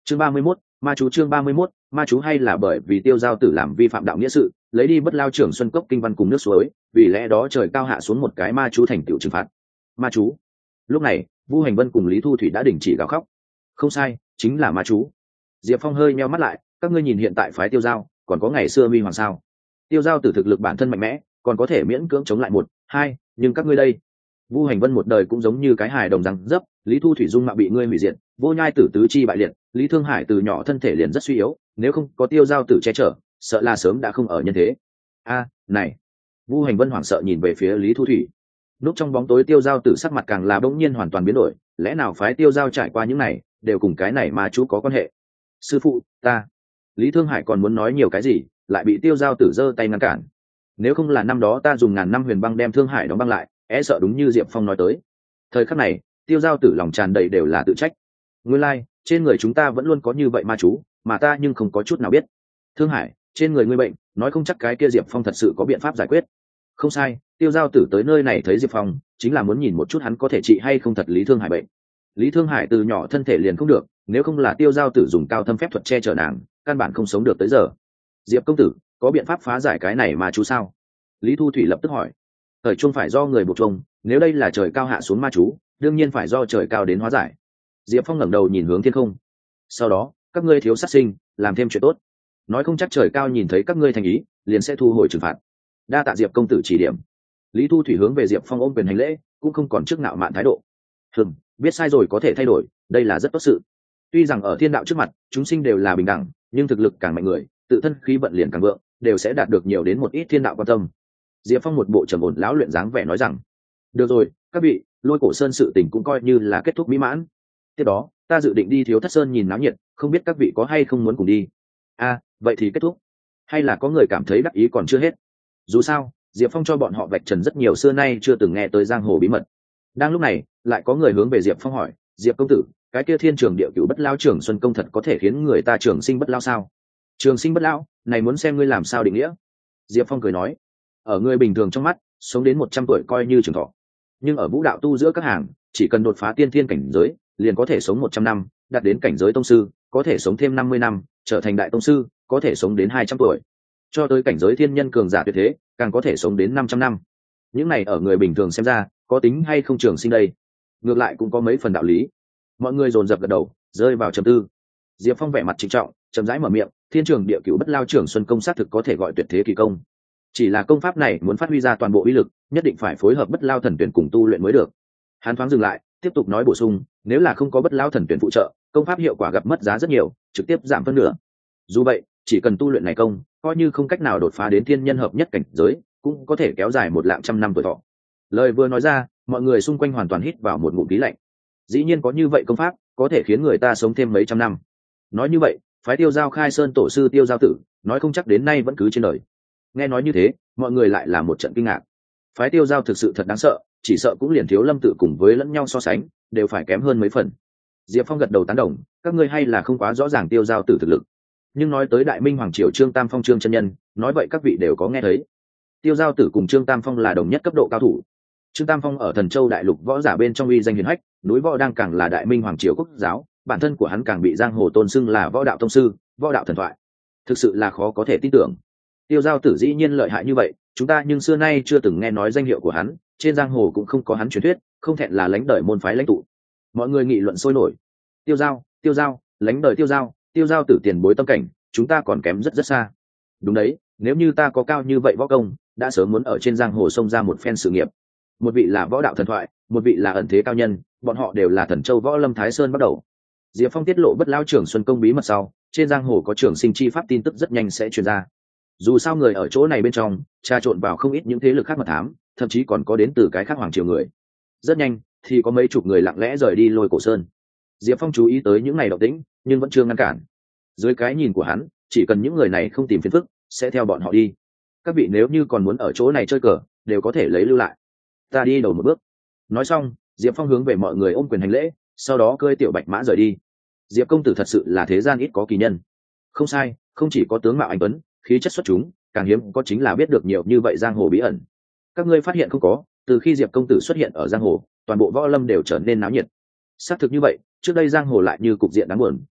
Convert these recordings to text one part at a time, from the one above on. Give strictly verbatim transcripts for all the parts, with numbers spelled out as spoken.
chương ba mươi mốt, ma chú. Chương ba mươi mốt, ma chú. Hay là bởi vì Tiêu Giao Tử làm vi phạm đạo nghĩa sự, lấy đi Bất Lao Trưởng Xuân Cốc kinh văn cùng nước suối, vì lẽ đó trời cao hạ xuống một cái ma chú thành tựu trừng phạt. Ma chú. Lúc này Vu Hành Vân cùng Lý Thu Thủy đã đình chỉ gào khóc. Không sai, chính là ma chú. Diệp Phong hơi nheo mắt lại, các ngươi nhìn hiện tại phái Tiêu Giao còn có ngày xưa huy hoàng sao? Tiêu Giao Tử thực lực bản thân mạnh mẽ, còn có thể miễn cưỡng chống lại một hai, nhưng các ngươi đây. Vu Hành Vân một đời cũng giống như cái hài đồng răng dấp, Lý Thu Thủy dung mạo bị ngươi hủy diệt, Vô Nhai Tử tứ chi bại liệt, Lý Thương Hải từ nhỏ thân thể liền rất suy yếu, nếu không có Tiêu Giao Tử che chở, sợ là sớm đã không ở nhân thế. A, này. Vu Hành Vân hoảng sợ nhìn về phía Lý Thu Thủy. Núp trong bóng tối Tiêu Giao Tử sắc mặt càng là bỗng nhiên hoàn toàn biến đổi, lẽ nào phái Tiêu Giao trải qua những này, đều cùng cái này mà chú có quan hệ? Sư phụ, ta. Lý Thương Hải còn muốn nói nhiều cái gì, lại bị Tiêu Giao Tử giơ tay ngăn cản. Nếu không là năm đó ta dùng ngàn năm huyền băng đem Thương Hải đóng băng lại, e sợ đúng như Diệp Phong nói tới. Thời khắc này, Tiêu Giao Tử lòng tràn đầy đều là tự trách. Nguyên lai, like, trên người chúng ta vẫn luôn có như vậy ma chú, mà ta nhưng không có chút nào biết. Thương Hải, trên người ngươi bệnh, nói không chắc cái kia Diệp Phong thật sự có biện pháp giải quyết. Không sai, Tiêu Giao Tử tới nơi này thấy Diệp Phong, chính là muốn nhìn một chút hắn có thể trị hay không thật Lý Thương Hải bệnh. Lý Thương Hải từ nhỏ thân thể liền không được, nếu không là Tiêu Giao Tử dùng cao thâm phép thuật che chở nàng, căn bản không sống được tới giờ. Diệp công tử, có biện pháp phá giải cái này mà chú sao? Lý Thu Thủy lập tức hỏi. Thời trung phải do người buộc chung, nếu đây là trời cao hạ xuống ma chú, đương nhiên phải do trời cao đến hóa giải. Diệp Phong ngẩng đầu nhìn hướng thiên không. Sau đó, các ngươi thiếu sát sinh, làm thêm chuyện tốt. Nói không chắc trời cao nhìn thấy các ngươi thành ý, liền sẽ thu hồi trừng phạt. Đa tạ Diệp công tử chỉ điểm. Lý Thu Thủy hướng về Diệp Phong ôm quyền hành lễ, cũng không còn trước ngạo mạn thái độ. Hừm, biết sai rồi có thể thay đổi, đây là rất tốt sự. Tuy rằng ở thiên đạo trước mặt, chúng sinh đều là bình đẳng, nhưng thực lực càng mạnh người, tự thân khí vận liền càng vượng, đều sẽ đạt được nhiều đến một ít thiên đạo quan tâm. Diệp Phong một bộ trầm ổn lão luyện dáng vẻ nói rằng: được rồi, các vị, Lôi Cổ Sơn sự tình cũng coi như là kết thúc mỹ mãn. Tiếp đó, ta dự định đi Thiếu Thất Sơn nhìn náo nhiệt, không biết các vị có hay không muốn cùng đi. A, à, vậy thì kết thúc. Hay là có người cảm thấy đắc ý còn chưa hết? Dù sao, Diệp Phong cho bọn họ vạch trần rất nhiều xưa nay chưa từng nghe tới giang hồ bí mật. Đang lúc này, lại có người hướng về Diệp Phong hỏi: Diệp công tử, cái kia Thiên Trường Địa Cửu Bất Lao Trường Xuân công thật có thể khiến người ta trường sinh bất lao sao? Trường sinh bất lão, này muốn xem ngươi làm sao định nghĩa. Diệp Phong cười nói: ở người bình thường trong mắt, sống đến một trăm tuổi coi như trường thọ, nhưng ở vũ đạo tu giữa các hàng, chỉ cần đột phá tiên thiên cảnh giới, liền có thể sống một trăm năm, đạt đến cảnh giới tông sư, có thể sống thêm năm mươi năm, trở thành đại tông sư, có thể sống đến hai trăm tuổi. Cho tới cảnh giới thiên nhân cường giả tuyệt thế, càng có thể sống đến năm trăm năm. Những này ở người bình thường xem ra, có tính hay không trường sinh đây? Ngược lại cũng có mấy phần đạo lý. Mọi người dồn dập gật đầu, rơi vào trầm tư. Diệp Phong vẻ mặt trịnh trọng, chậm rãi mở miệng: Thiên Trường Địa Cửu Bất Lao Trường Xuân công sát thực có thể gọi tuyệt thế kỳ công. Chỉ là công pháp này muốn phát huy ra toàn bộ uy lực, nhất định phải phối hợp Bất Lao thần tuyển cùng tu luyện mới được. Hắn thoáng dừng lại, tiếp tục nói bổ sung: nếu là không có Bất Lao thần tuyển phụ trợ, công pháp hiệu quả gặp mất giá rất nhiều, trực tiếp giảm phân nửa. Dù vậy, chỉ cần tu luyện này công, coi như không cách nào đột phá đến thiên nhân hợp nhất cảnh giới, cũng có thể kéo dài một lạng trăm năm tuổi thọ. Lời vừa nói ra, mọi người xung quanh hoàn toàn hít vào một ngụm khí lạnh. Dĩ nhiên có như vậy công pháp, có thể khiến người ta sống thêm mấy trăm năm. Nói như vậy, phái Tiêu Giao Khai Sơn tổ sư Tiêu Giao Tử, nói không chắc đến nay vẫn cứ trên đời. Nghe nói như thế, mọi người lại là một trận kinh ngạc. Phái Tiêu Giao thực sự thật đáng sợ, chỉ sợ cũng liền Thiếu Lâm tự cùng với lẫn nhau so sánh, đều phải kém hơn mấy phần. Diệp Phong gật đầu tán đồng, các ngươi hay là không quá rõ ràng Tiêu Giao Tử thực lực. Nhưng nói tới Đại Minh hoàng triều Trương Tam Phong Trương chân nhân, nói vậy các vị đều có nghe thấy. Tiêu Giao Tử cùng Trương Tam Phong là đồng nhất cấp độ cao thủ. Trương Tam Phong ở Thần Châu đại lục võ giả bên trong uy danh hiển hách, núi võ đang càng là Đại Minh hoàng triều quốc giáo, bản thân của hắn càng bị giang hồ tôn xưng là võ đạo tông sư, võ đạo thần thoại. Thực sự là khó có thể tin tưởng. Tiêu Giao Tử dĩ nhiên lợi hại như vậy, chúng ta nhưng xưa nay chưa từng nghe nói danh hiệu của hắn, trên giang hồ cũng không có hắn truyền thuyết, không thẹn là lãnh đời môn phái lãnh tụ. Mọi người nghị luận sôi nổi. Tiêu Giao, Tiêu Giao, lãnh đời Tiêu Giao, Tiêu Giao Tử tiền bối tâm cảnh, chúng ta còn kém rất rất xa. Đúng đấy, nếu như ta có cao như vậy võ công, đã sớm muốn ở trên giang hồ xông ra một phen sự nghiệp. Một vị là võ đạo thần thoại, một vị là ẩn thế cao nhân, bọn họ đều là Thần Châu Võ Lâm Thái Sơn bắt đầu. Diệp Phong tiết lộ Bất Lao Trường Xuân công bí mật sau, trên giang hồ có trường sinh chi pháp tin tức rất nhanh sẽ truyền ra. Dù sao người ở chỗ này bên trong trà trộn vào không ít những thế lực khác mật thám, thậm chí còn có đến từ cái khác hoàng triều người. Rất nhanh thì có mấy chục người lặng lẽ rời đi Lôi Cổ Sơn. Diệp Phong chú ý tới những ngày động tĩnh, nhưng vẫn chưa ngăn cản. Dưới cái nhìn của hắn, chỉ cần những người này không tìm phiền phức, sẽ theo bọn họ đi. Các vị nếu như còn muốn ở chỗ này chơi cờ, đều có thể lấy lưu lại. Ta đi đầu một bước. Nói xong, Diệp Phong hướng về mọi người ôm quyền hành lễ, sau đó cưỡi tiểu bạch mã rời đi. Diệp công tử thật sự là thế gian ít có kỳ nhân. Không sai, không chỉ có tướng mạo anh tuấn, khí chất xuất chúng, càng hiếm có chính là biết được nhiều như vậy giang hồ bí ẩn. Các ngươi phát hiện không có, từ khi Diệp công tử xuất hiện ở giang hồ, toàn bộ võ lâm đều trở nên náo nhiệt. Xác thực như vậy, trước đây giang hồ lại như cục diện đáng buồn,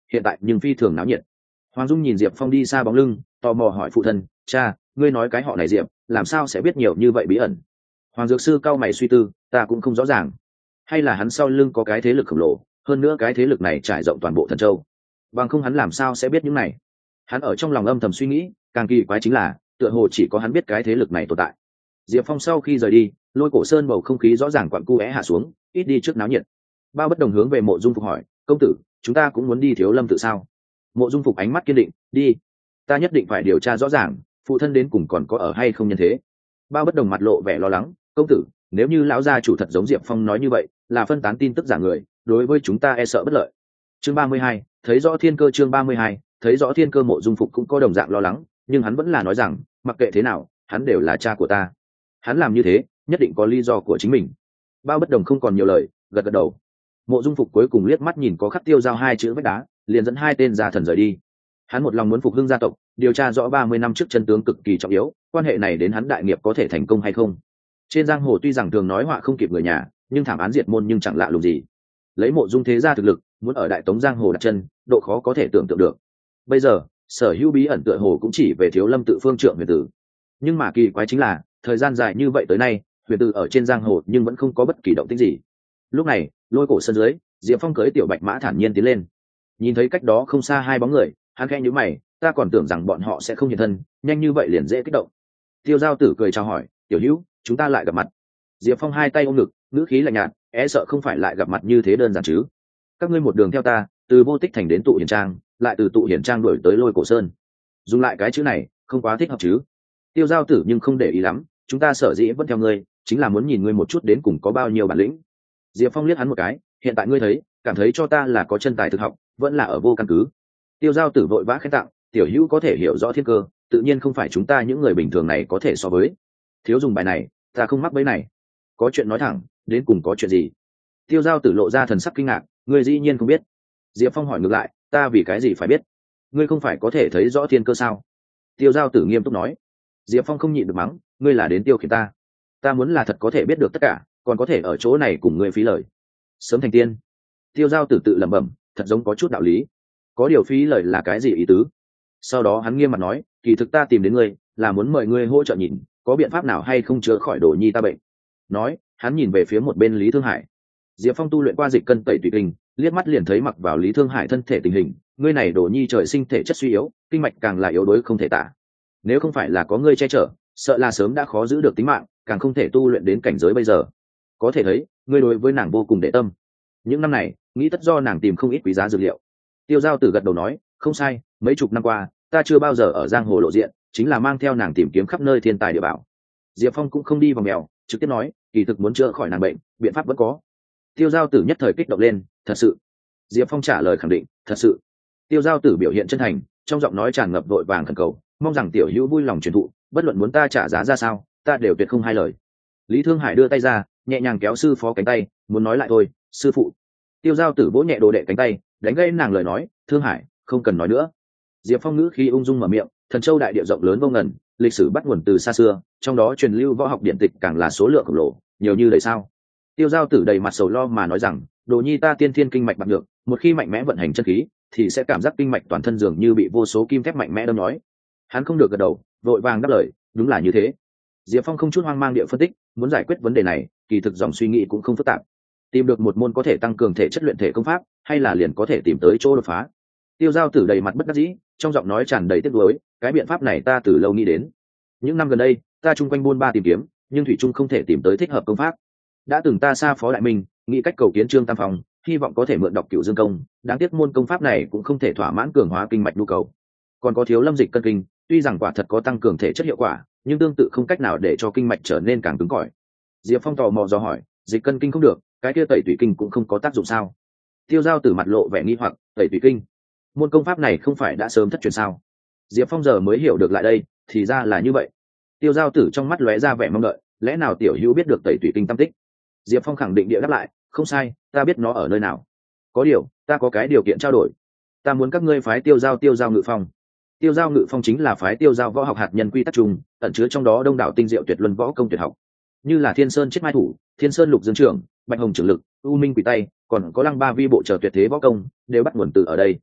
hiện tại nhưng phi thường náo nhiệt. Hoàng Dung nhìn Diệp Phong đi xa bóng lưng, tò mò hỏi phụ thân, cha, ngươi nói cái họ này Diệp làm sao sẽ biết nhiều như vậy bí ẩn? Hoàng Dược Sư cau mày suy tư, ta cũng không rõ ràng, hay là hắn sau lưng có cái thế lực khổng lồ, hơn nữa cái thế lực này trải rộng toàn bộ Thần Châu, bằng không hắn làm sao sẽ biết những này? Hắn ở trong lòng âm thầm suy nghĩ, càng kỳ quái chính là tựa hồ chỉ có hắn biết cái thế lực này tồn tại. Diệp Phong sau khi rời đi, Lôi Cổ Sơn bầu không khí rõ ràng quặn cu é hạ xuống, ít đi trước náo nhiệt. Bao Bất Đồng hướng về Mộ Dung Phục hỏi, công tử, chúng ta cũng muốn đi Thiếu Lâm tự sao? Mộ Dung Phục ánh mắt kiên định, đi, ta nhất định phải điều tra rõ ràng phụ thân đến cùng còn có ở hay không nhân thế. Bao Bất Đồng mặt lộ vẻ lo lắng, công tử, nếu như lão gia chủ thật giống Diệp Phong nói như vậy, là phân tán tin tức giả người, đối với chúng ta e sợ bất lợi. Chương ba mươi hai, thấy rõ thiên cơ. Chương ba mươi hai, thấy rõ thiên cơ. Mộ Dung Phục cũng có đồng dạng lo lắng, nhưng hắn vẫn là nói rằng, mặc kệ thế nào, hắn đều là cha của ta, hắn làm như thế nhất định có lý do của chính mình. Bao Bất Đồng không còn nhiều lời, gật gật đầu. Mộ Dung Phục cuối cùng liếc mắt nhìn có khắc tiêu giao hai chữ vách đá, liền dẫn hai tên gia thần rời đi. Hắn một lòng muốn phục hưng gia tộc, điều tra rõ ba mươi năm trước chân tướng cực kỳ trọng yếu, quan hệ này đến hắn đại nghiệp có thể thành công hay không. Trên giang hồ tuy rằng thường nói họa không kịp người nhà, nhưng thảm án diệt môn nhưng chẳng lạ lùng gì. Lấy Mộ Dung thế gia thực lực, muốn ở đại tống giang hồ đặt chân, độ khó có thể tưởng tượng được. Bây giờ, sở hữu bí ẩn tựa hồ cũng chỉ về Thiếu Lâm tự phương trượng Huyền Tử. Nhưng mà kỳ quái chính là, thời gian dài như vậy tới nay, Huyền Tử ở trên giang hồ nhưng vẫn không có bất kỳ động tĩnh gì. Lúc này, Lôi Cổ sân dưới, Diệp Phong cưỡi tiểu bạch mã thản nhiên tiến lên. Nhìn thấy cách đó không xa hai bóng người, hắn khẽ nhíu mày, ta còn tưởng rằng bọn họ sẽ không hiện thân, nhanh như vậy liền dễ kích động. Tiêu Giao Tử cười chào hỏi, tiểu hữu, chúng ta lại gặp mặt. Diệp Phong hai tay ôm ngực, ngữ khí lạnh nhạt, e sợ không phải lại gặp mặt như thế đơn giản chứ? Các ngươi một đường theo ta, từ Vô Tích thành đến Tụ Hiền Trang, lại từ Tụ Hiền Trang đuổi tới Lôi Cổ Sơn. Dùng lại cái chữ này, không quá thích hợp chứ? Tiêu Giao Tử nhưng không để ý lắm, chúng ta sở dĩ vẫn theo ngươi, chính là muốn nhìn ngươi một chút đến cùng có bao nhiêu bản lĩnh. Diệp Phong liếc hắn một cái, hiện tại ngươi thấy, cảm thấy cho ta là có chân tài thực học, vẫn là ở vô căn cứ. Tiêu Giao Tử vội vã khen tặng, tiểu hữu có thể hiểu rõ thiên cơ, tự nhiên không phải chúng ta những người bình thường này có thể so với. Thiếu dùng bài này, ta không mắc bẫy này. Có chuyện nói thẳng, đến cùng có chuyện gì? Tiêu Giao Tử lộ ra thần sắc kinh ngạc, ngươi dĩ nhiên không biết. Diệp Phong hỏi ngược lại, ta vì cái gì phải biết? Ngươi không phải có thể thấy rõ thiên cơ sao? Tiêu Giao Tử nghiêm túc nói. Diệp Phong không nhịn được mắng, ngươi là đến tiêu khiển ta. Ta muốn là thật có thể biết được tất cả, còn có thể ở chỗ này cùng ngươi phí lời. Sớm thành tiên. Tiêu Giao Tử tự lẩm bẩm, thật giống có chút đạo lý. Có điều phí lời là cái gì ý tứ? Sau đó hắn nghiêm mặt nói, kỳ thực ta tìm đến ngươi là muốn mời ngươi hỗ trợ nhìn có biện pháp nào hay không chữa khỏi Đồ Nhi ta bệnh. Nói, hắn nhìn về phía một bên Lý Thương Hải. Diệp Phong tu luyện qua dịch cân tẩy tùy kinh, liếc mắt liền thấy mặc vào Lý Thương Hải thân thể tình hình, ngươi này Đồ Nhi trời sinh thể chất suy yếu, kinh mạch càng là yếu đuối không thể tả. Nếu không phải là có ngươi che chở, sợ là sớm đã khó giữ được tính mạng, càng không thể tu luyện đến cảnh giới bây giờ. Có thể thấy, ngươi đối với nàng vô cùng để tâm. Những năm này, nghĩ tất do nàng tìm không ít quý giá dược liệu. Tiêu Giao Tử gật đầu nói, không sai, mấy chục năm qua, ta chưa bao giờ ở giang hồ lộ diện, chính là mang theo nàng tìm kiếm khắp nơi thiên tài địa bảo. Diệp Phong cũng không đi vòng mèo, trực tiếp nói, kỳ thực muốn chữa khỏi nàng bệnh, biện pháp vẫn có. Tiêu Giao Tử nhất thời kích động lên, thật sự. Diệp Phong trả lời khẳng định, thật sự. Tiêu Giao Tử biểu hiện chân thành, trong giọng nói tràn ngập vội vàng khẩn cầu, mong rằng tiểu hữu vui lòng truyền thụ, bất luận muốn ta trả giá ra sao, ta đều tuyệt không hai lời. Lý Thương Hải đưa tay ra, nhẹ nhàng kéo sư phó cánh tay, muốn nói lại thôi, sư phụ. Tiêu Giao Tử vỗ nhẹ Đồ đệ cánh tay, đánh gây nàng lời nói, Thương Hải, không cần nói nữa. Diệp Phong ngữ khí ung dung mở miệng, Thần Châu đại địa rộng lớn vô ngần, lịch sử bắt nguồn từ xa xưa, trong đó truyền lưu võ học điện tịch càng là số lượng khổng lồ, nhiều như đầy sao. Tiêu Giao Tử đầy mặt sầu lo mà nói rằng, Đồ Nhi ta tiên thiên kinh mạch bạc được, một khi mạnh mẽ vận hành chân khí, thì sẽ cảm giác kinh mạch toàn thân dường như bị vô số kim thép mạnh mẽ đâm nói. Hắn không được gật đầu, vội vàng đáp lời, đúng là như thế. Diệp Phong không chút hoang mang địa phân tích, muốn giải quyết vấn đề này, kỳ thực dòng suy nghĩ cũng không phức tạp. Tìm được một môn có thể tăng cường thể chất luyện thể công pháp, hay là liền có thể tìm tới chỗ đột phá. Tiêu Giao Tử đầy mặt bất đắc dĩ, trong giọng nói tràn đầy tiếc nuối, cái biện pháp này ta từ lâu nghĩ đến. Những năm gần đây, ta chung quanh buôn ba tìm kiếm, nhưng thủy chung không thể tìm tới thích hợp công pháp. Đã từng ta xa phó đại minh, nghĩ cách cầu kiến Trương Tam Phong, hy vọng có thể mượn đọc Cửu Dương công, đáng tiếc môn công pháp này cũng không thể thỏa mãn cường hóa kinh mạch nhu cầu. Còn có Thiếu Lâm dịch cân kinh, tuy rằng quả thật có tăng cường thể chất hiệu quả, nhưng tương tự không cách nào để cho kinh mạch trở nên càng cứng cỏi. Diệp Phong tò mò dò hỏi, dịch cân kinh không được, cái kia tẩy tủy kinh cũng không có tác dụng sao? Tiêu Giao Tử mặt lộ vẻ nghi hoặc, tẩy tủy kinh, môn công pháp này không phải đã sớm thất truyền sao? Diệp Phong giờ mới hiểu được lại đây, thì ra là như vậy. Tiêu Giao Tử trong mắt lóe ra vẻ mong đợi, lẽ nào tiểu hữu biết được tẩy tủy kinh tâm tích? Diệp Phong khẳng định địa đáp lại, không sai, ta biết nó ở nơi nào. Có điều, ta có cái điều kiện trao đổi. Ta muốn các ngươi phái Tiêu Giao Tiêu Giao Ngự Phong. Tiêu Giao Ngự Phong chính là phái Tiêu Giao võ học hạt nhân quy tắc chung, ẩn chứa trong đó đông đảo tinh diệu tuyệt luân võ công tuyệt học, như là Thiên Sơn Chết Mai Thủ, Thiên Sơn Lục Dương Trưởng, Bạch Hồng Trưởng Lực, U Minh Quỷ Tay, còn có Lăng Ba Vi Bộ chờ tuyệt thế võ công, đều bắt nguồn từ ở đây.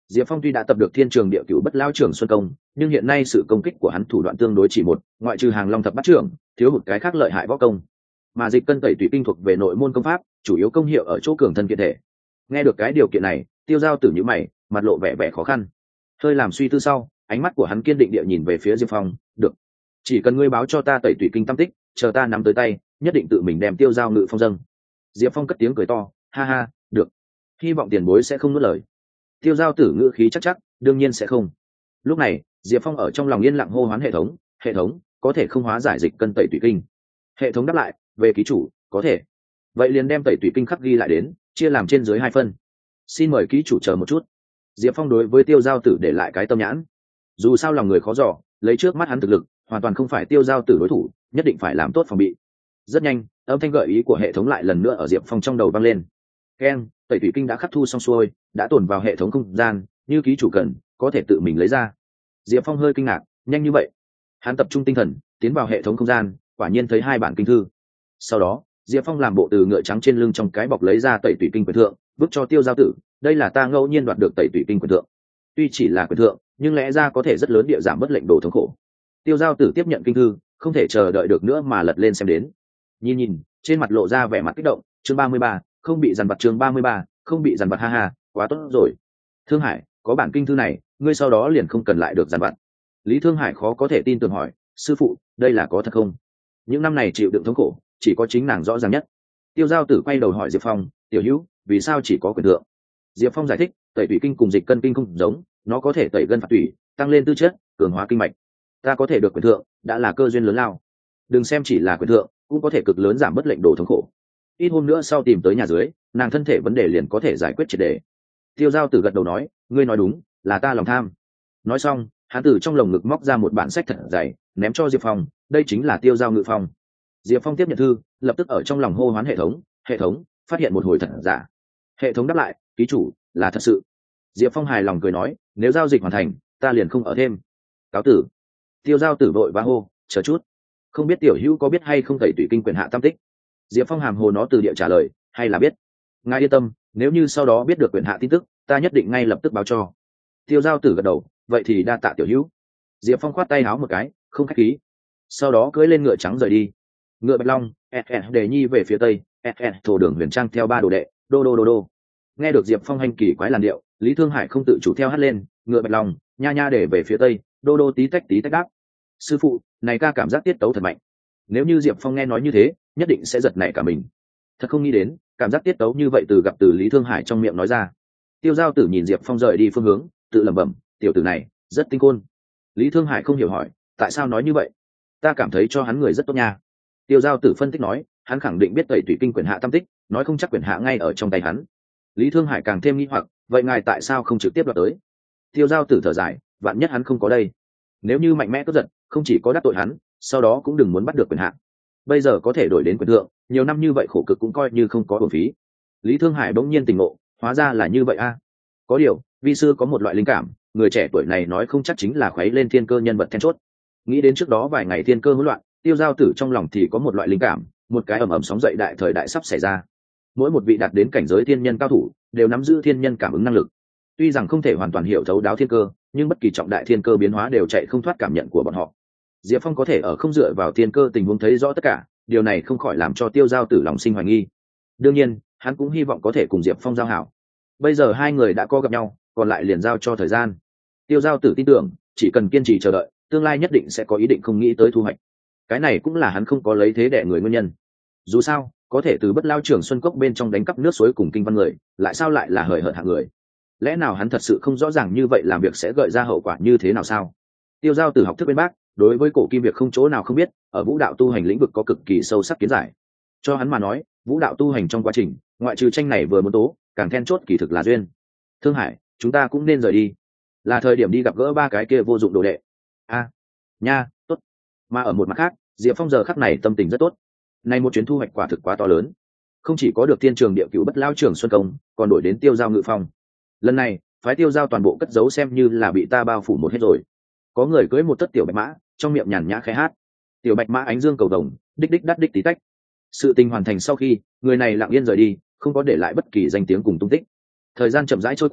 Diệp Phong tuy đã tập được thiên trường địa cửu bất lao trưởng xuân công, nhưng hiện nay sự công kích của hắn thủ đoạn tương đối chỉ một, ngoại trừ hàng long thập bát trưởng, thiếu hụt cái khác lợi hại võ công. Mà dịch cân tẩy tùy kinh thuộc về nội môn công pháp, chủ yếu công hiệu ở chỗ cường thân kiện thể. Nghe được cái điều kiện này, Tiêu Giao Tử nhíu mày, mặt lộ vẻ vẻ khó khăn. Hơi làm suy tư sau, ánh mắt của hắn kiên định địa nhìn về phía Diệp Phong, "Được, chỉ cần ngươi báo cho ta tẩy tùy kinh tâm tích, chờ ta nắm tới tay, nhất định tự mình đem Tiêu Giao Ngự Phong dâng." Diệp Phong cất tiếng cười to, "Ha ha, được. Hy vọng tiền bối sẽ không nuốt lời." Tiêu Giao Tử ngữ khí chắc chắc, "Đương nhiên sẽ không." Lúc này, Diệp Phong ở trong lòng yên lặng hô hoán hệ thống, "Hệ thống, có thể không hóa giải dịch cân tẩy tùy kinh?" Hệ thống đáp lại, "Về ký chủ, có thể." Vậy liền đem tẩy tùy kinh khắc ghi lại đến, chia làm trên dưới hai phân. Xin mời ký chủ chờ một chút. Diệp Phong đối với Tiêu Giao Tử để lại cái tâm nhãn. Dù sao lòng người khó dò, lấy trước mắt hắn thực lực, hoàn toàn không phải Tiêu Giao Tử đối thủ, nhất định phải làm tốt phòng bị. Rất nhanh, âm thanh gợi ý của hệ thống lại lần nữa ở Diệp Phong trong đầu vang lên. Keng, tẩy tùy kinh đã khắc thu xong xuôi, đã tồn vào hệ thống không gian, như ký chủ cần, có thể tự mình lấy ra. Diệp Phong hơi kinh ngạc, nhanh như vậy? Hắn tập trung tinh thần, tiến vào hệ thống không gian, quả nhiên thấy hai bản kinh thư. Sau đó, Diệp Phong làm bộ từ ngựa trắng trên lưng trong cái bọc lấy ra tẩy tùy kinh quyền thượng, vứt cho Tiêu Giao Tử, "Đây là ta ngẫu nhiên đoạt được tẩy tùy kinh quyền thượng. Tuy chỉ là quyền thượng, nhưng lẽ ra có thể rất lớn địa giảm bất lệnh đồ thống khổ." Tiêu Giao Tử tiếp nhận kinh thư, không thể chờ đợi được nữa mà lật lên xem đến. Nhìn nhìn, trên mặt lộ ra vẻ mặt kích động, chương ba mươi ba, không bị dằn vặt, chương ba mươi ba, không bị dằn vặt, ha ha, quá tốt rồi. Thương Hải, có bản kinh thư này, ngươi sau đó liền không cần lại được dằn vặt. Lý Thương Hải khó có thể tin tưởng hỏi, "Sư phụ, đây là có thật không?" Những năm này chịu đựng thống khổ, chỉ có chính nàng rõ ràng nhất. Tiêu Giao Tử quay đầu hỏi Diệp Phong, "Tiểu Hữu, vì sao chỉ có quyền thượng?" Diệp Phong giải thích, tẩy tủy kinh cùng dịch cân kinh không giống, nó có thể tẩy gân phạt tủy, tăng lên tư chất, cường hóa kinh mạch. Ta có thể được quyền thượng, đã là cơ duyên lớn lao. Đừng xem chỉ là quyền thượng, cũng có thể cực lớn giảm bớt lệnh đồ thống khổ. Ít hôm nữa sau tìm tới nhà dưới, nàng thân thể vấn đề liền có thể giải quyết triệt để. Tiêu Giao Tử gật đầu nói, "Ngươi nói đúng, là ta lòng tham." Nói xong, hắn từ trong lồng ngực móc ra một bản sách thật dày, ném cho Diệp Phong, "Đây chính là Tiêu Giao Ngự Phong." Diệp Phong tiếp nhận thư, lập tức ở trong lòng hô hoán hệ thống, "Hệ thống, phát hiện một hồi thật giả." Hệ thống đáp lại, "Ký chủ, là thật sự." Diệp Phong hài lòng cười nói, "Nếu giao dịch hoàn thành, ta liền không ở thêm. Cáo tử." Tiêu Giao Tử vội vã hô, "Chờ chút, không biết tiểu hữu có biết hay không tẩy tùy kinh quyền hạ tam tích?" Diệp Phong hàm hồ nó từ địa trả lời, "Hay là biết." "Ngài yên tâm, nếu như sau đó biết được quyền hạ tin tức, ta nhất định ngay lập tức báo cho." Tiêu Giao Tử gật đầu, "Vậy thì đa tạ tiểu hữu." Diệp Phong khoát tay áo một cái, không khách khí. Sau đó cưỡi lên ngựa trắng rời đi. Ngựa Bạch Long, ẹt ẹt đề nhi về phía tây, ẹt ẹt thổ đường huyền trang theo ba đồ đệ, đô đô đô đô. Nghe được Diệp Phong hành kỳ quái làn điệu, Lý Thương Hải không tự chủ theo hát lên, ngựa Bạch Long, nha nha để về phía tây, đô đô tí tách tí tách đáp. Sư phụ, này ca cảm giác tiết tấu thật mạnh. Nếu như Diệp Phong nghe nói như thế, nhất định sẽ giật nảy cả mình. Thật không nghĩ đến, cảm giác tiết tấu như vậy từ gặp từ Lý Thương Hải trong miệng nói ra. Tiêu Giao Tử nhìn Diệp Phong rời đi phương hướng, tự lẩm bẩm, tiểu tử này rất tinh khôn. Lý Thương Hải không hiểu hỏi, tại sao nói như vậy? Ta cảm thấy cho hắn người rất tốt nha. Tiêu Giao Tử phân tích nói, hắn khẳng định biết tẩy tùy kinh quyền hạ tam tích, nói không chắc quyền hạ ngay ở trong tay hắn. Lý Thương Hải càng thêm nghi hoặc, vậy ngài tại sao không trực tiếp đoạt tới? Tiêu Giao Tử thở dài, vạn nhất hắn không có đây. Nếu như mạnh mẽ cướp giật, không chỉ có đắc tội hắn, sau đó cũng đừng muốn bắt được quyền hạ. Bây giờ có thể đổi đến quyền thượng, nhiều năm như vậy khổ cực cũng coi như không có uổng phí. Lý Thương Hải bỗng nhiên tỉnh ngộ, hóa ra là như vậy a. Có điều, vi sư có một loại linh cảm, người trẻ tuổi này nói không chắc chính là khuấy lên thiên cơ nhân vật then chốt. Nghĩ đến trước đó vài ngày thiên cơ hỗn loạn, Tiêu Giao Tử trong lòng thì có một loại linh cảm, một cái ầm ầm sóng dậy đại thời đại sắp xảy ra. Mỗi một vị đạt đến cảnh giới thiên nhân cao thủ, đều nắm giữ thiên nhân cảm ứng năng lực. Tuy rằng không thể hoàn toàn hiểu thấu đáo thiên cơ, nhưng bất kỳ trọng đại thiên cơ biến hóa đều chạy không thoát cảm nhận của bọn họ. Diệp Phong có thể ở không dựa vào thiên cơ tình huống thấy rõ tất cả, điều này không khỏi làm cho Tiêu Giao Tử lòng sinh hoài nghi. Đương nhiên, hắn cũng hy vọng có thể cùng Diệp Phong giao hảo. Bây giờ hai người đã có gặp nhau, còn lại liền giao cho thời gian. Tiêu Giao Tử tin tưởng, chỉ cần kiên trì chờ đợi, tương lai nhất định sẽ có ý định không nghĩ tới thu hoạch. Cái này cũng là hắn không có lấy thế đẻ người nguyên nhân. Dù sao, có thể từ Bất Lao Trường Xuân Cốc bên trong đánh cắp nước suối cùng kinh văn người, lại sao lại là hời hợt hạng người? Lẽ nào hắn thật sự không rõ ràng như vậy làm việc sẽ gợi ra hậu quả như thế nào sao? Tiêu Giao Tử học thức bên bác, đối với cổ kim việc không chỗ nào không biết, ở vũ đạo tu hành lĩnh vực có cực kỳ sâu sắc kiến giải. Cho hắn mà nói, vũ đạo tu hành trong quá trình, ngoại trừ tranh này vừa muốn tố, càng then chốt kỳ thực là duyên. Thương Hải, chúng ta cũng nên rời đi. Là thời điểm đi gặp gỡ ba cái kia vô dụng đồ đệ. A, à, nha, tốt. Mà ở một mặt khác, Diệp Phong giờ khắc này tâm tình rất tốt. Này một chuyến thu hoạch quả thực quá to lớn. Không chỉ có được thiên trường địa cửu Bất Lao Trường Xuân Công, còn đổi đến Tiêu Giao Ngự Phong. Lần này, phái Tiêu Giao toàn bộ cất giấu xem như là bị ta bao phủ một hết rồi. Có người cưỡi một tất tiểu bạch mã, trong miệng nhàn nhã khẽ hát. Tiểu bạch mã ánh dương cầu vồng, đích đích đắt đích tí tách. Sự tình hoàn thành sau khi, người này lặng yên rời đi, không có để lại bất kỳ danh tiếng cùng tung tích. Thời gian chậm rãi trôi qua,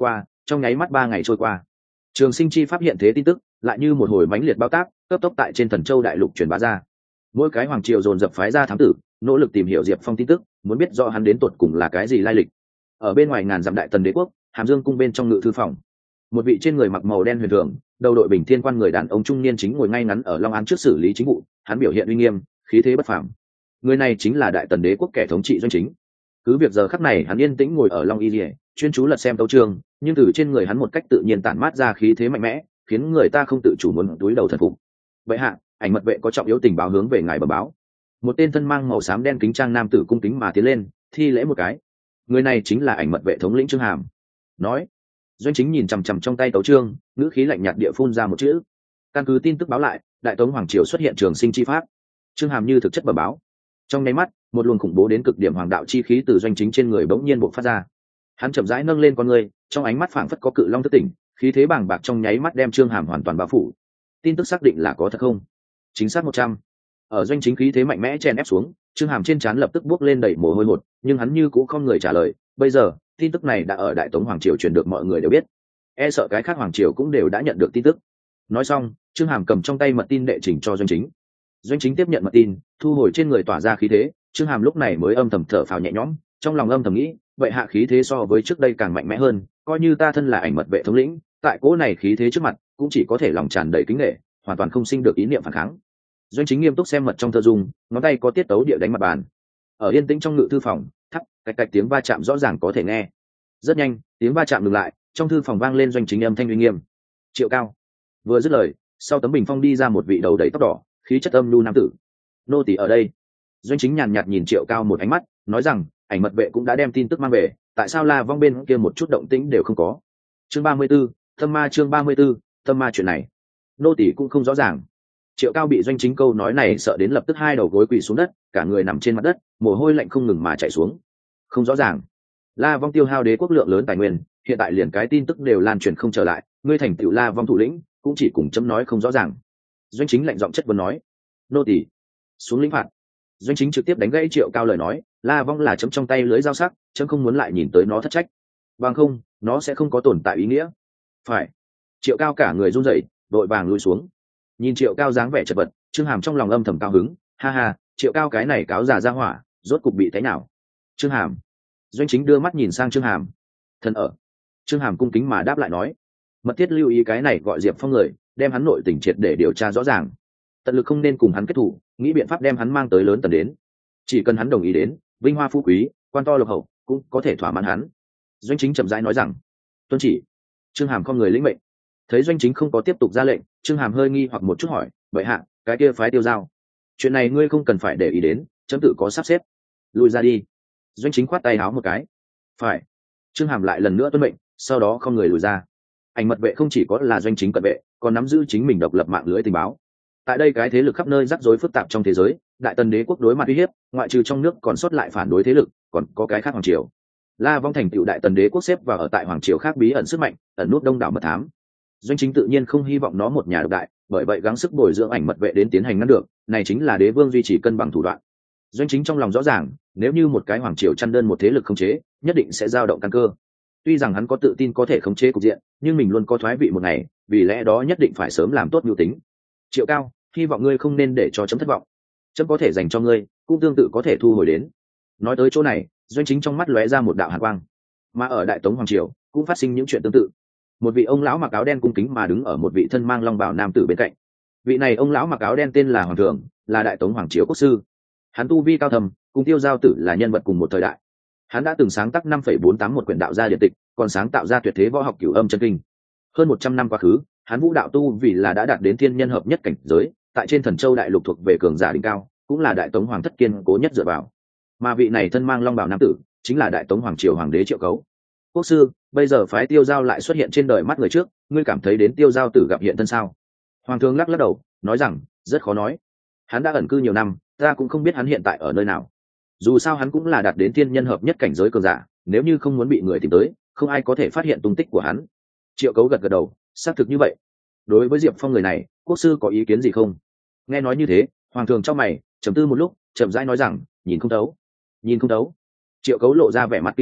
trong nháy mắt ba ngày trôi qua, Trường Sinh chi pháp hiện thế tin tức lại như một hồi mãnh liệt bao tác, cấp tốc tại trên Thần Châu đại lục truyền bá ra. Mỗi cái hoàng triều dồn dập phái ra thám tử, nỗ lực tìm hiểu Diệp Phong tin tức, muốn biết rõ hắn đến tột cùng là cái gì lai lịch. Ở bên ngoài ngàn dặm đại tần đế quốc, Hàm Dương cung bên trong ngự thư phòng, một vị trên người mặc màu đen huyền thường, đầu đội bình thiên quan người đàn ông trung niên chính ngồi ngay ngắn ở long án trước xử lý chính vụ, hắn biểu hiện uy nghiêm, khí thế bất phàm. Người này chính là đại tần đế quốc kẻ thống trị Doanh Chính. Cứ việc giờ khắc này hắn yên tĩnh ngồi ở Long Y Liễu, chuyên chú lật xem tấu chương, nhưng từ trên người hắn một cách tự nhiên tản mát ra khí thế mạnh mẽ, khiến người ta không tự chủ muốn túi đầu thần phục. Vậy hạ, ảnh mật vệ có trọng yếu tình báo hướng về ngài bẩm báo. Một tên thân mang màu xám đen kính trang nam tử cung kính mà tiến lên, thi lễ một cái. Người này chính là ảnh mật vệ thống lĩnh Trương Hàm. Nói, Doanh Chính nhìn chằm chằm trong tay tấu chương, ngữ khí lạnh nhạt địa phun ra một chữ. Căn cứ tin tức báo lại, đại tống hoàng triều xuất hiện trường sinh chi pháp. Trương Hàm như thực chất bẩm báo. Trong nháy mắt, một luồng khủng bố đến cực điểm hoàng đạo chi khí từ Doanh Chính trên người bỗng nhiên bộc phát ra. Hắn chậm rãi nâng lên con người, trong ánh mắt phảng phất có cự long thức tỉnh, khí thế bàng bạc trong nháy mắt đem Trương Hàm hoàn toàn bao phủ. Tin tức xác định là có thật không? Chính xác một trăm. Ở Doanh Chính khí thế mạnh mẽ chen ép xuống, Trương Hàm trên trán lập tức buốc lên đầy mồ hôi hột, nhưng hắn như cũng không người trả lời. Bây giờ, tin tức này đã ở đại tống hoàng triều truyền được mọi người đều biết, e sợ cái khác hoàng triều cũng đều đã nhận được tin tức. Nói xong, Trương Hàm cầm trong tay mật tin đệ trình cho Doanh Chính. Doanh Chính tiếp nhận mật tin, thu hồi trên người tỏa ra khí thế. Trương Hàm lúc này mới âm thầm thở phào nhẹ nhõm, trong lòng âm thầm nghĩ, vậy hạ khí thế so với trước đây càng mạnh mẽ hơn, coi như ta thân là ảnh mật vệ thống lĩnh, tại cỗ này khí thế trước mặt, cũng chỉ có thể lòng tràn đầy kính nể, hoàn toàn không sinh được ý niệm phản kháng. Doanh Chính nghiêm túc xem mật trong thơ dung, ngón tay có tiết tấu địa đánh mặt bàn. Ở yên tĩnh trong ngự thư phòng, thắc cạch cạch tiếng va chạm rõ ràng có thể nghe. Rất nhanh, tiếng va chạm ngừng lại, trong thư phòng vang lên Doanh Chính âm thanh uy nghiêm. Triệu Cao. Vừa dứt lời, sau tấm bình phong đi ra một vị đầu đầy tóc đỏ, khí chất âm nhu nam tử. Nô tỳ ở đây. Doanh Chính nhàn nhạt nhìn Triệu Cao một ánh mắt, nói rằng, ảnh mật vệ cũng đã đem tin tức mang về, tại sao La Vong bên kia một chút động tĩnh đều không có? Chương ba mươi 34, Tâm Ma chương ba mươi 34, Tâm Ma chuyện này, nô tỳ cũng không rõ ràng. Triệu Cao bị Doanh Chính câu nói này sợ đến lập tức hai đầu gối quỳ xuống đất, cả người nằm trên mặt đất, mồ hôi lạnh không ngừng mà chảy xuống. Không rõ ràng? La Vong tiêu hao đế quốc lượng lớn tài nguyên, hiện tại liền cái tin tức đều lan truyền không trở lại, ngươi thành tựu La Vong thủ lĩnh, cũng chỉ cùng chấm nói không rõ ràng. Doanh Chính lạnh giọng chất vấn nói, nô tỳ xuống lĩnh phạt. Doanh Chính trực tiếp đánh gãy Triệu Cao lời nói, La Vong là chấm trong tay lưới dao sắc, chấm không muốn lại nhìn tới nó thất trách, bằng không nó sẽ không có tồn tại ý nghĩa. Phải. Triệu Cao cả người run rẩy, đội vàng lùi xuống. Nhìn Triệu Cao dáng vẻ chật vật, Trương Hàm trong lòng âm thầm cao hứng, ha ha, Triệu Cao cái này cáo già ra hỏa, rốt cục bị thế nào? Trương Hàm. Doanh Chính đưa mắt nhìn sang Trương Hàm. Thần ở. Trương Hàm cung kính mà đáp lại nói, mật thiết lưu ý cái này gọi Diệp Phong người, đem hắn nội tình triệt để điều tra rõ ràng, tận lực không nên cùng hắn kết thủ, nghĩ biện pháp đem hắn mang tới lớn tần đến. Chỉ cần hắn đồng ý đến, vinh hoa phú quý, quan to lộc hậu, cũng có thể thỏa mãn hắn. Doanh Chính chậm rãi nói rằng, tuân chỉ. Trương Hàm không người lĩnh mệnh. Thấy Doanh Chính không có tiếp tục ra lệnh, Trương Hàm hơi nghi hoặc một chút hỏi, vậy hạ, cái kia phái Tiêu Giao, chuyện này ngươi không cần phải để ý đến, chấm tự có sắp xếp. Lùi ra đi. Doanh Chính khoát tay áo một cái. Phải. Trương Hàm lại lần nữa tuân mệnh, sau đó không người lùi ra. Ảnh mật vệ không chỉ có là Doanh Chính cận vệ, còn nắm giữ chính mình độc lập mạng lưới tình báo. Tại đây cái thế lực khắp nơi rắc rối phức tạp trong thế giới, đại tần đế quốc đối mặt uy hiếp, ngoại trừ trong nước còn sót lại phản đối thế lực, còn có cái khác hoàng triều. La Vong thành tựu đại tần đế quốc xếp vào ở tại hoàng triều khác bí ẩn sức mạnh, ẩn nút đông đảo mật thám. Doanh Chính tự nhiên không hy vọng nó một nhà độc đại, bởi vậy gắng sức bồi dưỡng ảnh mật vệ đến tiến hành ngăn được, này chính là đế vương duy trì cân bằng thủ đoạn. Doanh Chính trong lòng rõ ràng, nếu như một cái hoàng triều chăn đơn một thế lực khống chế, nhất định sẽ dao động căn cơ. Tuy rằng hắn có tự tin có thể khống chế cục diện, nhưng mình luôn có thoái vị một ngày, vì lẽ đó nhất định phải sớm làm tốt mưu tính. Triệu Cao, hy vọng ngươi không nên để cho chấm thất vọng, chấm có thể dành cho ngươi, cũng tương tự có thể thu hồi đến. Nói tới chỗ này, Doanh Chính trong mắt lóe ra một đạo hàn quang. Mà ở đại tống hoàng triều cũng phát sinh những chuyện tương tự. Một vị ông lão mặc áo đen cung kính mà đứng ở một vị thân mang long bào nam tử bên cạnh. Vị này ông lão mặc áo đen tên là Hoàng Thượng, là đại tống hoàng triều quốc sư. Hắn tu vi cao thầm, cùng Tiêu Giao tử là nhân vật cùng một thời đại. Hắn đã từng sáng tác năm phẩy bốn tám một quyển đạo gia điện tịch, còn sáng tạo ra tuyệt thế võ học cửu âm chân kinh. Hơn một trăm năm quá khứ, hắn vũ đạo tu vì là đã đạt đến thiên nhân hợp nhất cảnh giới, tại trên Thần Châu đại lục thuộc về cường giả đỉnh cao, cũng là đại tống hoàng thất kiên cố nhất dựa vào. Mà vị này thân mang long bào nam tử, chính là đại tống hoàng triều hoàng đế Triệu Cấu. Quốc sư, bây giờ phái Tiêu Giao lại xuất hiện trên đời mắt người trước, ngươi cảm thấy đến Tiêu Giao tử gặp hiện thân sao? Hoàng thượng lắc lắc đầu, nói rằng, rất khó nói. Hắn đã ẩn cư nhiều năm, ta cũng không biết hắn hiện tại ở nơi nào. Dù sao hắn cũng là đạt đến thiên nhân hợp nhất cảnh giới cường giả, nếu như không muốn bị người tìm tới, không ai có thể phát hiện tung tích của hắn. Triệu Cấu gật gật đầu, xác thực như vậy. Đối với Diệp Phong người này, quốc sư có ý kiến gì không? Nghe nói như thế, Hoàng thượng trong mày trầm tư một lúc, chậm rãi nói rằng, nhìn không thấu. Nhìn không thấu. Triệu Cấu lộ ra vẻ mặt kinh ngạc,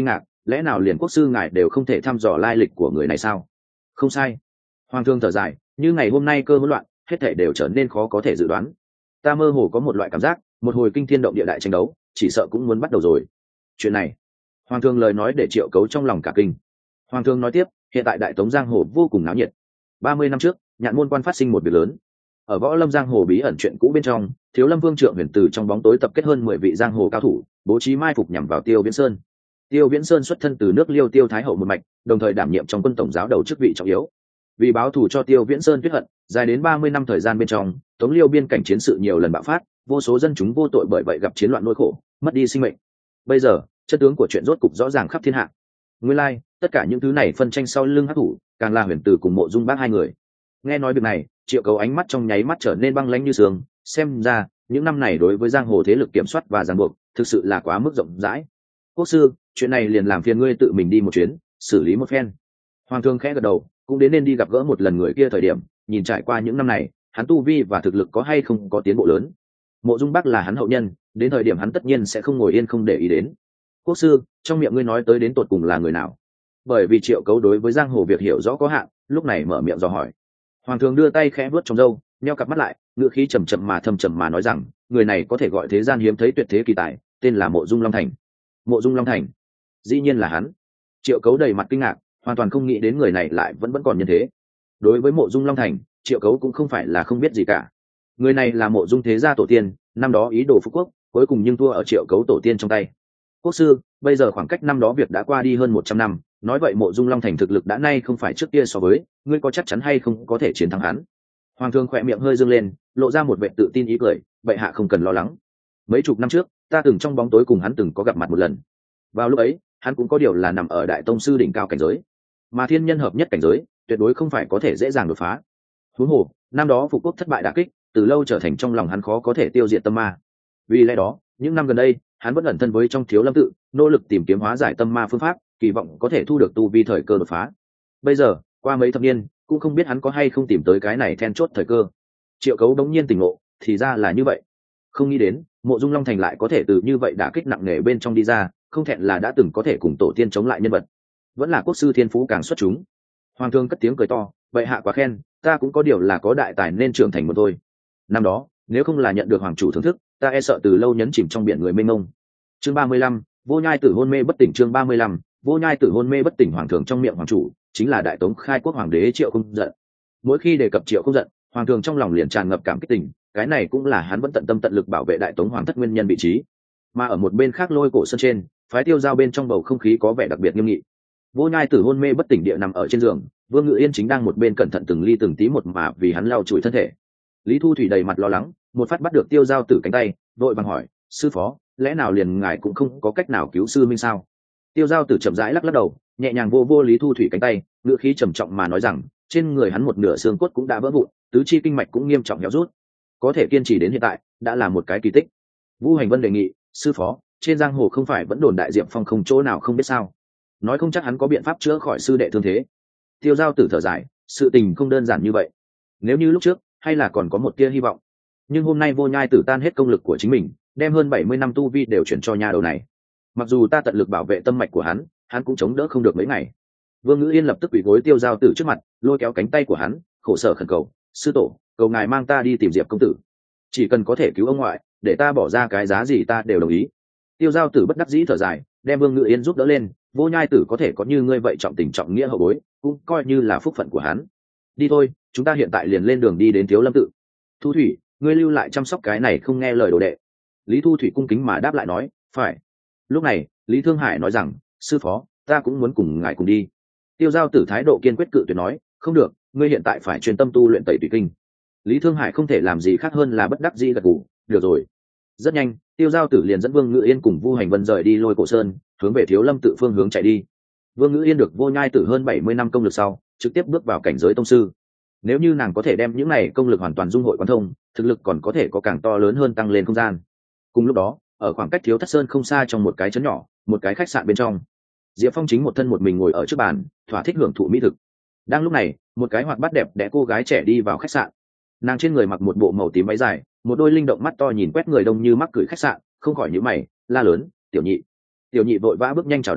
lẽ nào liền quốc sư ngài đều không thể thăm dò lai lịch của người này sao? Không sai. Hoàng thương thở dài, như ngày hôm nay cơ hỗn loạn, hết thảy đều trở nên khó có thể dự đoán. Ta mơ hồ có một loại cảm giác, một hồi kinh thiên động địa đại tranh đấu chỉ sợ cũng muốn bắt đầu rồi. Chuyện này, Hoàng thương lời nói để Triệu Cấu trong lòng cả kinh. Hoàng thương nói tiếp, hiện tại đại tống giang hồ vô cùng náo nhiệt. ba mươi năm trước, Nhạn môn quan phát sinh một việc lớn. Ở võ lâm giang hồ bí ẩn chuyện cũ bên trong, Thiếu Lâm Vương Trượng Huyền từ trong bóng tối tập kết hơn mười vị giang hồ cao thủ, bố trí mai phục nhằm vào Tiêu Viễn Sơn. Tiêu Viễn Sơn xuất thân từ nước Liêu Tiêu Thái hậu một mạch, đồng thời đảm nhiệm trong quân tổng giáo đầu chức vị trọng yếu. Vì báo thù cho Tiêu Viễn Sơn tuyết hận, dài đến ba mươi năm thời gian bên trong, Tống Liêu biên cảnh chiến sự nhiều lần bạo phát, vô số dân chúng vô tội bởi vậy gặp chiến loạn nỗi khổ, mất đi sinh mệnh. Bây giờ, chất tướng của chuyện rốt cục rõ ràng khắp thiên hạ. Nguyên lai, like, tất cả những thứ này phân tranh sau lưng hắc thủ, càng là Huyền Từ cùng Mộ Dung Bác hai người. Nghe nói việc này, Triệu Cấu ánh mắt trong nháy mắt trở nên băng lãnh như sương, xem ra, những năm này đối với giang hồ thế lực kiểm soát và ràng buộc, thực sự là quá mức rộng rãi. Quốc sư, chuyện này liền làm phiền ngươi tự mình đi một chuyến, xử lý một phen. Hoàng thương khẽ gật đầu, cũng đến nên đi gặp gỡ một lần người kia thời điểm, nhìn trải qua những năm này, hắn tu vi và thực lực có hay không có tiến bộ lớn. Mộ Dung Bắc là hắn hậu nhân, đến thời điểm hắn tất nhiên sẽ không ngồi yên không để ý đến. Quốc sư, trong miệng ngươi nói tới đến tột cùng là người nào? Bởi vì Triệu Cấu đối với giang hồ việc hiểu rõ có hạn, lúc này mở miệng dò hỏi. Hoàng thương đưa tay khẽ vuốt trong râu, nheo cặp mắt lại, ngựa khí trầm trầm mà thâm trầm mà nói rằng, người này có thể gọi thế gian hiếm thấy tuyệt thế kỳ tài, tên là Mộ Dung Long Thành. Mộ Dung Long Thành? Dĩ nhiên là hắn. Triệu Cấu đầy mặt kinh ngạc, hoàn toàn không nghĩ đến người này lại vẫn vẫn còn như thế. Đối với Mộ Dung Long Thành, Triệu Cấu cũng không phải là không biết gì cả. Người này là Mộ Dung thế gia tổ tiên, năm đó ý đồ phục quốc, cuối cùng nhưng thua ở Triệu Cấu tổ tiên trong tay. Quốc sư, bây giờ khoảng cách năm đó việc đã qua đi hơn một trăm năm, nói vậy Mộ Dung Long Thành thực lực đã nay không phải trước kia so với, ngươi có chắc chắn hay không có thể chiến thắng hắn? Hoàng thương khỏe miệng hơi dương lên, lộ ra một vẻ tự tin ý cười, bệ hạ không cần lo lắng. Mấy chục năm trước, ta từng trong bóng tối cùng hắn từng có gặp mặt một lần. Vào lúc ấy, hắn cũng có điều là nằm ở đại tông sư đỉnh cao cảnh giới, mà thiên nhân hợp nhất cảnh giới, tuyệt đối không phải có thể dễ dàng đột phá. Huống hồ, năm đó phục quốc thất bại đả kích, từ lâu trở thành trong lòng hắn khó có thể tiêu diệt tâm ma. Vì lẽ đó, những năm gần đây, hắn vẫn ẩn thân với trong Thiếu Lâm tự, nỗ lực tìm kiếm hóa giải tâm ma phương pháp, kỳ vọng có thể thu được tu vi thời cơ đột phá. Bây giờ, qua mấy thập niên, cũng không biết hắn có hay không tìm tới cái này then chốt thời cơ. Triệu Cấu đống nhiên tỉnh ngộ, thì ra là như vậy. Không nghĩ đến, Mộ Dung Long Thành lại có thể từ như vậy đả kích nặng nề bên trong đi ra, không thẹn là đã từng có thể cùng tổ tiên chống lại nhân vật. Vẫn là quốc sư thiên phú càng xuất chúng. Hoàng thương cất tiếng cười to, vậy hạ quá khen, ta cũng có điều là có đại tài nên trưởng thành một thôi. Năm đó, nếu không là nhận được hoàng chủ thưởng thức, ta e sợ từ lâu nhấn chìm trong biển người mênh mông. Chương ba mươi lăm, Vô Nhai Tử hôn mê bất tỉnh. Chương ba mươi lăm, Vô Nhai Tử hôn mê bất tỉnh. Hoàng thượng trong miệng hoàng chủ chính là đại tống khai quốc hoàng đế Triệu Không Giận. Mỗi khi đề cập Triệu Không Giận, hoàng thượng trong lòng liền tràn ngập cảm kích tình, cái này cũng là hắn vẫn tận tâm tận lực bảo vệ đại tống hoàng thất nguyên nhân vị trí. Mà ở một bên khác Lôi Cổ Sơn trên, phái Tiêu Giao bên trong bầu không khí có vẻ đặc biệt nghiêm nghị. Vô Nhai Tử hôn mê bất tỉnh địa nằm ở trên giường, Vương Ngự Yên chính đang một bên cẩn thận từng ly từng tí một mà vì hắn lau chùi thân thể. Lý Thu Thủy đầy mặt lo lắng, một phát bắt được Tiêu Giao Tử cánh tay, vội vàng hỏi, sư phó, lẽ nào liền ngài cũng không có cách nào cứu sư minh sao? Tiêu Giao Tử chậm rãi lắc lắc đầu, nhẹ nhàng vô vô Lý Thu Thủy cánh tay, ngữ khí trầm trọng mà nói rằng, trên người hắn một nửa xương cốt cũng đã vỡ vụn, tứ chi kinh mạch cũng nghiêm trọng héo rút, có thể kiên trì đến hiện tại đã là một cái kỳ tích. Vũ Hành Vân đề nghị, sư phó, trên giang hồ không phải vẫn đồn đại Diệp Phong không chỗ nào không biết sao? Nói không chắc hắn có biện pháp chữa khỏi sư đệ thương thế. Tiêu Giao Tử thở dài, sự tình không đơn giản như vậy. Nếu như lúc trước, hay là còn có một tia hy vọng. Nhưng hôm nay Vô Nhai Tử tan hết công lực của chính mình, đem hơn bảy mươi năm tu vi đều chuyển cho nha đầu này. Mặc dù ta tận lực bảo vệ tâm mạch của hắn, hắn cũng chống đỡ không được mấy ngày. Vương Ngữ Yên lập tức quỳ gối Tiêu Giao Tử trước mặt, lôi kéo cánh tay của hắn, khổ sở khẩn cầu, sư tổ, cầu ngài mang ta đi tìm Diệp công tử. Chỉ cần có thể cứu ông ngoại, để ta bỏ ra cái giá gì ta đều đồng ý. Tiêu Giao Tử bất đắc dĩ thở dài, đem Vương Ngữ Yên giúp đỡ lên, Vô Nhai Tử có thể có như ngươi vậy trọng tình trọng nghĩa hậu bối, cũng coi như là phúc phận của hắn. Đi thôi, chúng ta hiện tại liền lên đường đi đến Thiếu Lâm tự. Thu Thủy, ngươi lưu lại chăm sóc cái này không nghe lời đồ đệ. Lý Thu Thủy cung kính mà đáp lại nói, phải. Lúc này, Lý Thương Hải nói rằng, sư phó, ta cũng muốn cùng ngài cùng đi. Tiêu Giao Tử thái độ kiên quyết cự tuyệt nói, không được, ngươi hiện tại phải chuyên tâm tu luyện tẩy tùy kinh. Lý Thương Hải không thể làm gì khác hơn là bất đắc dĩ gật gù, được rồi. Rất nhanh, Tiêu Giao Tử liền dẫn Vương Ngự Yên cùng Vu Hành Vân rời đi Lôi Cổ Sơn, hướng về Thiếu Lâm tự phương hướng chạy đi. Vương Ngự Yên được Vô Nhai Tử hơn bảy mươi năm công lực sau, trực tiếp bước vào cảnh giới tông sư. Nếu như nàng có thể đem những này công lực hoàn toàn dung hội quán thông, thực lực còn có thể có càng to lớn hơn tăng lên không gian. Cùng lúc đó, ở khoảng cách Thiếu Thất Sơn không xa trong một cái trấn nhỏ, một cái khách sạn bên trong, Diệp Phong chính một thân một mình ngồi ở trước bàn, thỏa thích hưởng thụ mỹ thực. Đang lúc này, một cái hoạt bát đẹp đẽ cô gái trẻ đi vào khách sạn. Nàng trên người mặc một bộ màu tím váy dài, một đôi linh động mắt to nhìn quét người đông như mắc cười khách sạn, không khỏi nhíu mày, la lớn, "Tiểu nhị!" Tiểu nhị vội vã bước nhanh chào đón,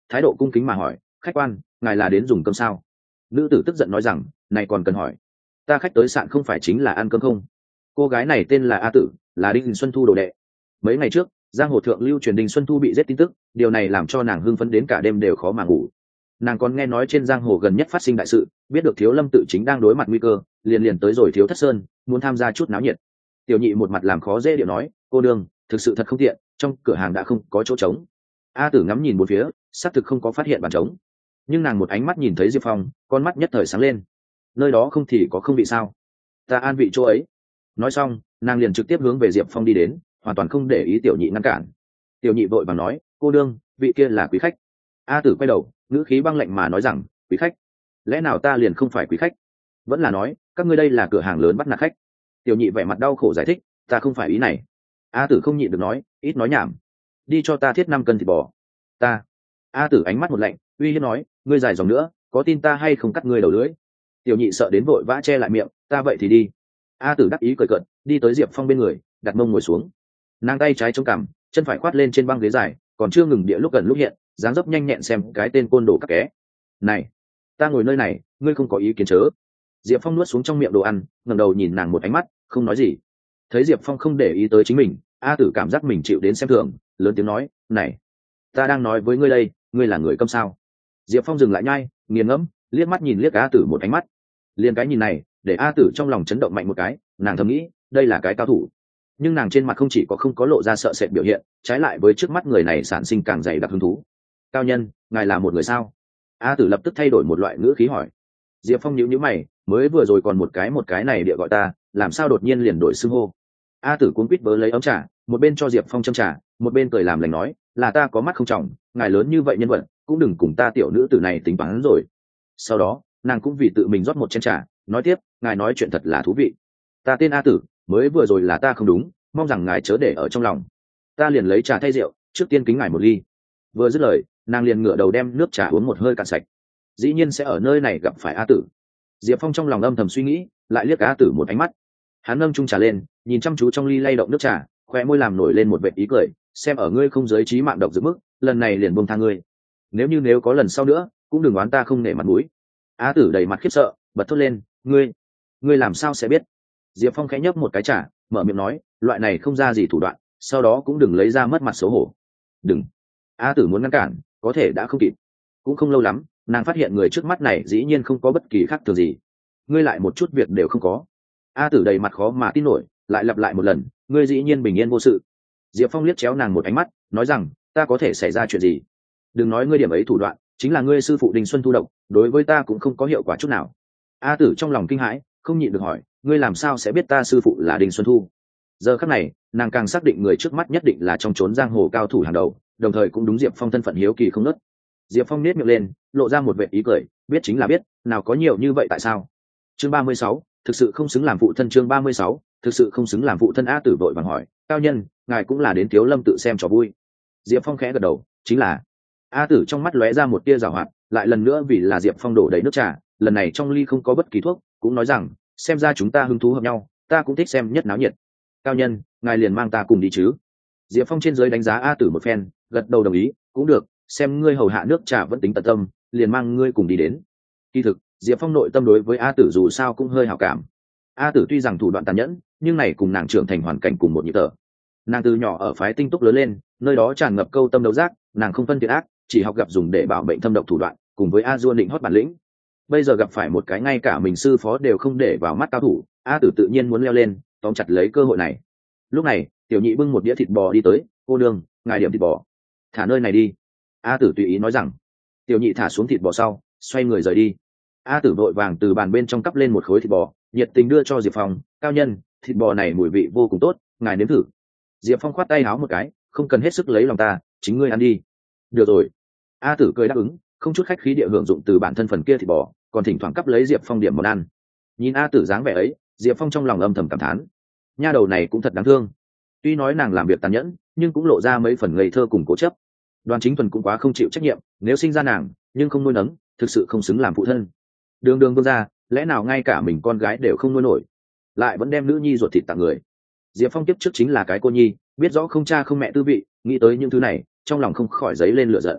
thái độ cung kính mà hỏi, khách quan, ngài là đến dùng cơm sao? Nữ tử tức giận nói rằng, này còn cần hỏi, ta khách tới sạn không phải chính là ăn cơm không? Cô gái này tên là A Tử, là Đinh Xuân Thu đồ đệ. Mấy ngày trước giang hồ thượng lưu truyền Đinh Xuân Thu bị giết tin tức, điều này làm cho nàng hưng phấn đến cả đêm đều khó mà ngủ. Nàng còn nghe nói trên giang hồ gần nhất phát sinh đại sự, biết được Thiếu Lâm tự chính đang đối mặt nguy cơ, liền liền tới rồi Thiếu Thất Sơn, muốn tham gia chút náo nhiệt. Tiểu nhị một mặt làm khó dễ điệu nói, cô đương, thực sự thật không tiện, trong cửa hàng đã không có chỗ trống. A Tử ngắm nhìn một phía, xác thực không có phát hiện bàn trống, nhưng nàng một ánh mắt nhìn thấy Diệp Phong, con mắt nhất thời sáng lên. Nơi đó không thì có không bị sao? Ta an vị chỗ ấy. Nói xong, nàng liền trực tiếp hướng về Diệp Phong đi đến, hoàn toàn không để ý tiểu nhị ngăn cản. Tiểu nhị vội vàng nói, cô đương, vị kia là quý khách. A Tử quay đầu, ngữ khí băng lạnh mà nói rằng, quý khách? Lẽ nào ta liền không phải quý khách? Vẫn là nói, các ngươi đây là cửa hàng lớn bắt nạt khách? Tiểu nhị vẻ mặt đau khổ giải thích, ta không phải ý này. A Tử không nhịn được nói, ít nói nhảm, đi cho ta thiết năm cân thịt bò. Ta. A Tử ánh mắt một lạnh, uy hiếp nói, ngươi dài dòng nữa, có tin ta hay không cắt ngươi đầu lưỡi? Tiểu nhị sợ đến vội vã che lại miệng, ta vậy thì đi. A Tử đắc ý cười cợt, đi tới Diệp Phong bên người, đặt mông ngồi xuống. Nàng tay trái chống cằm, chân phải khoát lên trên băng ghế dài, còn chưa ngừng địa lúc gần lúc hiện, dáng dấp nhanh nhẹn xem cái tên côn đồ các ké. Này, ta ngồi nơi này, ngươi không có ý kiến chớ? Diệp Phong nuốt xuống trong miệng đồ ăn, ngẩng đầu nhìn nàng một ánh mắt, không nói gì. Thấy Diệp Phong không để ý tới chính mình, A Tử cảm giác mình chịu đến xem thường, lớn tiếng nói, này, ta đang nói với ngươi đây, ngươi là người câm sao? Diệp Phong dừng lại nhai, nghiền ngẫm, liếc mắt nhìn liếc A Tử một ánh mắt. Liên cái nhìn này, để A Tử trong lòng chấn động mạnh một cái, nàng thầm nghĩ, đây là cái cao thủ. Nhưng nàng trên mặt không chỉ có không có lộ ra sợ sệt biểu hiện, trái lại với trước mắt người này sản sinh càng dày đặc hứng thú. Cao nhân, ngài là một người sao? A Tử lập tức thay đổi một loại ngữ khí hỏi. Diệp Phong nhíu nhíu mày, mới vừa rồi còn một cái một cái này địa gọi ta, làm sao đột nhiên liền đổi xưng hô? A Tử cuống quýt vớ lấy ấm trà, một bên cho Diệp Phong châm trà, một bên cười làm lành nói, là ta có mắt không trọng, ngài lớn như vậy nhân vật, cũng đừng cùng ta tiểu nữ tử này tính toán rồi. Sau đó, nàng cũng vì tự mình rót một chén trà, nói tiếp, ngài nói chuyện thật là thú vị. Ta tên A Tử, mới vừa rồi là ta không đúng, mong rằng ngài chớ để ở trong lòng. Ta liền lấy trà thay rượu, trước tiên kính ngài một ly. Vừa dứt lời, nàng liền ngửa đầu đem nước trà uống một hơi cạn sạch. Dĩ nhiên sẽ ở nơi này gặp phải A Tử. Diệp Phong trong lòng âm thầm suy nghĩ, lại liếc A Tử một ánh mắt. Hắn nâng chung trà lên, nhìn chăm chú trong ly lay động nước trà, khoe môi làm nổi lên một vệt ý cười, xem ở ngươi không giới trí mạng độc dữ mức, lần này liền buông tha ngươi. Nếu như nếu có lần sau nữa, cũng đừng oán ta không nể mặt mũi. A Tử đầy mặt khiếp sợ, bật thốt lên, ngươi, ngươi làm sao sẽ biết? Diệp Phong khẽ nhấp một cái trà, mở miệng nói, loại này không ra gì thủ đoạn, sau đó cũng đừng lấy ra mất mặt xấu hổ. Đừng. A Tử muốn ngăn cản, có thể đã không kịp. Cũng không lâu lắm, nàng phát hiện người trước mắt này dĩ nhiên không có bất kỳ khác thường gì. Ngươi lại một chút việc đều không có. A Tử đầy mặt khó mà tin nổi, lại lặp lại một lần, ngươi dĩ nhiên bình yên vô sự. Diệp Phong liếc chéo nàng một ánh mắt, nói rằng, ta có thể xảy ra chuyện gì? Đừng nói ngươi điểm ấy thủ đoạn, chính là ngươi sư phụ Đinh Xuân Thu độc, đối với ta cũng không có hiệu quả chút nào. A Tử trong lòng kinh hãi, không nhịn được hỏi, ngươi làm sao sẽ biết ta sư phụ là Đinh Xuân Thu? Giờ khắc này, nàng càng xác định người trước mắt nhất định là trong chốn giang hồ cao thủ hàng đầu, đồng thời cũng đúng Diệp Phong thân phận hiếu kỳ không nớt. Diệp Phong nét miệng lên, lộ ra một vẻ ý cười, biết chính là biết, nào có nhiều như vậy tại sao? Chương ba mươi sáu, thực sự không xứng làm phụ thân. Chương ba mươi sáu, thực sự không xứng làm phụ thân. A Tử vội vàng hỏi, cao nhân, ngài cũng là đến Thiếu Lâm tự xem trò vui? Diệp Phong khẽ gật đầu, chính là. A Tử trong mắt lóe ra một tia giảo hoạt, lại lần nữa vì là Diệp Phong đổ đầy nước trà, lần này trong ly không có bất kỳ thuốc, cũng nói rằng, xem ra chúng ta hứng thú hợp nhau, ta cũng thích xem nhất náo nhiệt. Cao nhân, ngài liền mang ta cùng đi chứ? Diệp Phong trên dưới đánh giá A Tử một phen, gật đầu đồng ý, cũng được, xem ngươi hầu hạ nước trà vẫn tính tận tâm, liền mang ngươi cùng đi đến. Kỳ thực, Diệp Phong nội tâm đối với A Tử dù sao cũng hơi hảo cảm. A Tử tuy rằng thủ đoạn tàn nhẫn, nhưng này cùng nàng trưởng thành hoàn cảnh cùng một nhịp thở. Nàng từ nhỏ ở phái Tinh Túc lớn lên, nơi đó tràn ngập câu tâm đấu giác, nàng không phân thiện ác, chỉ học gặp dùng để bảo mệnh thâm độc thủ đoạn, cùng với A Dua định hót bản lĩnh. Bây giờ gặp phải một cái ngay cả mình sư phó đều không để vào mắt cao thủ, A Tử tự nhiên muốn leo lên, tóm chặt lấy cơ hội này. Lúc này, tiểu nhị bưng một đĩa thịt bò đi tới, cô nương, ngài điểm thịt bò, thả nơi này đi. A Tử tùy ý nói rằng. Tiểu nhị thả xuống thịt bò sau, xoay người rời đi. A Tử vội vàng từ bàn bên trong cắp lên một khối thịt bò, nhiệt tình đưa cho Diệp Phong, cao nhân, thịt bò này mùi vị vô cùng tốt, ngài nếm thử. Diệp Phong khoát tay áo một cái, không cần hết sức lấy lòng ta, chính ngươi ăn đi. Được rồi. A Tử cười đáp ứng, không chút khách khí địa hưởng dụng từ bản thân phần kia thịt bò, còn thỉnh thoảng cắp lấy Diệp Phong điểm món ăn. Nhìn A Tử dáng vẻ ấy, Diệp Phong trong lòng âm thầm cảm thán, nha đầu này cũng thật đáng thương. Tuy nói nàng làm việc tàn nhẫn, nhưng cũng lộ ra mấy phần ngây thơ cùng cố chấp. Đoàn Chính Thuần cũng quá không chịu trách nhiệm, nếu sinh ra nàng nhưng không nuôi nấng, thực sự không xứng làm phụ thân. Đường đường vương gia, lẽ nào ngay cả mình con gái đều không nuôi nổi, lại vẫn đem nữ nhi ruột thịt tặng người. Diệp Phong tiếp trước chính là cái cô nhi, biết rõ không cha không mẹ tư vị, nghĩ tới những thứ này, trong lòng không khỏi dấy lên lửa giận.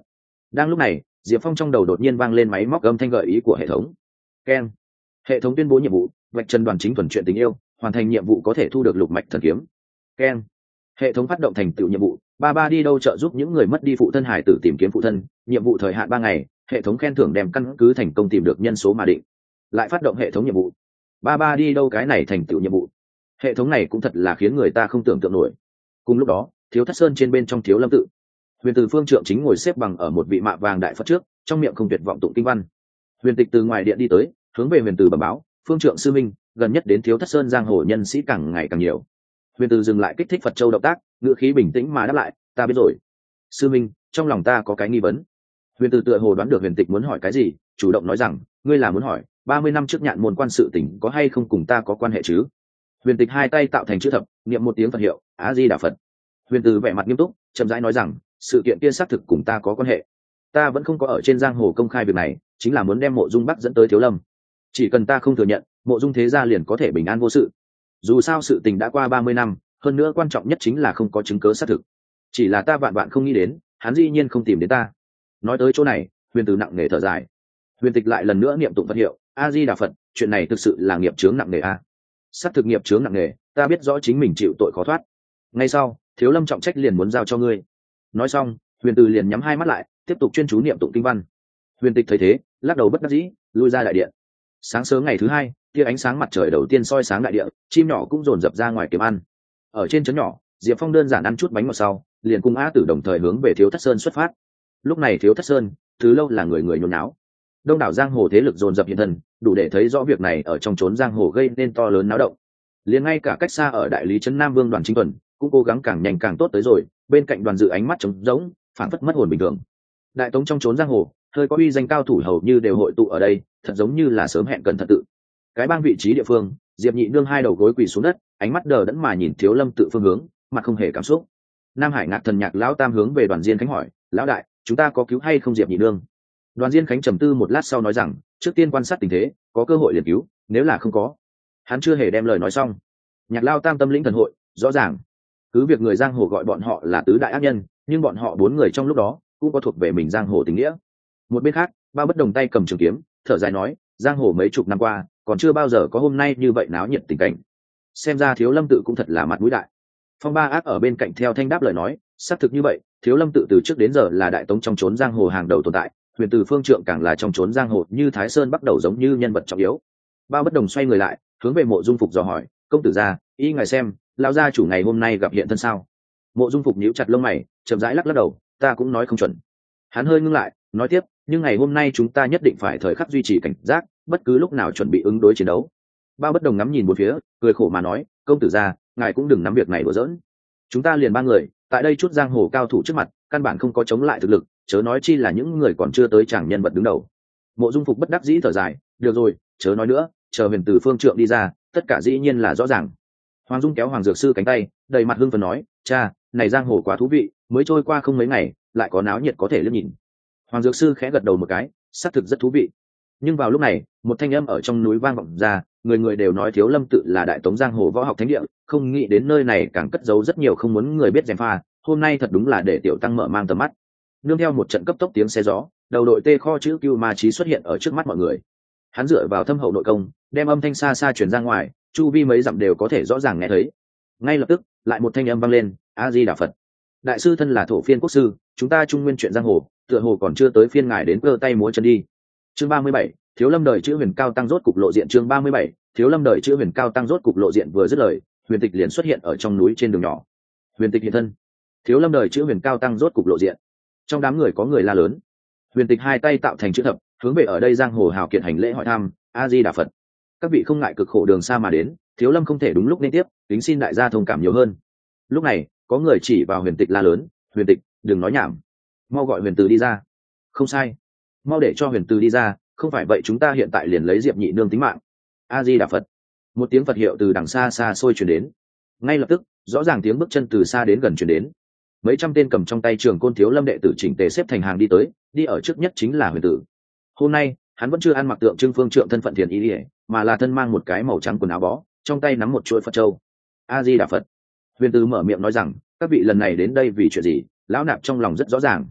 Đang lúc này Diệp Phong trong đầu đột nhiên vang lên máy móc âm thanh gợi ý của hệ thống. Keng. Hệ thống tuyên bố nhiệm vụ: vạch trần đoàn chính thuần chuyện tình yêu, hoàn thành nhiệm vụ có thể thu được lục mạch thần kiếm. Keng. Hệ thống phát động thành tựu nhiệm vụ: ba ba đi đâu trợ giúp những người mất đi phụ thân hải tử tìm kiếm phụ thân, nhiệm vụ thời hạn ba ngày, hệ thống khen thưởng đem căn cứ thành công tìm được nhân số mà định. Lại phát động hệ thống nhiệm vụ: ba ba đi đâu. Cái này thành tựu nhiệm vụ. Hệ thống này cũng thật là khiến người ta không tưởng tượng nổi. Cùng lúc đó Thiếu Thất Sơn trên bên trong Thiếu Lâm tự, Huyền Từ Phương Trượng chính ngồi xếp bằng ở một vị mạ vàng đại Phật trước, trong miệng không tuyệt vọng tụng kinh văn. Huyền Tịch từ ngoài điện đi tới, hướng về Huyền Từ bẩm báo: Phương Trượng sư minh, gần nhất đến Thiếu Thất Sơn giang hồ nhân sĩ càng ngày càng nhiều. Huyền Từ dừng lại kích thích Phật châu động tác, ngữ khí bình tĩnh mà đáp lại: ta biết rồi sư minh, trong lòng ta có cái nghi vấn. Huyền Từ tựa hồ đoán được Huyền Tịch muốn hỏi cái gì, chủ động nói rằng: ngươi là muốn hỏi ba mươi năm trước nhạn môn quan sự tình có hay không cùng ta có quan hệ chứ? Huyền Tịch hai tay tạo thành chữ thập, niệm một tiếng Phật hiệu: A Di Đà Phật. Huyền Từ vẻ mặt nghiêm túc, chậm rãi nói rằng: sự kiện kia xác thực cùng ta có quan hệ. Ta vẫn không có ở trên giang hồ công khai việc này, chính là muốn đem Mộ Dung Bắc dẫn tới Thiếu Lâm. Chỉ cần ta không thừa nhận, Mộ Dung thế gia liền có thể bình an vô sự. Dù sao sự tình đã qua ba mươi năm, hơn nữa quan trọng nhất chính là không có chứng cứ xác thực. Chỉ là ta vạn vạn không nghĩ đến, hắn dĩ nhiên không tìm đến ta. Nói tới chỗ này, Huyền Từ nặng nề thở dài. Huyền Tịch lại lần nữa niệm tụng Phật hiệu: A Di Đà Phật. Chuyện này thực sự là nghiệp chướng nặng nề a. Xác thực nghiệp chướng nặng nề, ta biết rõ chính mình chịu tội khó thoát. Ngay sau, Thiếu Lâm trọng trách liền muốn giao cho ngươi. Nói xong, Huyền Từ liền nhắm hai mắt lại, tiếp tục chuyên chú niệm tụng kinh văn. Huyền Tịch thấy thế, lắc đầu bất đắc dĩ, lui ra đại điện. Sáng sớm ngày thứ hai, tia ánh sáng mặt trời đầu tiên soi sáng đại địa, chim nhỏ cũng dồn dập ra ngoài kiếm ăn. Ở trên trấn nhỏ, Diệp Phong đơn giản ăn chút bánh ngọt sau, liền cùng A Tử đồng thời hướng về Thiếu Thất Sơn xuất phát. Lúc này Thiếu Thất Sơn, từ lâu là người người nhốn náo. Đông đảo giang hồ thế lực dồn dập hiện thân, đủ để thấy rõ việc này ở trong chốn giang hồ gây nên to lớn náo động. Liền ngay cả cách xa ở đại lý trấn Nam Vương Đoàn Chính Tuần cũng cố gắng càng nhanh càng tốt tới rồi, bên cạnh Đoàn Dự ánh mắt trống rỗng, phản phất mất hồn bình thường. Đại tống trong chốn giang hồ, hơi có uy danh cao thủ hầu như đều hội tụ ở đây, thật giống như là sớm hẹn cẩn thận tự. Cái bang vị trí địa phương, Diệp Nhị Nương hai đầu gối quỳ xuống đất, ánh mắt đờ đẫn mà nhìn Thiếu Lâm tự phương hướng, mặt không hề cảm xúc. Nam Hải Ngạc Thần Nhạc lão tam hướng về Đoàn Diên Khánh hỏi: lão đại, chúng ta có cứu hay không Diệp Nhị Nương? Đoàn Diên Khánh trầm tư một lát sau nói rằng: trước tiên quan sát tình thế, có cơ hội liền cứu, nếu là không có. Hắn chưa hề đem lời nói xong. Nhạc lao tam tâm lĩnh thần hội, rõ ràng cứ việc người giang hồ gọi bọn họ là tứ đại ác nhân, nhưng bọn họ bốn người trong lúc đó cũng có thuộc về mình giang hồ tình nghĩa. Một bên khác, Ba Bất Đồng tay cầm trường kiếm, thở dài nói: giang hồ mấy chục năm qua còn chưa bao giờ có hôm nay như vậy náo nhiệt tình cảnh. Xem ra Thiếu Lâm tự cũng thật là mặt mũi đại. Phong Ba Ác ở bên cạnh theo thanh đáp lời nói: xác thực như vậy, Thiếu Lâm tự từ trước đến giờ là đại tống trong chốn giang hồ hàng đầu tồn tại, Huyền Từ Phương Trượng càng là trong chốn giang hồ như Thái Sơn bắt đầu giống như nhân vật trọng yếu. Ba Bất Đồng xoay người lại, hướng về Mộ Dung Phục dò hỏi: công tử gia, y ngài xem, lão gia chủ ngày hôm nay gặp hiện thân sao? Mộ Dung Phục nhíu chặt lông mày, chậm rãi lắc lắc đầu: ta cũng nói không chuẩn. Hắn hơi ngưng lại, nói tiếp: nhưng ngày hôm nay chúng ta nhất định phải thời khắc duy trì cảnh giác, bất cứ lúc nào chuẩn bị ứng đối chiến đấu. Ba Bất Đồng ngắm nhìn bốn phía, cười khổ mà nói: công tử gia, ngài cũng đừng nắm việc này đùa giỡn. Chúng ta liền ba người, tại đây chút giang hồ cao thủ trước mặt, căn bản không có chống lại thực lực, chớ nói chi là những người còn chưa tới chàng nhân vật đứng đầu. Mộ Dung Phục bất đắc dĩ thở dài: được rồi, chớ nói nữa, chờ Huyền Từ Phương Trượng đi ra, tất cả dĩ nhiên là rõ ràng. Hoàng Dung kéo Hoàng Dược Sư cánh tay, đầy mặt hưng phấn nói: cha, này giang hồ quá thú vị, mới trôi qua không mấy ngày, lại có náo nhiệt có thể liếc nhìn. Hoàng Dược Sư khẽ gật đầu một cái, xác thực rất thú vị. Nhưng vào lúc này, một thanh âm ở trong núi vang vọng ra, người người đều nói Thiếu Lâm tự là đại tống giang hồ võ học thánh địa, không nghĩ đến nơi này càng cất giấu rất nhiều không muốn người biết gièm pha, hôm nay thật đúng là để tiểu tăng mở mang tầm mắt. Nương theo một trận cấp tốc tiếng xe gió, đầu đội tê kho chữ Cưu Ma Chí xuất hiện ở trước mắt mọi người. Hắn dựa vào thâm hậu nội công, đem âm thanh xa xa truyền ra ngoài, chu vi mấy dặm đều có thể rõ ràng nghe thấy. Ngay lập tức, lại một thanh âm vang lên: A Di Đà Phật. Đại sư thân là thổ phiên quốc sư, chúng ta trung nguyên chuyện giang hồ, tựa hồ còn chưa tới phiên ngài đến cơ tay múa chân đi. Chương ba mươi bảy, Thiếu Lâm đời chữ Huyền Cao tăng rốt cục lộ diện. Chương ba mươi bảy, Thiếu Lâm đời chữ Huyền Cao tăng rốt cục lộ diện. Vừa dứt lời, Huyền Tịch liền xuất hiện ở trong núi trên đường nhỏ. Huyền Tịch hiện thân. Thiếu Lâm đời chữ Huyền Cao tăng rốt cục lộ diện. Trong đám người có người la lớn. Huyền Tịch hai tay tạo thành chữ thập, hướng về ở đây giang hồ hào kiệt hành lễ hỏi thăm: A Di Đà Phật. Các vị không ngại cực khổ đường xa mà đến, Thiếu Lâm không thể đúng lúc nên tiếp, kính xin đại gia thông cảm nhiều hơn. Lúc này, có người chỉ vào Huyền Tịch la lớn: Huyền Tịch, đừng nói nhảm, mau gọi Huyền Từ đi ra. Không sai, mau để cho Huyền Từ đi ra, không phải vậy chúng ta hiện tại liền lấy Diệp Nhị Nương tính mạng. A Di Đà Phật. Một tiếng Phật hiệu từ đằng xa xa xôi truyền đến. Ngay lập tức, rõ ràng tiếng bước chân từ xa đến gần truyền đến. Mấy trăm tên cầm trong tay trường côn Thiếu Lâm đệ tử chỉnh tề xếp thành hàng đi tới, đi ở trước nhất chính là Huyền Tử. Hôm nay, hắn vẫn chưa ăn mặc tượng trưng phương trượng thân phận thiền y, mà là thân mang một cái màu trắng quần áo bó, trong tay nắm một chuỗi Phật châu. A Di Đà Phật. Huyền Tử mở miệng nói rằng: các vị lần này đến đây vì chuyện gì, lão nạp trong lòng rất rõ ràng.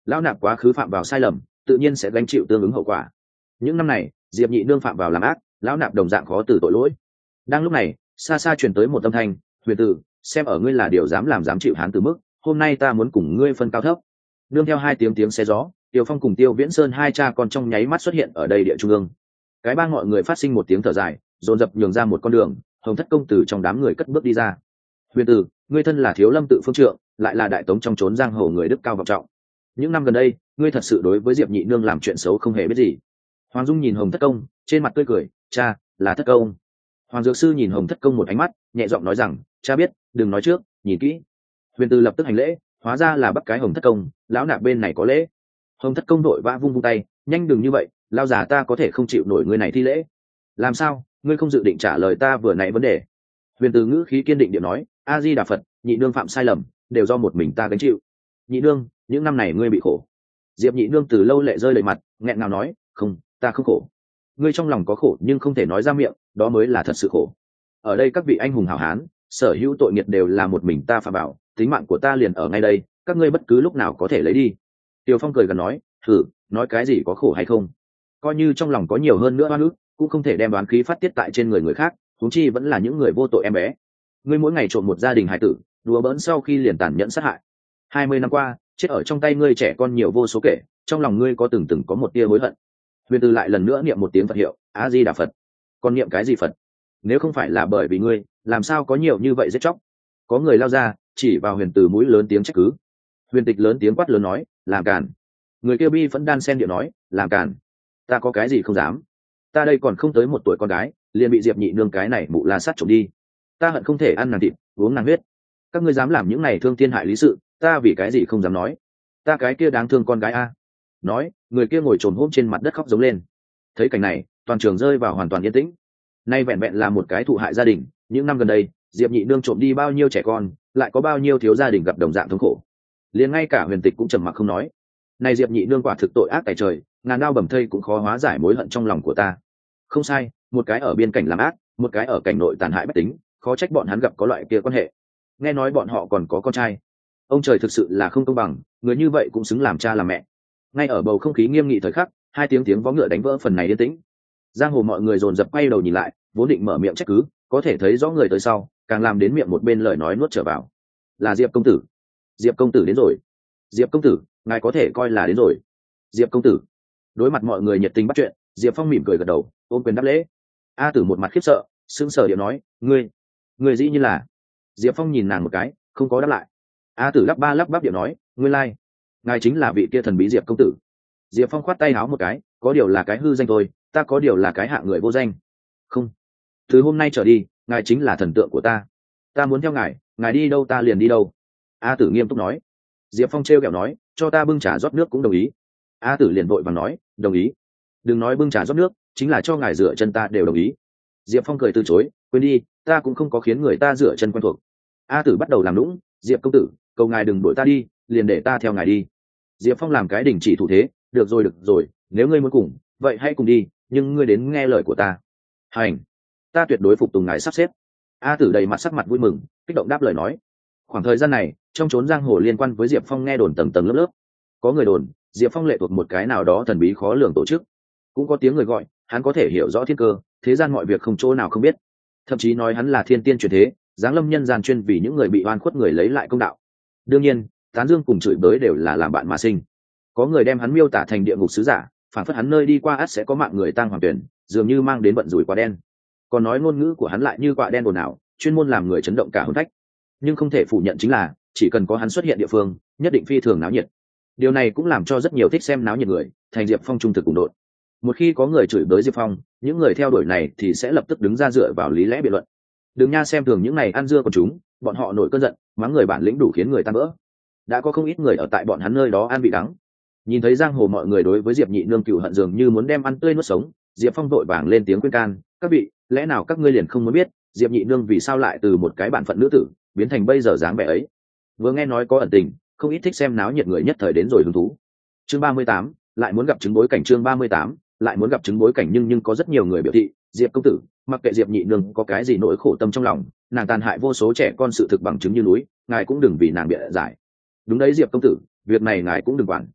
lão nạp quá khứ phạm vào sai lầm, tự nhiên sẽ gánh chịu tương ứng hậu quả. Những năm này diệp nhị nương phạm vào làm ác, lão nạp đồng dạng khó từ tội lỗi. Đang lúc này xa xa truyền tới một âm thanh: Huyền tử, xem ở ngươi là điều dám làm dám chịu hán từ mức, hôm nay ta muốn cùng ngươi phân cao thấp. Nương theo hai tiếng tiếng xe gió, Tiêu Phong cùng Tiêu Viễn Sơn hai cha con trong nháy mắt xuất hiện ở đây địa trung ương. Cái bang mọi người phát sinh một tiếng thở dài, dồn dập nhường ra một con đường. Hồng Thất công từ trong đám người cất bước đi ra. Huyền tử, ngươi thân là Thiếu Lâm tự phương trượng, lại là đại tống trong trốn giang hồ người đức cao vọng trọng. Những năm gần đây, ngươi thật sự đối với Diệp nhị nương làm chuyện xấu không hề biết gì. Hoàng Dung nhìn Hồng Thất công, trên mặt tươi cười: cha, là Thất công. Hoàng Dược sư nhìn Hồng Thất công một ánh mắt, nhẹ giọng nói rằng: cha biết, đừng nói trước, nhìn kỹ. Huyền tử lập tức hành lễ, hóa ra là bắt cái Hồng Thất công, lão nạp bên này có lễ. Hồng Thất công đội vã vung vung tay: nhanh đừng như vậy, lao già ta có thể không chịu nổi ngươi này thi lễ. Làm sao, ngươi không dự định trả lời ta vừa nãy vấn đề? Huyền từ ngữ khí kiên định điệu nói: a di đà phật, nhị nương phạm sai lầm, đều do một mình ta gánh chịu. Nhị nương, những năm này ngươi bị khổ. Diệp nhị nương từ lâu lệ rơi lệ mặt, nghẹn ngào nói: không, ta không khổ. Ngươi trong lòng có khổ nhưng không thể nói ra miệng, đó mới là thật sự khổ. Ở đây các vị anh hùng hảo hán, sở hữu tội nghiệp đều là một mình ta phạm bảo, tính mạng của ta liền ở ngay đây, các ngươi bất cứ lúc nào có thể lấy đi. Tiêu Phong cười gần nói: thử, nói cái gì có khổ hay không? Coi như trong lòng có nhiều hơn nữa oan ức, cũng không thể đem đoán khí phát tiết tại trên người người khác, huống chi vẫn là những người vô tội em bé. Ngươi mỗi ngày trộm một gia đình hải tử, đùa bỡn sau khi liền tàn nhẫn sát hại. Hai mươi năm qua, chết ở trong tay ngươi trẻ con nhiều vô số kể, trong lòng ngươi có từng từng có một tia hối hận. Huyền Từ lại lần nữa niệm một tiếng Phật hiệu: A Di Đà Phật. Còn niệm cái gì Phật? Nếu không phải là bởi vì ngươi, làm sao có nhiều như vậy giết chóc? Có người lao ra, chỉ vào Huyền Từ mũi lớn tiếng trách cứ. Huyền Tịch lớn tiếng quát lớn nói: làm càn. Người kia bi vẫn đan sen điệu nói: làm càn. Ta có cái gì không dám? Ta đây còn không tới một tuổi con gái, liền bị Diệp nhị nương cái này mụ la sát trộm đi. Ta hận không thể ăn nàng thịt, uống nàng huyết. Các ngươi dám làm những này thương thiên hại lý sự, ta vì cái gì không dám nói? Ta cái kia đáng thương con gái a. Nói, người kia ngồi trồn hôm trên mặt đất khóc giống lên. Thấy cảnh này, toàn trường rơi vào hoàn toàn yên tĩnh. Nay vẹn vẹn là một cái thụ hại gia đình, những năm gần đây, Diệp nhị nương trộm đi bao nhiêu trẻ con, lại có bao nhiêu thiếu gia đình gặp đồng dạng thống khổ. Liền ngay cả Huyền Tịch cũng trầm mặc không nói. Này Diệp nhị nương quả thực tội ác tày trời, ngàn đao bầm thây cũng khó hóa giải mối hận trong lòng của ta. Không sai, một cái ở biên cảnh làm ác, một cái ở cảnh nội tàn hại bách tính, khó trách bọn hắn gặp có loại kia quan hệ. Nghe nói bọn họ còn có con trai. Ông trời thực sự là không công bằng, người như vậy cũng xứng làm cha làm mẹ. Ngay ở bầu không khí nghiêm nghị thời khắc, hai tiếng tiếng vó ngựa đánh vỡ phần này yên tĩnh. Giang hồ mọi người dồn dập quay đầu nhìn lại, vốn định mở miệng trách cứ, có thể thấy rõ người tới sau, càng làm đến miệng một bên lời nói nuốt trở vào. Là Diệp công tử. Diệp công tử đến rồi. Diệp công tử, ngài có thể coi là đến rồi. Diệp công tử. Đối mặt mọi người nhiệt tình bắt chuyện, Diệp Phong mỉm cười gật đầu, ôm quyền đáp lễ. A Tử một mặt khiếp sợ, sững sờ điệu nói: ngươi, ngươi dĩ như là. Diệp Phong nhìn nàng một cái, không có đáp lại. A Tử lắp ba lắp bắp điệu nói: ngươi lai, ngài chính là vị kia thần bí Diệp công tử. Diệp Phong khoát tay háo một cái: có điều là cái hư danh thôi, ta có điều là cái hạ người vô danh. Không, từ hôm nay trở đi, ngài chính là thần tượng của ta. Ta muốn theo ngài, ngài đi đâu ta liền đi đâu. A Tử nghiêm túc nói. Diệp Phong trêu ghẹo nói: cho ta bưng trà rót nước cũng đồng ý. A Tử liền vội vàng nói: đồng ý. Đừng nói bưng trà rót nước, chính là cho ngài rửa chân ta đều đồng ý. Diệp Phong cười từ chối: quên đi, ta cũng không có khiến người ta rửa chân quen thuộc. A Tử bắt đầu làm lũng: Diệp công tử, cầu ngài đừng đuổi ta đi, liền để ta theo ngài đi. Diệp Phong làm cái đình chỉ thủ thế: được rồi được rồi, nếu ngươi muốn cùng, vậy hãy cùng đi, nhưng ngươi đến nghe lời của ta. Hành, ta tuyệt đối phục tùng ngài sắp xếp. A Tử đầy mặt sắc mặt vui mừng, kích động đáp lời nói. Khoảng thời gian này, trong chốn giang hồ liên quan với Diệp Phong nghe đồn tầng tầng lớp lớp. Có người đồn Diệp Phong lệ thuộc một cái nào đó thần bí khó lường tổ chức, cũng có tiếng người gọi hắn có thể hiểu rõ thiên cơ, thế gian mọi việc không chỗ nào không biết, thậm chí nói hắn là thiên tiên truyền thế, giáng lâm nhân gian chuyên vì những người bị oan khuất người lấy lại công đạo. Đương nhiên, tán dương cùng chửi bới đều là làm bạn mà sinh. Có người đem hắn miêu tả thành địa ngục sứ giả, phản phất hắn nơi đi qua ắt sẽ có mạng người tang hoàng tuyển, dường như mang đến vận rủi quả đen. Còn nói ngôn ngữ của hắn lại như quả đen ồn ào, chuyên môn làm người chấn động cả hồn phách. Nhưng không thể phủ nhận chính là, chỉ cần có hắn xuất hiện địa phương, nhất định phi thường náo nhiệt. Điều này cũng làm cho rất nhiều thích xem náo nhiệt người thành Diệp Phong trung thực cùng đội. Một khi có người chửi bới Diệp Phong, những người theo đuổi này thì sẽ lập tức đứng ra dựa vào lý lẽ biện luận. Đừng nha xem thường những này ăn dưa của chúng, bọn họ nổi cơn giận, mắng người bản lĩnh đủ khiến người tan vỡ. Đã có không ít người ở tại bọn hắn nơi đó ăn bị đắng. Nhìn thấy giang hồ mọi người đối với Diệp nhị nương cựu hận dường như muốn đem ăn tươi nuốt sống, Diệp Phong vội vàng lên tiếng khuyên can: các vị, lẽ nào các ngươi liền không muốn biết Diệp nhị nương vì sao lại từ một cái bản phận nữ tử biến thành bây giờ dáng vẻ ấy? Vừa nghe nói có ẩn tình, không ít thích xem náo nhiệt người nhất thời đến rồi hứng thú. Chương ba mươi tám, lại muốn gặp chứng bối cảnh. Chương ba mươi tám, lại muốn gặp chứng bối cảnh. Nhưng nhưng có rất nhiều người biểu thị, Diệp công tử, mặc kệ Diệp nhị nương có cái gì nỗi khổ tâm trong lòng, nàng tàn hại vô số trẻ con sự thực bằng chứng như núi, ngài cũng đừng vì nàng bịa giải. Đúng đấy Diệp công tử, việc này ngài cũng đừng quản.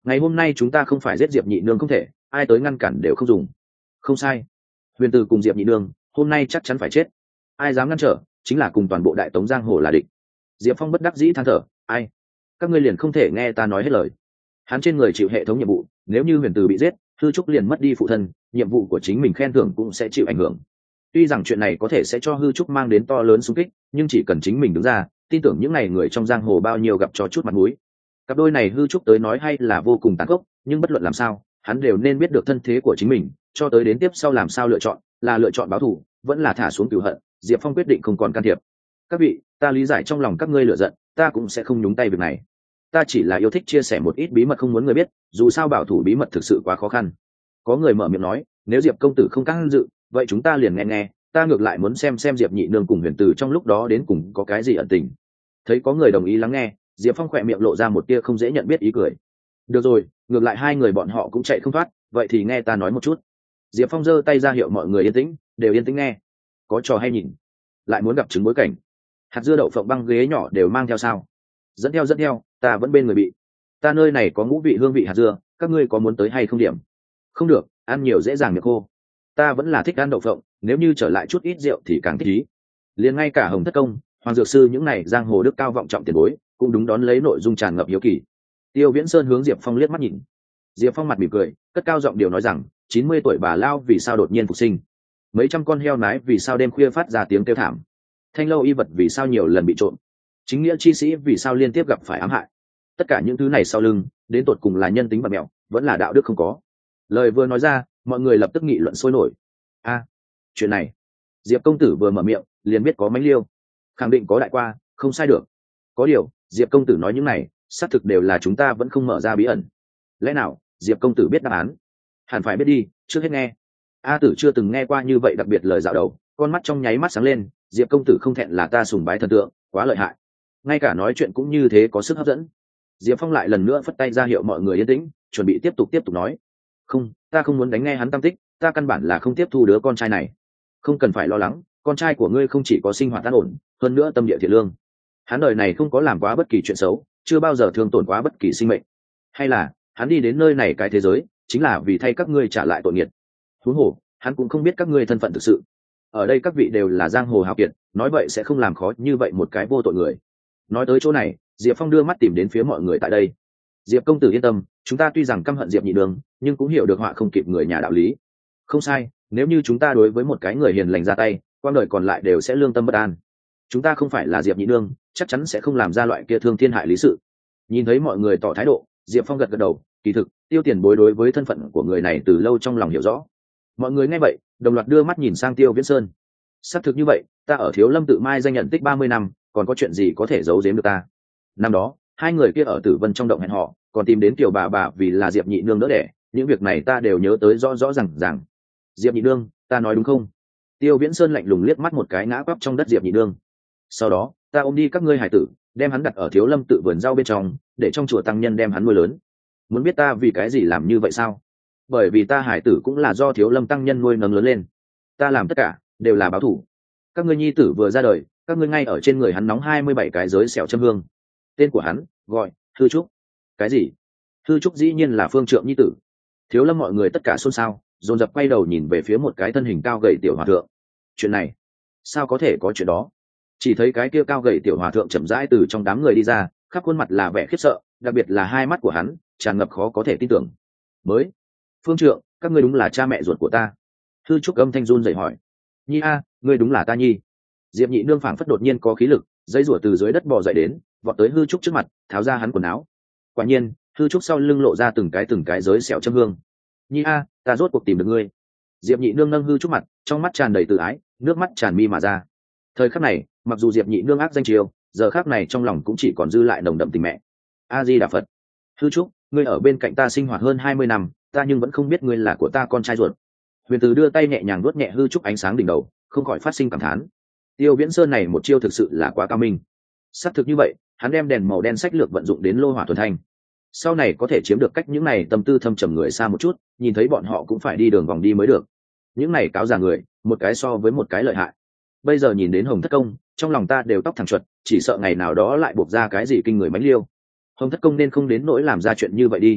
ngày hôm nay chúng ta không phải giết diệp nhị nương không thể, ai tới ngăn cản đều không dùng. Không sai, huyền từ cùng diệp nhị nương hôm nay chắc chắn phải chết, ai dám ngăn trở chính là cùng toàn bộ đại tống giang hồ là địch. Diệp Phong bất đắc dĩ than thở, ai, các ngươi liền không thể nghe ta nói hết lời. Hắn trên người chịu hệ thống nhiệm vụ, nếu như huyền từ bị giết, hư trúc liền mất đi phụ thân, nhiệm vụ của chính mình khen thưởng cũng sẽ chịu ảnh hưởng. Tuy rằng chuyện này có thể sẽ cho hư trúc mang đến to lớn xung kích, nhưng chỉ cần chính mình đứng ra, tin tưởng những ngày người trong giang hồ bao nhiêu gặp cho chút mặt mũi. Cặp đôi này hư trúc tới nói hay là vô cùng tàn khốc, nhưng bất luận làm sao, hắn đều nên biết được thân thế của chính mình, cho tới đến tiếp sau làm sao lựa chọn, là lựa chọn báo thù, vẫn là thả xuống cửu hận. Diệp Phong quyết định không còn can thiệp. Các vị, ta lý giải trong lòng các ngươi lựa giận, ta cũng sẽ không nhúng tay việc này. Ta chỉ là yêu thích chia sẻ một ít bí mật không muốn người biết, dù sao bảo thủ bí mật thực sự quá khó khăn. Có người mở miệng nói, nếu Diệp công tử không can dự, vậy chúng ta liền nghe nghe, ta ngược lại muốn xem xem Diệp nhị nương cùng huyền từ trong lúc đó đến cùng có cái gì ẩn tình. Thấy có người đồng ý lắng nghe, Diệp Phong khỏe miệng lộ ra một tia không dễ nhận biết ý cười. Được rồi, ngược lại hai người bọn họ cũng chạy không thoát, vậy thì nghe ta nói một chút. Diệp Phong giơ tay ra hiệu mọi người yên tĩnh, đều yên tĩnh nghe. Có trò hay nhìn, lại muốn gặp chứng bối cảnh. Hạt dưa đậu phộng băng ghế nhỏ đều mang theo sao? Dẫn theo dẫn theo, ta vẫn bên người bị. Ta nơi này có ngũ vị hương vị hạt dưa, các ngươi có muốn tới hay không điểm? Không được, ăn nhiều dễ dàng miệng khô. Ta vẫn là thích ăn đậu phộng, nếu như trở lại chút ít rượu thì càng thích ý. Liền ngay cả Hồng Thất Công, Hoàng Dược Sư những này giang hồ đức cao vọng trọng tiền bối, cũng đúng đón lấy nội dung tràn ngập hiếu kỳ. Tiêu Viễn Sơn hướng Diệp Phong liếc mắt nhìn. Diệp Phong mặt mỉm cười, cất cao giọng điều nói rằng, chín mươi tuổi bà lao vì sao đột nhiên phục sinh? Mấy trăm con heo nái vì sao đêm khuya phát ra tiếng kêu thảm? Thanh lâu y vật vì sao nhiều lần bị trộm? Chính nghĩa chi sĩ vì sao liên tiếp gặp phải ám hại? Tất cả những thứ này sau lưng, đến tột cùng là nhân tính bẩn mẹo, vẫn là đạo đức không có. Lời vừa nói ra, mọi người lập tức nghị luận sôi nổi. A, chuyện này, Diệp công tử vừa mở miệng, liền biết có mánh liêu, khẳng định có đại qua, không sai được. Có điều, Diệp công tử nói những này, xác thực đều là chúng ta vẫn không mở ra bí ẩn. Lẽ nào Diệp công tử biết đáp án? Hẳn phải biết đi, trước hết nghe. A tử chưa từng nghe qua như vậy đặc biệt lời dạo đầu, con mắt trong nháy mắt sáng lên. Diệp công tử không thẹn là ta sùng bái thần tượng, quá lợi hại, ngay cả nói chuyện cũng như thế có sức hấp dẫn. Diệp Phong lại lần nữa phất tay ra hiệu mọi người yên tĩnh, chuẩn bị tiếp tục tiếp tục nói. Không, ta không muốn đánh nghe hắn tâm tích, ta căn bản là không tiếp thu đứa con trai này. Không cần phải lo lắng, con trai của ngươi không chỉ có sinh hoạt an ổn, hơn nữa tâm địa thiện lương. Hắn đời này không có làm quá bất kỳ chuyện xấu, chưa bao giờ thương tổn quá bất kỳ sinh mệnh. Hay là hắn đi đến nơi này cái thế giới chính là vì thay các ngươi trả lại tội nghiệp? Huống hồ, hắn cũng không biết các ngươi thân phận thực sự. Ở đây các vị đều là giang hồ hào kiệt, nói vậy sẽ không làm khó như vậy một cái vô tội người. Nói tới chỗ này, Diệp Phong đưa mắt tìm đến phía mọi người tại đây. Diệp công tử yên tâm, chúng ta tuy rằng căm hận Diệp nhị nương, nhưng cũng hiểu được họa không kịp người nhà đạo lý. Không sai, nếu như chúng ta đối với một cái người hiền lành ra tay, quang đời còn lại đều sẽ lương tâm bất an. Chúng ta không phải là Diệp nhị nương, chắc chắn sẽ không làm ra loại kia thương thiên hại lý sự. Nhìn thấy mọi người tỏ thái độ, Diệp Phong gật gật đầu, kỳ thực, Tiêu tiền bối đối với thân phận của người này từ lâu trong lòng hiểu rõ. Mọi người nghe vậy, đồng loạt đưa mắt nhìn sang Tiêu Viễn Sơn. Xác thực như vậy, ta ở Thiếu Lâm tự mai danh nhận tích ba mươi năm, còn có chuyện gì có thể giấu giếm được ta? Năm đó, hai người kia ở Tử Vân trong động hẹn họ, còn tìm đến Kiều bà bà vì là Diệp nhị nương đỡ đẻ, những việc này ta đều nhớ tới rõ rõ ràng ràng. Diệp nhị nương, ta nói đúng không? Tiêu Viễn Sơn lạnh lùng liếc mắt một cái ngã quắp trong đất Diệp nhị nương. Sau đó, ta ôm đi các ngươi hải tử, đem hắn đặt ở Thiếu Lâm tự vườn rau bên trong, để trong chùa tăng nhân đem hắn nuôi lớn. Muốn biết ta vì cái gì làm như vậy sao? Bởi vì ta hải tử cũng là do Thiếu Lâm tăng nhân nuôi nấng lớn lên. Ta làm tất cả đều là báo thù. Các ngươi nhi tử vừa ra đời, các ngươi ngay ở trên người hắn nóng hai mươi bảy cái giới sẹo châm hương. Tên của hắn gọi Hư Trúc. Cái gì? Hư Trúc dĩ nhiên là Phương Trượng nhi tử. Thiếu Lâm mọi người tất cả xôn xao, dồn dập quay đầu nhìn về phía một cái thân hình cao gầy tiểu hòa thượng. Chuyện này, sao có thể có chuyện đó? Chỉ thấy cái kia cao gầy tiểu hòa thượng chậm rãi từ trong đám người đi ra, khắp khuôn mặt là vẻ khiếp sợ, đặc biệt là hai mắt của hắn tràn ngập khó có thể tin tưởng. Mới, Phương Trượng, các ngươi đúng là cha mẹ ruột của ta. Hư Trúc âm thanh run rẩy hỏi. Nhi a, ngươi đúng là ta nhi. Diệp nhị nương phảng phất đột nhiên có khí lực, dây rủa từ dưới đất bò dậy đến, vọt tới Hư Trúc trước mặt, tháo ra hắn quần áo. Quả nhiên, Hư Trúc sau lưng lộ ra từng cái từng cái giới sẹo châm hương. Nhi a, ta rốt cuộc tìm được ngươi. Diệp nhị nương nâng Hư Trúc mặt, trong mắt tràn đầy tự ái, nước mắt tràn mi mà ra. Thời khắc này, mặc dù Diệp nhị nương ác danh chiêu, giờ khắc này trong lòng cũng chỉ còn dư lại nồng đậm tình mẹ. A Di Đà Phật. Hư Trúc, ngươi ở bên cạnh ta sinh hoạt hơn hai mươi năm, ta nhưng vẫn không biết ngươi là của ta con trai ruột. Huyền Từ đưa tay nhẹ nhàng vuốt nhẹ Hư Trúc ánh sáng đỉnh đầu, không khỏi phát sinh cảm thán. Tiêu Viễn Sơn này một chiêu thực sự là quá cao minh. Xác thực như vậy, hắn đem đèn màu đen sách lược vận dụng đến lô hỏa thuần thanh. Sau này có thể chiếm được cách những này tâm tư thâm trầm người xa một chút, nhìn thấy bọn họ cũng phải đi đường vòng đi mới được. Những này cáo già người, một cái so với một cái lợi hại. Bây giờ nhìn đến Hồng Thất Công, trong lòng ta đều tóc thẳng chuột, chỉ sợ ngày nào đó lại buộc ra cái gì kinh người mánh liêu. Hồng Thất Công nên không đến nỗi làm ra chuyện như vậy đi.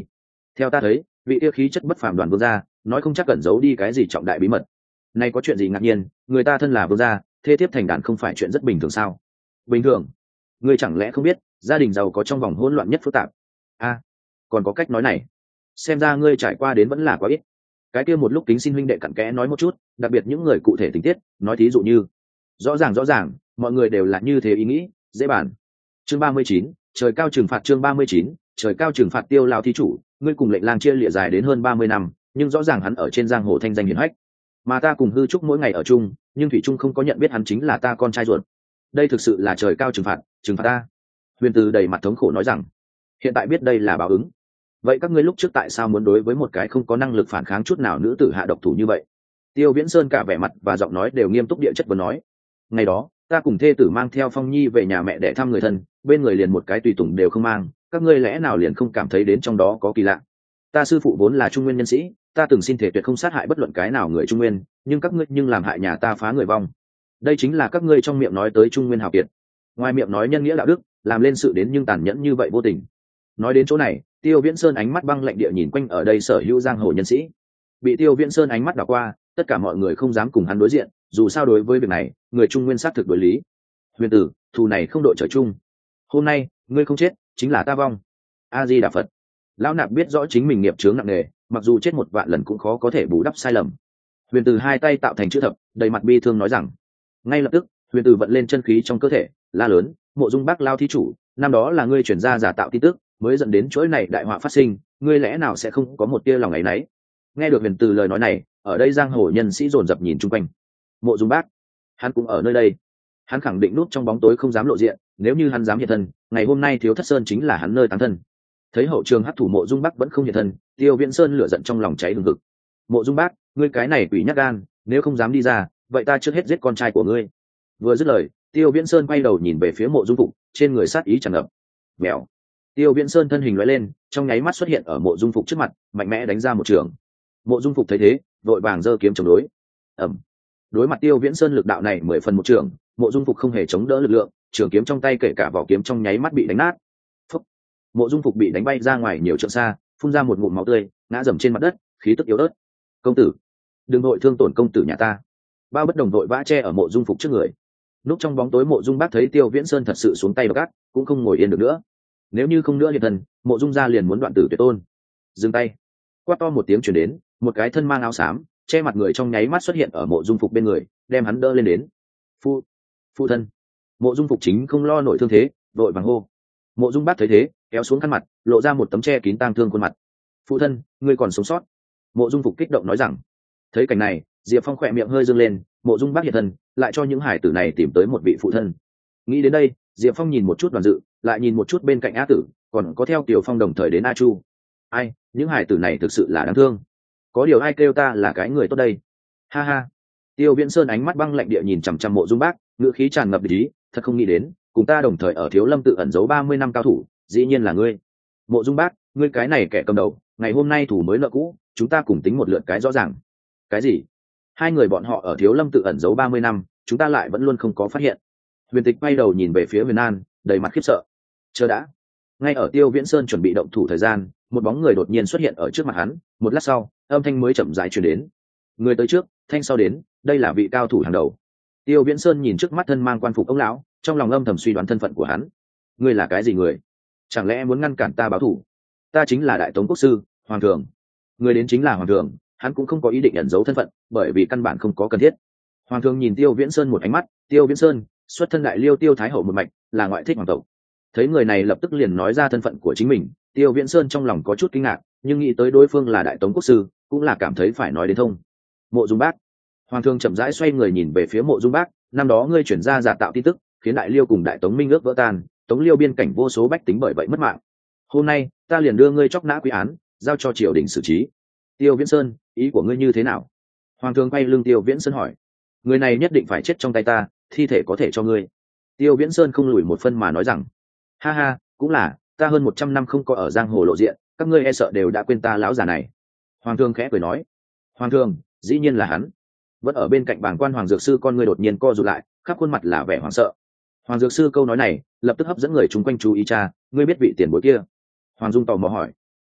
Theo ta thấy vị kia khí chất bất phàm Đoàn vương gia nói không chắc cẩn giấu đi cái gì trọng đại bí mật. Này có chuyện gì ngạc nhiên, người ta thân là vương gia thê thiếp thành đàn không phải chuyện rất bình thường sao? Bình thường? Ngươi chẳng lẽ không biết gia đình giàu có trong vòng hỗn loạn nhất phức tạp? A, còn có cách nói này, xem ra ngươi trải qua đến vẫn là quá ít. Cái kia một lúc kính xin huynh đệ cặn kẽ nói một chút, đặc biệt những người cụ thể tình tiết, nói thí dụ như rõ ràng rõ ràng mọi người đều là như thế ý nghĩ, dễ bàn. Chương ba mươi chín, trời cao trừng phạt. Chương ba mươi chín, trời cao trừng phạt. Tiêu Lão thí chủ, ngươi cùng lệnh lang chia lịa dài đến hơn ba mươi năm, nhưng rõ ràng hắn ở trên giang hồ thanh danh hiển hách, mà ta cùng hư trúc mỗi ngày ở chung, nhưng thủy trung không có nhận biết hắn chính là ta con trai ruột. Đây thực sự là trời cao trừng phạt, trừng phạt ta. Huyền Từ đầy mặt thống khổ nói rằng, hiện tại biết đây là báo ứng. Vậy các ngươi lúc trước tại sao muốn đối với một cái không có năng lực phản kháng chút nào nữ tử hạ độc thủ như vậy? Tiêu Viễn Sơn cả vẻ mặt và giọng nói đều nghiêm túc địa chất vấn nói. Ngày đó ta cùng thê tử mang theo Phong Nhi về nhà mẹ để thăm người thân, bên người liền một cái tùy tùng đều không mang, các ngươi lẽ nào liền không cảm thấy đến trong đó có kỳ lạ? Ta sư phụ vốn là trung nguyên nhân sĩ, ta từng xin thể tuyệt không sát hại bất luận cái nào người trung nguyên, nhưng các ngươi nhưng làm hại nhà ta phá người vong. Đây chính là các ngươi trong miệng nói tới trung nguyên hào kiệt, ngoài miệng nói nhân nghĩa đạo đức, làm lên sự đến nhưng tàn nhẫn như vậy vô tình. Nói đến chỗ này, Tiêu Viễn Sơn ánh mắt băng lạnh địa nhìn quanh ở đây sở hữu giang hồ nhân sĩ. Bị Tiêu Viễn Sơn ánh mắt đảo qua, tất cả mọi người không dám cùng hắn đối diện, dù sao đối với việc này người trung nguyên xác thực đối lý. Huyền Tử, thù này không đội trời chung, hôm nay ngươi không chết chính là ta vong. A Di Đà Phật. Lão Nạp biết rõ chính mình nghiệp chướng nặng nề, mặc dù chết một vạn lần cũng khó có thể bù đắp sai lầm. Huyền Tử hai tay tạo thành chữ thập, đầy mặt bi thương nói rằng. Ngay lập tức Huyền Tử vận lên chân khí trong cơ thể, la lớn, Mộ Dung Bác Lao thí chủ, năm đó là ngươi chuyển ra giả tạo tin tức mới dẫn đến chuỗi này đại họa phát sinh, ngươi lẽ nào sẽ không có một tia lòng ấy nấy? Nghe được Huyền Từ lời nói này, ở đây giang hồ nhân sĩ dồn dập nhìn chung quanh. Mộ Dung Bác, hắn cũng ở nơi đây. Hắn khẳng định núp trong bóng tối không dám lộ diện, nếu như hắn dám hiện thân, ngày hôm nay Thiếu Thất Sơn chính là hắn nơi táng thân. Thấy hậu trường hắc thủ Mộ Dung Bác vẫn không hiện thân, Tiêu Viễn Sơn lửa giận trong lòng cháy hừng hực. Mộ Dung Bác, ngươi cái này quỷ nhát gan, nếu không dám đi ra, vậy ta trước hết giết con trai của ngươi. Vừa dứt lời, Tiêu Viễn Sơn quay đầu nhìn về phía Mộ Dung Phục, trên người sát ý tràn ngập. Mèo. Tiêu Viễn Sơn thân hình lóe lên, trong nháy mắt xuất hiện ở Mộ Dung Phục trước mặt, mạnh mẽ đánh ra một trường. Mộ Dung Phục thấy thế, vội vàng giơ kiếm chống đối. Ầm. Đối mặt Tiêu Viễn Sơn lực đạo này mười phần một trường, Mộ Dung Phục không hề chống đỡ lực lượng, trường kiếm trong tay kể cả vỏ kiếm trong nháy mắt bị đánh nát. Phúc. Mộ Dung Phục bị đánh bay ra ngoài nhiều trượng xa, phun ra một ngụm máu tươi, ngã dầm trên mặt đất, khí tức yếu ớt. Công tử, đừng nội thương tổn công tử nhà ta. Bao bất đồng đội vã che ở Mộ Dung Phục trước người. Núp trong bóng tối Mộ Dung Bác thấy Tiêu Viễn Sơn thật sự xuống tay gắt, cũng không ngồi yên được nữa. Nếu như không nữa hiện thân, Mộ Dung gia liền muốn đoạn tử tuyệt tôn. Dừng tay. Quát to một tiếng truyền đến, một cái thân mang áo xám, che mặt người trong nháy mắt xuất hiện ở Mộ Dung Phục bên người, đem hắn đỡ lên đến. Phu, phu thân. Mộ Dung Phục chính không lo nổi thương thế, đội vàng hô. Mộ Dung Bác thấy thế, kéo xuống khăn mặt, lộ ra một tấm che kín tang thương khuôn mặt. Phu thân, ngươi còn sống sót. Mộ Dung Phục kích động nói rằng. Thấy cảnh này, Diệp Phong khỏe miệng hơi dương lên, Mộ Dung Bác hiện thân, lại cho những hải tử này tìm tới một vị phụ thân. Nghĩ đến đây, Diệp Phong nhìn một chút Đoàn Dự, lại nhìn một chút bên cạnh A Tử, còn có theo Kiều Phong đồng thời đến A Chu. Ai, những hải tử này thực sự là đáng thương. Có điều ai kêu ta là cái người tốt đây? Ha ha. Tiêu Viễn Sơn ánh mắt băng lạnh địa nhìn chằm chằm Mộ Dung Bác, ngữ khí tràn ngập ý, thật không nghĩ đến, cùng ta đồng thời ở Thiếu Lâm tự ẩn giấu ba mươi năm cao thủ, dĩ nhiên là ngươi. Mộ Dung Bác, ngươi cái này kẻ cầm đầu, ngày hôm nay thủ mới nợ cũ, chúng ta cùng tính một lượt cái rõ ràng. Cái gì? Hai người bọn họ ở Thiếu Lâm tự ẩn giấu ba mươi năm, chúng ta lại vẫn luôn không có phát hiện. Huyền Tịch quay đầu nhìn về phía Huyền An, đầy mặt khiếp sợ. Chờ đã. Ngay ở Tiêu Viễn Sơn chuẩn bị động thủ thời gian, một bóng người đột nhiên xuất hiện ở trước mặt hắn, một lát sau, âm thanh mới chậm rãi truyền đến. Người tới trước, thanh sau đến, đây là vị cao thủ hàng đầu. Tiêu Viễn Sơn nhìn trước mắt thân mang quan phục ông lão, trong lòng âm thầm suy đoán thân phận của hắn. Ngươi là cái gì người? Chẳng lẽ muốn ngăn cản ta báo thủ? Ta chính là Đại Tống quốc sư, Hoàng Thường. Người đến chính là Hoàng Thường, hắn cũng không có ý định ẩn giấu thân phận, bởi vì căn bản không có cần thiết. Hoàng Thường nhìn Tiêu Viễn Sơn một ánh mắt, Tiêu Viễn Sơn, xuất thân Đại Liêu Tiêu Thái hậu một mạch, là ngoại thích hoàng tộc. Thấy người này lập tức liền nói ra thân phận của chính mình, Tiêu Viễn Sơn trong lòng có chút kinh ngạc, nhưng nghĩ tới đối phương là Đại Tống quốc sư, cũng là cảm thấy phải nói đến thông. Mộ Dung Bác. Hoàng Thương chậm rãi xoay người nhìn về phía Mộ Dung Bác, năm đó ngươi chuyển ra giả tạo tin tức, khiến Đại Liêu cùng Đại Tống minh ước vỡ tan, Tống Liêu biên cảnh vô số bách tính bởi vậy mất mạng. Hôm nay, ta liền đưa ngươi chóc nã quy án, giao cho triều đình xử trí. Tiêu Viễn Sơn, ý của ngươi như thế nào? Hoàng Thương quay lưng Tiêu Viễn Sơn hỏi. Người này nhất định phải chết trong tay ta, thi thể có thể cho ngươi. Tiêu Viễn Sơn không lùi một phân mà nói rằng. Ha ha, cũng là, ta hơn một trăm năm không có ở giang hồ lộ diện, các ngươi e sợ đều đã quên ta lão già này. Hoàng Thương khẽ cười nói. Hoàng Thương, dĩ nhiên là hắn. Vẫn ở bên cạnh bảng quan Hoàng Dược Sư con ngươi đột nhiên co rụt lại, khắp khuôn mặt là vẻ hoảng sợ. Hoàng Dược Sư câu nói này lập tức hấp dẫn người chung quanh chú ý. Cha, ngươi biết vị tiền bối kia? Hoàng Dung tò mò hỏi.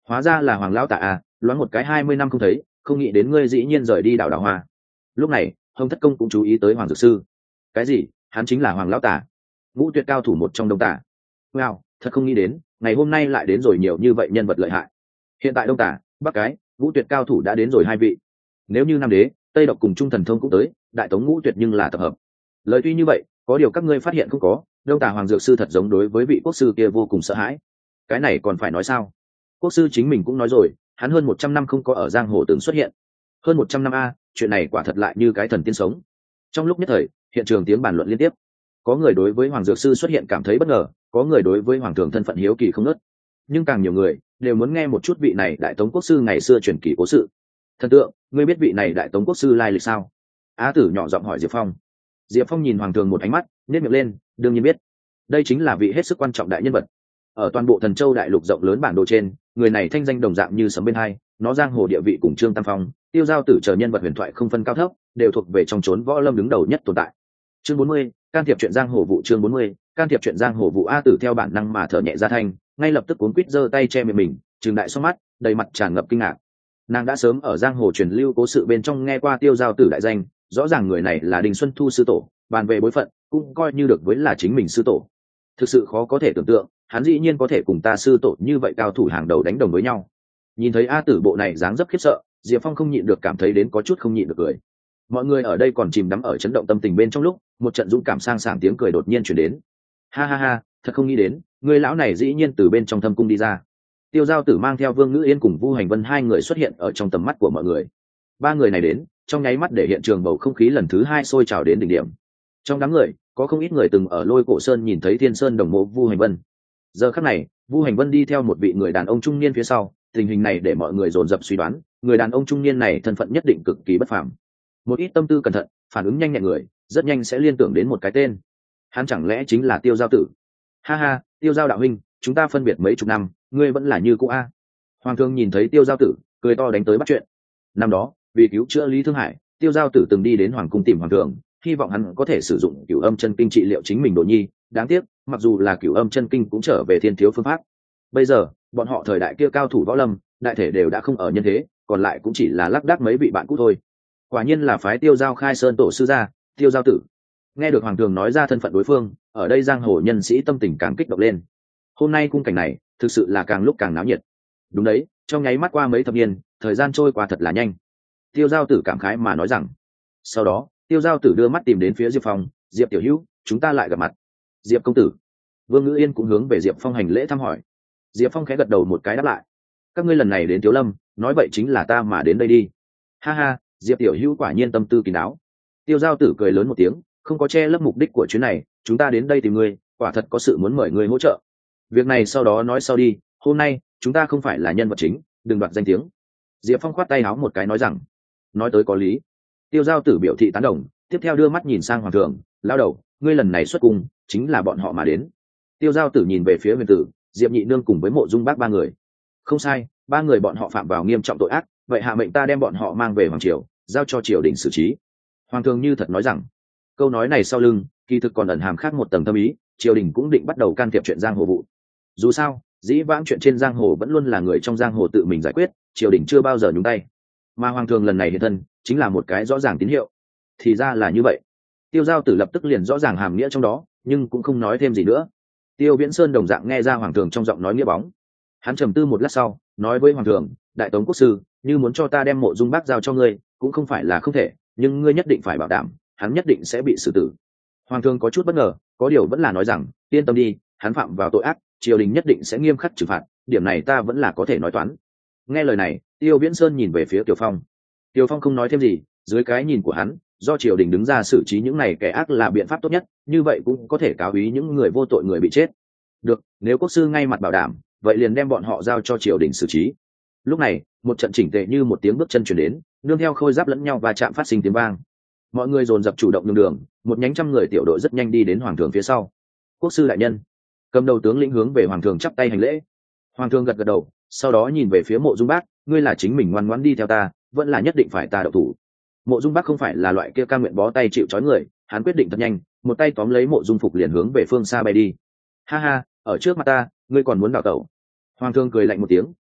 Hóa ra là Hoàng lão tả à, loáng một cái hai mươi năm không thấy, không nghĩ đến ngươi dĩ nhiên rời đi đảo đảo hoa. Lúc này Hồng Thất Công cũng chú ý tới Hoàng Dược Sư. Cái gì? Hắn chính là Hoàng lão tả, ngũ tuyệt cao thủ một trong Đông Tả. Wow, thật không nghĩ đến ngày hôm nay lại đến rồi nhiều như vậy nhân vật lợi hại. Hiện tại Đông Tả, Bắc cái, ngũ tuyệt cao thủ đã đến rồi hai vị. Nếu như Nam Đế, Tây Độc cùng Trung Thần Thông cũng tới, Đại Tống ngũ tuyệt nhưng là tập hợp. Lời tuy như vậy, có điều các ngươi phát hiện không có, Đông Tả Hoàng Dược Sư thật giống đối với vị quốc sư kia vô cùng sợ hãi. Cái này còn phải nói sao? Quốc sư chính mình cũng nói rồi, hắn hơn một trăm năm không có ở giang hồ từng xuất hiện. Hơn một trăm năm a, chuyện này quả thật lại như cái thần tiên sống. Trong lúc nhất thời, hiện trường tiếng bàn luận liên tiếp. Có người đối với Hoàng Dược Sư xuất hiện cảm thấy bất ngờ, có người đối với Hoàng thượng thân phận hiếu kỳ không ngớt. Nhưng càng nhiều người đều muốn nghe một chút vị này Đại Tống quốc sư ngày xưa truyền kỳ cố sự. Thần tượng, ngươi biết vị này Đại Tống quốc sư lai lịch sao? Á Tử nhỏ giọng hỏi Diệp Phong. Diệp Phong nhìn Hoàng thượng một ánh mắt, nhếch miệng lên, đương nhiên biết. Đây chính là vị hết sức quan trọng đại nhân vật. Ở toàn bộ Thần Châu đại lục rộng lớn bản đồ trên, người này thanh danh đồng dạng như sấm bên hai, nó giang hồ địa vị cùng Trương Tam Phong, Tiêu Giao Tử chờ nhân vật huyền thoại không phân cao thấp, đều thuộc về trong chốn võ lâm đứng đầu nhất tồn tại. Chương bốn mươi, can thiệp chuyện giang hồ vụ. Chương bốn mươi, can thiệp chuyện giang hồ vụ. A Tử theo bản năng mà thở nhẹ ra thanh, ngay lập tức cuốn quýt giơ tay che miệng mình, trừng đại xoát mắt, đầy mặt tràn ngập kinh ngạc. Nàng đã sớm ở giang hồ truyền lưu cố sự bên trong nghe qua Tiêu Giao Tử đại danh, rõ ràng người này là Đình Xuân Thu sư tổ, bàn về bối phận cũng coi như được với là chính mình sư tổ. Thực sự khó có thể tưởng tượng, hắn dĩ nhiên có thể cùng ta sư tổ như vậy cao thủ hàng đầu đánh đồng với nhau. Nhìn thấy A Tử bộ này dáng dấp khiếp sợ, Diệp Phong không nhịn được cảm thấy đến có chút không nhịn được cười. Mọi người ở đây còn chìm đắm ở chấn động tâm tình bên trong lúc, một trận dũng cảm sang sảng tiếng cười đột nhiên chuyển đến. Ha ha ha, thật không nghĩ đến, người lão này dĩ nhiên từ bên trong thâm cung đi ra. Tiêu Giao Tử mang theo Vương Ngữ Yên cùng Vu Hành Vân hai người xuất hiện ở trong tầm mắt của mọi người. Ba người này đến, trong nháy mắt để hiện trường bầu không khí lần thứ hai sôi trào đến đỉnh điểm. Trong đám người, có không ít người từng ở Lôi Cổ Sơn nhìn thấy Thiên Sơn đồng mộ Vu Hành Vân. Giờ khắc này, Vu Hành Vân đi theo một vị người đàn ông trung niên phía sau, tình hình này để mọi người dồn dập suy đoán, người đàn ông trung niên này thân phận nhất định cực kỳ bất phàm. Một ít tâm tư cẩn thận, phản ứng nhanh nhẹn người, rất nhanh sẽ liên tưởng đến một cái tên. Hắn chẳng lẽ chính là Tiêu Giao Tử? Ha ha, Tiêu Giao đạo huynh, chúng ta phân biệt mấy chục năm, ngươi vẫn là như cũ a. Hoàng thương nhìn thấy Tiêu Giao Tử, cười to đánh tới bắt chuyện. Năm đó, vì cứu chữa Lý Thương Hải, Tiêu Giao Tử từng đi đến hoàng cung tìm hoàng thượng, hy vọng hắn có thể sử dụng Cửu Âm Chân Kinh trị liệu chính mình Đồ Nhi. Đáng tiếc, mặc dù là Cửu Âm Chân Kinh cũng trở về thiên thiếu phương pháp. Bây giờ, bọn họ thời đại kia cao thủ võ lâm, đại thể đều đã không ở nhân thế, còn lại cũng chỉ là lác đác mấy vị bạn cũ thôi. Quả nhiên là phái Tiêu Giao khai sơn tổ sư gia, Tiêu Giao Tử. Nghe được hoàng thượng nói ra thân phận đối phương, ở đây giang hồ nhân sĩ tâm tình càng kích động lên. Hôm nay cung cảnh này, thực sự là càng lúc càng náo nhiệt. Đúng đấy, trong nháy mắt qua mấy thập niên, thời gian trôi qua thật là nhanh. Tiêu Giao Tử cảm khái mà nói rằng. Sau đó, Tiêu Giao Tử đưa mắt tìm đến phía Diệp Phong, Diệp tiểu hữu, chúng ta lại gặp mặt. Diệp công tử. Vương Ngữ Yên cũng hướng về Diệp Phong hành lễ thăm hỏi. Diệp Phong khẽ gật đầu một cái đáp lại. Các ngươi lần này đến Tiếu Lâm, nói vậy chính là ta mà đến đây đi. Ha ha, Diệp tiểu hữu quả nhiên tâm tư kín đáo. Tiêu Giao Tử cười lớn một tiếng, không có che lấp mục đích của chuyến này, chúng ta đến đây tìm ngươi, quả thật có sự muốn mời ngươi hỗ trợ. Việc này sau đó nói sau đi, hôm nay chúng ta không phải là nhân vật chính, đừng đoạt danh tiếng. Diệp Phong khoát tay áo một cái nói rằng. Nói tới có lý. Tiêu Giao Tử biểu thị tán đồng, tiếp theo đưa mắt nhìn sang hoàng thượng, lao đầu, ngươi lần này xuất cung chính là bọn họ mà đến. Tiêu Giao Tử nhìn về phía Huyền Tử, Diệp Nhị Nương cùng với Mộ Dung Bác ba người. Không sai, ba người bọn họ phạm vào nghiêm trọng tội ác, vậy hạ mệnh ta đem bọn họ mang về hoàng triều, giao cho triều đình xử trí. Hoàng thượng như thật nói rằng, câu nói này sau lưng kỳ thực còn ẩn hàm khác một tầng tâm ý, triều đình cũng định bắt đầu can thiệp chuyện giang hồ vụ. Dù sao, dĩ vãng chuyện trên giang hồ vẫn luôn là người trong giang hồ tự mình giải quyết, triều đình chưa bao giờ nhúng tay. Mà hoàng thượng lần này hiện thân, chính là một cái rõ ràng tín hiệu. Thì ra là như vậy. Tiêu Giao Tử lập tức liền rõ ràng hàm nghĩa trong đó, nhưng cũng không nói thêm gì nữa. Tiêu Viễn Sơn đồng dạng nghe ra hoàng thượng trong giọng nói nghĩa bóng. Hắn trầm tư một lát sau, nói với hoàng thượng, đại tống quốc sư, như muốn cho ta đem Mộ Dung Bác giao cho ngươi, cũng không phải là không thể, nhưng ngươi nhất định phải bảo đảm, hắn nhất định sẽ bị xử tử. Hoàng thượng có chút bất ngờ, có điều vẫn là nói rằng, yên tâm đi, hắn phạm vào tội ác, triều đình nhất định sẽ nghiêm khắc trừng phạt, điểm này ta vẫn là có thể nói toán. Nghe lời này, Tiêu Viễn Sơn nhìn về phía Tiểu Phong. Tiểu Phong không nói thêm gì, dưới cái nhìn của hắn, do triều đình đứng ra xử trí những này kẻ ác là biện pháp tốt nhất, như vậy cũng có thể cáo ý những người vô tội người bị chết. Được, nếu quốc sư ngay mặt bảo đảm, vậy liền đem bọn họ giao cho triều đình xử trí. Lúc này, một trận chỉnh tề như một tiếng bước chân truyền đến, nương theo khôi giáp lẫn nhau và chạm phát sinh tiếng vang. Mọi người dồn dập chủ động nhường đường, một nhánh trăm người tiểu đội rất nhanh đi đến hoàng thượng phía sau. Quốc sư đại nhân. Cầm đầu tướng lĩnh hướng về hoàng thượng chắp tay hành lễ. Hoàng thượng gật gật đầu, sau đó nhìn về phía Mộ Dung Bác, ngươi là chính mình ngoan ngoãn đi theo ta, vẫn là nhất định phải ta động thủ. Mộ Dung Bác không phải là loại kia ca nguyện bó tay chịu trói người, hắn quyết định thật nhanh, một tay tóm lấy Mộ Dung Phục liền hướng về phương xa bay đi. Ha ha, ở trước mặt ta, ngươi còn muốn đào tẩu? Hoàng thượng cười lạnh một tiếng,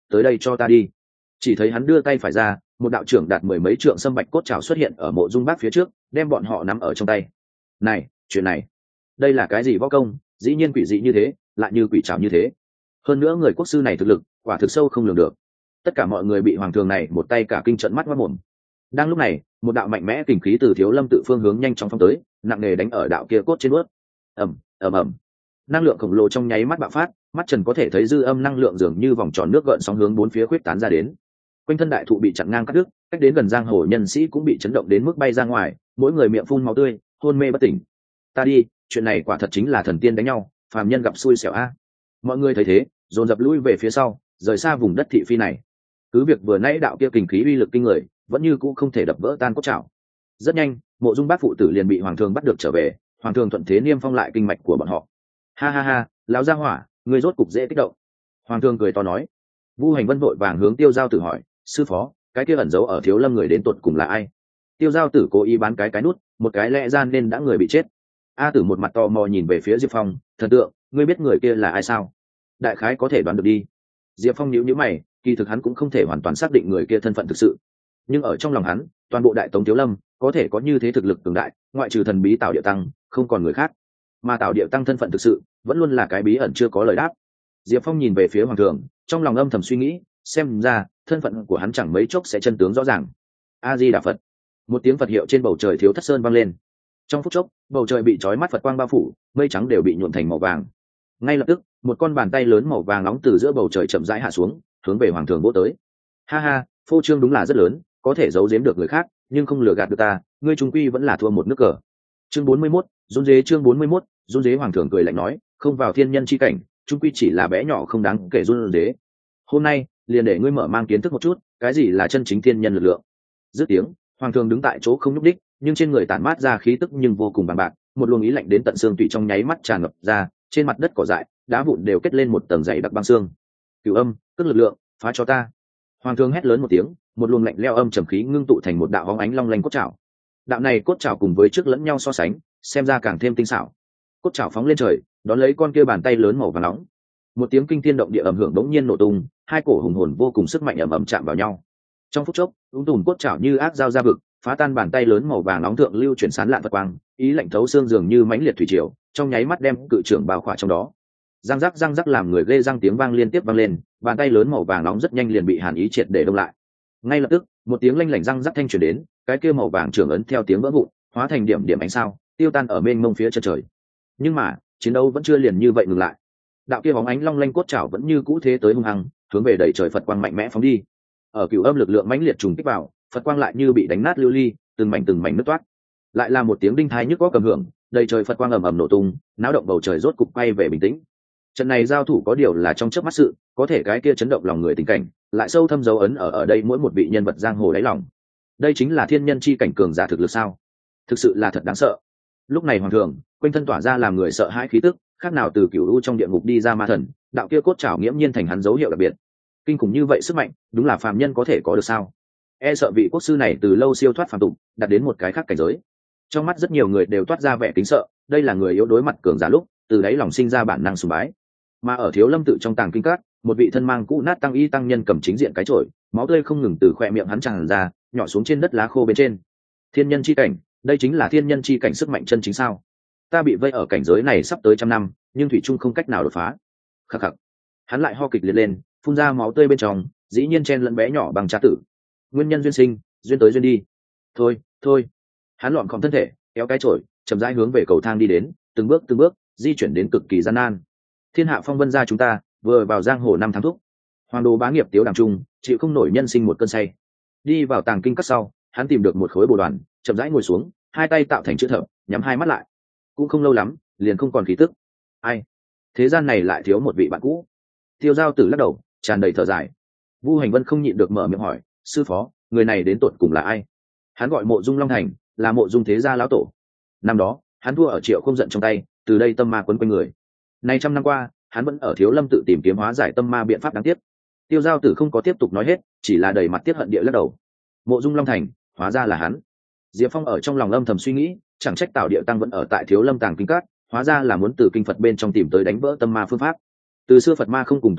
tới đây cho ta đi. Chỉ thấy hắn đưa tay phải ra, một đạo trưởng đạt mười mấy trượng sâm bạch cốt trảo xuất hiện ở mộ dung bác phía trước, đem bọn họ nắm ở trong tay. Này, chuyện này, đây là cái gì võ công, dĩ nhiên quỷ dị như thế, lại như quỷ trảo như thế. Hơn nữa người quốc sư này thực lực quả thực sâu không lường được. Tất cả mọi người bị hoàng thường này một tay cả kinh trận mắt mất mồm. Đang lúc này, một đạo mạnh mẽ kình khí từ Thiếu Lâm tự phương hướng nhanh chóng phóng tới, nặng nề đánh ở đạo kia cốt trên bước. Ầm, ầm ầm. Năng lượng khổng lồ trong nháy mắt bạo phát, mắt Trần có thể thấy dư âm năng lượng dường như vòng tròn nước gợn sóng hướng bốn phía khuyết tán ra đến. Quanh thân đại thụ bị chặn ngang cắt đứt, cách đến gần giang hồ nhân sĩ cũng bị chấn động đến mức bay ra ngoài, mỗi người miệng phun máu tươi, hôn mê bất tỉnh. Ta đi, chuyện này quả thật chính là thần tiên đánh nhau, phàm nhân gặp xui xẻo a. Mọi người thấy thế, dồn dập lui về phía sau, rời xa vùng đất thị phi này. Cứ việc vừa nãy đạo kia kình khí uy lực kinh người, vẫn như cũ không thể đập vỡ tan cốt trảo. Rất nhanh, mộ dung bác phụ tử liền bị hoàng thường bắt được trở về, hoàng thường thuận thế niêm phong lại kinh mạch của bọn họ. Ha ha ha, lão gia hỏa, người rốt cục dễ kích động. Hoàng thường cười to nói. Vu Hành Vân vội vàng hướng Tiêu Giao Tử hỏi, sư phó, cái kia ẩn giấu ở Thiếu Lâm người đến tột cùng là ai? Tiêu Giao Tử cố ý bán cái cái nút, một cái lẽ ra nên đã người bị chết. A Tử một mặt tò mò nhìn về phía Diệp Phong, thần tượng, ngươi biết người kia là ai sao? Đại khái có thể đoán được đi. Diệp Phong nhíu nhíu mày, kỳ thực hắn cũng không thể hoàn toàn xác định người kia thân phận thực sự, nhưng ở trong lòng hắn, toàn bộ Đại Tống Thiếu Lâm có thể có như thế thực lực cường đại, ngoại trừ thần bí Tào Điệu Tăng, không còn người khác. Mà Tào Điệu Tăng thân phận thực sự vẫn luôn là cái bí ẩn chưa có lời đáp. Diệp Phong nhìn về phía hoàng thượng, trong lòng âm thầm suy nghĩ, xem ra thân phận của hắn chẳng mấy chốc sẽ chân tướng rõ ràng. A Di Đà Phật. Một tiếng Phật hiệu trên bầu trời Thiếu Thất Sơn vang lên. Trong phút chốc, bầu trời bị chói mắt Phật quang bao phủ, mây trắng đều bị nhuộm thành màu vàng. Ngay lập tức, một con bàn tay lớn màu vàng nóng từ giữa bầu trời chậm rãi hạ xuống, hướng về hoàng thượng vỗ tới. Ha ha, phô trương đúng là rất lớn, có thể giấu giếm được người khác, nhưng không lừa gạt được ta, ngươi trung quy vẫn là thua một nước cờ. Chương bốn mươi mốt, run dế chương bốn mươi mốt, run dế hoàng thượng cười lạnh nói, không vào thiên nhân chi cảnh, trung quy chỉ là bé nhỏ không đáng kể run dế. Hôm nay, liền để ngươi mở mang kiến thức một chút, cái gì là chân chính thiên nhân lực lượng. Dứt tiếng, hoàng thượng đứng tại chỗ không nhúc đích, nhưng trên người tản mát ra khí tức nhưng vô cùng bằng bạc, một luồng ý lạnh đến tận xương tủy trong nháy mắt tràn ngập ra, trên mặt đất cỏ dại, đá vụn đều kết lên một tầng dày đặc băng xương. Cửu âm, cất lực lượng, phá cho ta. Hoàng thượng hét lớn một tiếng, một luồng lạnh lẽo âm trầm khí ngưng tụ thành một đạo hóng ánh long lanh cốt trảo. Đạo này cốt trảo cùng với trước lẫn nhau so sánh, xem ra càng thêm tinh xảo. Cốt trảo phóng lên trời, đón lấy con kia bàn tay lớn màu vàng nóng. Một tiếng kinh thiên động địa ầm hưởng đống nhiên nổ tung, hai cổ hùng hồn vô cùng sức mạnh ầm ầm chạm vào nhau. Trong phút chốc, ung tùm cốt trảo như ác dao ra vực, phá tan bàn tay lớn màu vàng nóng thượng lưu chuyển sán lạn vật quang, ý lạnh thấu xương dường như mãnh liệt thủy triều, trong nháy mắt đem cự trưởng bao khỏa trong đó. Răng rắc răng rắc làm người ghê răng tiếng vang liên tiếp vang lên, bàn tay lớn màu vàng nóng rất nhanh liền bị hàn ý triệt để đông lại. Ngay lập tức, một tiếng lanh lảnh răng rắc thanh truyền đến, cái kia màu vàng trưởng ấn theo tiếng vỡ vụn, hóa thành điểm điểm ánh sao, tiêu tan ở mênh mông phía chân trời. Nhưng mà, chiến đấu vẫn chưa liền như vậy ngừng lại. Đạo kia bóng ánh long lanh cốt trảo vẫn như cũ thế tới hung hăng, hướng về đầy trời Phật quang mạnh mẽ phóng đi. Ở cửu âm lực lượng mãnh liệt trùng kích vào, Phật quang lại như bị đánh nát lưu ly, từng mảnh từng mảnh nứt toát. Lại là một tiếng đinh thái nhức có cầm hưởng, đầy trời Phật quang ầm ầm nổ tung, náo động bầu trời rốt cục quay về bình tĩnh. Trận này giao thủ có điều là trong chớp mắt sự, có thể cái kia chấn động lòng người tình cảnh, lại sâu thâm dấu ấn ở ở đây mỗi một vị nhân vật giang hồ đáy lòng. Đây chính là thiên nhân chi cảnh cường giả thực lực sao? Thực sự là thật đáng sợ. Lúc này hoàng thượng, quanh thân tỏa ra làm người sợ hãi khí tức, khác nào từ cửu u trong địa ngục đi ra ma thần, đạo kia cốt trảo nghiễm nhiên thành hắn dấu hiệu đặc biệt. Kinh khủng như vậy sức mạnh, đúng là phàm nhân có thể có được sao? E sợ vị quốc sư này từ lâu siêu thoát phàm tục, đạt đến một cái khác cảnh giới. Trong mắt rất nhiều người đều toát ra vẻ kính sợ, đây là người yếu đối mặt cường giả lúc, từ đáy lòng sinh ra bản năng sùng bái. Mà ở Thiếu Lâm tự trong tàng kinh các, một vị thân mang cũ nát tăng y tăng nhân cầm chính diện cái chổi, máu tươi không ngừng từ khoe miệng hắn tràn ra, nhỏ xuống trên đất lá khô bên trên. Thiên nhân chi cảnh, đây chính là thiên nhân chi cảnh sức mạnh chân chính sao? Ta bị vây ở cảnh giới này sắp tới trăm năm, nhưng thủy chung không cách nào đột phá. Khắc khắc. Hắn lại ho kịch liệt lên, phun ra máu tươi bên trong, dĩ nhiên chen lẫn bé nhỏ bằng trá tử. Nguyên nhân duyên sinh, duyên tới duyên đi. Thôi, thôi. Hắn lọn khom thân thể, kéo cái chổi, chậm rãi hướng về cầu thang đi đến, từng bước từng bước, di chuyển đến cực kỳ gian nan. Thiên hạ phong vân gia chúng ta, vừa vào giang hồ năm tháng thúc. Hoàng đồ bá nghiệp tiếu đàm trung, chịu không nổi nhân sinh một cơn say. Đi vào tàng kinh các sau, hắn tìm được một khối bồ đoàn, chậm rãi ngồi xuống, hai tay tạo thành chữ thập, nhắm hai mắt lại. Cũng không lâu lắm, liền không còn khí tức. Ai? Thế gian này lại thiếu một vị bạn cũ. Tiêu Giao Tử lắc đầu, tràn đầy thở dài. Vu Hành Vân không nhịn được mở miệng hỏi, sư phó, người này đến tột cùng là ai? Hắn gọi Mộ Dung Long Thành, là Mộ Dung thế gia lão tổ. Năm đó, hắn thua ở Triệu Không Giận trong tay, từ đây tâm ma quấn quanh người. Nay trăm năm qua, hắn vẫn ở Thiếu Lâm tự tìm kiếm hóa giải tâm ma biện pháp đáng tiếc. Tiêu Giao Tử không có tiếp tục nói hết, chỉ là đầy mặt tiếc hận địa lắc đầu. Mộ Dung Long Thành, hóa ra là hắn. Diệp Phong ở trong lòng âm thầm suy nghĩ, chẳng trách Tào Điệu Tăng vẫn ở tại Thiếu Lâm tàng kinh các, hóa ra là muốn từ kinh Phật bên trong tìm tới đánh vỡ tâm ma phương pháp. Từ xưa Phật ma không cùng tồn tại,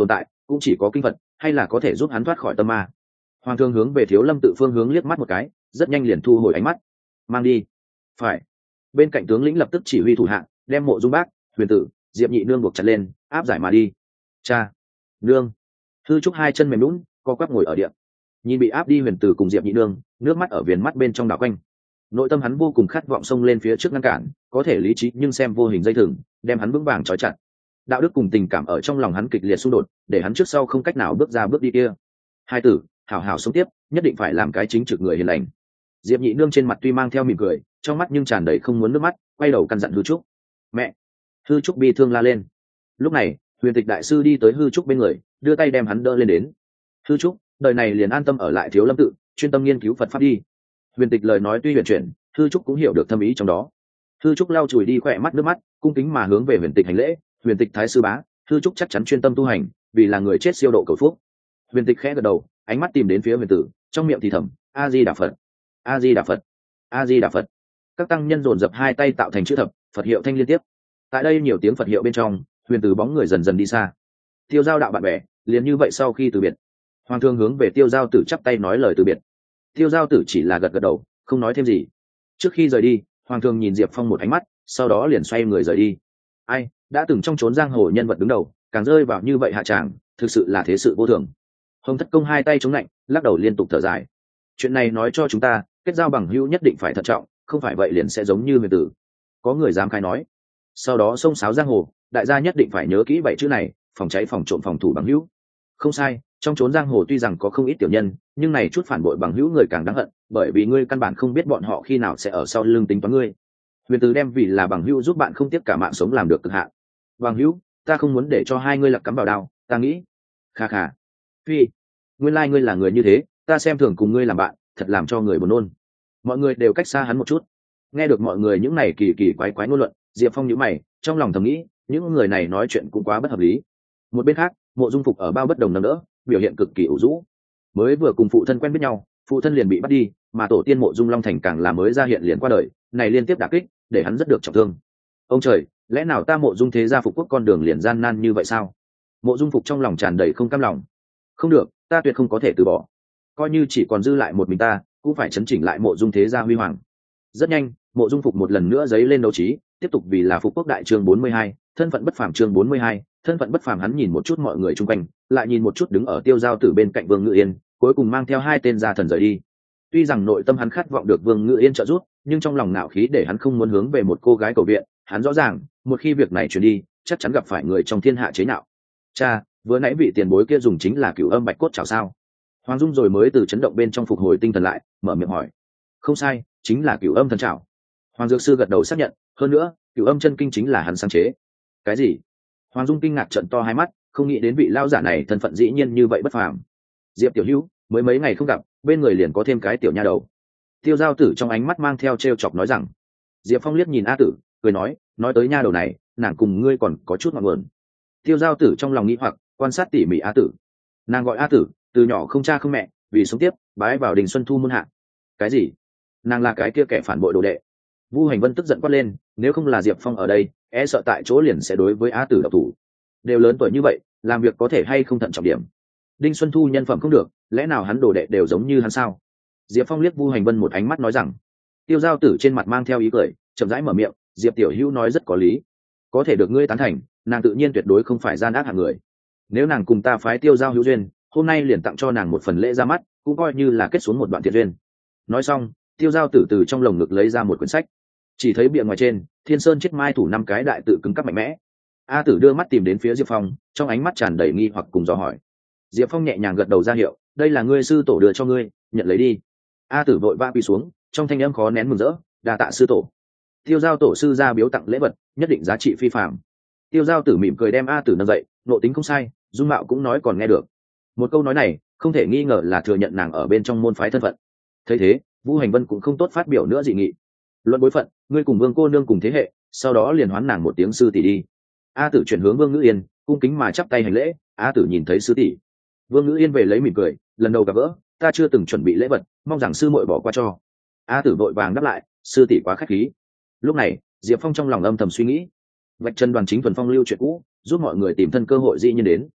cũng chỉ có kinh phật hay là có thể giúp hắn thoát khỏi tâm ma. Hoàng thương hướng về Thiếu Lâm tự phương hướng liếc mắt một cái, rất nhanh liền thu hồi ánh mắt. Mang đi. Phải. Bên cạnh tướng lĩnh lập tức chỉ huy thủ hạ đem Mộ Dung Bác, Huyền Tử, Diệp Nhị Nương buộc chặt lên, áp giải mà đi. Cha, nương. Hư Trúc hai chân mềm lún, co quắp ngồi ở địa. Nhìn bị áp đi Huyền Tử cùng Diệp Nhị Nương, nước mắt ở viền mắt bên trong đảo quanh. Nội tâm hắn vô cùng khát vọng xông lên phía trước ngăn cản, có thể lý trí nhưng xem vô hình dây thừng đem hắn vững vàng trói chặt. Đạo đức cùng tình cảm ở trong lòng hắn kịch liệt xung đột, để hắn trước sau không cách nào bước ra bước đi kia. Hai tử, hảo hảo sống tiếp, nhất định phải làm cái chính trực người hiền lành. Diệp Nhị Nương trên mặt tuy mang theo mỉm cười, trong mắt nhưng tràn đầy không muốn nước mắt, quay đầu căn dặn Hư Trúc. Mẹ. Hư Trúc bi thương la lên. Lúc này Huyền Tịch đại sư đi tới Hư Trúc bên người, đưa tay đem hắn đỡ lên đến. Hư Trúc, đời này liền an tâm ở lại Thiếu Lâm tự, chuyên tâm nghiên cứu Phật pháp đi. Huyền Tịch lời nói tuy huyền chuyển, Hư Trúc cũng hiểu được thâm ý trong đó. Hư Trúc lau chùi đi khỏe mắt nước mắt, cung kính mà hướng về Huyền Tịch hành lễ. Huyền Tịch thái sư bá, Hư Trúc chắc chắn chuyên tâm tu hành, vì là người chết siêu độ cầu phúc. Huyền Tịch khẽ gật đầu, ánh mắt tìm đến phía Huyền Tử, trong miệng thì thầm: A Di Đà Phật, A Di Đà Phật, A Di Đà Phật. Các tăng nhân dồn dập hai tay tạo thành chữ thập, Phật hiệu thanh liên tiếp. Tại đây nhiều tiếng Phật hiệu bên trong, Huyền Tử bóng người dần dần đi xa. Tiêu Giao đạo bạn bè, liền như vậy sau khi từ biệt, Hoàng thương hướng về Tiêu Giao Tử chắp tay nói lời từ biệt. Tiêu Giao Tử chỉ là gật gật đầu, không nói thêm gì. Trước khi rời đi, Hoàng thương nhìn Diệp Phong một ánh mắt, sau đó liền xoay người rời đi. Ai, đã từng trong chốn giang hồ nhân vật đứng đầu, càng rơi vào như vậy hạ tràng, thực sự là thế sự vô thường. Hồng Thất Công hai tay chống lạnh, lắc đầu liên tục thở dài. Chuyện này nói cho chúng ta, kết giao bằng hữu nhất định phải thận trọng, không phải vậy liền sẽ giống như Huyền Tử. Có người dám khai nói. Sau đó xông xáo giang hồ, đại gia nhất định phải nhớ kỹ bảy chữ này: phòng cháy phòng trộm phòng thủ bằng hữu. Không sai, trong chốn giang hồ tuy rằng có không ít tiểu nhân, nhưng này chút phản bội bằng hữu người càng đáng hận, bởi vì ngươi căn bản không biết bọn họ khi nào sẽ ở sau lưng tính toán ngươi. Huyền Tử đem vì là bằng hữu giúp bạn không tiếp cả mạng sống làm được cực hạn. Bằng hữu, ta không muốn để cho hai ngươi lặc cắm vào đao, ta nghĩ. Kha kha. Phi, nguyên lai ngươi là người như thế, ta xem thường cùng ngươi làm bạn, thật làm cho người buồn nôn. Mọi người đều cách xa hắn một chút. Nghe được mọi người những này kỳ kỳ quái quái ngôn luận, Diệp Phong nhíu mày, trong lòng thầm nghĩ, những người này nói chuyện cũng quá bất hợp lý. Một bên khác, Mộ Dung Phục ở bao bất đồng nâng đỡ, biểu hiện cực kỳ ủ rũ. Mới vừa cùng phụ thân quen biết nhau, phụ thân liền bị bắt đi, mà tổ tiên Mộ Dung Long Thành càng là mới ra hiện liền qua đời, này liên tiếp đả kích, để hắn rất được trọng thương. Ông trời, lẽ nào ta Mộ Dung thế gia phục quốc con đường liền gian nan như vậy sao? Mộ Dung Phục trong lòng tràn đầy không cam lòng. Không được, ta tuyệt không có thể từ bỏ. Coi như chỉ còn dư lại một mình ta, cũng phải chấn chỉnh lại Mộ Dung thế gia huy hoàng. Rất nhanh, Mộ Dung Phục một lần nữa giấy lên đấu trí, tiếp tục vì là phục quốc đại chương bốn mươi hai, thân phận bất phàm chương bốn mươi hai, thân phận bất phàm. Hắn nhìn một chút mọi người chung quanh, lại nhìn một chút đứng ở Tiêu Giao Tử bên cạnh Vương Ngự Yên, cuối cùng mang theo hai tên gia thần rời đi. Tuy rằng nội tâm hắn khát vọng được Vương Ngự Yên trợ giúp, nhưng trong lòng nạo khí để hắn không muốn hướng về một cô gái cầu viện. Hắn rõ ràng, một khi việc này truyền đi, chắc chắn gặp phải người trong thiên hạ chế nhạo. Cha, vừa nãy vị tiền bối kia dùng chính là Cửu Âm Bạch Cốt chảo sao? Hoàng Dung rồi mới từ chấn động bên trong phục hồi tinh thần lại, mở miệng hỏi. Không sai, chính là Cửu Âm thần chảo. Hoàng Dược Sư gật đầu xác nhận, hơn nữa, Cửu Âm chân kinh chính là hắn sáng chế. Cái gì? Hoàng Dung kinh ngạc trợn to hai mắt, không nghĩ đến vị lão giả này thân phận dĩ nhiên như vậy bất phàm. Diệp tiểu hữu, mới mấy ngày không gặp, bên người liền có thêm cái tiểu nha đầu. Tiêu Giao Tử trong ánh mắt mang theo trêu chọc nói rằng. Diệp Phong liếc nhìn A Tử, cười nói, nói tới nha đầu này, nàng cùng ngươi còn có chút ngọn nguồn. Tiêu Giao Tử trong lòng nghĩ hoặc, quan sát tỉ mỉ A Tử. Nàng gọi A Tử, từ nhỏ không cha không mẹ, vì sống tiếp, bái vào Đình Xuân Thu môn hạ. Cái gì? Nàng là cái kia kẻ phản bội đồ đệ. Vu Hành Vân tức giận quát lên, nếu không là Diệp Phong ở đây, e sợ tại chỗ liền sẽ đối với A Tử độc thủ. Đều lớn tuổi như vậy, làm việc có thể hay không thận trọng điểm. Đinh Xuân Thu nhân phẩm không được, lẽ nào hắn đồ đệ đều giống như hắn sao? Diệp Phong liếc Vu Hành Vân một ánh mắt nói rằng. Tiêu Giao Tử trên mặt mang theo ý cười, chậm rãi mở miệng, Diệp tiểu hữu nói rất có lý, có thể được ngươi tán thành, nàng tự nhiên tuyệt đối không phải gian ác hạng người. Nếu nàng cùng ta phái Tiêu Giao hữu duyên, hôm nay liền tặng cho nàng một phần lễ ra mắt, cũng coi như là kết xuống một đoạn thiện duyên. Nói xong, Tiêu Giao Tử từ trong lồng ngực lấy ra một quyển sách, chỉ thấy bìa ngoài trên Thiên Sơn chết mai thủ năm cái đại tự cứng cắp mạnh mẽ. A Tử đưa mắt tìm đến phía Diệp Phong, trong ánh mắt tràn đầy nghi hoặc cùng dò hỏi. Diệp Phong nhẹ nhàng gật đầu ra hiệu, đây là ngươi sư tổ đưa cho ngươi, nhận lấy đi. A Tử vội vã quỳ xuống, trong thanh âm khó nén mừng rỡ, đa tạ sư tổ. Tiêu Giao tổ sư ra biếu tặng lễ vật, nhất định giá trị phi phàm. Tiêu Giao Tử mỉm cười đem A Tử nâng dậy, nội tính không sai, dung mạo cũng nói còn nghe được. Một câu nói này, không thể nghi ngờ là thừa nhận nàng ở bên trong môn phái thân phận. Thấy thế, Vũ Hành Vân cũng không tốt phát biểu nữa dị nghị. Luận bối phận, ngươi cùng Vương cô nương cùng thế hệ, sau đó liền hoán nàng một tiếng sư tỷ đi. A Tử chuyển hướng Vương Ngữ Yên, cung kính mà chắp tay hành lễ. A Tử nhìn thấy sư tỷ. Vương Ngữ Yên về lấy mỉm cười, lần đầu gặp gỡ, ta chưa từng chuẩn bị lễ vật, mong rằng sư muội bỏ qua cho. A Tử vội vàng đáp lại, sư tỷ quá khách khí. Lúc này, Diệp Phong trong lòng âm thầm suy nghĩ, vạch chân Đoàn Chính thuần phong lưu chuyện cũ, giúp mọi người tìm thân cơ hội dĩ nhiên đến.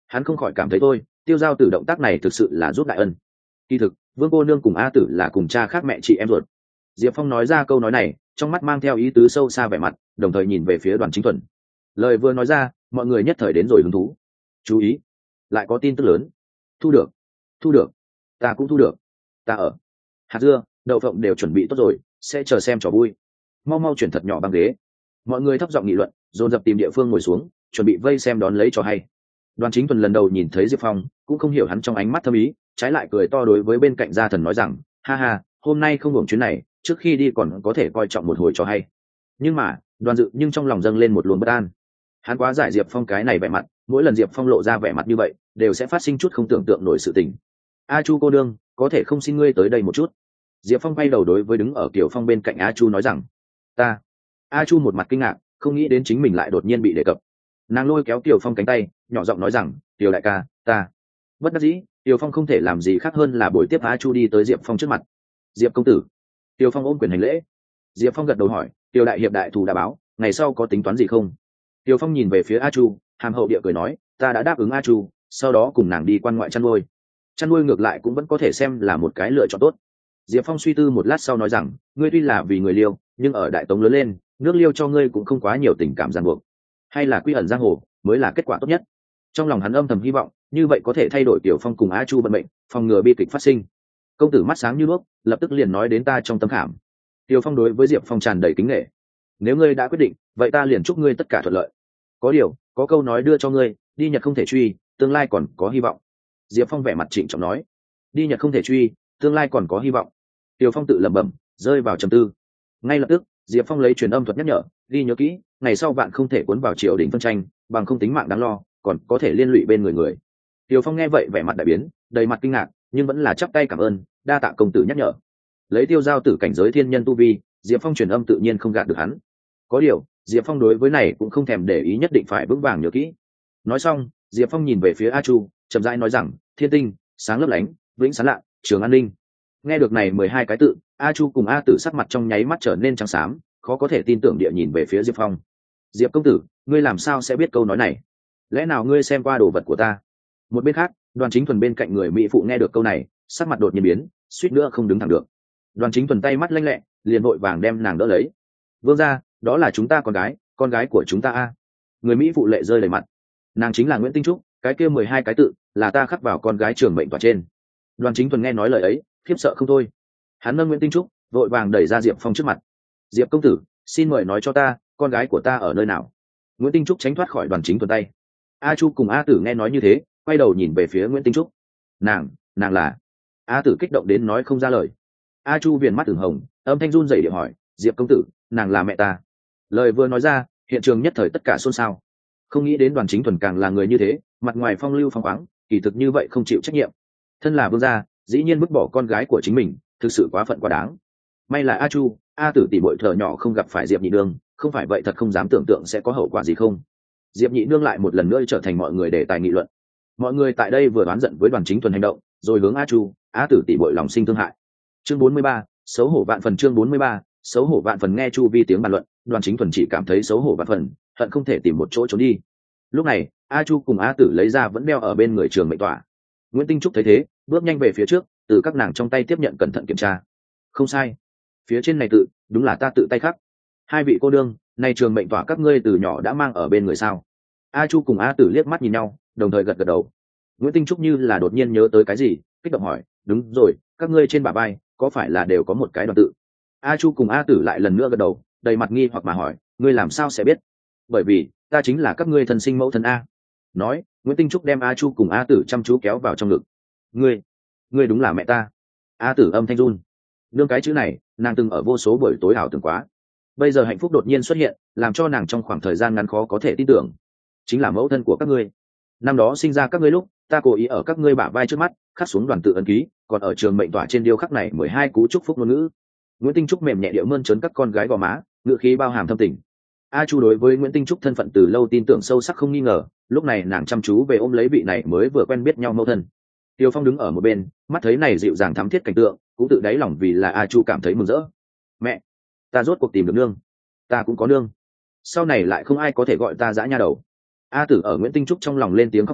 Hắn không khỏi cảm thấy thôi, tiêu giao tử động tác này thực sự là giúp đại ân. Kỳ thực vương cô nương cùng a tử là cùng cha khác mẹ chị em ruột. Diệp Phong nói ra câu nói này trong mắt mang theo ý tứ sâu xa vẻ mặt, đồng thời nhìn về phía Đoàn Chính Thuần. Lời vừa nói ra mọi người nhất thời đến rồi hứng thú. Chú ý, lại có tin tức lớn. Thu được, thu được, ta cũng thu được. Ta ở hạt dưa đậu phộng đều chuẩn bị tốt rồi, sẽ chờ xem trò vui. Mau mau chuyển thật nhỏ băng ghế. Mọi người thấp giọng nghị luận, dồn dập tìm địa phương ngồi xuống, chuẩn bị vây xem đón lấy trò hay. Đoàn Chính Thuần lần đầu nhìn thấy Diệp Phong cũng không hiểu hắn trong ánh mắt thâm ý, trái lại cười to đối với bên cạnh gia thần nói rằng, ha ha, hôm nay không hưởng chuyến này, trước khi đi còn có thể coi trọng một hồi trò hay. Nhưng mà Đoàn Dự nhưng trong lòng dâng lên một luồng bất an. Hắn quá giải Diệp Phong cái này vẻ mặt, mỗi lần Diệp Phong lộ ra vẻ mặt như vậy đều sẽ phát sinh chút không tưởng tượng nổi sự tình. A Chu cô đương, có thể không xin ngươi tới đây một chút? Diệp Phong quay đầu đối với đứng ở Kiều Phong bên cạnh A Chu nói rằng. Ta. A Chu một mặt kinh ngạc, không nghĩ đến chính mình lại đột nhiên bị đề cập. Nàng lôi kéo Kiều Phong cánh tay, nhỏ giọng nói rằng, Kiều đại ca, ta. Bất đắc dĩ, Kiều Phong không thể làm gì khác hơn là bồi tiếp A Chu đi tới Diệp Phong trước mặt. Diệp công tử. Kiều Phong ôm quyền hành lễ. Diệp Phong gật đầu hỏi, Kiều đại hiệp đại thù đã báo, ngày sau có tính toán gì không? Kiều Phong nhìn về phía A Chu, hàm hậu địa cười nói, ta đã đáp ứng A Chu, sau đó cùng nàng đi quan ngoại chăn nuôi. Chăn nuôi ngược lại cũng vẫn có thể xem là một cái lựa chọn tốt. Diệp Phong suy tư một lát sau nói rằng, ngươi tuy là vì người Liêu, nhưng ở đại tống lớn lên, nước Liêu cho ngươi cũng không quá nhiều tình cảm ràng buộc, hay là quy ẩn giang hồ mới là kết quả tốt nhất. Trong lòng hắn âm thầm hy vọng, như vậy có thể thay đổi Kiều Phong cùng A Chu vận mệnh, phòng ngừa bi kịch phát sinh. Công tử mắt sáng như đuốc, lập tức liền nói đến ta trong tâm khảm. Kiều Phong đối với Diệp Phong tràn đầy kính nể. Nếu ngươi đã quyết định, vậy ta liền chúc ngươi tất cả thuận lợi. Có điều, có câu nói đưa cho ngươi, đi Nhật không thể truy, tương lai còn có hy vọng. Diệp Phong vẻ mặt trịnh trọng nói, đi Nhật không thể truy, tương lai còn có hy vọng. Kiều Phong tự lẩm bẩm, rơi vào trầm tư. Ngay lập tức, Diệp Phong lấy truyền âm thuật nhắc nhở, ghi nhớ kỹ, ngày sau bạn không thể cuốn vào triều đình phân tranh, bằng không tính mạng đáng lo, còn có thể liên lụy bên người người. Kiều Phong nghe vậy vẻ mặt đại biến, đầy mặt kinh ngạc, nhưng vẫn là chắp tay cảm ơn, đa tạ công tử nhắc nhở. Lấy tiêu giao tử cảnh giới thiên nhân tu vi, Diệp Phong truyền âm tự nhiên không gạt được hắn. Có điều, Diệp Phong đối với này cũng không thèm để ý, nhất định phải vững vàng nhớ kỹ. Nói xong, Diệp Phong nhìn về phía A Chu, chậm rãi nói rằng, thiên tinh, sáng lấp lánh, vĩnh sáng lạ, trường an ninh. Nghe được này mười hai cái tự, A Chu cùng A Tử sắc mặt trong nháy mắt trở nên trắng xám, khó có thể tin tưởng địa nhìn về phía Diệp Phong. Diệp công tử, ngươi làm sao sẽ biết câu nói này? Lẽ nào ngươi xem qua đồ vật của ta? Một bên khác, Đoàn Chính Thuần bên cạnh người mỹ phụ nghe được câu này, sắc mặt đột nhiên biến, suýt nữa không đứng thẳng được. Đoàn Chính Thuần tay mắt lanh lẹ, liền vội vàng đem nàng đỡ lấy. Vương gia, đó là chúng ta con gái, con gái của chúng ta a. Người mỹ phụ lệ rơi đầy mặt. Nàng chính là Nguyễn Tinh Trúc, cái kia mười hai cái tự là ta khắc vào con gái trường mệnh tòa trên. Đoàn Chính Thuần nghe nói lời ấy, khiếp sợ không thôi. Hắn nâng Nguyễn Tinh Trúc, vội vàng đẩy ra Diệp Phong trước mặt. Diệp công tử, xin mời nói cho ta, con gái của ta ở nơi nào? Nguyễn Tinh Trúc tránh thoát khỏi Đoàn Chính Thuần tay. A Chu cùng A Tử nghe nói như thế, quay đầu nhìn về phía Nguyễn Tinh Trúc. Nàng, nàng là? A Tử kích động đến nói không ra lời. A Chu viền mắt ửng hồng, âm thanh run rẩy địa hỏi, Diệp công tử, nàng là mẹ ta. Lời vừa nói ra, hiện trường nhất thời tất cả xôn xao. Không nghĩ đến Đoàn Chính Thuần càng là người như thế, mặt ngoài phong lưu phong khoáng, kỳ thực như vậy không chịu trách nhiệm. Thân là vương gia, dĩ nhiên vứt bỏ con gái của chính mình, thực sự quá phận quá đáng. May là A Chu, A Tử tỷ muội thở nhỏ không gặp phải Diệp nhị nương, không phải vậy thật không dám tưởng tượng sẽ có hậu quả gì không. Diệp nhị nương lại một lần nữa trở thành mọi người đề tài nghị luận. Mọi người tại đây vừa đoán giận với Đoàn Chính Thuần hành động, rồi hướng A Chu, A Tử tỷ muội lòng sinh thương hại. Chương bốn mươi ba, xấu hổ vạn phần. Chương bốn mươi ba, xấu hổ vạn phần. Nghe Chu Vi tiếng bàn luận, Đoàn Chính Thuần chỉ cảm thấy xấu hổ vạn phần, hận không thể tìm một chỗ trốn đi. Lúc này, A Chu cùng A Tử lấy ra vẫn đeo ở bên người trường mệnh tỏa. Nguyễn Tinh Trúc thấy thế, bước nhanh về phía trước, từ các nàng trong tay tiếp nhận cẩn thận kiểm tra. Không sai, phía trên này tự đúng là ta tự tay khắc. Hai vị cô đương, này trường mệnh tỏa các ngươi từ nhỏ đã mang ở bên người sao? A Chu cùng A Tử liếc mắt nhìn nhau, đồng thời gật gật đầu. Nguyễn Tinh Trúc như là đột nhiên nhớ tới cái gì, kích động hỏi, đúng rồi, các ngươi trên bả vai có phải là đều có một cái đoàn tự? A Chu cùng A Tử lại lần nữa gật đầu, đầy mặt nghi hoặc mà hỏi, ngươi làm sao sẽ biết? Bởi vì ta chính là các ngươi thân sinh mẫu thân a. Nói, Nguyễn Tinh Trúc đem A Chu cùng A Tử chăm chú kéo vào trong ngực. Ngươi, ngươi đúng là mẹ ta. A Tử âm thanh run. Nương cái chữ này, nàng từng ở vô số buổi tối ảo tưởng quá. Bây giờ hạnh phúc đột nhiên xuất hiện, làm cho nàng trong khoảng thời gian ngắn khó có thể tin tưởng. Chính là mẫu thân của các ngươi. Năm đó sinh ra các ngươi lúc, ta cố ý ở các ngươi bả vai trước mắt khắc xuống đoàn tự ấn ký, còn ở trường mệnh tỏa trên điêu khắc này mười hai cú chúc phúc ngôn ngữ. Nguyễn Tinh Trúc mềm nhẹ điệu mơn trớn các con gái gò má, ngữ khí bao hàm thâm tình. A Chu đối với Nguyễn Tinh Trúc thân phận từ lâu tin tưởng sâu sắc không nghi ngờ, lúc này nàng chăm chú về ôm lấy vị này mới vừa quen biết nhau mẫu thân. Tiêu Phong đứng ở một bên, mắt thấy này dịu dàng thắm thiết cảnh tượng, cũng tự đáy lòng vì là A Chu cảm thấy mừng rỡ. Mẹ, ta rốt cuộc tìm được nương, ta cũng có nương. Sau này lại không ai có thể gọi ta dã nha đầu. A Tử ở Nguyễn Tinh Trúc trong lòng lên tiếng khóc giống,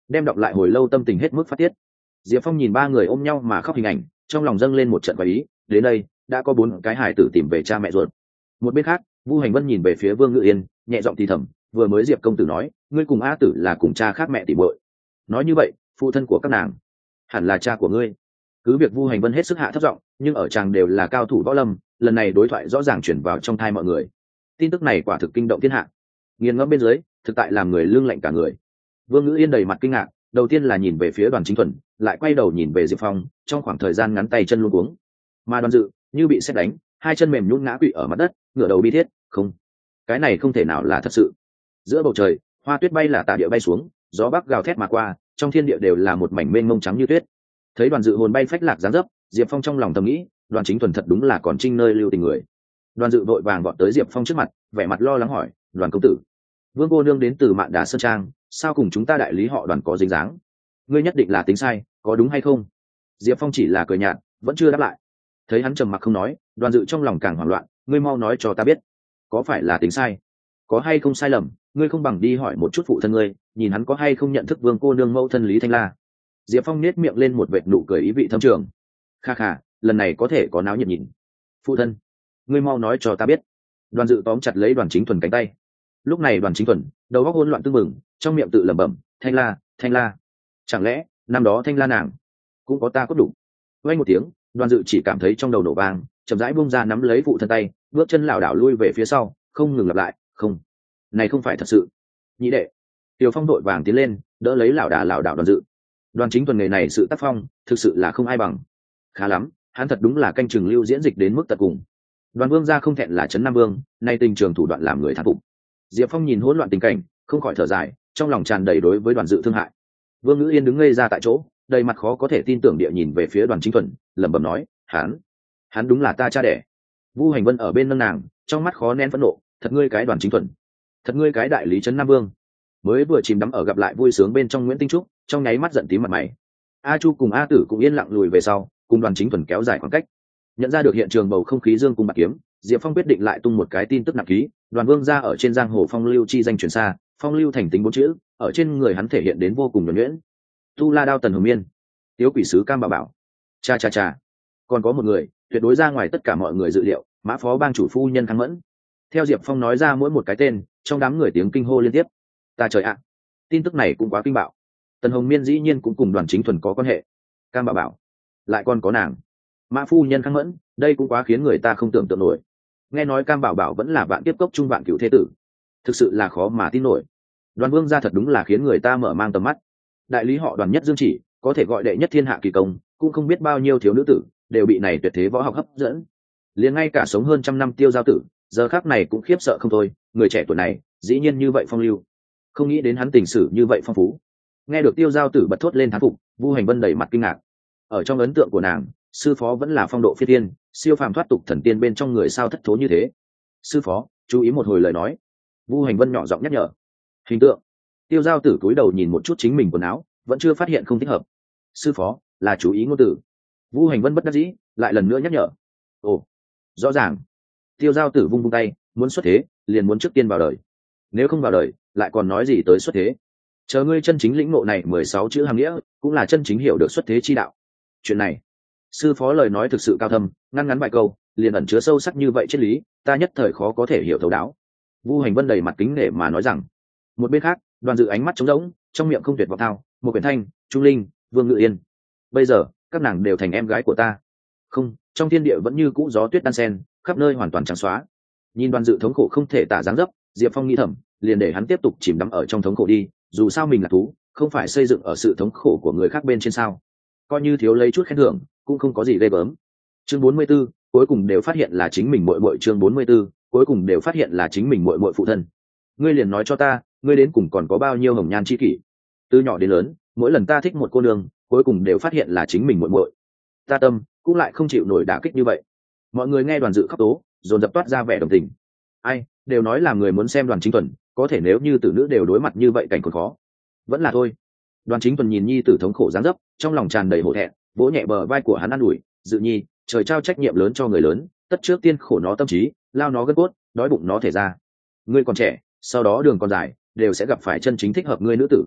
đem đọc lại hồi lâu tâm tình hết mức phát tiết. Diệp Phong nhìn ba người ôm nhau mà khóc hình ảnh, trong lòng dâng lên một trận quái ý, đến đây đã có bốn cái hài tử tìm về cha mẹ ruột. Một bên khác, Vu Hành Vân nhìn về phía Vương Ngự Yên, nhẹ giọng thì thầm, vừa mới Diệp công tử nói ngươi cùng A tử là cùng cha khác mẹ tỉ muội, nói như vậy phụ thân của các nàng hẳn là cha của ngươi. Cứ việc Vu Hành Vân hết sức hạ thấp giọng, nhưng ở chàng đều là cao thủ võ lâm, lần này đối thoại rõ ràng chuyển vào trong thai mọi người. Tin tức này quả thực kinh động thiên hạ, nghiền ngẫm bên dưới thực tại làm người lưng lạnh cả người. Vương Ngữ Yên đầy mặt kinh ngạc, đầu tiên là nhìn về phía Đoàn Chính Thuần, lại quay đầu nhìn về Diệp Phong, trong khoảng thời gian ngắn tay chân luống cuống. Mà Đoàn Dự như bị sét đánh, hai chân mềm nhũn ngã quỵ ở mặt đất, ngửa đầu bi thiết, không, cái này không thể nào là thật sự. Giữa bầu trời, hoa tuyết bay là tà địa bay xuống, gió bắc gào thét mà qua, trong thiên địa đều là một mảnh mênh mông trắng như tuyết. Thấy Đoàn Dự hồn bay phách lạc giáng dấp, Diệp Phong trong lòng thầm nghĩ, Đoàn Chính Thuần thật đúng là còn trinh nơi lưu tình người. Đoàn Dự vội vàng vọt tới Diệp Phong trước mặt, vẻ mặt lo lắng hỏi, Đoàn công tử, Vương cô nương đến từ Mạn Đà Sơn Trang, sao cùng chúng ta đại lý họ Đoàn có dính dáng? Ngươi nhất định là tính sai, có đúng hay không? Diệp Phong chỉ là cười nhạt, vẫn chưa đáp lại. Thấy hắn trầm mặc không nói, Đoàn Dự trong lòng càng hoảng loạn, ngươi mau nói cho ta biết, có phải là tính sai, có hay không sai lầm, ngươi không bằng đi hỏi một chút phụ thân ngươi, nhìn hắn có hay không nhận thức Vương cô nương mẫu thân Lý Thanh La. Diệp Phong nét miệng lên một vệt nụ cười ý vị thâm trường. Kha kha, lần này có thể có náo nhiệt nhìn. Phụ thân, ngươi mau nói cho ta biết. Đoàn Dự tóm chặt lấy Đoàn Chính Thuần cánh tay. Lúc này Đoàn Chính Thuần đầu óc hỗn loạn tưng bừng, trong miệng tự lẩm bẩm, Thanh La, Thanh La, chẳng lẽ năm đó Thanh La nàng cũng có ta cốt đủ? Vang một tiếng, Đoàn Dự chỉ cảm thấy trong đầu nổ vang, chậm rãi buông ra nắm lấy phụ thân tay, bước chân lảo đảo lui về phía sau, không ngừng lặp lại, không, này không phải thật sự. Nhị đệ. Tiểu Phong đội vàng tiến lên, đỡ lấy lảo đà lảo đảo Đoàn Dự. Đoàn Chính Thuần nghề này sự tác phong thực sự là không ai bằng. Khá lắm, hắn thật đúng là canh chừng lưu diễn dịch đến mức tận cùng. Đoàn Vương gia không thẹn là trấn Nam Vương, nay tình trường thủ đoạn làm người thán phục. Diệp Phong nhìn hỗn loạn tình cảnh, không khỏi thở dài, trong lòng tràn đầy đối với Đoàn Dự thương hại. Vương Ngữ Yên đứng ngây ra tại chỗ, đầy mặt khó có thể tin tưởng địa nhìn về phía Đoàn Chính Thuần, lẩm bẩm nói, hắn, hắn đúng là ta cha đẻ. Vu Hành Vân ở bên nâng nàng, trong mắt khó nén phẫn nộ, thật ngươi cái Đoàn Chính Thuần, thật ngươi cái đại lý trấn Nam Vương. Mới vừa chìm đắm ở gặp lại vui sướng bên trong Nguyễn Tinh Trúc, trong nháy mắt giận tím mặt mày. A Chu cùng A Tử cũng yên lặng lùi về sau, cùng Đoàn Chính Thuần kéo dài khoảng cách. Nhận ra được hiện trường bầu không khí dương cung bạc kiếm, Diệp Phong quyết định lại tung một cái tin tức nặng ký, Đoàn Vương gia ở trên giang hồ phong lưu chi danh truyền xa, phong lưu thành tính bốn chữ, ở trên người hắn thể hiện đến vô cùng nhuần nhuyễn. Tu La Đao Tần Hồng Miên, Tiếu Quỷ Sứ Cam Bảo Bảo, cha cha cha, còn có một người, tuyệt đối ra ngoài tất cả mọi người dự liệu, Mã Phó Bang chủ phu nhân Khang Mẫn. Theo Diệp Phong nói ra mỗi một cái tên, trong đám người tiếng kinh hô liên tiếp. Ta trời ạ, tin tức này cũng quá kinh bạo. Tần Hồng Miên dĩ nhiên cũng cùng Đoàn Chính Thuần có quan hệ. Cam Bảo Bảo, lại còn có nàng. Mã phu nhân Khang Mẫn, đây cũng quá khiến người ta không tưởng tượng nổi. Nghe nói Cam Bảo Bảo vẫn là vạn tiếp cốc trung vạn cửu thế tử, thực sự là khó mà tin nổi. Đoàn Vương gia thật đúng là khiến người ta mở mang tầm mắt. Đại lý họ Đoàn nhất Dương Chỉ, có thể gọi đệ nhất thiên hạ kỳ công, cũng không biết bao nhiêu thiếu nữ tử đều bị này tuyệt thế võ học hấp dẫn. Liền ngay cả sống hơn trăm năm Tiêu Giao Tử, giờ khắc này cũng khiếp sợ không thôi, người trẻ tuổi này, dĩ nhiên như vậy phong lưu. Không nghĩ đến hắn tình sử như vậy phong phú. Nghe được Tiêu Giao Tử bật thốt lên thán phục, Vu Hành Vân đầy mặt kinh ngạc. Ở trong ấn tượng của nàng, sư phó vẫn là phong độ phi tiên, siêu phàm thoát tục thần tiên bên trong người sao thất thố như thế. Sư phó, chú ý một hồi lời nói. Vu Hành Vân nhỏ giọng nhắc nhở. Hình tượng. Tiêu Giao Tử cúi đầu nhìn một chút chính mình quần áo, vẫn chưa phát hiện không thích hợp. Sư phó, là chú ý ngôn từ. Vu Hành Vân bất đắc dĩ, lại lần nữa nhắc nhở. Ồ, rõ ràng. Tiêu Giao Tử vung vung tay, muốn xuất thế, liền muốn trước tiên vào đời. Nếu không vào đời, lại còn nói gì tới xuất thế? Chờ ngươi chân chính lĩnh ngộ này mười sáu chữ hàm nghĩa, cũng là chân chính hiểu được xuất thế chi đạo. Chuyện này, sư phó lời nói thực sự cao thâm, ngăn ngắn vài câu, liền ẩn chứa sâu sắc như vậy triết lý, ta nhất thời khó có thể hiểu thấu đáo. Vu Hành Vân đầy mặt kính nể mà nói rằng. Một bên khác, Đoàn Dự ánh mắt trống rỗng, trong miệng không tuyệt vọng thao, một quyển thanh, Trung Linh, Vương Ngự Yên. Bây giờ, các nàng đều thành em gái của ta. Không, trong thiên địa vẫn như cũ gió tuyết đan sen, khắp nơi hoàn toàn trắng xóa. Nhìn Đoàn Dự thống khổ không thể tả dáng dấp, Diệp Phong nghĩ thầm, liền để hắn tiếp tục chìm đắm ở trong thống khổ đi, dù sao mình là thú, không phải xây dựng ở sự thống khổ của người khác bên trên sao? Coi như thiếu lấy chút khen thưởng, cũng không có gì ghê gớm. Chương bốn mươi 44, cuối cùng đều phát hiện là chính mình muội muội. Chương bốn mươi 44, cuối cùng đều phát hiện là chính mình muội muội phụ thân. Ngươi liền nói cho ta, ngươi đến cùng còn có bao nhiêu hồng nhan chi kỷ? Từ nhỏ đến lớn, mỗi lần ta thích một cô nương, cuối cùng đều phát hiện là chính mình muội muội. Ta tâm cũng lại không chịu nổi đả kích như vậy. Mọi người nghe Đoàn Dự khóc tố, dồn dập toát ra vẻ đồng tình. Ai, đều nói là người muốn xem Đoàn Chính Thuần, có thể nếu như tử nữ đều đối mặt như vậy cảnh còn khó. Vẫn là thôi. Đoàn Chính Thuần nhìn nhi tử thống khổ dáng dấp, trong lòng tràn đầy hổ thẹn, vỗ nhẹ bờ vai của hắn an ủi, Dự nhi, trời trao trách nhiệm lớn cho người lớn, tất trước tiên khổ nó tâm trí, lao nó gân cốt, đói bụng nó thể ra. Ngươi còn trẻ, sau đó đường còn dài, đều sẽ gặp phải chân chính thích hợp ngươi nữ tử.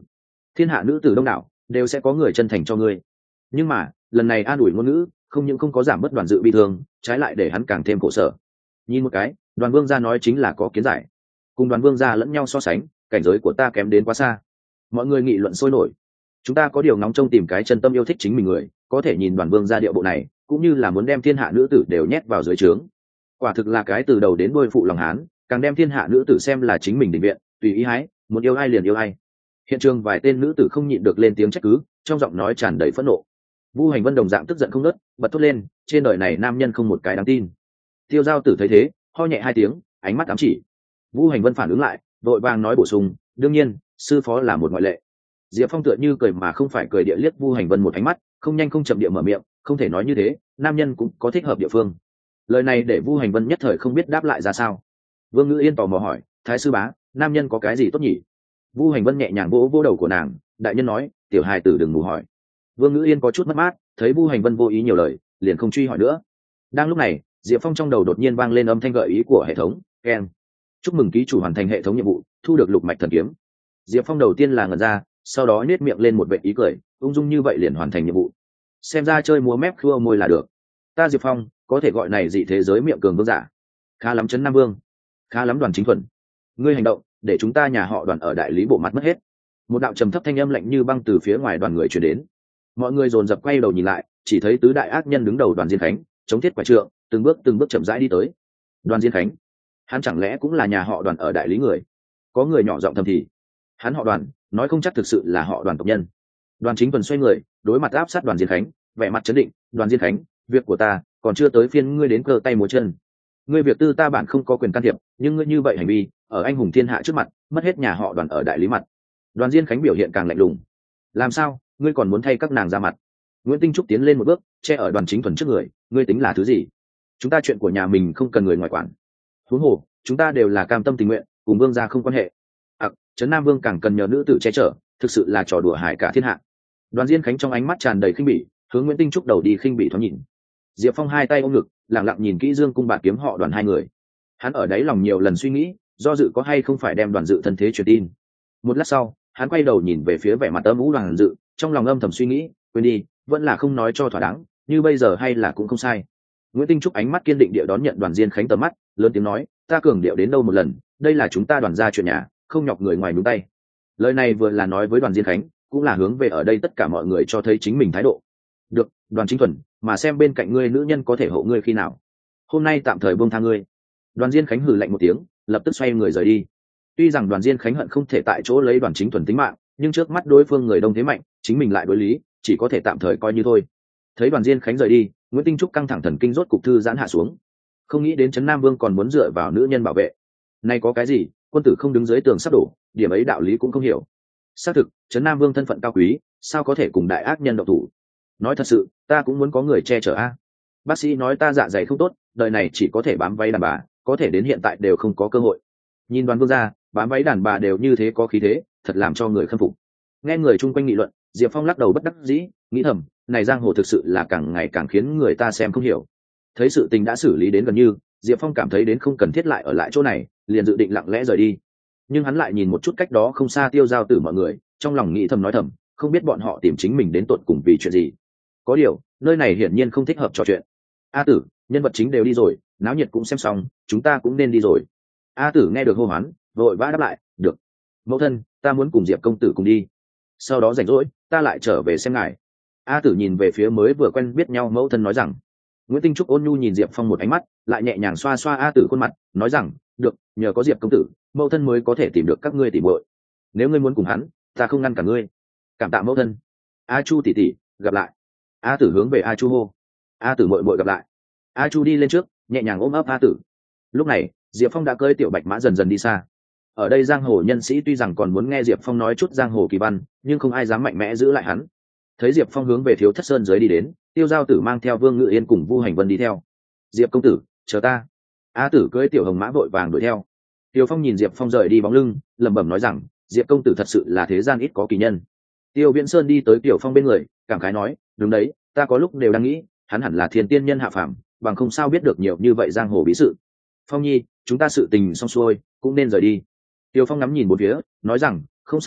thiên hạ nữ tử đông đảo đều sẽ có người chân thành cho ngươi, nhưng mà lần này an ủi ngôn ngữ không những không có giảm bớt Đoàn Dự bị thương, trái lại để hắn càng thêm khổ sở. Nhìn một cái, Đoàn Vương gia nói chính là có kiến giải, cùng Đoàn Vương gia lẫn nhau so sánh, cảnh giới của ta kém đến quá xa. Mọi người nghị luận sôi nổi. Chúng ta có điều ngóng trông tìm cái chân tâm yêu thích chính mình người, có thể nhìn Đoàn Vương gia điệu bộ này, cũng như là muốn đem thiên hạ nữ tử đều nhét vào dưới trướng. Quả thực là cái từ đầu đến đuôi phụ lòng hán, càng đem thiên hạ nữ tử xem là chính mình định viện, tùy ý hái, muốn yêu ai liền yêu ai. Hiện trường vài tên nữ tử không nhịn được lên tiếng trách cứ, trong giọng nói tràn đầy phẫn nộ. Vu Hành Vân đồng dạng tức giận không ngớt, bật thốt lên, trên đời này nam nhân không một cái đáng tin. Tiêu Giao Tử thấy thế, ho nhẹ hai tiếng, ánh mắt ám chỉ. Vu Hành Vân phản ứng lại, vội vàng nói bổ sung, đương nhiên, sư phó là một ngoại lệ. Diệp Phong tựa như cười mà không phải cười địa liếc Vu Hành Vân một ánh mắt, không nhanh không chậm địa mở miệng, không thể nói như thế, nam nhân cũng có thích hợp địa phương. Lời này để Vu Hành Vân nhất thời không biết đáp lại ra sao. Vương Ngữ Yên tò mò hỏi, thái sư bá, nam nhân có cái gì tốt nhỉ? Vu Hành Vân nhẹ nhàng vỗ vỗ đầu của nàng, đại nhân nói, tiểu hài tử đừng mù hỏi. Vương Ngữ Yên có chút mất mát, thấy Vu Hành Vân vô ý nhiều lời, liền không truy hỏi nữa. Đang lúc này, Diệp Phong trong đầu đột nhiên vang lên âm thanh gợi ý của hệ thống, keng. Chúc mừng ký chủ hoàn thành hệ thống nhiệm vụ, thu được lục mạch thần kiếm. Diệp Phong đầu tiên là ngẩn ra, sau đó nhếch miệng lên một vệt ý cười, ung dung như vậy liền hoàn thành nhiệm vụ. Xem ra chơi múa mép khua môi là được. Ta Diệp Phong, có thể gọi này dị thế giới miệng cường vương giả. Khá lắm Trấn Nam Vương, khá lắm Đoàn Chính Thuần. Ngươi hành động, để chúng ta nhà họ Đoàn ở đại lý bộ mặt mất hết. Một đạo trầm thấp thanh âm lạnh như băng từ phía ngoài đoàn người truyền đến. Mọi người dồn dập quay đầu nhìn lại, chỉ thấy tứ đại ác nhân đứng đầu Đoàn Diên Khánh, chống thiết quả trượng, từng bước từng bước chậm rãi đi tới. Đoàn Diên Khánh, hắn chẳng lẽ cũng là nhà họ Đoàn ở đại lý người? Có người nhỏ giọng thầm thì, hắn họ Đoàn, nói không chắc thực sự là họ Đoàn tộc nhân. Đoàn Chính Thuần xoay người, đối mặt áp sát Đoàn Diên Khánh, vẻ mặt chấn định, Đoàn Diên Khánh, việc của ta còn chưa tới phiên ngươi đến cơ tay múa chân. Ngươi việc tư ta bản không có quyền can thiệp, nhưng ngươi như vậy hành vi, ở anh hùng thiên hạ trước mặt, mất hết nhà họ Đoàn ở đại lý mặt. Đoàn Diên Khánh biểu hiện càng lạnh lùng. Làm sao, ngươi còn muốn thay các nàng ra mặt? Nguyễn Tinh Trúc tiến lên một bước, che ở Đoàn Chính Thuần trước người, ngươi tính là thứ gì? Chúng ta chuyện của nhà mình không cần người ngoài quản. Huống hồ, chúng ta đều là cam tâm tình nguyện, cùng vương gia không quan hệ. À, Trấn Nam Vương càng cần nhờ nữ tử che chở, thực sự là trò đùa hại cả thiên hạ. Đoàn Diên Khánh trong ánh mắt tràn đầy khinh bỉ, hướng Nguyễn Tinh Trúc đầu đi khinh bỉ thoáng nhìn. Diệp Phong hai tay ôm ngực, lặng lặng nhìn kỹ Dương Cung Bạt Kiếm họ Đoàn hai người. Hắn ở đáy lòng nhiều lần suy nghĩ, do dự có hay không phải đem Đoàn Dự thân thế truyền tin. Một lát sau, hắn quay đầu nhìn về phía vẻ mặt âm u Đoàn Dự, trong lòng âm thầm suy nghĩ, quên đi, vẫn là không nói cho thỏa đáng, như bây giờ hay là cũng không sai. Nguyễn Tinh Trúc ánh mắt kiên định địa đón nhận Đoàn Diên Khánh tầm mắt, lớn tiếng nói, ta cường điệu đến đâu một lần, đây là chúng ta Đoàn gia chuyện nhà, không nhọc người ngoài nhúng tay. Lời này vừa là nói với Đoàn Diên Khánh, cũng là hướng về ở đây tất cả mọi người cho thấy chính mình thái độ. Được, Đoàn Chính Thuần, mà xem bên cạnh ngươi nữ nhân có thể hộ ngươi khi nào. Hôm nay tạm thời buông tha ngươi. Đoàn Diên Khánh hừ lạnh một tiếng, lập tức xoay người rời đi. Tuy rằng Đoàn Diên Khánh hận không thể tại chỗ lấy Đoàn Chính Thuần tính mạng, nhưng trước mắt đối phương người đông thế mạnh, chính mình lại đối lý, chỉ có thể tạm thời coi như thôi. Thấy Đoàn Diên Khánh rời đi, Nguyễn Tinh Trúc căng thẳng thần kinh rốt cục thư giãn hạ xuống. Không nghĩ đến Trấn Nam Vương còn muốn dựa vào nữ nhân bảo vệ. Nay có cái gì, quân tử không đứng dưới tường sắp đổ, điểm ấy đạo lý cũng không hiểu. Xác thực, Trấn Nam Vương thân phận cao quý, sao có thể cùng đại ác nhân động thủ? Nói thật sự, ta cũng muốn có người che chở a. Bác sĩ nói ta dạ dày không tốt, đời này chỉ có thể bám váy đàn bà, có thể đến hiện tại đều không có cơ hội. Nhìn Đoàn Vương gia, bám váy đàn bà đều như thế có khí thế, thật làm cho người khâm phục. Nghe người chung quanh nghị luận, Diệp Phong lắc đầu bất đắc dĩ, nghĩ thầm, này giang hồ thực sự là càng ngày càng khiến người ta xem không hiểu. Thấy sự tình đã xử lý đến gần như, Diệp Phong cảm thấy đến không cần thiết lại ở lại chỗ này, liền dự định lặng lẽ rời đi. Nhưng hắn lại nhìn một chút cách đó không xa Tiêu Giao Tử mọi người, trong lòng nghĩ thầm nói thầm, không biết bọn họ tìm chính mình đến tột cùng vì chuyện gì. Có điều, nơi này hiển nhiên không thích hợp trò chuyện. A Tử, nhân vật chính đều đi rồi, náo nhiệt cũng xem xong, chúng ta cũng nên đi rồi. A Tử nghe được hô hoán, vội vã đáp lại, được. Mẫu thân, ta muốn cùng Diệp công tử cùng đi. Sau đó rảnh rỗi, ta lại trở về xem ngài. A Tử nhìn về phía mới vừa quen biết nhau mẫu thân nói rằng. Nguyễn Tinh Trúc ôn nhu nhìn Diệp Phong một ánh mắt, lại nhẹ nhàng xoa xoa A Tử khuôn mặt, nói rằng, được, nhờ có Diệp công tử, mẫu thân mới có thể tìm được các ngươi tỉ muội. Nếu ngươi muốn cùng hắn, ta không ngăn cả ngươi. Cảm tạ mẫu thân. A Chu tỷ tỷ, gặp lại. A Tử hướng về A Chu hô. A Tử muội muội gặp lại. A Chu đi lên trước, nhẹ nhàng ôm ấp A Tử. Lúc này, Diệp Phong đã cưỡi tiểu bạch mã dần dần đi xa. Ở đây giang hồ nhân sĩ tuy rằng còn muốn nghe Diệp Phong nói chút giang hồ kỳ văn, nhưng không ai dám mạnh mẽ giữ lại hắn. Thấy Diệp Phong hướng về Thiếu Thất Sơn dưới đi đến, Tiêu Giao Tử mang theo Vương Ngự Yên cùng Vu Hành Vân đi theo. Diệp công tử, chờ ta. A Tử cưỡi tiểu hồng mã vội vàng đuổi theo. Tiêu Phong nhìn Diệp Phong rời đi bóng lưng, lẩm bẩm nói rằng, Diệp công tử thật sự là thế gian ít có kỳ nhân. Tiêu Viễn Sơn đi tới Tiểu Phong bên người, cảm khái nói, đúng đấy, ta có lúc đều đang nghĩ, hắn hẳn là thiên tiên nhân hạ phàm, bằng không sao biết được nhiều như vậy giang hồ bí sự. Phong nhi, chúng ta sự tình xong xuôi, cũng nên rời đi. Tiêu Phong ngắm nhìn một phía, nói rằng, không sai,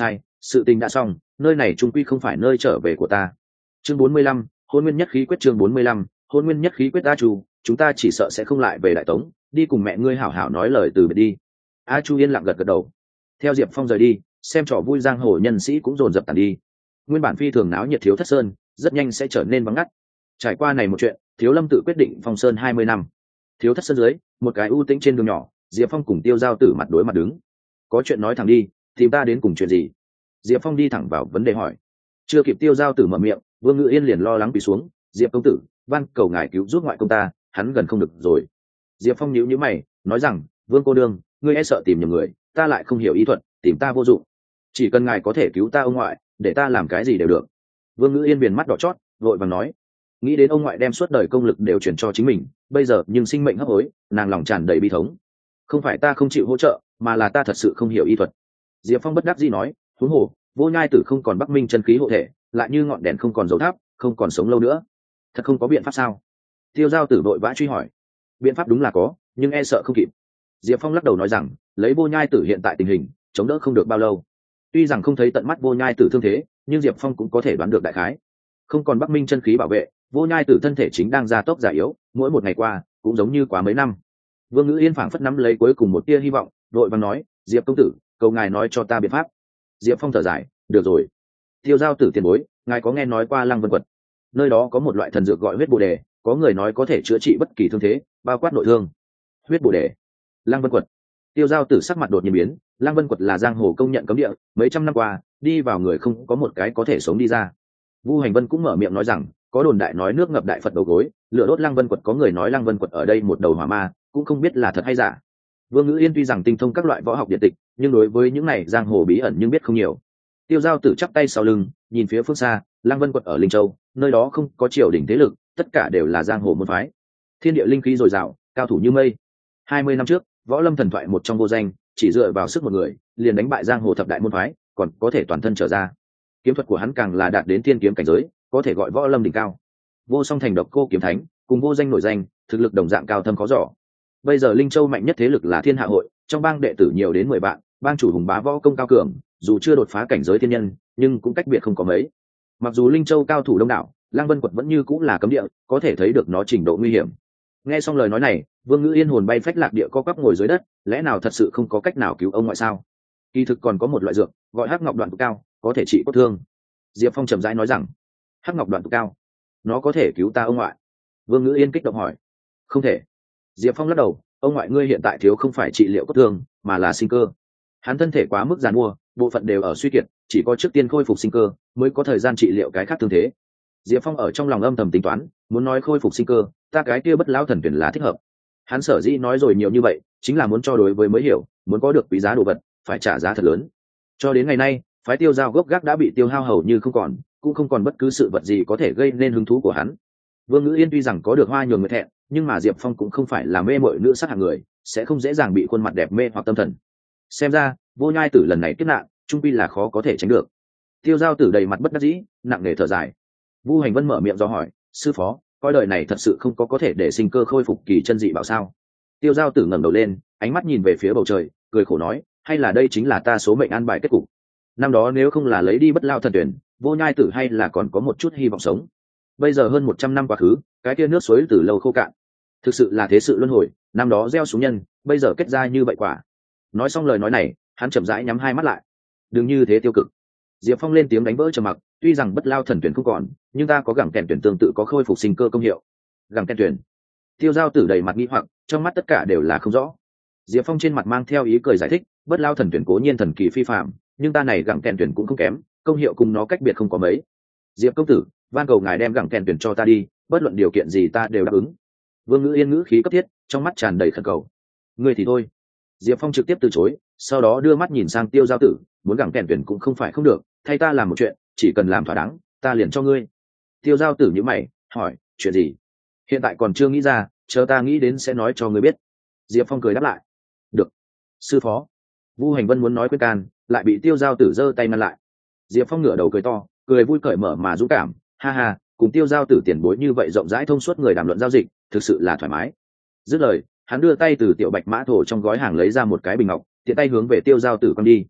sự tình đã xong, nơi này trung quy không phải nơi trở về của ta. Chương bốn mươi lăm, hôn nguyên nhất khí quyết. Chương bốn mươi lăm, hôn nguyên nhất khí quyết. A Chu, chúng ta chỉ sợ sẽ không lại về Đại Tống, đi cùng mẹ ngươi hảo hảo nói lời từ biệt đi. A Chu yên lặng gật gật đầu. Theo Diệp Phong rời đi, xem trò vui giang hồ nhân sĩ cũng dồn dập tàn đi. Nguyên bản phi thường náo nhiệt Thiếu Thất Sơn rất nhanh sẽ trở nên vắng ngắt. Trải qua này một chuyện, Thiếu Lâm tự quyết định phong sơn hai mươi năm. Thiếu Thất Sơn dưới một cái ưu tĩnh trên đường nhỏ, Diệp Phong cùng Tiêu Giao Tử mặt đối mặt đứng. Có chuyện nói thẳng đi, tìm ta đến cùng chuyện gì? Diệp Phong đi thẳng vào vấn đề hỏi. Chưa kịp Tiêu Giao Tử mở miệng, Vương Ngự Yên liền lo lắng quỳ xuống. Diệp công tử, van cầu ngài cứu giúp ngoại công ta, hắn gần không được rồi. Diệp Phong nhíu nhíu mày, nói rằng, Vương cô đương, ngươi e sợ tìm nhầm người, ta lại không hiểu y thuật, tìm ta vô dụng. Chỉ cần ngài có thể cứu ta ông ngoại, để ta làm cái gì đều được. Vương Ngự Yên viền mắt đỏ chót, vội vàng nói. Nghĩ đến ông ngoại đem suốt đời công lực đều chuyển cho chính mình, bây giờ nhưng sinh mệnh hấp hối, nàng lòng tràn đầy bi thống. Không phải ta không chịu hỗ trợ, mà là ta thật sự không hiểu y thuật. Diệp Phong bất đắc dĩ nói, huống hồ Vô Nhai Tử không còn Bắc Minh chân khí hộ thể, lại như ngọn đèn không còn dầu tháp, không còn sống lâu nữa. Thật không có biện pháp sao? Tiêu Giao Tử vội vã truy hỏi. Biện pháp đúng là có, nhưng e sợ không kịp. Diệp Phong lắc đầu nói rằng, lấy Vô Nhai Tử hiện tại tình hình, chống đỡ không được bao lâu. Tuy rằng không thấy tận mắt Vô Nhai Tử thương thế, nhưng Diệp Phong cũng có thể đoán được đại khái. Không còn Bắc Minh chân khí bảo vệ, Vô Nhai Tử thân thể chính đang gia tốc già yếu, mỗi một ngày qua cũng giống như quá mấy năm. Vương Ngữ Yên phảng phất nắm lấy cuối cùng một tia hy vọng, đội vàng nói, Diệp công tử, cầu ngài nói cho ta biện pháp. Diệp Phong thở dài, được rồi. Tiêu Giao Tử tiền bối, ngài có nghe nói qua Lăng Vân Quật? Nơi đó có một loại thần dược gọi huyết bồ đề, có người nói có thể chữa trị bất kỳ thương thế, bao quát nội thương. Huyết bồ đề, Lăng Vân Quật. Tiêu Giao Tử sắc mặt đột nhiên biến. Lăng Vân Quật là giang hồ công nhận cấm địa, mấy trăm năm qua đi vào người không có một cái có thể sống đi ra. Vu Hành Vân cũng mở miệng nói rằng, có đồn đại nói nước ngập đại Phật đầu gối, lửa đốt Lăng Vân Quật, có người nói Lăng Vân Quật ở đây một đầu hỏa ma, cũng không biết là thật hay giả. Vương Ngữ Yên tuy rằng tinh thông các loại võ học điện tịch, nhưng đối với những này giang hồ bí ẩn nhưng biết không nhiều. Tiêu Giao Tử chắp tay sau lưng, nhìn phía phương xa, Lăng Vân Quật ở Linh Châu, nơi đó không có triều đình thế lực, tất cả đều là giang hồ môn phái. Thiên địa linh khí dồi dào, cao thủ như mây. Hai mươi năm trước, Võ Lâm thần thoại một trong vô danh, chỉ dựa vào sức một người, liền đánh bại giang hồ thập đại môn phái, còn có thể toàn thân trở ra. Kiếm thuật của hắn càng là đạt đến thiên kiếm cảnh giới, có thể gọi Võ Lâm đỉnh cao. Vô Song thành độc cô kiếm thánh, cùng vô danh nổi danh, thực lực đồng dạng cao thâm khó dò. Bây giờ Linh Châu mạnh nhất thế lực là Thiên Hạ hội, trong bang đệ tử nhiều đến mười vạn, bang chủ hùng bá võ công cao cường, dù chưa đột phá cảnh giới thiên nhân, nhưng cũng cách biệt không có mấy. Mặc dù Linh Châu cao thủ đông đảo, Lăng Vân Quật vẫn như cũng là cấm địa, có thể thấy được nó trình độ nguy hiểm. Nghe xong lời nói này, Vương Ngữ Yên hồn bay phách lạc địa co quắp ngồi dưới đất, lẽ nào thật sự không có cách nào cứu ông ngoại sao? Kỳ thực còn có một loại dược, gọi Hắc Ngọc Đoạn Tụ Cao, có thể trị cốt thương. Diệp Phong trầm rãi nói rằng, Hắc Ngọc Đoạn Tụ Cao, nó có thể cứu ta ông ngoại? Vương Ngữ Yên kích động hỏi. Không thể. Diệp Phong lắc đầu, ông ngoại ngươi hiện tại thiếu không phải trị liệu cốt thương, mà là sinh cơ. Hắn thân thể quá mức giàn mua, bộ phận đều ở suy kiệt, chỉ có trước tiên khôi phục sinh cơ, mới có thời gian trị liệu cái khác thương thế. Diệp Phong ở trong lòng âm thầm tính toán, muốn nói khôi phục sinh cơ, ta cái kia Bất Lão Thần Tuyển là thích hợp. Hắn sở dĩ nói rồi nhiều như vậy, chính là muốn cho đối với mới hiểu, muốn có được quý giá đồ vật, phải trả giá thật lớn. Cho đến ngày nay, phái Tiêu Giao gốc gác đã bị tiêu hao hầu như không còn, cũng không còn bất cứ sự vật gì có thể gây nên hứng thú của hắn. Vương Ngữ Yên tuy rằng có được hoa nhường người thẹn, nhưng mà Diệp Phong cũng không phải là mê mội nữ sắc hạng người, sẽ không dễ dàng bị khuôn mặt đẹp mê hoặc tâm thần. Xem ra, Vô Nhai Tử lần này kiếp nạn, trung quy là khó có thể tránh được. Tiêu Giao Tử đầy mặt bất đắc dĩ, nặng nề thở dài. Vu Hành Vân mở miệng do hỏi, sư phó, coi đời này thật sự không có có thể để sinh cơ khôi phục kỳ chân dị bảo sao? Tiêu Giao Tử ngẩng đầu lên, ánh mắt nhìn về phía bầu trời, cười khổ nói, hay là đây chính là ta số mệnh an bài kết cục. Năm đó nếu không là lấy đi Bất Lao Thần Tuyển, Vô Nhai Tử hay là còn có một chút hy vọng sống. Bây giờ hơn một trăm năm quá khứ, cái kia nước suối từ lâu khô cạn. Thực sự là thế sự luân hồi, năm đó gieo xuống nhân, bây giờ kết ra như vậy quả. Nói xong lời nói này, hắn chậm rãi nhắm hai mắt lại. Đừng như thế tiêu cực. Diệp Phong lên tiếng đánh vỡ trầm mặc, tuy rằng Bất Lao Thần Tuyển không còn, nhưng ta có gẳng kèn tuyển tương tự có khôi phục sinh cơ công hiệu. Gẳng kèn tuyển. Tiêu Giao Tử đầy mặt nghi hoặc, trong mắt tất cả đều là không rõ. Diệp Phong trên mặt mang theo ý cười giải thích, Bất Lao Thần Tuyển cố nhiên thần kỳ phi phàm, nhưng ta này gẳng kèn tuyển cũng không kém, công hiệu cùng nó cách biệt không có mấy. Diệp công tử, van cầu ngài đem gẳng kèn tuyển cho ta đi, bất luận điều kiện gì ta đều đáp ứng. Vương Ngữ Yên ngữ khí cấp thiết, trong mắt tràn đầy khẩn cầu. Ngươi thì thôi. Diệp Phong trực tiếp từ chối, sau đó đưa mắt nhìn sang Tiêu Giao Tử, muốn gẳng kèn tuyển cũng không phải không được, thay ta làm một chuyện, chỉ cần làm thỏa đáng, ta liền cho ngươi. Tiêu Giao Tử nhíu mày, hỏi, chuyện gì? Hiện tại còn chưa nghĩ ra, chờ ta nghĩ đến sẽ nói cho ngươi biết. Diệp Phong cười đáp lại. Được. Sư phó. Vu Hành Vân muốn nói quyết can, lại bị Tiêu Giao Tử giơ tay ngăn lại. Diệp Phong ngửa đầu cười to, cười vui cởi mở mà dũng cảm, ha ha, cùng Tiêu Giao Tử tiền bối như vậy rộng rãi thông suốt người đàm luận giao dịch, thực sự là thoải mái. Dứt lời, hắn đưa tay từ tiểu bạch mã thổ trong gói hàng lấy ra một cái bình ngọc, tiện tay hướng về Tiêu Giao Tử quăng đi.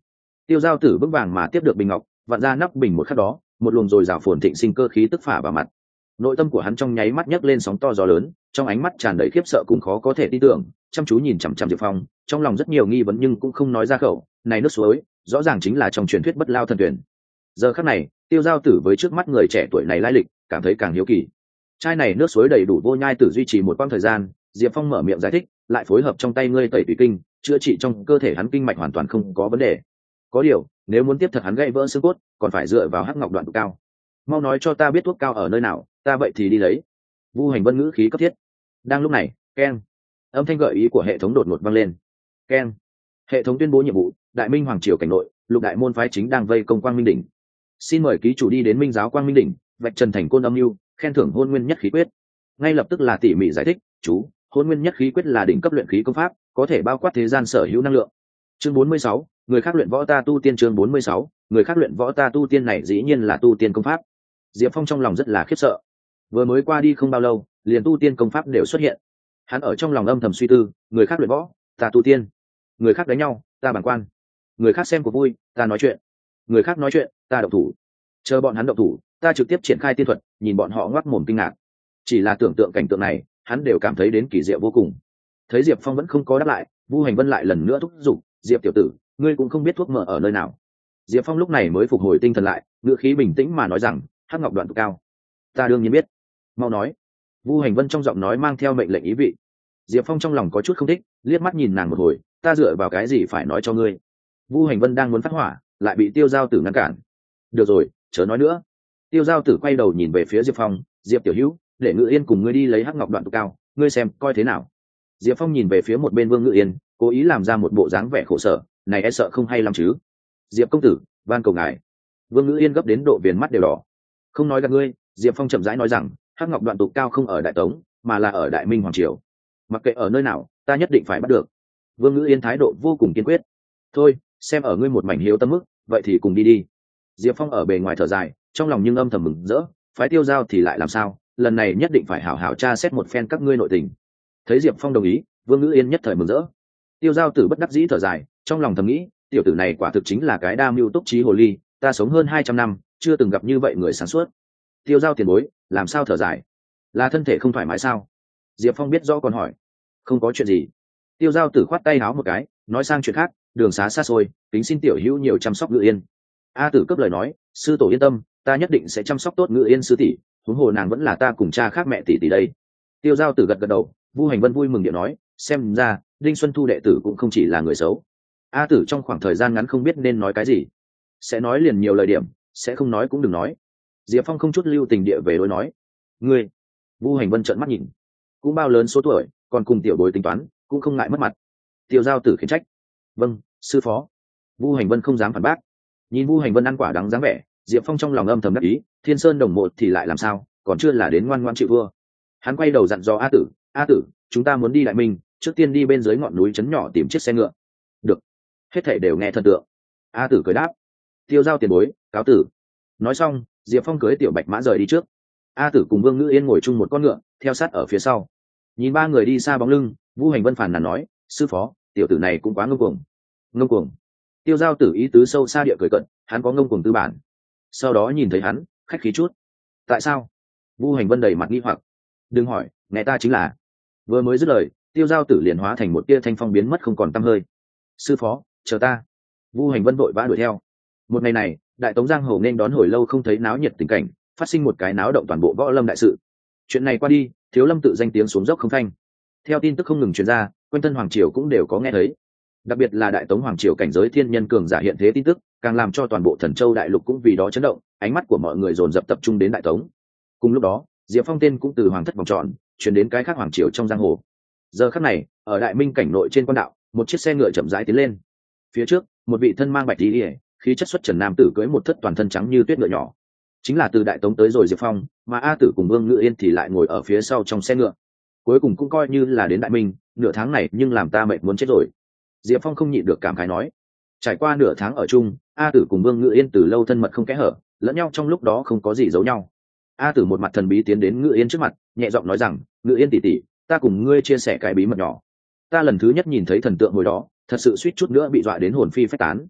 Tiêu giao tử vững vàng mà tiếp được bình ngọc, vặn ra nắp bình một khắc đó, một luồng dồi dào phồn thịnh sinh cơ khí tức phả vào mặt. Nội tâm của hắn trong nháy mắt nhấc lên sóng to gió lớn, trong ánh mắt tràn đầy khiếp sợ cùng khó có thể tin tưởng, chăm chú nhìn chằm chằm Diệp Phong, trong lòng rất nhiều nghi vấn nhưng cũng không nói ra khẩu. Này nước suối, rõ ràng chính là trong truyền thuyết bất lao thần tuyển. Giờ khắc này, Tiêu giao tử với trước mắt người trẻ tuổi này lai lịch, cảm thấy càng hiếu kỳ. Chai này nước suối đầy đủ vô nhai tử duy trì một quãng thời gian, Diệp Phong mở miệng giải thích, lại phối hợp trong tay ngươi tẩy tùy kinh, chữa trị trong cơ thể hắn kinh mạch hoàn toàn không có vấn đề. Có điều, nếu muốn tiếp thật hắn gãy vỡ xương cốt, còn phải dựa vào hắc ngọc đoạn tụ cao. Mau nói cho ta biết thuốc cao ở nơi nào, ta vậy thì đi lấy. Vu Hành Vân ngữ khí cấp thiết. Đang lúc này, keng, âm thanh gợi ý của hệ thống đột ngột vang lên. Keng, hệ thống tuyên bố nhiệm vụ, Đại Minh hoàng triều cảnh nội, lục đại môn phái chính đang vây công Quang Minh đỉnh. Xin mời ký chủ đi đến Minh giáo Quang Minh đỉnh, vạch trần thành côn âm mưu, khen thưởng hôn nguyên nhất khí quyết. Ngay lập tức là tỉ mỉ giải thích, chú, hôn nguyên nhất khí quyết là đỉnh cấp luyện khí công pháp, có thể bao quát thế gian sở hữu năng lượng. Chương bốn mươi sáu, người khác luyện võ ta tu tiên. Chương bốn mươi sáu, người khác luyện võ ta tu tiên này dĩ nhiên là tu tiên công pháp. Diệp Phong trong lòng rất là khiếp sợ. Vừa mới qua đi không bao lâu, liền tu tiên công pháp đều xuất hiện. Hắn ở trong lòng âm thầm suy tư, người khác luyện võ, ta tu tiên. Người khác đánh nhau, ta bàng quan. Người khác xem cuộc vui, ta nói chuyện. Người khác nói chuyện, ta động thủ. Chờ bọn hắn động thủ, ta trực tiếp triển khai tiên thuật, nhìn bọn họ ngoác mồm kinh ngạc. Chỉ là tưởng tượng cảnh tượng này, hắn đều cảm thấy đến kỳ diệu vô cùng. Thấy Diệp Phong vẫn không có đáp lại, Vu Hành Vân lại lần nữa thúc giục, Diệp tiểu tử, ngươi cũng không biết thuốc mỡ ở nơi nào. Diệp Phong lúc này mới phục hồi tinh thần lại, ngữ khí bình tĩnh mà nói rằng, hắc ngọc đoạn tụ cao. Ta đương nhiên biết. Mau nói. Vu Hành Vân trong giọng nói mang theo mệnh lệnh ý vị. Diệp Phong trong lòng có chút không thích, liếc mắt nhìn nàng một hồi, ta dựa vào cái gì phải nói cho ngươi. Vu Hành Vân đang muốn phát hỏa, lại bị Tiêu Giao Tử ngăn cản. Được rồi, chớ nói nữa. Tiêu Giao Tử quay đầu nhìn về phía Diệp Phong, Diệp tiểu hữu, để Ngự Yên cùng ngươi đi lấy hắc ngọc đoạn tụ cao, ngươi xem coi thế nào. Diệp Phong nhìn về phía một bên Vương Ngự Yên, cố ý làm ra một bộ dáng vẻ khổ sở, này e sợ không hay lắm chứ. Diệp công tử, van cầu ngài. Vương Ngự Yên gấp đến độ viền mắt đều đỏ. Không nói gạt ngươi, Diệp Phong chậm rãi nói rằng, hắc ngọc đoạn tụ cao không ở Đại Tống, mà là ở Đại Minh hoàng triều. Mặc kệ ở nơi nào, ta nhất định phải bắt được. Vương Ngự Yên thái độ vô cùng kiên quyết. Thôi, xem ở ngươi một mảnh hiếu tâm mức, vậy thì cùng đi đi. Diệp Phong ở bề ngoài thở dài, trong lòng nhưng âm thầm mừng rỡ, phái Tiêu Giao thì lại làm sao, lần này nhất định phải hảo hảo tra xét một phen các ngươi nội tình. Thấy Diệp Phong đồng ý, Vương Ngự Yên nhất thời mừng rỡ. Tiêu Giao Tử bất đắc dĩ thở dài, trong lòng thầm nghĩ, tiểu tử này quả thực chính là cái đa mưu túc trí hồ ly, ta sống hơn hai trăm năm, chưa từng gặp như vậy người sáng suốt. Tiêu Giao tiền bối, làm sao thở dài? Là thân thể không thoải mái sao? Diệp Phong biết rõ còn hỏi. Không có chuyện gì. Tiêu Giao Tử khoát tay háo một cái, nói sang chuyện khác, đường xá xa xôi, kính xin tiểu hữu nhiều chăm sóc Ngự Yên. A Tử cấp lời nói, sư tổ yên tâm, ta nhất định sẽ chăm sóc tốt Ngự Yên sư tỷ, huống hồ nàng vẫn là ta cùng cha khác mẹ tỷ tỷ đây. Tiêu Giao Tử gật gật đầu, Vu Hành Vân vui mừng điện nói, xem ra Đinh Xuân Thu đệ tử cũng không chỉ là người xấu. A Tử trong khoảng thời gian ngắn không biết nên nói cái gì, sẽ nói liền nhiều lời điểm, sẽ không nói cũng đừng nói. Diệp Phong không chút lưu tình địa về đối nói, ngươi. Vu Hành Vân trợn mắt nhìn, cũng bao lớn số tuổi, còn cùng tiểu bối tính toán, cũng không ngại mất mặt. Tiêu Giao Tử khiển trách, vâng, sư phó. Vu Hành Vân không dám phản bác. Nhìn Vu Hành Vân ăn quả đắng dáng vẻ, Diệp Phong trong lòng âm thầm đắc ý, Thiên Sơn đồng mộ thì lại làm sao, còn chưa là đến ngoan ngoãn chịu vua. Hắn quay đầu dặn dò A Tử, A Tử, chúng ta muốn đi Đại Minh, trước tiên đi bên dưới ngọn núi trấn nhỏ tìm chiếc xe ngựa. Được. Hết thảy đều nghe thần tượng. A Tử cười đáp. Tiêu Giao tiền bối, cáo tử. Nói xong, Diệp Phong cưới tiểu bạch mã rời đi trước. A Tử cùng Vương Ngữ Yên ngồi chung một con ngựa, theo sát ở phía sau. Nhìn ba người đi xa bóng lưng, Vu Hành Vân phàn nàn nói, sư phó, tiểu tử này cũng quá ngông cuồng. Ngông cuồng. Tiêu Giao Tử ý tứ sâu xa địa cười cận, hắn có ngông cuồng tư bản. Sau đó nhìn thấy hắn, khách khí chút. Tại sao? Vu Hành Vân đầy mặt nghi hoặc. Đừng hỏi, nghe ta chính là. Vừa mới dứt lời, Tiêu Giao Tử liền hóa thành một tia thanh phong biến mất không còn tăm hơi. Sư phó, chờ ta. Vu Hành Vân vội vã đuổi theo. Một ngày này, Đại Tống giang hồ nên đón hồi lâu không thấy náo nhiệt tình cảnh, phát sinh một cái náo động toàn bộ võ lâm đại sự. Chuyện này qua đi, Thiếu Lâm tự danh tiếng xuống dốc không thanh. Theo tin tức không ngừng truyền ra, quanh thân hoàng triều cũng đều có nghe thấy. Đặc biệt là Đại Tống hoàng triều cảnh giới thiên nhân cường giả hiện thế tin tức, càng làm cho toàn bộ Thần Châu đại lục cũng vì đó chấn động, ánh mắt của mọi người dồn dập tập trung đến Đại Tống. Cùng lúc đó, Diệp Phong tên cũng từ hoàng thất vòng tròn chuyển đến cái khác hoàng triều trong giang hồ. Giờ khắc này, ở Đại Minh cảnh nội trên quan đạo, một chiếc xe ngựa chậm rãi tiến lên. Phía trước, một vị thân mang bạch y, khí chất xuất trần nam tử cưỡi một thất toàn thân trắng như tuyết ngựa nhỏ. Chính là từ Đại Tống tới rồi Diệp Phong, mà A Tử cùng Vương Ngự Yên thì lại ngồi ở phía sau trong xe ngựa. Cuối cùng cũng coi như là đến Đại Minh, nửa tháng này nhưng làm ta mệt muốn chết rồi. Diệp Phong không nhịn được cảm khái nói. Trải qua nửa tháng ở chung, A Tử cùng Vương Ngự Yên từ lâu thân mật không kẽ hở, lẫn nhau trong lúc đó không có gì giấu nhau. A Tử một mặt thần bí tiến đến Ngự Yên trước mặt, nhẹ giọng nói rằng, Ngự Yên tỷ tỷ, ta cùng ngươi chia sẻ cái bí mật nhỏ. Ta lần thứ nhất nhìn thấy thần tượng hồi đó, thật sự suýt chút nữa bị dọa đến hồn phi phách tán.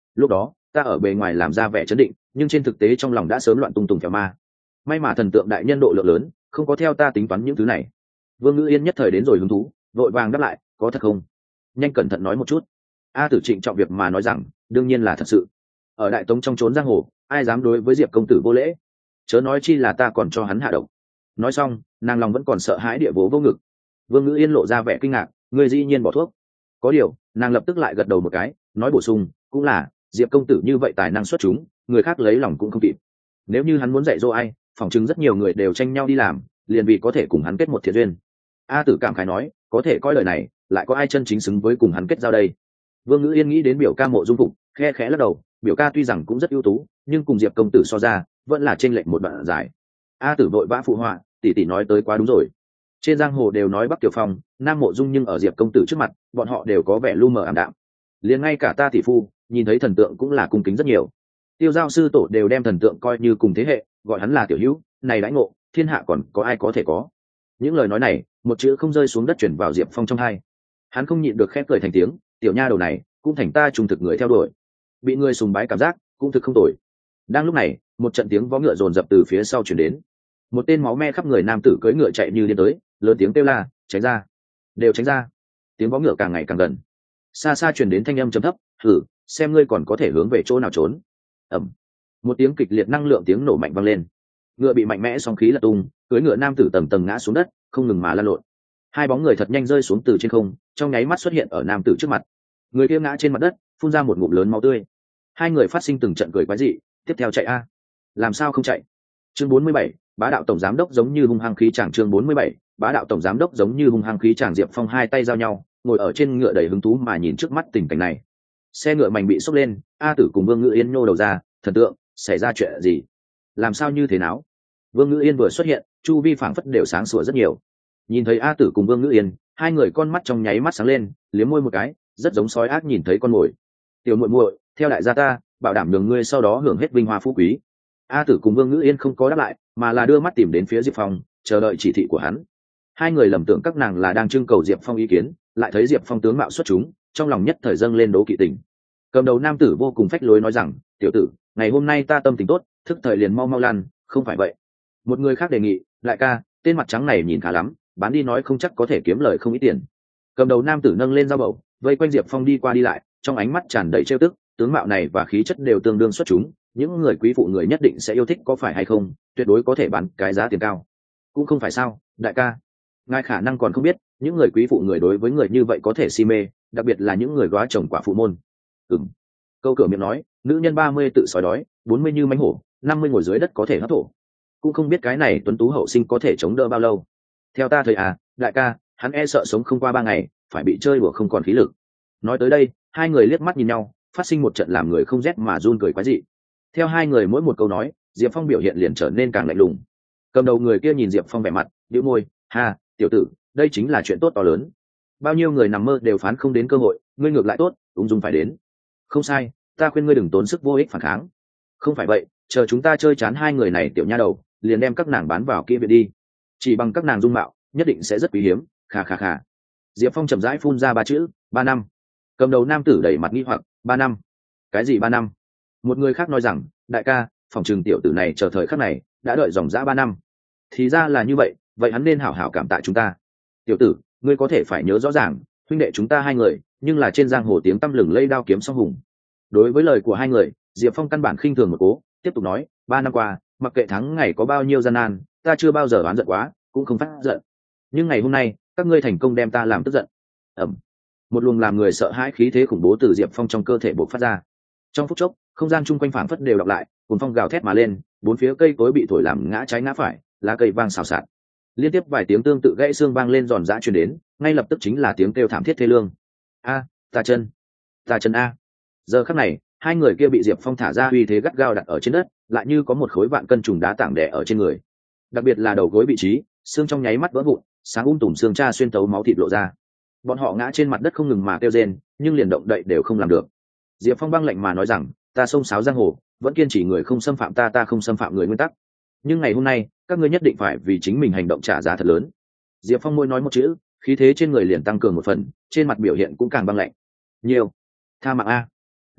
lúc đó ta ở bề ngoài làm ra vẻ chấn định, nhưng trên thực tế trong lòng đã sớm loạn tung tùng phèo ma. May mà thần tượng đại nhân độ lượng lớn, không có theo ta tính toán những thứ này. Vương Ngữ Yên nhất thời đến rồi hứng thú, vội vàng đáp lại, có thật không? Nhanh cẩn thận nói một chút. A Tử trịnh trọng việc mà nói rằng, đương nhiên là thật sự. Ở đại tống trong trốn giang hồ, ai dám đối với Diệp công tử vô lễ? Chớ nói chi là ta còn cho hắn hạ độc. Nói xong, nàng lòng vẫn còn sợ hãi địa vố vô ngực. Vương Ngữ Yên lộ ra vẻ kinh ngạc, người dĩ nhiên bỏ thuốc. Có điều, nàng lập tức lại gật đầu một cái, nói bổ sung, cũng là, Diệp công tử như vậy tài năng xuất chúng, người khác lấy lòng cũng không kịp. Nếu như hắn muốn dạy dỗ ai, phỏng chừng rất nhiều người đều tranh nhau đi làm, liền vì có thể cùng hắn kết một thiện duyên. A Tử cảm khái nói, có thể coi lời này, lại có ai chân chính xứng với cùng hắn kết giao đây? Vương Ngữ Yên nghĩ đến biểu ca Mộ Dung Phục, khe khẽ lắc đầu, biểu ca tuy rằng cũng rất ưu tú, nhưng cùng Diệp công tử so ra, vẫn là chênh lệch một đoạn dài. A Tử vội vã phụ họa, tỷ tỷ nói tới quá đúng rồi. Trên giang hồ đều nói Bắc Kiều Phong, Nam Mộ Dung, nhưng ở Diệp công tử trước mặt, bọn họ đều có vẻ lu mờ ảm đạm. Liền ngay cả ta tỷ phu, nhìn thấy thần tượng cũng là cung kính rất nhiều. Tiêu giao sư tổ đều đem thần tượng coi như cùng thế hệ, gọi hắn là tiểu hữu, này đãi ngộ, thiên hạ còn có ai có thể có. Những lời nói này, một chữ không rơi xuống đất chuyển vào Diệp Phong trong hai. Hắn không nhịn được khép cười thành tiếng, tiểu nha đầu này, cũng thành ta trung thực người theo đuổi. Bị người sùng bái cảm giác, cũng thực không tồi. Đang lúc này, một trận tiếng vó ngựa dồn dập từ phía sau chuyển đến. Một tên máu me khắp người nam tử cưỡi ngựa chạy như điên tới, lớn tiếng kêu la, tránh ra, đều tránh ra. Tiếng vó ngựa càng ngày càng gần. Xa xa truyền đến thanh âm trầm thấp, thử, xem ngươi còn có thể hướng về chỗ nào trốn. Ầm. Một tiếng kịch liệt năng lượng tiếng nổ mạnh vang lên. Ngựa bị mạnh mẽ sóng khí lật tung, cưỡi ngựa nam tử tầng tầng ngã xuống đất, không ngừng mà lăn lộn. Hai bóng người thật nhanh rơi xuống từ trên không, trong nháy mắt xuất hiện ở nam tử trước mặt. Người kia ngã trên mặt đất, phun ra một ngụm lớn máu tươi. Hai người phát sinh từng trận cười quái dị, tiếp theo chạy a. Làm sao không chạy? Chương bốn mươi bảy, bá đạo tổng giám đốc giống như hung hăng khí chàng. Chương bốn mươi bảy, bá đạo tổng giám đốc giống như hung hăng khí chàng. Diệp Phong hai tay giao nhau, ngồi ở trên ngựa đầy hứng thú mà nhìn trước mắt tình cảnh này. Xe ngựa mảnh bị sốc lên, A Tử cùng Vương Ngữ Yên nhô đầu ra, thần tượng, xảy ra chuyện gì? Làm sao như thế nào? Vương Ngữ Yên vừa xuất hiện, chu vi phảng phất đều sáng sủa rất nhiều. Nhìn thấy A Tử cùng Vương Ngữ Yên, hai người con mắt trong nháy mắt sáng lên, liếm môi một cái, rất giống sói ác nhìn thấy con mồi. Tiểu muội muội, theo đại gia ta, bảo đảm nhường ngươi sau đó hưởng hết vinh hoa phú quý. A Tử cùng Vương Ngữ Yên không có đáp lại, mà là đưa mắt tìm đến phía Diệp Phong, chờ đợi chỉ thị của hắn. Hai người lầm tưởng các nàng là đang trưng cầu Diệp Phong ý kiến, lại thấy Diệp Phong tướng mạo xuất chúng, trong lòng nhất thời dâng lên đố kỵ tình. Cầm đầu nam tử vô cùng phách lối nói rằng, tiểu tử, ngày hôm nay ta tâm tình tốt, thức thời liền mau mau lăn, không phải vậy. Một người khác đề nghị, đại ca, tên mặt trắng này nhìn khá lắm, bán đi nói không chắc có thể kiếm lời không ít tiền. Cầm đầu nam tử nâng lên dao bầu, vây quanh Diệp Phong đi qua đi lại, trong ánh mắt tràn đầy trêu tức, tướng mạo này và khí chất đều tương đương xuất chúng, những người quý phụ người nhất định sẽ yêu thích có phải hay không, tuyệt đối có thể bán cái giá tiền cao. Cũng không phải sao, đại ca, ngài khả năng còn không biết, những người quý phụ người đối với người như vậy có thể si mê, đặc biệt là những người góa chồng quả phụ môn. Ừm. Câu cửa miệng nói, nữ nhân ba mươi tự sói đói, bốn mươi như mánh hổ, năm mươi ngồi dưới đất có thể hấp thổ. Cũng không biết cái này tuấn tú hậu sinh có thể chống đỡ bao lâu. Theo ta thời à, đại ca, hắn e sợ sống không qua ba ngày, phải bị chơi đùa không còn khí lực. Nói tới đây, hai người liếc mắt nhìn nhau, phát sinh một trận làm người không rét mà run cười quái dị. Theo hai người mỗi một câu nói, Diệp Phong biểu hiện liền trở nên càng lạnh lùng. Cầm đầu người kia nhìn Diệp Phong vẻ mặt, nhíu môi, ha, tiểu tử, đây chính là chuyện tốt to lớn. Bao nhiêu người nằm mơ đều phán không đến cơ hội, ngươi ngược lại tốt, ung dung phải đến. Không sai, ta khuyên ngươi đừng tốn sức vô ích phản kháng. Không phải vậy, chờ chúng ta chơi chán hai người này tiểu nha đầu, liền đem các nàng bán vào kia viện đi. Chỉ bằng các nàng dung mạo, nhất định sẽ rất quý hiếm, khà khà khà. Diệp Phong chậm rãi phun ra ba chữ, ba năm. Cầm đầu nam tử đẩy mặt nghi hoặc, ba năm? Cái gì ba năm? Một người khác nói rằng, đại ca, phòng trường tiểu tử này chờ thời khắc này, đã đợi dòng dã ba năm. Thì ra là như vậy, vậy hắn nên hảo hảo cảm tạ chúng ta. Tiểu tử, ngươi có thể phải nhớ rõ ràng, huynh đệ chúng ta hai người, nhưng là trên giang hồ tiếng tăm lừng lây đao kiếm song hùng. Đối với lời của hai người, Diệp Phong căn bản khinh thường một cố, tiếp tục nói, ba năm qua, mặc kệ tháng ngày có bao nhiêu gian nan, ta chưa bao giờ oán giận quá, cũng không phát giận. Nhưng ngày hôm nay, các ngươi thành công đem ta làm tức giận. Ẩm. Một luồng làm người sợ hãi khí thế khủng bố từ Diệp Phong trong cơ thể bộc phát ra. Trong phút chốc, không gian chung quanh phảng phất đều đọc lại, cuồng phong gào thét mà lên, bốn phía cây cối bị thổi làm ngã trái ngã phải, lá cây vang xào xạc. Liên tiếp vài tiếng tương tự gãy xương vang lên giòn giã truyền đến, ngay lập tức chính là tiếng kêu thảm thiết thê lương. A, ta chân, ta chân a. Giờ khắc này, hai người kia bị Diệp Phong thả ra uy thế gắt gao đặt ở trên đất, lại như có một khối vạn cân trùng đá tảng đè ở trên người. Đặc biệt là đầu gối vị trí, xương trong nháy mắt vỡ vụn, sáng um tùm xương cha xuyên tấu máu thịt lộ ra. Bọn họ ngã trên mặt đất không ngừng mà kêu rên, nhưng liền động đậy đều không làm được. Diệp Phong băng lạnh mà nói rằng, ta xông xáo giang hồ, vẫn kiên trì người không xâm phạm ta, ta không xâm phạm người nguyên tắc. Nhưng ngày hôm nay, các ngươi nhất định phải vì chính mình hành động trả giá thật lớn. Diệp Phong môi nói một chữ, khí thế trên người liền tăng cường một phần, trên mặt biểu hiện cũng càng băng lạnh. Nhiều, tha mạng a.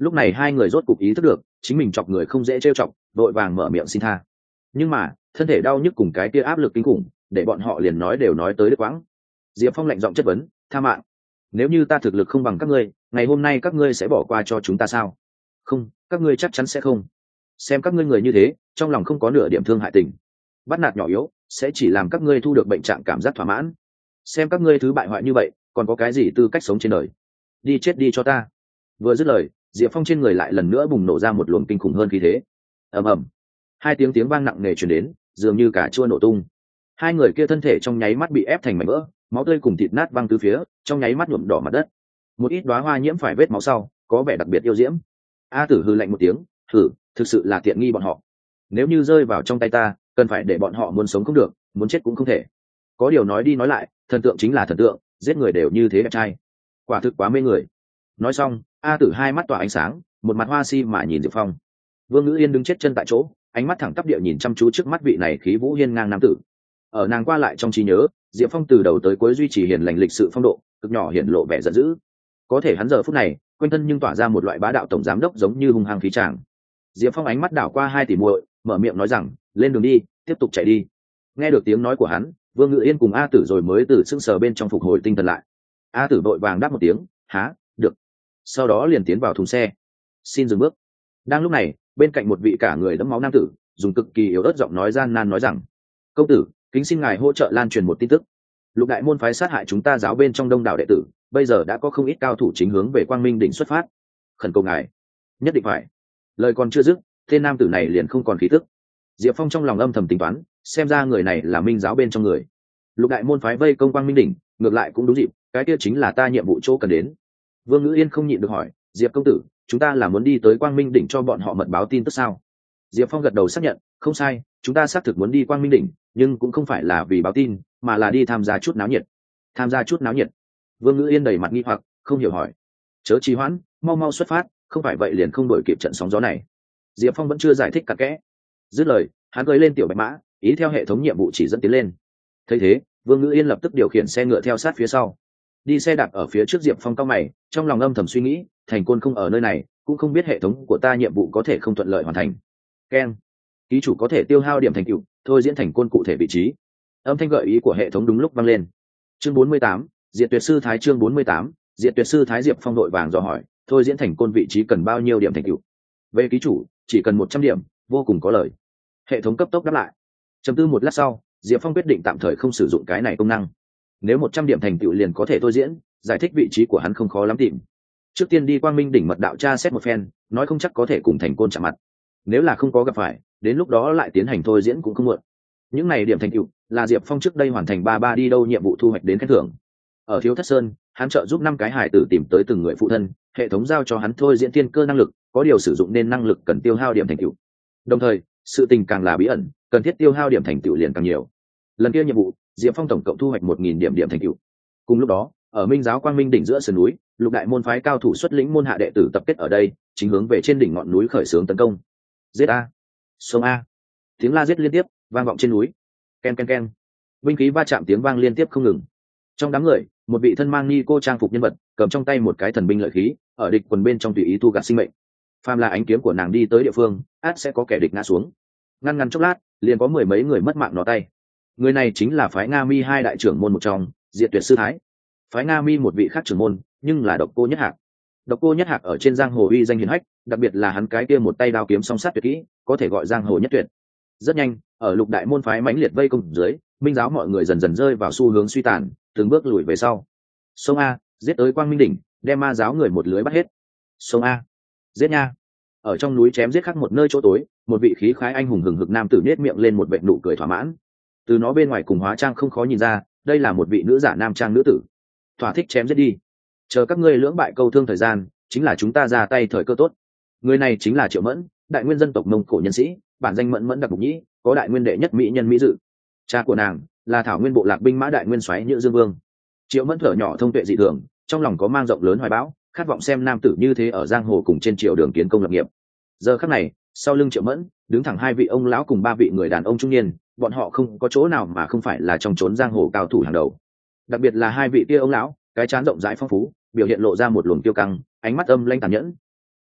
Lúc này hai người rốt cục ý thức được chính mình chọc người không dễ trêu chọc, đội vàng mở miệng xin tha. Nhưng mà thân thể đau nhức cùng cái kia áp lực kinh khủng để bọn họ liền nói đều nói tới đứt quãng. Diệp Phong lạnh giọng chất vấn, tha mạng. Nếu như ta thực lực không bằng các ngươi, ngày hôm nay các ngươi sẽ bỏ qua cho chúng ta sao? Không, các ngươi chắc chắn sẽ không. Xem các ngươi người như thế, trong lòng không có nửa điểm thương hại tình, bắt nạt nhỏ yếu sẽ chỉ làm các ngươi thu được bệnh trạng cảm giác thỏa mãn. Xem các ngươi thứ bại hoại như vậy, còn có cái gì tư cách sống trên đời? Đi chết đi cho ta. Vừa dứt lời, Diệp Phong trên người lại lần nữa bùng nổ ra một luồng kinh khủng hơn khí thế. Ầm ầm, hai tiếng tiếng vang nặng nề truyền đến, dường như cả chua nổ tung. Hai người kia thân thể trong nháy mắt bị ép thành mảnh vỡ, máu tươi cùng thịt nát văng tứ phía, trong nháy mắt nhuộm đỏ mặt đất. Một ít đóa hoa nhiễm phải vết máu sau, có vẻ đặc biệt yêu diễm. A Tử hừ lạnh một tiếng, thử, thực sự là tiện nghi bọn họ. Nếu như rơi vào trong tay ta, cần phải để bọn họ muốn sống không được, muốn chết cũng không thể. Có điều nói đi nói lại, thần tượng chính là thần tượng, giết người đều như thế đẹp trai, quả thực quá mê người. Nói xong, A Tử hai mắt tỏa ánh sáng, một mặt hoa si mà nhìn Diệp Phong. Vương Ngữ Yên đứng chết chân tại chỗ, ánh mắt thẳng tắp địa nhìn chăm chú trước mắt vị này khí vũ hiên ngang nam tử. Ở nàng qua lại trong trí nhớ, Diệp Phong từ đầu tới cuối duy trì hiền lành lịch sự phong độ, cực nhỏ hiện lộ vẻ giận dữ. Có thể hắn giờ phút này, quanh thân nhưng tỏa ra một loại bá đạo tổng giám đốc giống như hung hăng khí tràng. Diệp Phong ánh mắt đảo qua hai tỷ muội, mở miệng nói rằng, lên đường đi, tiếp tục chạy đi. Nghe được tiếng nói của hắn, Vương Ngự Yên cùng A Tử rồi mới từ sững sờ bên trong phục hồi tinh thần lại. A Tử vội vàng đáp một tiếng, há, được. Sau đó liền tiến vào thùng xe. Xin dừng bước. Đang lúc này, bên cạnh một vị cả người đẫm máu nam tử, dùng cực kỳ yếu ớt giọng nói gian nan nói rằng, công tử, kính xin ngài hỗ trợ lan truyền một tin tức. Lục đại môn phái sát hại chúng ta giáo bên trong đông đảo đệ tử, bây giờ đã có không ít cao thủ chính hướng về Quang Minh đỉnh xuất phát. Khẩn cầu ngài, nhất định phải. Lời còn chưa dứt, tên nam tử này liền không còn khí tức. Diệp Phong trong lòng âm thầm tính toán, xem ra người này là Minh giáo bên trong người. Lục đại môn phái vây công Quang Minh đỉnh, ngược lại cũng đúng dịp, cái kia chính là ta nhiệm vụ chỗ cần đến. Vương Ngữ Yên không nhịn được hỏi, Diệp công tử, chúng ta là muốn đi tới Quang Minh đỉnh cho bọn họ mật báo tin tức sao? Diệp Phong gật đầu xác nhận, không sai, chúng ta xác thực muốn đi Quang Minh đỉnh, nhưng cũng không phải là vì báo tin, mà là đi tham gia chút náo nhiệt. Tham gia chút náo nhiệt? Vương Ngữ Yên đầy mặt nghi hoặc, không hiểu hỏi. Chớ trì hoãn, mau mau xuất phát, không phải vậy liền không đổi kịp trận sóng gió này. Diệp Phong vẫn chưa giải thích cặn kẽ. Dứt lời, hắn cưỡi lên tiểu bạch mã, ý theo hệ thống nhiệm vụ chỉ dẫn tiến lên. Thấy thế, Vương Ngữ Yên lập tức điều khiển xe ngựa theo sát phía sau. Đi xe đạp ở phía trước Diệp Phong cao mày, trong lòng âm thầm suy nghĩ, thành côn không ở nơi này, cũng không biết hệ thống của ta nhiệm vụ có thể không thuận lợi hoàn thành. Ken, ký chủ có thể tiêu hao điểm thành tựu, thôi diễn thành côn cụ thể vị trí. Âm thanh gợi ý của hệ thống đúng lúc vang lên. Chương bốn mươi tám, Diệt Tuyệt sư thái chương bốn mươi tám, Diệt Tuyệt sư thái Diệp Phong đội vàng dò hỏi, thôi diễn thành côn vị trí cần bao nhiêu điểm thành tựu? Về ký chủ, chỉ cần một trăm điểm, vô cùng có lời. Hệ thống cấp tốc đáp lại. Chấm tư một lát sau, Diệp Phong quyết định tạm thời không sử dụng cái này công năng. Nếu một trăm điểm thành tựu liền có thể thôi diễn, giải thích vị trí của hắn không khó lắm tìm. Trước tiên đi Quang Minh đỉnh mật đạo tra xét một phen, nói không chắc có thể cùng thành côn chạm mặt. Nếu là không có gặp phải, đến lúc đó lại tiến hành thôi diễn cũng không muộn. Những này điểm thành tựu là Diệp Phong trước đây hoàn thành ba ba đi đâu nhiệm vụ thu hoạch đến khen thưởng. Ở Thiếu Thất Sơn, hắn trợ giúp năm cái hải tử tìm tới từng người phụ thân, hệ thống giao cho hắn thôi diễn tiên cơ năng lực, có điều sử dụng nên năng lực cần tiêu hao điểm thành tựu. Đồng thời, sự tình càng là bí ẩn, cần thiết tiêu hao điểm thành tựu liền càng nhiều. Lần kia nhiệm vụ, Diệp Phong tổng cộng thu hoạch một nghìn điểm điểm thành tựu. Cùng lúc đó, ở Minh giáo Quang Minh đỉnh giữa sườn núi, lục đại môn phái cao thủ xuất lĩnh môn hạ đệ tử tập kết ở đây, chính hướng về trên đỉnh ngọn núi khởi xướng tấn công. Giết a, sông a, tiếng la giết liên tiếp vang vọng trên núi. Ken ken ken, binh khí va chạm tiếng vang liên tiếp không ngừng. Trong đám người, một vị thân mang ni cô trang phục nhân vật, cầm trong tay một cái thần binh lợi khí, ở địch quần bên trong tùy ý thu gặt sinh mệnh. Phàm là ánh kiếm của nàng đi tới địa phương, át sẽ có kẻ địch ngã xuống. Ngăn ngắn chốc lát, liền có mười mấy người mất mạng nó tay. Người này chính là phái Nga Mi hai đại trưởng môn một trong, Diệt Tuyệt sư thái. Phái Nga Mi một vị khác trưởng môn, nhưng là Độc Cô Nhất Hạc. Độc Cô Nhất Hạc ở trên giang hồ uy danh hiển hách, đặc biệt là hắn cái kia một tay đao kiếm song sát tuyệt kỹ, có thể gọi giang hồ nhất tuyệt. Rất nhanh, ở lục đại môn phái mãnh liệt vây công dưới, Minh giáo mọi người dần dần rơi vào xu hướng suy tàn, từng bước lùi về sau. Sông a, giết tới Quang Minh đỉnh, đem ma giáo người một lưới bắt hết. Sông a, giết nha. Ở trong núi chém giết khắc một nơi chỗ tối, một vị khí khái anh hùng hừng hực nam tử nết miệng lên một vệt nụ cười thỏa mãn. Từ nó bên ngoài cùng hóa trang không khó nhìn ra, đây là một vị nữ giả nam trang nữ tử. Thỏa thích chém giết đi, chờ các ngươi lưỡng bại câu thương thời gian, chính là chúng ta ra tay thời cơ tốt. Người này chính là Triệu Mẫn, đại nguyên dân tộc Mông Cổ nhân sĩ, bản danh Mẫn Mẫn Đặc Mục Nhĩ, có đại nguyên đệ nhất mỹ nhân mỹ dự. Cha của nàng là Thảo Nguyên bộ lạc binh mã đại nguyên soái Nhữ Dương Vương. Triệu Mẫn thở nhỏ thông tuệ dị thường, trong lòng có mang rộng lớn hoài bão, khát vọng xem nam tử như thế ở giang hồ cùng trên triều đường kiến công lập nghiệp. Giờ khắc này, sau lưng Triệu Mẫn đứng thẳng hai vị ông lão cùng ba vị người đàn ông trung niên, bọn họ không có chỗ nào mà không phải là trong chốn giang hồ cao thủ hàng đầu. Đặc biệt là hai vị kia ông lão, cái trán rộng rãi phong phú, biểu hiện lộ ra một luồng tiêu căng, ánh mắt âm lãnh tàn nhẫn.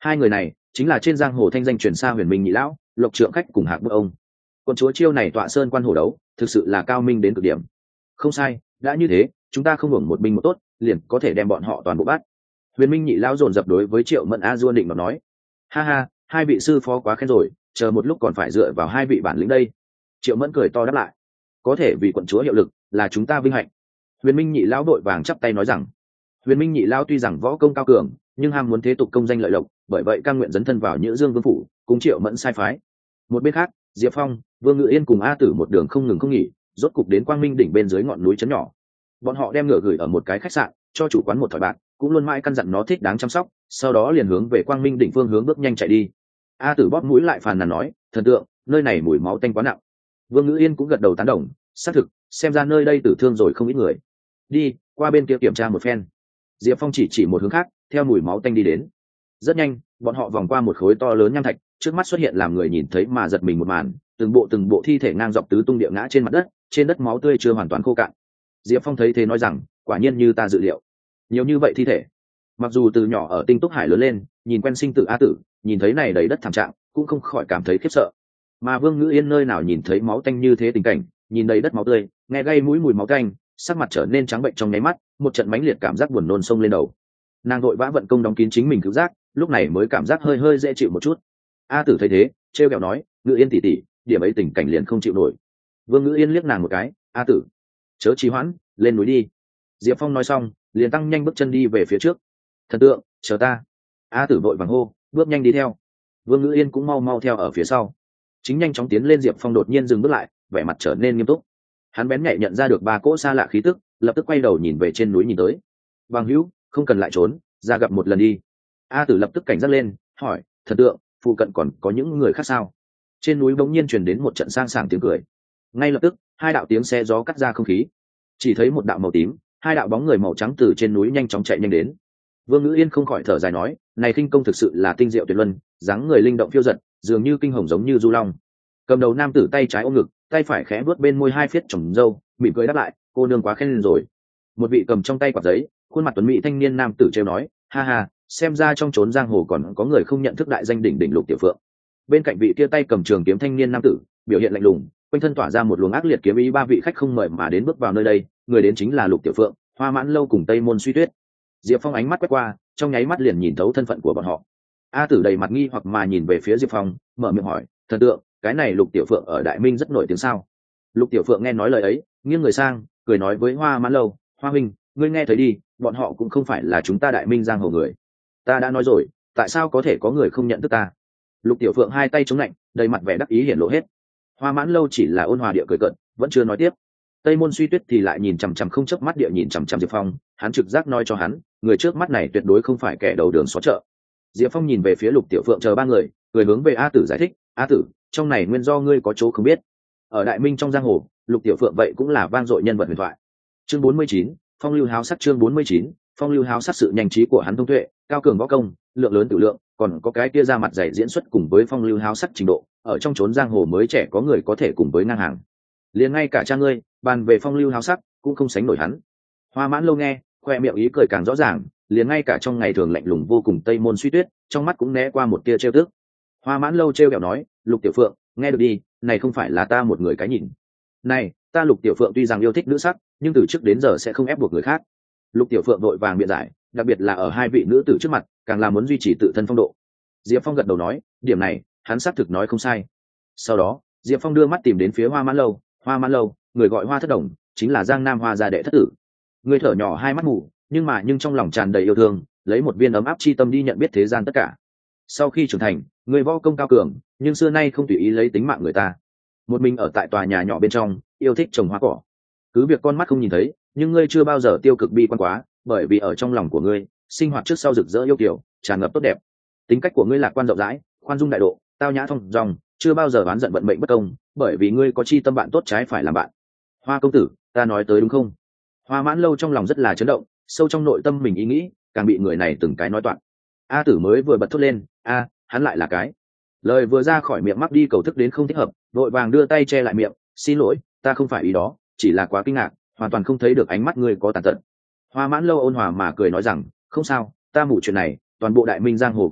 Hai người này chính là trên giang hồ thanh danh truyền xa huyền minh nhị lão, lộc trượng khách cùng hạc bức ông. Quân chúa chiêu này tọa sơn quan hổ đấu thực sự là cao minh đến cực điểm. Không sai, đã như thế chúng ta không hưởng một binh một tốt, liền có thể đem bọn họ toàn bộ bắt. Huyền minh nhị lão dồn dập đối với Triệu Mẫn A Dua định mà nói. Ha ha, hai vị sư phó quá khen rồi, chờ một lúc còn phải dựa vào hai vị bản lĩnh đây. Triệu Mẫn cười to đáp lại. Có thể vì quận chúa hiệu lực là chúng ta vinh hạnh. Huyền minh nhị lão đội vàng chắp tay nói rằng. Huyền minh nhị lão tuy rằng võ công cao cường, nhưng ham muốn thế tục công danh lợi lộc, bởi vậy cam nguyện dấn thân vào Nhữ Dương Vương phủ, cùng Triệu Mẫn sai phái. Một bên khác, Diệp Phong, Vương Ngự Yên cùng A Tử một đường không ngừng không nghỉ, rốt cục đến Quang Minh đỉnh bên dưới ngọn núi trấn nhỏ. Bọn họ đem ngựa gửi ở một cái khách sạn, cho chủ quán một thỏi bạc, cũng luôn mãi căn dặn nó thích đáng chăm sóc, sau đó liền hướng về Quang Minh đỉnh phương hướng bước nhanh chạy đi. A Tử bóp mũi lại phàn nàn nói, thần tượng, nơi này mùi máu tanh quá nặng. Vương Ngự Yên cũng gật đầu tán đồng, xác thực, xem ra nơi đây tử thương rồi không ít người. Đi, qua bên kia kiểm tra một phen. Diệp Phong chỉ chỉ một hướng khác, theo mùi máu tanh đi đến. Rất nhanh, bọn họ vòng qua một khối to lớn nham thạch, trước mắt xuất hiện làm người nhìn thấy mà giật mình một màn, từng bộ từng bộ thi thể ngang dọc tứ tung địa ngã trên mặt đất, trên đất máu tươi chưa hoàn toàn khô cạn. Diệp Phong thấy thế nói rằng, quả nhiên như ta dự liệu, nhiều như vậy thi thể. Mặc dù từ nhỏ ở Tinh Túc Hải lớn lên, nhìn quen sinh tử A Tử, nhìn thấy này đầy đất thảm trạng, cũng không khỏi cảm thấy khiếp sợ. Mà Vương Ngữ Yên nơi nào nhìn thấy máu tanh như thế tình cảnh, nhìn đầy đất máu tươi, nghe gây mũi mùi máu tanh, sắc mặt trở nên trắng bệnh trong nháy mắt, một trận mãnh liệt cảm giác buồn nôn xông lên đầu. Nàng vội vã vận công đóng kín chính mình cứu giác, lúc này mới cảm giác hơi hơi dễ chịu một chút. A Tử thấy thế, trêu kẹo nói, Ngữ Yên tỷ tỷ, điểm ấy tình cảnh liền không chịu nổi. Vương Ngữ Yên liếc nàng một cái, A Tử, chớ trì hoãn, lên núi đi. Diệp Phong nói xong, liền tăng nhanh bước chân đi về phía trước. Thần tượng, chờ ta. A Tử vội vàng hô, bước nhanh đi theo. Vương Ngữ Yên cũng mau mau theo ở phía sau. Chính nhanh chóng tiến lên, Diệp Phong đột nhiên dừng bước lại, vẻ mặt trở nên nghiêm túc. Hắn bén nhạy nhận ra được ba cỗ xa lạ khí tức, lập tức quay đầu nhìn về trên núi nhìn tới. Bằng hữu, không cần lại trốn, ra gặp một lần đi. A Tử lập tức cảnh giác lên, hỏi, thần tượng, phụ cận còn có những người khác sao? Trên núi bỗng nhiên truyền đến một trận sang sảng tiếng cười. Ngay lập tức, hai đạo tiếng xe gió cắt ra không khí. Chỉ thấy một đạo màu tím, hai đạo bóng người màu trắng từ trên núi nhanh chóng chạy nhanh đến. Vương Ngữ Yên không khỏi thở dài nói, này khinh công thực sự là tinh diệu tuyệt luân, dáng người linh động phiêu dật, dường như kinh hồng giống như du long. Cầm đầu nam tử tay trái ôm ngực, tay phải khẽ vuốt bên môi hai phiết trồng râu, mỉm cười đáp lại, cô nương quá khen lên rồi. Một vị cầm trong tay quạt giấy, khuôn mặt tuấn mỹ thanh niên nam tử trêu nói, ha ha, xem ra trong chốn giang hồ còn có người không nhận thức đại danh đỉnh đỉnh Lục Tiểu Phượng. Bên cạnh vị kia tay cầm trường kiếm thanh niên nam tử, biểu hiện lạnh lùng, quanh thân tỏa ra một luồng ác liệt kiếm ý. Ba vị khách không mời mà đến bước vào nơi đây, người đến chính là Lục Tiểu Phượng, Hoa Mãn Lâu cùng Tây Môn Suy Tuyết. Diệp Phong ánh mắt quét qua, trong nháy mắt liền nhìn thấu thân phận của bọn họ. A Tử đầy mặt nghi hoặc mà nhìn về phía Diệp Phong, mở miệng hỏi, thần tượng, cái này Lục Tiểu Phượng ở Đại Minh rất nổi tiếng sao? Lục Tiểu Phượng nghe nói lời ấy, nghiêng người sang, cười nói với Hoa Mãn Lâu, Hoa huynh, ngươi nghe thấy đi, bọn họ cũng không phải là chúng ta Đại Minh giang hồ người. Ta đã nói rồi, tại sao có thể có người không nhận thức ta? Lục Tiểu Phượng hai tay chống lạnh, đầy mặt vẻ đắc ý hiển lộ hết. Hoa Mãn Lâu chỉ là ôn hòa địa cười cợt, vẫn chưa nói tiếp. Tây Môn Suy Tuyết thì lại nhìn chằm chằm không chớp mắt địa nhìn chằm chằm Diệp Phong, hắn trực giác nói cho hắn, người trước mắt này tuyệt đối không phải kẻ đầu đường xó chợ. Diệp Phong nhìn về phía Lục Tiểu Phượng chờ ba người, cười hướng về A Tử giải thích, A Tử, trong này nguyên do ngươi có chỗ không biết. Ở Đại Minh trong giang hồ, Lục Tiểu Phượng vậy cũng là vang dội nhân vật huyền thoại. Chương bốn mươi chín, Phong lưu háo sắc. Chương bốn mươi chín, Phong lưu háo sắc. Sự nhanh trí của hắn thông tuệ, cao cường võ công, lượng lớn tự lượng, còn có cái kia ra mặt dày diễn xuất cùng với phong lưu háo sắc trình độ, ở trong chốn giang hồ mới trẻ có người có thể cùng với ngang hàng. Liền ngay cả cha ngươi, bàn về phong lưu háo sắc, cũng không sánh nổi hắn. Hoa Mãn Lâu nghe, khoe miệng ý cười càng rõ ràng, liền ngay cả trong ngày thường lạnh lùng vô cùng Tây Môn Suy Tuyết, trong mắt cũng né qua một tia trêu tức. Hoa Mãn Lâu trêu ghẹo nói, Lục Tiểu Phượng, nghe được đi, này không phải là ta một người cái nhìn. Này, ta Lục Tiểu Phượng tuy rằng yêu thích nữ sắc, nhưng từ trước đến giờ sẽ không ép buộc người khác. Lục Tiểu Phượng đội vàng biện giải, đặc biệt là ở hai vị nữ tử trước mặt, càng là muốn duy trì tự thân phong độ. Diệp Phong gật đầu nói, điểm này, hắn xác thực nói không sai. Sau đó, Diệp Phong đưa mắt tìm đến phía Hoa Mãn Lâu, Hoa Mãn Lâu, người gọi Hoa Thất Đồng, chính là Giang Nam Hoa gia đệ thất tử. Người thở nhỏ hai mắt mù, nhưng mà nhưng trong lòng tràn đầy yêu thương, lấy một viên ấm áp chi tâm đi nhận biết thế gian tất cả. Sau khi trưởng thành, người võ công cao cường, nhưng xưa nay không tùy ý lấy tính mạng người ta. Một mình ở tại tòa nhà nhỏ bên trong, yêu thích trồng hoa cỏ. Cứ việc con mắt không nhìn thấy, nhưng ngươi chưa bao giờ tiêu cực bi quan quá, bởi vì ở trong lòng của ngươi, sinh hoạt trước sau rực rỡ yêu kiều, tràn ngập tốt đẹp. Tính cách của ngươi lạc quan rộng rãi, khoan dung đại độ, tao nhã thông dong, chưa bao giờ oán giận vận mệnh bất công, bởi vì ngươi có chi tâm bạn tốt trái phải làm bạn. Hoa công tử, ta nói tới đúng không? Hoa Mãn Lâu trong lòng rất là chấn động, sâu trong nội tâm mình ý nghĩ, càng bị người này từng cái nói toạc. A Tử mới vừa bật thốt lên, a, hắn lại là cái. Lời vừa ra khỏi miệng mắc đi cầu thức đến không thích hợp, vội vàng đưa tay che lại miệng, xin lỗi, ta không phải ý đó, chỉ là quá kinh ngạc, hoàn toàn không thấy được ánh mắt ngươi có tàn tật. Hoa Mãn Lâu ôn hòa mà cười nói rằng, không sao, ta mù chuyện này, toàn bộ Đại Minh giang hồ cũng biết,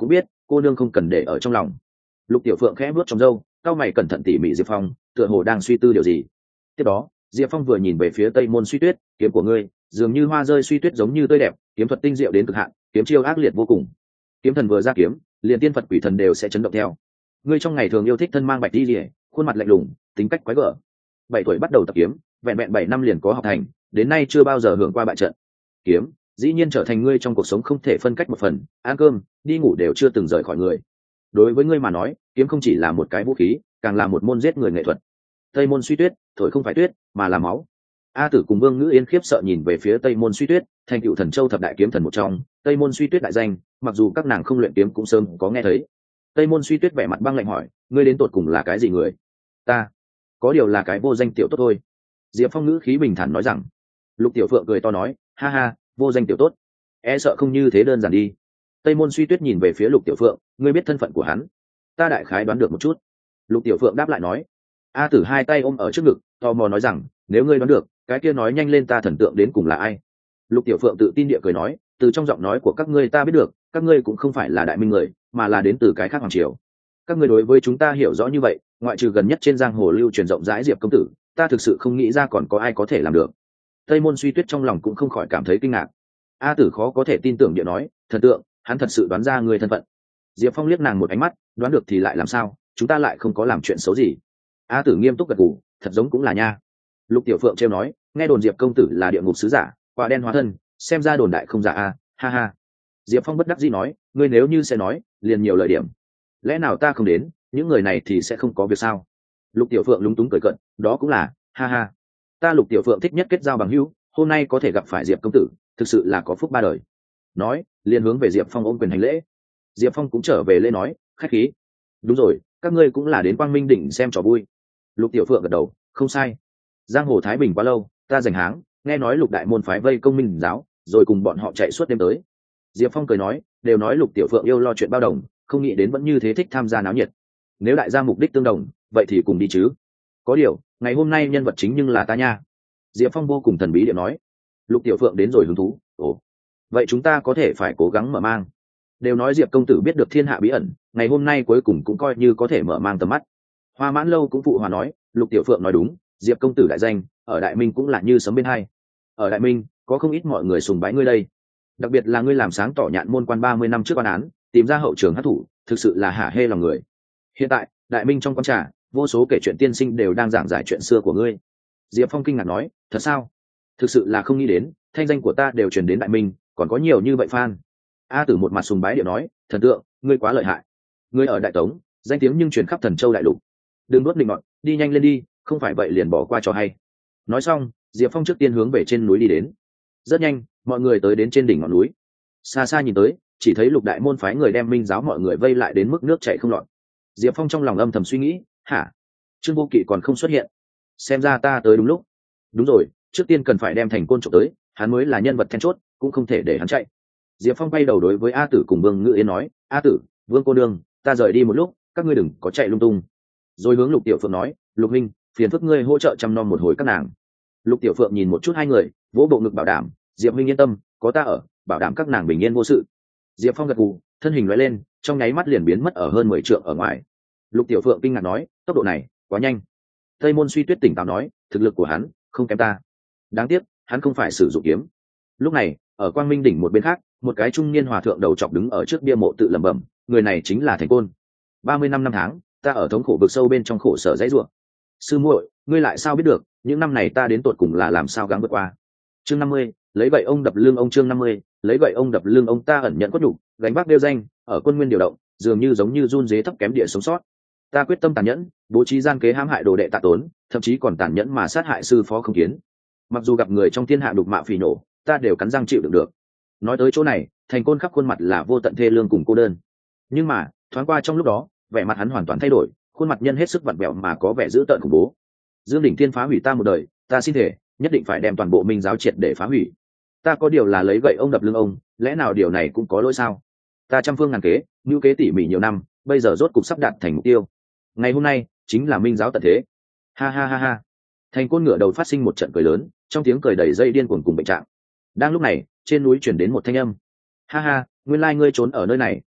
cô nương không cần để ở trong lòng. Lục Tiểu Phượng khẽ bước trong râu, cao mày cẩn thận tỉ mỉ Diệp Phong, tựa hồ đang suy tư điều gì. Tiếp đó Diệp Phong vừa nhìn về phía Tây Môn Suy Tuyết, kiếm của ngươi dường như hoa rơi suy tuyết giống như tươi đẹp, kiếm thuật tinh diệu đến cực hạn, kiếm chiêu ác liệt vô cùng. Kiếm thần vừa ra kiếm, liền tiên Phật quỷ thần đều sẽ chấn động theo. Ngươi trong ngày thường yêu thích thân mang bạch y liễu, khuôn mặt lạnh lùng, tính cách quái gở. Bảy tuổi bắt đầu tập kiếm, vẹn vẹn bảy năm liền có học thành, đến nay chưa bao giờ hưởng qua bại trận. Kiếm dĩ nhiên trở thành ngươi trong cuộc sống không thể phân cách một phần, ăn cơm, đi ngủ đều chưa từng rời khỏi người. Đối với ngươi mà nói, kiếm không chỉ là một cái vũ khí, càng là một môn giết người nghệ thuật. Tây Môn Suy Tuyết, thổi không phải tuyết, mà là máu. A Tử cùng Vương Ngữ Yên khiếp sợ nhìn về phía Tây Môn Suy Tuyết, thành cựu Thần Châu thập đại kiếm thần một trong, Tây Môn Suy Tuyết đại danh, mặc dù các nàng không luyện kiếm cũng sớm có nghe thấy. Tây Môn Suy Tuyết vẻ mặt băng lạnh hỏi, ngươi đến tột cùng là cái gì người? Ta, có điều là cái vô danh tiểu tốt thôi. Diệp Phong ngữ khí bình thản nói rằng. Lục Tiểu Phượng cười to nói, ha ha, vô danh tiểu tốt, e sợ không như thế đơn giản đi. Tây Môn Suy Tuyết nhìn về phía Lục Tiểu Phượng, ngươi biết thân phận của hắn? Ta đại khái đoán được một chút. Lục Tiểu Phượng đáp lại nói. A Tử hai tay ôm ở trước ngực, tò mò nói rằng, nếu ngươi đoán được, cái kia nói nhanh lên, ta thần tượng đến cùng là ai? Lục Tiểu Phượng tự tin địa cười nói, từ trong giọng nói của các ngươi ta biết được, các ngươi cũng không phải là đại minh người, mà là đến từ cái khác hoàng triều. Các ngươi đối với chúng ta hiểu rõ như vậy, ngoại trừ gần nhất trên giang hồ lưu truyền rộng rãi Diệp công tử, ta thực sự không nghĩ ra còn có ai có thể làm được. Tây Môn Suy Tuyết trong lòng cũng không khỏi cảm thấy kinh ngạc. A Tử khó có thể tin tưởng địa nói, thần tượng, hắn thật sự đoán ra người thân phận. Diệp Phong liếc nàng một ánh mắt, đoán được thì lại làm sao, chúng ta lại không có làm chuyện xấu gì. A Tử nghiêm túc gật gù, thật giống cũng là nha. Lục Tiểu Phượng trêu nói, nghe đồn Diệp công tử là địa ngục sứ giả, quả đen hóa thân, xem ra đồn đại không giả a, ha ha. Diệp Phong bất đắc dĩ nói, ngươi nếu như sẽ nói, liền nhiều lời điểm. Lẽ nào ta không đến, những người này thì sẽ không có việc sao? Lục Tiểu Phượng lúng túng cười cợt, đó cũng là, ha ha. Ta Lục Tiểu Phượng thích nhất kết giao bằng hữu, hôm nay có thể gặp phải Diệp công tử, thực sự là có phúc ba đời. Nói, liền hướng về Diệp Phong ôm quyền hành lễ. Diệp Phong cũng trở về lễ nói, khách khí. Đúng rồi, các ngươi cũng là đến Quang Minh đỉnh xem trò vui. Lục Tiểu Phượng gật đầu, không sai. Giang hồ thái bình quá lâu, ta dành háng, nghe nói Lục đại môn phái vây công Minh giáo, rồi cùng bọn họ chạy suốt đêm tới. Diệp Phong cười nói, đều nói Lục Tiểu Phượng yêu lo chuyện bao đồng, không nghĩ đến vẫn như thế thích tham gia náo nhiệt. Nếu đại gia mục đích tương đồng, vậy thì cùng đi chứ. Có điều, ngày hôm nay nhân vật chính nhưng là ta nha. Diệp Phong vô cùng thần bí điện nói. Lục Tiểu Phượng đến rồi hứng thú, ồ, vậy chúng ta có thể phải cố gắng mở mang. Đều nói Diệp công tử biết được thiên hạ bí ẩn, ngày hôm nay cuối cùng cũng coi như có thể mở mang tầm mắt. Hoa Mãn Lâu cũng phụ hòa nói, Lục Tiểu Phượng nói đúng, Diệp công tử đại danh ở Đại Minh cũng là như sấm bên hai. Ở Đại Minh có không ít mọi người sùng bái ngươi đây, đặc biệt là ngươi làm sáng tỏ Nhạn môn quan ba mươi năm trước quan án, tìm ra hậu trường hắc thủ, thực sự là hả hê lòng người. Hiện tại Đại Minh trong quán trà, vô số kể chuyện tiên sinh đều đang giảng giải chuyện xưa của ngươi. Diệp Phong kinh ngạc nói, thật sao? Thực sự là không nghĩ đến, thanh danh của ta đều truyền đến Đại Minh, còn có nhiều như vậy fan. A Tử một mặt sùng bái điệu nói, thần tượng, ngươi quá lợi hại. Ngươi ở Đại Tống, danh tiếng nhưng truyền khắp Thần Châu đại lục. Đừng nuốt định ngọn, đi nhanh lên đi, không phải vậy liền bỏ qua cho hay. Nói xong, Diệp Phong trước tiên hướng về trên núi đi đến. Rất nhanh, mọi người tới đến trên đỉnh ngọn núi. Xa xa nhìn tới, chỉ thấy Lục đại môn phái người đem Minh giáo mọi người vây lại đến mức nước chảy không lọt. Diệp Phong trong lòng âm thầm suy nghĩ, hả? Trương Vô Kỵ còn không xuất hiện, xem ra ta tới đúng lúc. Đúng rồi, trước tiên cần phải đem Thành Côn trộm tới, hắn mới là nhân vật then chốt, cũng không thể để hắn chạy. Diệp Phong bay đầu đối với A Tử cùng Vương Ngự Yên nói, A Tử, Vương cô nương, ta rời đi một lúc, các ngươi đừng có chạy lung tung. Rồi hướng Lục Tiểu Phượng nói, Lục minh, phiền phức ngươi hỗ trợ chăm nom một hồi các nàng. Lục Tiểu Phượng nhìn một chút hai người, vỗ bộ ngực bảo đảm, Diệp minh yên tâm, có ta ở, bảo đảm các nàng bình yên vô sự. Diệp Phong gật gù, thân hình lóe lên, trong nháy mắt liền biến mất ở hơn mười trượng ở ngoài. Lục Tiểu Phượng kinh ngạc nói, tốc độ này quá nhanh. Tây Môn Suy Tuyết tỉnh táo nói, thực lực của hắn không kém ta, đáng tiếc hắn không phải sử dụng kiếm. Lúc này ở Quang Minh đỉnh một bên khác, một cái trung niên hòa thượng đầu chọc đứng ở trước bia mộ tự lẩm bẩm, người này chính là Thành Côn. Ba mươi năm năm tháng, ta ở thống khổ vực sâu bên trong khổ sở dãy rủa. Sư muội, ngươi lại sao biết được, những năm này ta đến tột cùng là làm sao gắng vượt qua. Chương năm mươi, lấy gậy ông đập lưng ông. Chương năm mươi, lấy gậy ông đập lưng ông. Ta ẩn nhận quất nhục, gánh vác đeo danh, ở quân nguyên điều động, dường như giống như run dế thấp kém địa sống sót. Ta quyết tâm tàn nhẫn, bố trí gian kế hãm hại đồ đệ Tạ Tốn, thậm chí còn tàn nhẫn mà sát hại sư phó Không Kiến. Mặc dù gặp người trong thiên hạ đục mạ phỉ nổ, ta đều cắn răng chịu đựng được. Nói tới chỗ này, Thành Côn khắp khuôn mặt là vô tận thê lương cùng cô đơn. Nhưng mà thoáng qua trong lúc đó, vẻ mặt hắn hoàn toàn thay đổi, khuôn mặt nhân hết sức vặn vẹo mà có vẻ dữ tợn khủng bố. Dương Đỉnh Thiên phá hủy ta một đời, ta xin thể nhất định phải đem toàn bộ Minh giáo triệt để phá hủy. Ta có điều là lấy gậy ông đập lưng ông, lẽ nào điều này cũng có lỗi sao? Ta trăm phương ngàn kế, ngưu kế tỉ mỉ nhiều năm, bây giờ rốt cục sắp đạt thành mục tiêu. Ngày hôm nay chính là Minh giáo tận thế. Ha ha ha ha. Thành Côn ngửa đầu phát sinh một trận cười lớn, trong tiếng cười đầy dây điên cuồng cùng bệnh trạng. Đang lúc này, trên núi chuyển đến một thanh âm. Ha ha, nguyên lai ngươi trốn ở nơi này,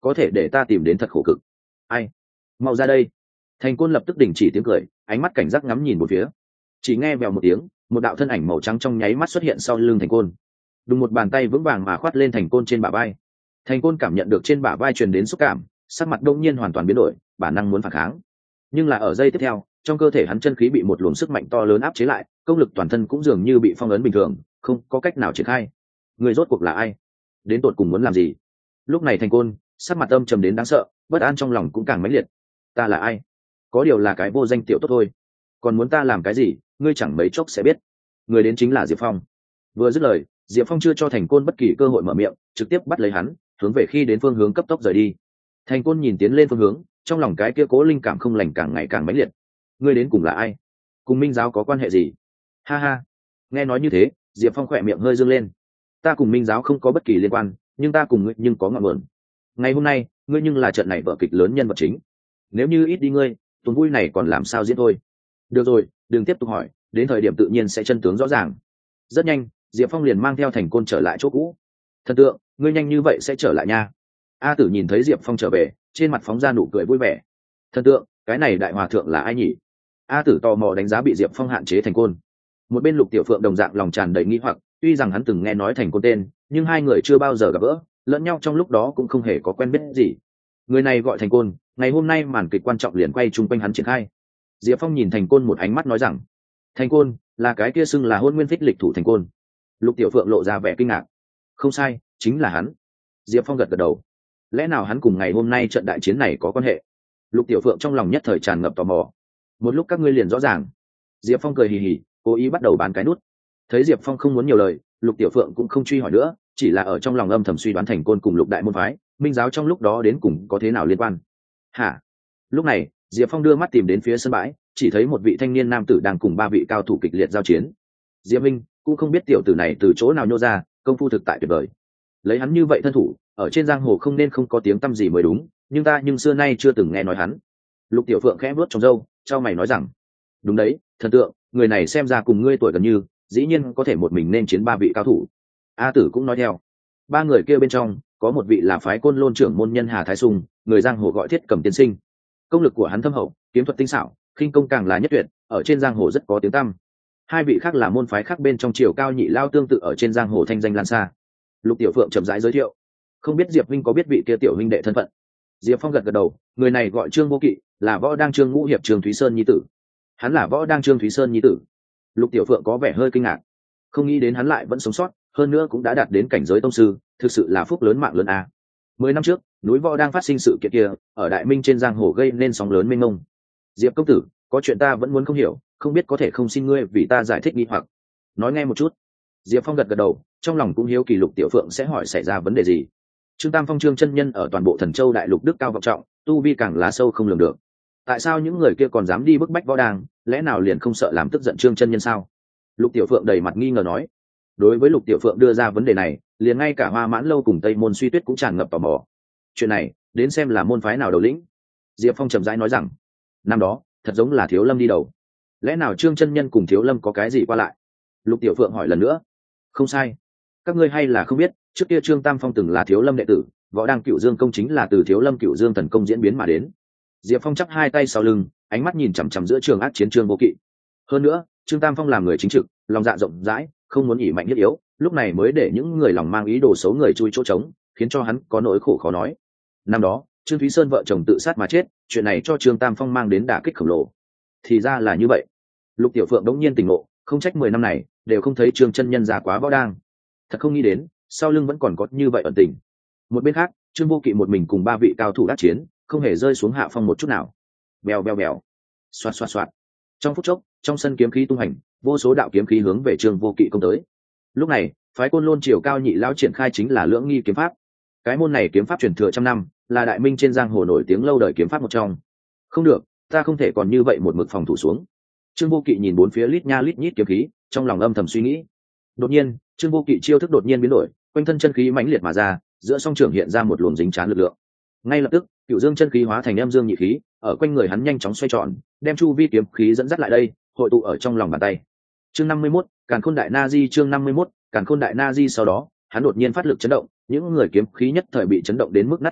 có thể để ta tìm đến thật khổ cực. Ai? Mau ra đây. Thành Côn lập tức đình chỉ tiếng cười, ánh mắt cảnh giác ngắm nhìn một phía. Chỉ nghe vèo một tiếng, một đạo thân ảnh màu trắng trong nháy mắt xuất hiện sau lưng Thành Côn. Đùng, một bàn tay vững vàng mà khoát lên Thành Côn trên bả vai. Thành Côn cảm nhận được trên bả vai truyền đến xúc cảm, sắc mặt đông nhiên hoàn toàn biến đổi, bản năng muốn phản kháng. Nhưng là ở giây tiếp theo, trong cơ thể hắn chân khí bị một luồng sức mạnh to lớn áp chế lại, công lực toàn thân cũng dường như bị phong ấn bình thường, không có cách nào triển khai. Người rốt cuộc là ai? Đến tột cùng muốn làm gì? Lúc này Thành Côn sắc mặt âm trầm đến đáng sợ, bất an trong lòng cũng càng mãnh liệt. Ta là ai? Có điều là cái vô danh tiểu tốt thôi, còn muốn ta làm cái gì, ngươi chẳng mấy chốc sẽ biết. Người đến chính là Diệp Phong. Vừa dứt lời, Diệp Phong chưa cho Thành Côn bất kỳ cơ hội mở miệng, trực tiếp bắt lấy hắn, hướng về khi đến phương hướng cấp tốc rời đi. Thành Côn nhìn tiến lên phương hướng, trong lòng cái kia cố linh cảm không lành càng ngày càng mãnh liệt. Ngươi đến cùng là ai? Cùng Minh giáo có quan hệ gì? Ha ha. Nghe nói như thế, Diệp Phong khỏe miệng hơi dương lên. Ta cùng Minh giáo không có bất kỳ liên quan, nhưng ta cùng ngươi nhưng có ngọn nguồn. Ngày hôm nay, ngươi nhưng là trận này vở kịch lớn nhân vật chính. Nếu như ít đi ngươi, tuần vui này còn làm sao diễn thôi. Được rồi, đừng tiếp tục hỏi, đến thời điểm tự nhiên sẽ chân tướng rõ ràng. Rất nhanh, Diệp Phong liền mang theo Thành Côn trở lại chỗ cũ. Thần tượng, ngươi nhanh như vậy sẽ trở lại nha. A Tử nhìn thấy Diệp Phong trở về, trên mặt phóng ra nụ cười vui vẻ. Thần tượng, cái này đại hòa thượng là ai nhỉ? A Tử tò mò đánh giá bị Diệp Phong hạn chế Thành Côn. Một bên Lục Tiểu Phượng đồng dạng lòng tràn đầy nghi hoặc, tuy rằng hắn từng nghe nói Thành Côn tên, nhưng hai người chưa bao giờ gặp gỡ, lẫn nhau trong lúc đó cũng không hề có quen biết gì. Người này gọi Thành Côn, ngày hôm nay màn kịch quan trọng liền quay chung quanh hắn triển khai. Diệp Phong nhìn Thành Côn một ánh mắt nói rằng, Thành Côn là cái kia xưng là Hôn Nguyên Phích lịch thủ Thành Côn. Lục Tiểu Phượng lộ ra vẻ kinh ngạc. Không sai, chính là hắn. Diệp Phong gật gật đầu. Lẽ nào hắn cùng ngày hôm nay trận đại chiến này có quan hệ? Lục Tiểu Phượng trong lòng nhất thời tràn ngập tò mò. Một lúc các ngươi liền rõ ràng. Diệp Phong cười hì hì, cố ý bắt đầu bán cái nút. Thấy Diệp Phong không muốn nhiều lời, Lục Tiểu Phượng cũng không truy hỏi nữa, chỉ là ở trong lòng âm thầm suy đoán Thành Côn cùng Lục đại môn phái, Minh giáo trong lúc đó đến cùng có thế nào liên quan. Hả? Lúc này, Diệp Phong đưa mắt tìm đến phía sân bãi, chỉ thấy một vị thanh niên nam tử đang cùng ba vị cao thủ kịch liệt giao chiến. Diệp Minh cũng không biết tiểu tử này từ chỗ nào nhô ra, công phu thực tại tuyệt vời. Lấy hắn như vậy thân thủ, ở trên giang hồ không nên không có tiếng tăm gì mới đúng, nhưng ta nhưng xưa nay chưa từng nghe nói hắn. Lục Tiểu Phượng khẽ vuốt trong râu, trao mày nói rằng, đúng đấy, thần tượng, người này xem ra cùng ngươi tuổi gần như, dĩ nhiên có thể một mình nên chiến ba vị cao thủ. A Tử cũng nói theo. Ba người kia bên trong, có một vị là phái Côn Lôn trưởng môn nhân Hà Thái Sùng, người giang hồ gọi Thiết Cầm tiên sinh. Công lực của hắn thâm hậu, kiếm thuật tinh xảo, khinh công càng là nhất tuyệt, ở trên giang hồ rất có tiếng tăm. Hai vị khác là môn phái khác bên trong Triều Cao Nhị Lao tương tự ở trên giang hồ thanh danh lan xa. Lục Tiểu Phượng chậm rãi giới thiệu. Không biết Diệp Vinh có biết vị kia tiểu huynh đệ thân phận? Diệp Phong gật gật đầu, người này gọi Trương Vô Kỵ, là võ đang Trương Ngũ hiệp Trương Thúy Sơn nhi tử. Hắn là võ đang Trương Thúy Sơn nhi tử. Lục Tiểu Phượng có vẻ hơi kinh ngạc, không nghĩ đến hắn lại vẫn sống sót, hơn nữa cũng đã đạt đến cảnh giới tông sư, thực sự là phúc lớn mạng lớn a. Mười năm trước, núi võ đang phát sinh sự kiện kia, ở Đại Minh trên giang hồ gây nên sóng lớn mênh mông. Diệp công tử, có chuyện ta vẫn muốn không hiểu, không biết có thể không xin ngươi vì ta giải thích nghi hoặc. Nói nghe một chút. Diệp Phong gật gật đầu, trong lòng cũng hiếu kỳ Lục Tiểu Phượng sẽ hỏi xảy ra vấn đề gì. Trương Tam Phong Trương chân nhân ở toàn bộ Thần Châu đại lục đức cao vọng trọng, tu vi càng lá sâu không lường được. Tại sao những người kia còn dám đi bức bách võ đang, lẽ nào liền không sợ làm tức giận Trương chân nhân sao? Lục Tiểu Phượng đầy mặt nghi ngờ nói. Đối với Lục Tiểu Phượng đưa ra vấn đề này, liền ngay cả Hoa Mãn lâu cùng Tây Môn Suy Tuyết cũng tràn ngập tò mò. Chuyện này, đến xem là môn phái nào đầu lĩnh. Diệp Phong trầm rãi nói rằng, năm đó, thật giống là Thiếu Lâm đi đầu. Lẽ nào Trương chân nhân cùng Thiếu Lâm có cái gì qua lại? Lục Tiểu Phượng hỏi lần nữa. Không sai. Các ngươi hay là không biết, trước kia Trương Tam Phong từng là Thiếu Lâm đệ tử, võ đang Cửu Dương công chính là từ Thiếu Lâm Cửu Dương thần công diễn biến mà đến. Diệp Phong chắp hai tay sau lưng, ánh mắt nhìn chằm chằm giữa trường ác chiến Trương Vô Kỵ. Hơn nữa, Trương Tam Phong làm người chính trực, lòng dạ rộng rãi, không muốn ỉ mạnh hiếp yếu, lúc này mới để những người lòng mang ý đồ xấu người chui chỗ trống, khiến cho hắn có nỗi khổ khó nói. Năm đó, Trương Thúy Sơn vợ chồng tự sát mà chết, chuyện này cho Trương Tam Phong mang đến đả kích khổng lồ. Thì ra là như vậy. Lục Tiểu Phượng đống nhiên tỉnh ngộ, không trách mười năm này đều không thấy Trương chân nhân già quá võ đang. Thật không nghĩ đến, sau lưng vẫn còn có như vậy ẩn tình. Một bên khác, Trương Vô Kỵ một mình cùng ba vị cao thủ đắc chiến, không hề rơi xuống hạ phong một chút nào. Bèo bèo bèo, xoạt xoạt xoạt. Trong phút chốc, trong sân kiếm khí tung hành, vô số đạo kiếm khí hướng về Trương Vô Kỵ công tới. Lúc này, phái Côn Lôn Triều Cao Nhị Lão triển khai chính là Lưỡng Nghi kiếm pháp. Cái môn này kiếm pháp truyền thừa trăm năm, là Đại Minh trên giang hồ nổi tiếng lâu đời kiếm pháp một trong. Không được, ta không thể còn như vậy một mực phòng thủ xuống. Trương Vô Kỵ nhìn bốn phía lít nha lít nhít kiếm khí, trong lòng âm thầm suy nghĩ. Đột nhiên, Trương Vô Kỵ chiêu thức đột nhiên biến đổi, quanh thân chân khí mãnh liệt mà ra, giữa song trường hiện ra một luồng dính chán lực lượng. Ngay lập tức, Cửu Dương chân khí hóa thành âm dương nhị khí, ở quanh người hắn nhanh chóng xoay tròn, đem chu vi kiếm khí dẫn dắt lại đây, hội tụ ở trong lòng bàn tay. Chương năm mươi mốt, Càn Khôn Đại Na Di. Chương năm mươi mốt, Càn Khôn Đại Na Di. Sau đó, hắn đột nhiên phát lực chấn động, những người kiếm khí nhất thời bị chấn động đến mức nát tan,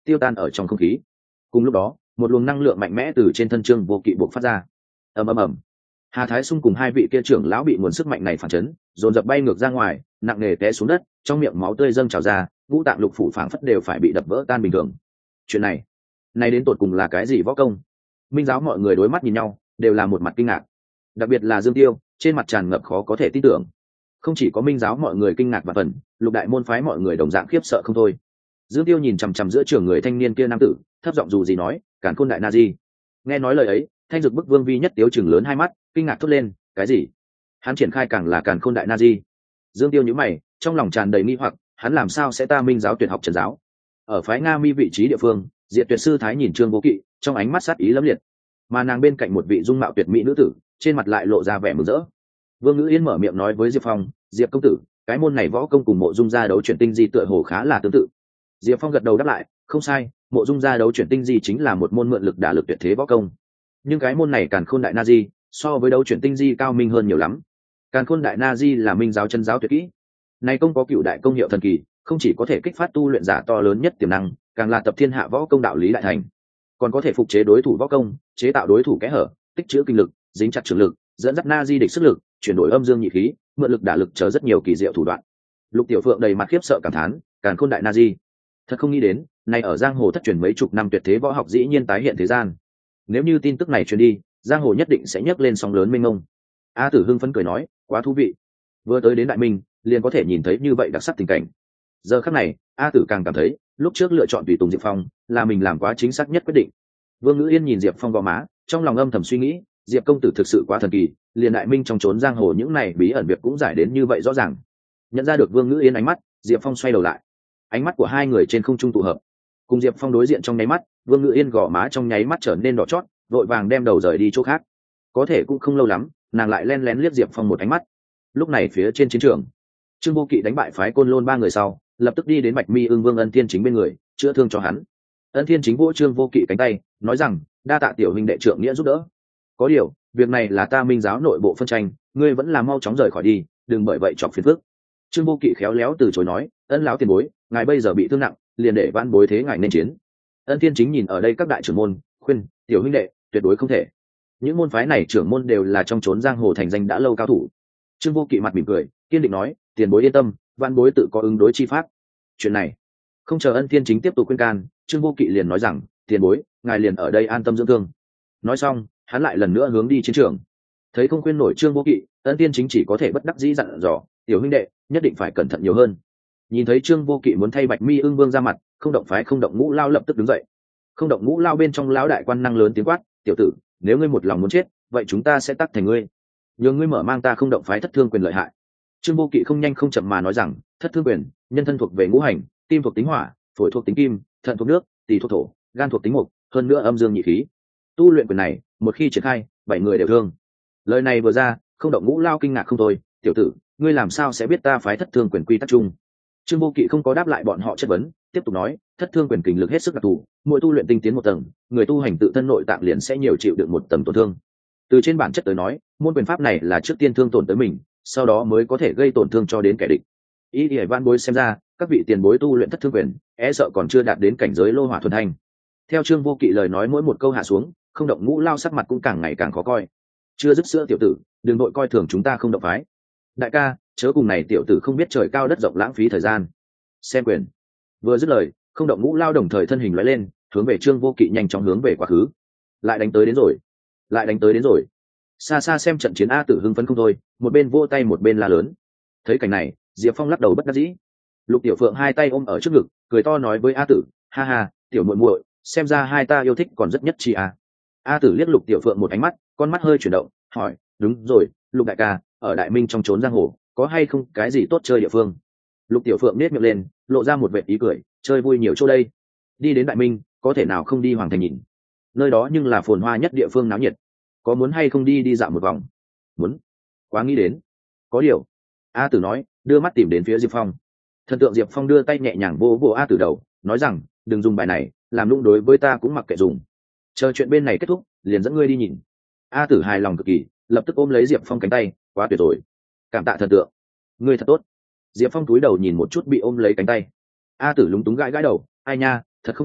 tiêu tan ở trong không khí. Cùng lúc đó, một luồng năng lượng mạnh mẽ từ trên thân Trương Vô Kỵ bộc phát ra. Ầm ầm ầm. Hà Thái Sung cùng hai vị kia trưởng lão bị nguồn sức mạnh này phản chấn, dồn dập bay ngược ra ngoài, nặng nề té xuống đất, trong miệng máu tươi dâng trào ra, ngũ tạng lục phủ phảng phất đều phải bị đập vỡ tan bình thường. Chuyện này, này đến tột cùng là cái gì võ công? Minh giáo mọi người đối mắt nhìn nhau, đều là một mặt kinh ngạc. Đặc biệt là Dương Tiêu, trên mặt tràn ngập khó có thể tin tưởng. Không chỉ có Minh giáo mọi người kinh ngạc và phần, lục đại môn phái mọi người đồng dạng khiếp sợ không thôi. Dương Tiêu nhìn chằm chằm giữa trường người thanh niên kia nam tử, thấp giọng dù gì nói, Càn Khôn đại na di. Nghe nói lời ấy, thanh dực bức vương vi nhất tiếu chừng lớn hai mắt, kinh ngạc thốt lên, cái gì? Hắn triển khai càng là Càn Khôn đại na di. Dương Tiêu nhíu mày, trong lòng tràn đầy nghi hoặc, hắn làm sao sẽ ta Minh giáo tuyệt học trần giáo? Ở phái Nga Mi vị trí địa phương, Diệt Tuyệt sư thái nhìn Trương Vô Kỵ, trong ánh mắt sát ý lẫm liệt. Mà nàng bên cạnh một vị dung mạo tuyệt mỹ nữ tử, trên mặt lại lộ ra vẻ mừng rỡ. Vương Ngữ Yên mở miệng nói với Diệp Phong, Diệp công tử, cái môn này võ công cùng Mộ Dung gia đấu chuyển tinh di tựa hồ khá là tương tự. Diệp Phong gật đầu đáp lại, không sai, Mộ Dung gia đấu chuyển tinh di chính là một môn mượn lực đả lực tuyệt thế võ công. Nhưng cái môn này Càn Khôn đại na di, so với đấu chuyển tinh di cao minh hơn nhiều lắm. Càn Khôn đại na di là Minh giáo chân giáo tuyệt kỹ. Này công có cựu đại công hiệu thần kỳ, không chỉ có thể kích phát tu luyện giả to lớn nhất tiềm năng, càng là tập thiên hạ võ công đạo lý đại thành, còn có thể phục chế đối thủ võ công, chế tạo đối thủ kẽ hở, tích trữ kinh lực, dính chặt trường lực, dẫn dắt na di địch sức lực, chuyển đổi âm dương nhị khí, mượn lực đả lực chờ rất nhiều kỳ diệu thủ đoạn. Lục Tiểu Phượng đầy mặt khiếp sợ cảm thán, Càn Khôn đại na di, thật không nghĩ đến, nay ở giang hồ thất truyền mấy chục năm tuyệt thế võ học dĩ nhiên tái hiện thế gian. Nếu như tin tức này truyền đi, giang hồ nhất định sẽ nhấc lên sóng lớn mênh mông. A Tử hưng phấn cười nói, quá thú vị. Vừa tới đến Đại Minh, liền có thể nhìn thấy như vậy đặc sắc tình cảnh. Giờ khắc này, A Tử càng cảm thấy, lúc trước lựa chọn tùy tùng Diệp Phong, là mình làm quá chính xác nhất quyết định. Vương Ngữ Yên nhìn Diệp Phong gò má, trong lòng âm thầm suy nghĩ, Diệp công tử thực sự quá thần kỳ, liền Đại Minh trong trốn giang hồ những này bí ẩn việc cũng giải đến như vậy rõ ràng. Nhận ra được Vương Ngữ Yên ánh mắt, Diệp Phong xoay đầu lại. Ánh mắt của hai người trên không trung tụ hợp. Cùng Diệp Phong đối diện trong nháy mắt, Vương Ngữ Yên gò má trong nháy mắt trở nên đỏ chót, vội vàng đem đầu rời đi chỗ khác. Có thể cũng không lâu lắm, nàng lại len lén liếc Diệp Phong một ánh mắt. Lúc này phía trên chiến trường, Trương Vô Kỵ đánh bại phái Côn Lôn ba người sau, lập tức đi đến Bạch Mi Ưng Vương Ân Thiên Chính bên người, chữa thương cho hắn. Ân Thiên Chính vỗ Trương Vô Kỵ cánh tay, nói rằng, đa tạ tiểu huynh đệ trưởng nghĩa giúp đỡ. Có điều, việc này là ta Minh giáo nội bộ phân tranh, ngươi vẫn là mau chóng rời khỏi đi, đừng bởi vậy chọc phiền phức. Trương Vô Kỵ khéo léo từ chối nói, ân lão tiền bối, ngài bây giờ bị thương nặng, liền để vãn bối thế ngài nên chiến. Ân Thiên Chính nhìn ở đây các đại trưởng môn, khuyên, tiểu huynh đệ, tuyệt đối không thể. Những môn phái này trưởng môn đều là trong chốn giang hồ thành danh đã lâu cao thủ. Trương Vô Kỵ mặt mỉm cười, kiên định nói, tiền bối yên tâm, vãn bối tự có ứng đối chi pháp. Chuyện này, không chờ Ân Thiên Chính tiếp tục khuyên can, Trương Vô Kỵ liền nói rằng, tiền bối, ngài liền ở đây an tâm dưỡng thương. Nói xong, hắn lại lần nữa hướng đi chiến trường. Thấy không khuyên nổi Trương Vô Kỵ, Ân Thiên Chính chỉ có thể bất đắc dĩ dặn dò, tiểu huynh đệ, nhất định phải cẩn thận nhiều hơn. Nhìn thấy Trương Vô Kỵ muốn thay Bạch Mi Ưng Vương ra mặt, không động phái không động ngũ lao lập tức đứng dậy. Không động ngũ lao bên trong lão đại quan năng lớn tiếng quát, tiểu tử, nếu ngươi một lòng muốn chết, vậy chúng ta sẽ tắt thành ngươi. Nhường ngươi mở mang ta không động phái thất thương quyền lợi hại. Trương Vô Kỵ không nhanh không chậm mà nói rằng, thất thương quyền, nhân thân thuộc về ngũ hành, tim thuộc tính hỏa, phổi thuộc tính kim, thận thuộc nước, tỳ thuộc thổ, gan thuộc tính mộc, hơn nữa âm dương nhị khí. Tu luyện quyền này, một khi triển khai, bảy người đều thương. Lời này vừa ra, không động ngũ lao kinh ngạc không thôi, tiểu tử, ngươi làm sao sẽ biết ta phái thất thương quyền quy tắc chung? Trương Vô Kỵ không có đáp lại bọn họ chất vấn, tiếp tục nói, thất thương quyền kình lực hết sức đặc thù, mỗi tu luyện tinh tiến một tầng, người tu hành tự thân nội tạng liền sẽ nhiều chịu được một tầng tổn thương. Từ trên bản chất tới nói, môn quyền pháp này là trước tiên thương tổn tới mình, sau đó mới có thể gây tổn thương cho đến kẻ địch. Ý nghĩa van bối xem ra, các vị tiền bối tu luyện thất thương quyền, e sợ còn chưa đạt đến cảnh giới lô hỏa thuần thanh. Theo Trương Vô Kỵ lời nói mỗi một câu hạ xuống, không động ngũ lao sắc mặt cũng càng ngày càng khó coi. Chưa dứt sữa tiểu tử, đừng nội coi thường chúng ta không động phái. Đại ca, chớ cùng này tiểu tử không biết trời cao đất rộng lãng phí thời gian. Xem quyền. Vừa dứt lời, không động ngũ lao đồng thời thân hình lóe lên, hướng về Trương Vô Kỵ nhanh chóng hướng về quá khứ. Lại đánh tới đến rồi, lại đánh tới đến rồi. Xa xa xem trận chiến A Tử hưng phấn không thôi, một bên vỗ tay một bên la lớn. Thấy cảnh này, Diệp Phong lắc đầu bất đắc dĩ. Lục Tiểu Phượng hai tay ôm ở trước ngực, cười to nói với A Tử, ha ha, tiểu muội muội, xem ra hai ta yêu thích còn rất nhất chi à. A Tử liếc Lục Tiểu Phượng một ánh mắt, con mắt hơi chuyển động, hỏi, đúng rồi, Lục đại ca, ở Đại Minh trong trốn giang hồ, có hay không cái gì tốt chơi địa phương? Lục Tiểu Phượng nét miệng lên, lộ ra một vệt ý cười, chơi vui nhiều chỗ đây. Đi đến Đại Minh, có thể nào không đi Hoàng Thành nhìn? Nơi đó nhưng là phồn hoa nhất địa phương náo nhiệt. Có muốn hay không đi đi dạo một vòng? Muốn. Quá nghĩ đến. Có điều. A Tử nói, đưa mắt tìm đến phía Diệp Phong. Thần tượng Diệp Phong đưa tay nhẹ nhàng vô vô A Tử đầu, nói rằng, đừng dùng bài này, làm lung đối với ta cũng mặc kệ dùng. Chờ chuyện bên này kết thúc, liền dẫn ngươi đi nhìn. A Tử hài lòng cực kỳ, lập tức ôm lấy Diệp Phong cánh tay, quá tuyệt rồi. Cảm tạ thần tượng. Ngươi thật tốt. Diệp Phong cúi đầu nhìn một chút bị ôm lấy cánh tay. A Tử lúng túng gãi gãi đầu, ai nha, thật không tiện,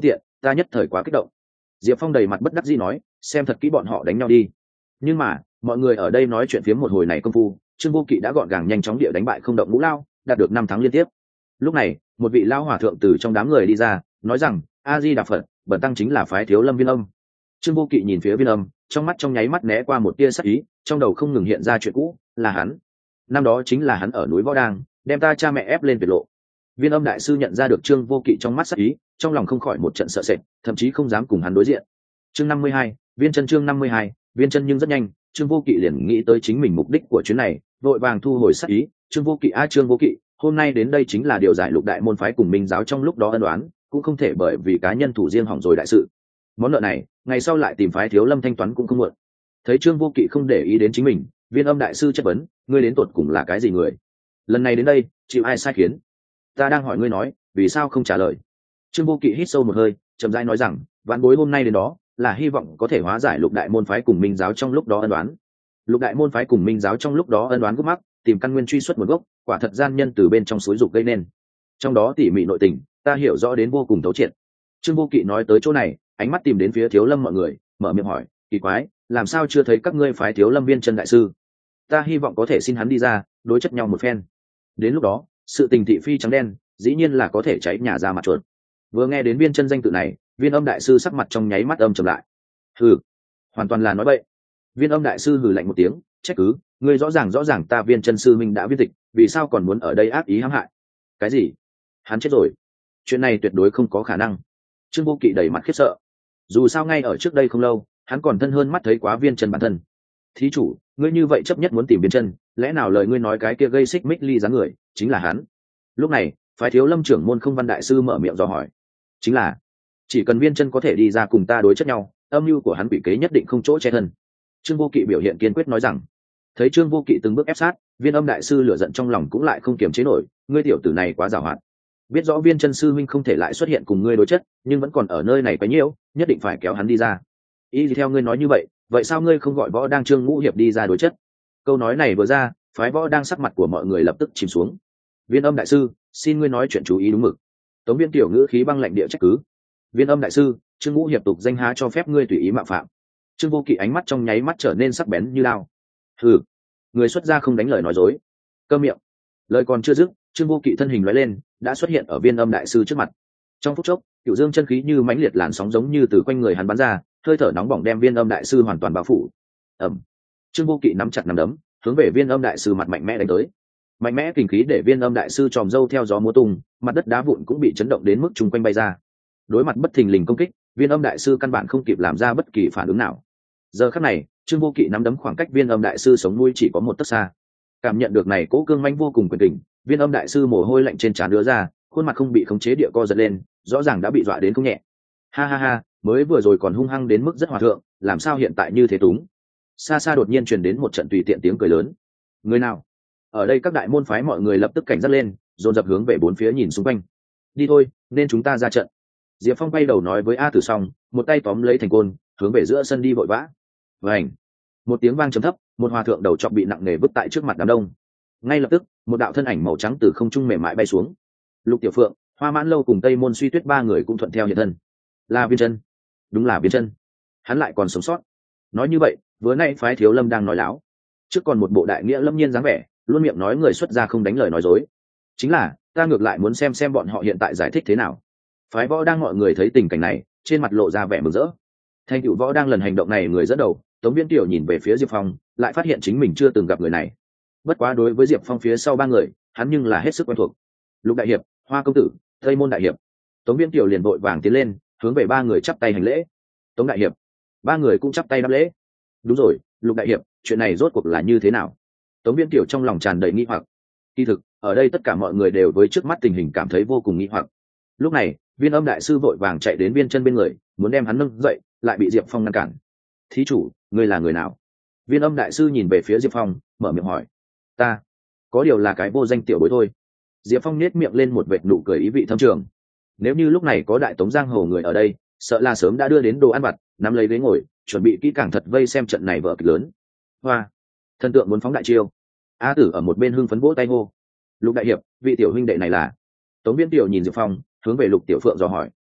ta nhất thời quá kích động. Diệp Phong đầy mặt bất đắc dĩ nói, xem thật kỹ bọn họ đánh nhau đi. Nhưng mà mọi người ở đây nói chuyện phiếm một hồi này công phu, Trương Vô Kỵ đã gọn gàng nhanh chóng địa đánh bại Không Động Ngũ Lao, đạt được năm thắng liên tiếp. Lúc này một vị lao hòa thượng từ trong đám người đi ra, nói rằng a di đà phật, bần tăng chính là phái Thiếu Lâm Viên Âm. Trương Vô Kỵ nhìn phía Viên Âm, trong mắt trong nháy mắt né qua một tia sắc ý, trong đầu không ngừng hiện ra chuyện cũ, là hắn. Năm đó chính là hắn ở núi Võ Đang đem ta cha mẹ ép lên tuyệt lộ. Viên Âm đại sư nhận ra được Trương Vô Kỵ trong mắt sắc ý, trong lòng không khỏi một trận sợ sệt, thậm chí không dám cùng hắn đối diện. Chương năm mươi hai, Viên Chân. Chương năm mươi hai, Viên Chân. Nhưng rất nhanh Trương Vô Kỵ liền nghĩ tới chính mình mục đích của chuyến này, vội vàng thu hồi sắc ý. Trương Vô Kỵ a Trương Vô Kỵ, hôm nay đến đây chính là điều giải lục đại môn phái cùng minh giáo trong lúc đó ân đoán, cũng không thể bởi vì cá nhân thủ riêng hỏng rồi đại sự. Món nợ này ngày sau lại tìm phái Thiếu Lâm thanh toán cũng không muộn. Thấy Trương Vô Kỵ không để ý đến chính mình, Viên Âm đại sư chất vấn, ngươi đến tột cùng là cái gì người? Lần này đến đây chịu ai sai khiến? Ta đang hỏi ngươi nói, vì sao không trả lời? Trương Vô Kỵ hít sâu một hơi, chậm rãi nói rằng, vạn bối hôm nay đến đó là hy vọng có thể hóa giải lục đại môn phái cùng minh giáo trong lúc đó ân đoán. Lục đại môn phái cùng minh giáo trong lúc đó ân đoán gốc mắc, tìm căn nguyên truy xuất nguồn gốc, quả thật gian nhân từ bên trong suối dục gây nên. Trong đó tỉ mỉ nội tình, ta hiểu rõ đến vô cùng thấu triệt. Trương Vô Kỵ nói tới chỗ này, ánh mắt tìm đến phía Thiếu Lâm mọi người, mở miệng hỏi, kỳ quái, làm sao chưa thấy các ngươi phái Thiếu Lâm Viên Chân đại sư? Ta hy vọng có thể xin hắn đi ra, đối chất nhau một phen. Đến lúc đó sự tình thị phi trắng đen, dĩ nhiên là có thể cháy nhà ra mặt chuột. Vừa nghe đến Viên Chân danh tự này, Viên Âm đại sư sắc mặt trong nháy mắt âm trầm lại. Hừ, hoàn toàn là nói bậy. Viên Âm đại sư hừ lạnh một tiếng, trách cứ, ngươi rõ ràng rõ ràng ta Viên Chân sư minh đã viên tịch, vì sao còn muốn ở đây ác ý hãm hại? Cái gì? Hắn chết rồi? Chuyện này tuyệt đối không có khả năng. Trương Vô Kỵ đầy mặt khiếp sợ. Dù sao ngay ở trước đây không lâu, hắn còn thân hơn mắt thấy quá Viên Chân bản thân. Thí chủ, ngươi như vậy chấp nhất muốn tìm Viên Chân, lẽ nào lời ngươi nói cái kia gây xích mích ly dáng người chính là hắn? Lúc này phái Thiếu Lâm trưởng môn Không Văn đại sư mở miệng dò hỏi. Chính là, chỉ cần Viên Chân có thể đi ra cùng ta đối chất nhau, âm mưu của hắn quỷ kế nhất định không chỗ che thân. Trương Vô Kỵ biểu hiện kiên quyết nói rằng. Thấy Trương Vô Kỵ từng bước ép sát, Viên Âm đại sư lửa giận trong lòng cũng lại không kiềm chế nổi, ngươi tiểu tử này quá giàu hoạt. Biết rõ Viên Chân sư huynh không thể lại xuất hiện cùng ngươi đối chất, nhưng vẫn còn ở nơi này quá nhiễu, nhất định phải kéo hắn đi ra. Ý gì theo ngươi nói như vậy, vậy sao ngươi không gọi Võ Đang Trương Ngũ hiệp đi ra đối chất? Câu nói này vừa ra, phái Võ Đang sắc mặt của mọi người lập tức chìm xuống. Viên Âm đại sư, xin ngươi nói chuyện chú ý đúng mực. Tống Viên tiểu ngữ khí băng lạnh địa trách cứ. Viên Âm đại sư, Trương Ngũ hiệp tục danh há cho phép ngươi tùy ý mạo phạm. Trương Vô Kỵ ánh mắt trong nháy mắt trở nên sắc bén như lao. Hừ, người xuất gia không đánh lời nói dối. Câm miệng. Lời còn chưa dứt, Trương Vô Kỵ thân hình lóe lên, đã xuất hiện ở Viên Âm đại sư trước mặt. Trong phút chốc, cựu dương chân khí như mãnh liệt làn sóng giống như từ quanh người hắn bắn ra, hơi thở nóng bỏng đem Viên Âm đại sư hoàn toàn bao phủ. Ầm. Trương Vô Kỵ nắm chặt nắm đấm, hướng về Viên Âm đại sư mặt mạnh mẽ đánh tới. Mạnh mẽ kinh khí để Viên Âm đại sư tròm râu theo gió múa tung, mặt đất đá vụn cũng bị chấn động đến mức chung quanh bay ra. Đối mặt bất thình lình công kích, Viên Âm đại sư căn bản không kịp làm ra bất kỳ phản ứng nào. Giờ khắc này, Trương Vô Kỵ nắm đấm khoảng cách Viên Âm đại sư sống mũi chỉ có một tấc xa. Cảm nhận được này cố cương mãnh vô cùng quyền kình, Viên Âm đại sư mồ hôi lạnh trên trán đưa ra, khuôn mặt không bị khống chế địa co giật lên, rõ ràng đã bị dọa đến không nhẹ. Ha ha ha, mới vừa rồi còn hung hăng đến mức rất hòa thượng, làm sao hiện tại như thế túng? Xa xa đột nhiên truyền đến một trận tùy tiện tiếng cười lớn. Người nào? Ở đây các đại môn phái mọi người lập tức cảnh giác lên, dồn dập hướng về bốn phía nhìn xung quanh. Đi thôi, nên chúng ta ra trận. Diệp Phong bay đầu nói với A Tử Song, một tay tóm lấy thành côn, hướng về giữa sân đi vội vã. Vành, một tiếng vang trầm thấp, một hòa thượng đầu trọc bị nặng nề vứt tại trước mặt đám đông. Ngay lập tức, một đạo thân ảnh màu trắng từ không trung mềm mại bay xuống. Lục Tiểu Phượng, Hoa Mãn Lâu cùng Tây Môn Suy Tuyết ba người cũng thuận theo hiện thân. Là Viên Chân. Đúng là Viên Chân. Hắn lại còn sống sót. Nói như vậy, vừa nay phái Thiếu Lâm đang nói láo. Trước còn một bộ đại nghĩa lâm nhiên dáng vẻ, luôn miệng nói người xuất gia không đánh lời nói dối. Chính là, ta ngược lại muốn xem xem bọn họ hiện tại giải thích thế nào. Phái Võ đang mọi người thấy tình cảnh này, trên mặt lộ ra vẻ mừng rỡ. Thành tựu Võ đang lần hành động này người dẫn đầu, Tống Viễn Tiểu nhìn về phía Diệp Phong, lại phát hiện chính mình chưa từng gặp người này. Bất quá đối với Diệp Phong phía sau ba người, hắn nhưng là hết sức quen thuộc. Lục đại hiệp, Hoa công tử, Tây Môn đại hiệp. Tống Viễn Tiểu liền vội vàng tiến lên, hướng về ba người chắp tay hành lễ. Tống đại hiệp. Ba người cũng chắp tay đáp lễ. Đúng rồi, Lục đại hiệp, chuyện này rốt cuộc là như thế nào? Tống Viễn Tiểu trong lòng tràn đầy nghi hoặc. Kỳ thực, ở đây tất cả mọi người đều với trước mắt tình hình cảm thấy vô cùng nghi hoặc. Lúc này, Viên Âm đại sư vội vàng chạy đến Viên Chân bên người, muốn đem hắn nâng dậy, lại bị Diệp Phong ngăn cản. Thí chủ, ngươi là người nào? Viên Âm đại sư nhìn về phía Diệp Phong, mở miệng hỏi. Ta, có điều là cái vô danh tiểu bối thôi. Diệp Phong nhếch miệng lên một vệt nụ cười ý vị thâm trường. Nếu như lúc này có đại tống giang hồ người ở đây, sợ là sớm đã đưa đến đồ ăn vặt, nắm lấy ghế ngồi, chuẩn bị kỹ càng thật vây xem trận này vở kịch lớn. Hoa, thần tượng muốn phóng đại chiêu. A Tử ở một bên hưng phấn vỗ tay hô. Lục đại hiệp, vị tiểu huynh đệ này là? Tống Viễn Tiểu nhìn Diệp Phong, hướng về Lục Tiểu Phượng dò hỏi.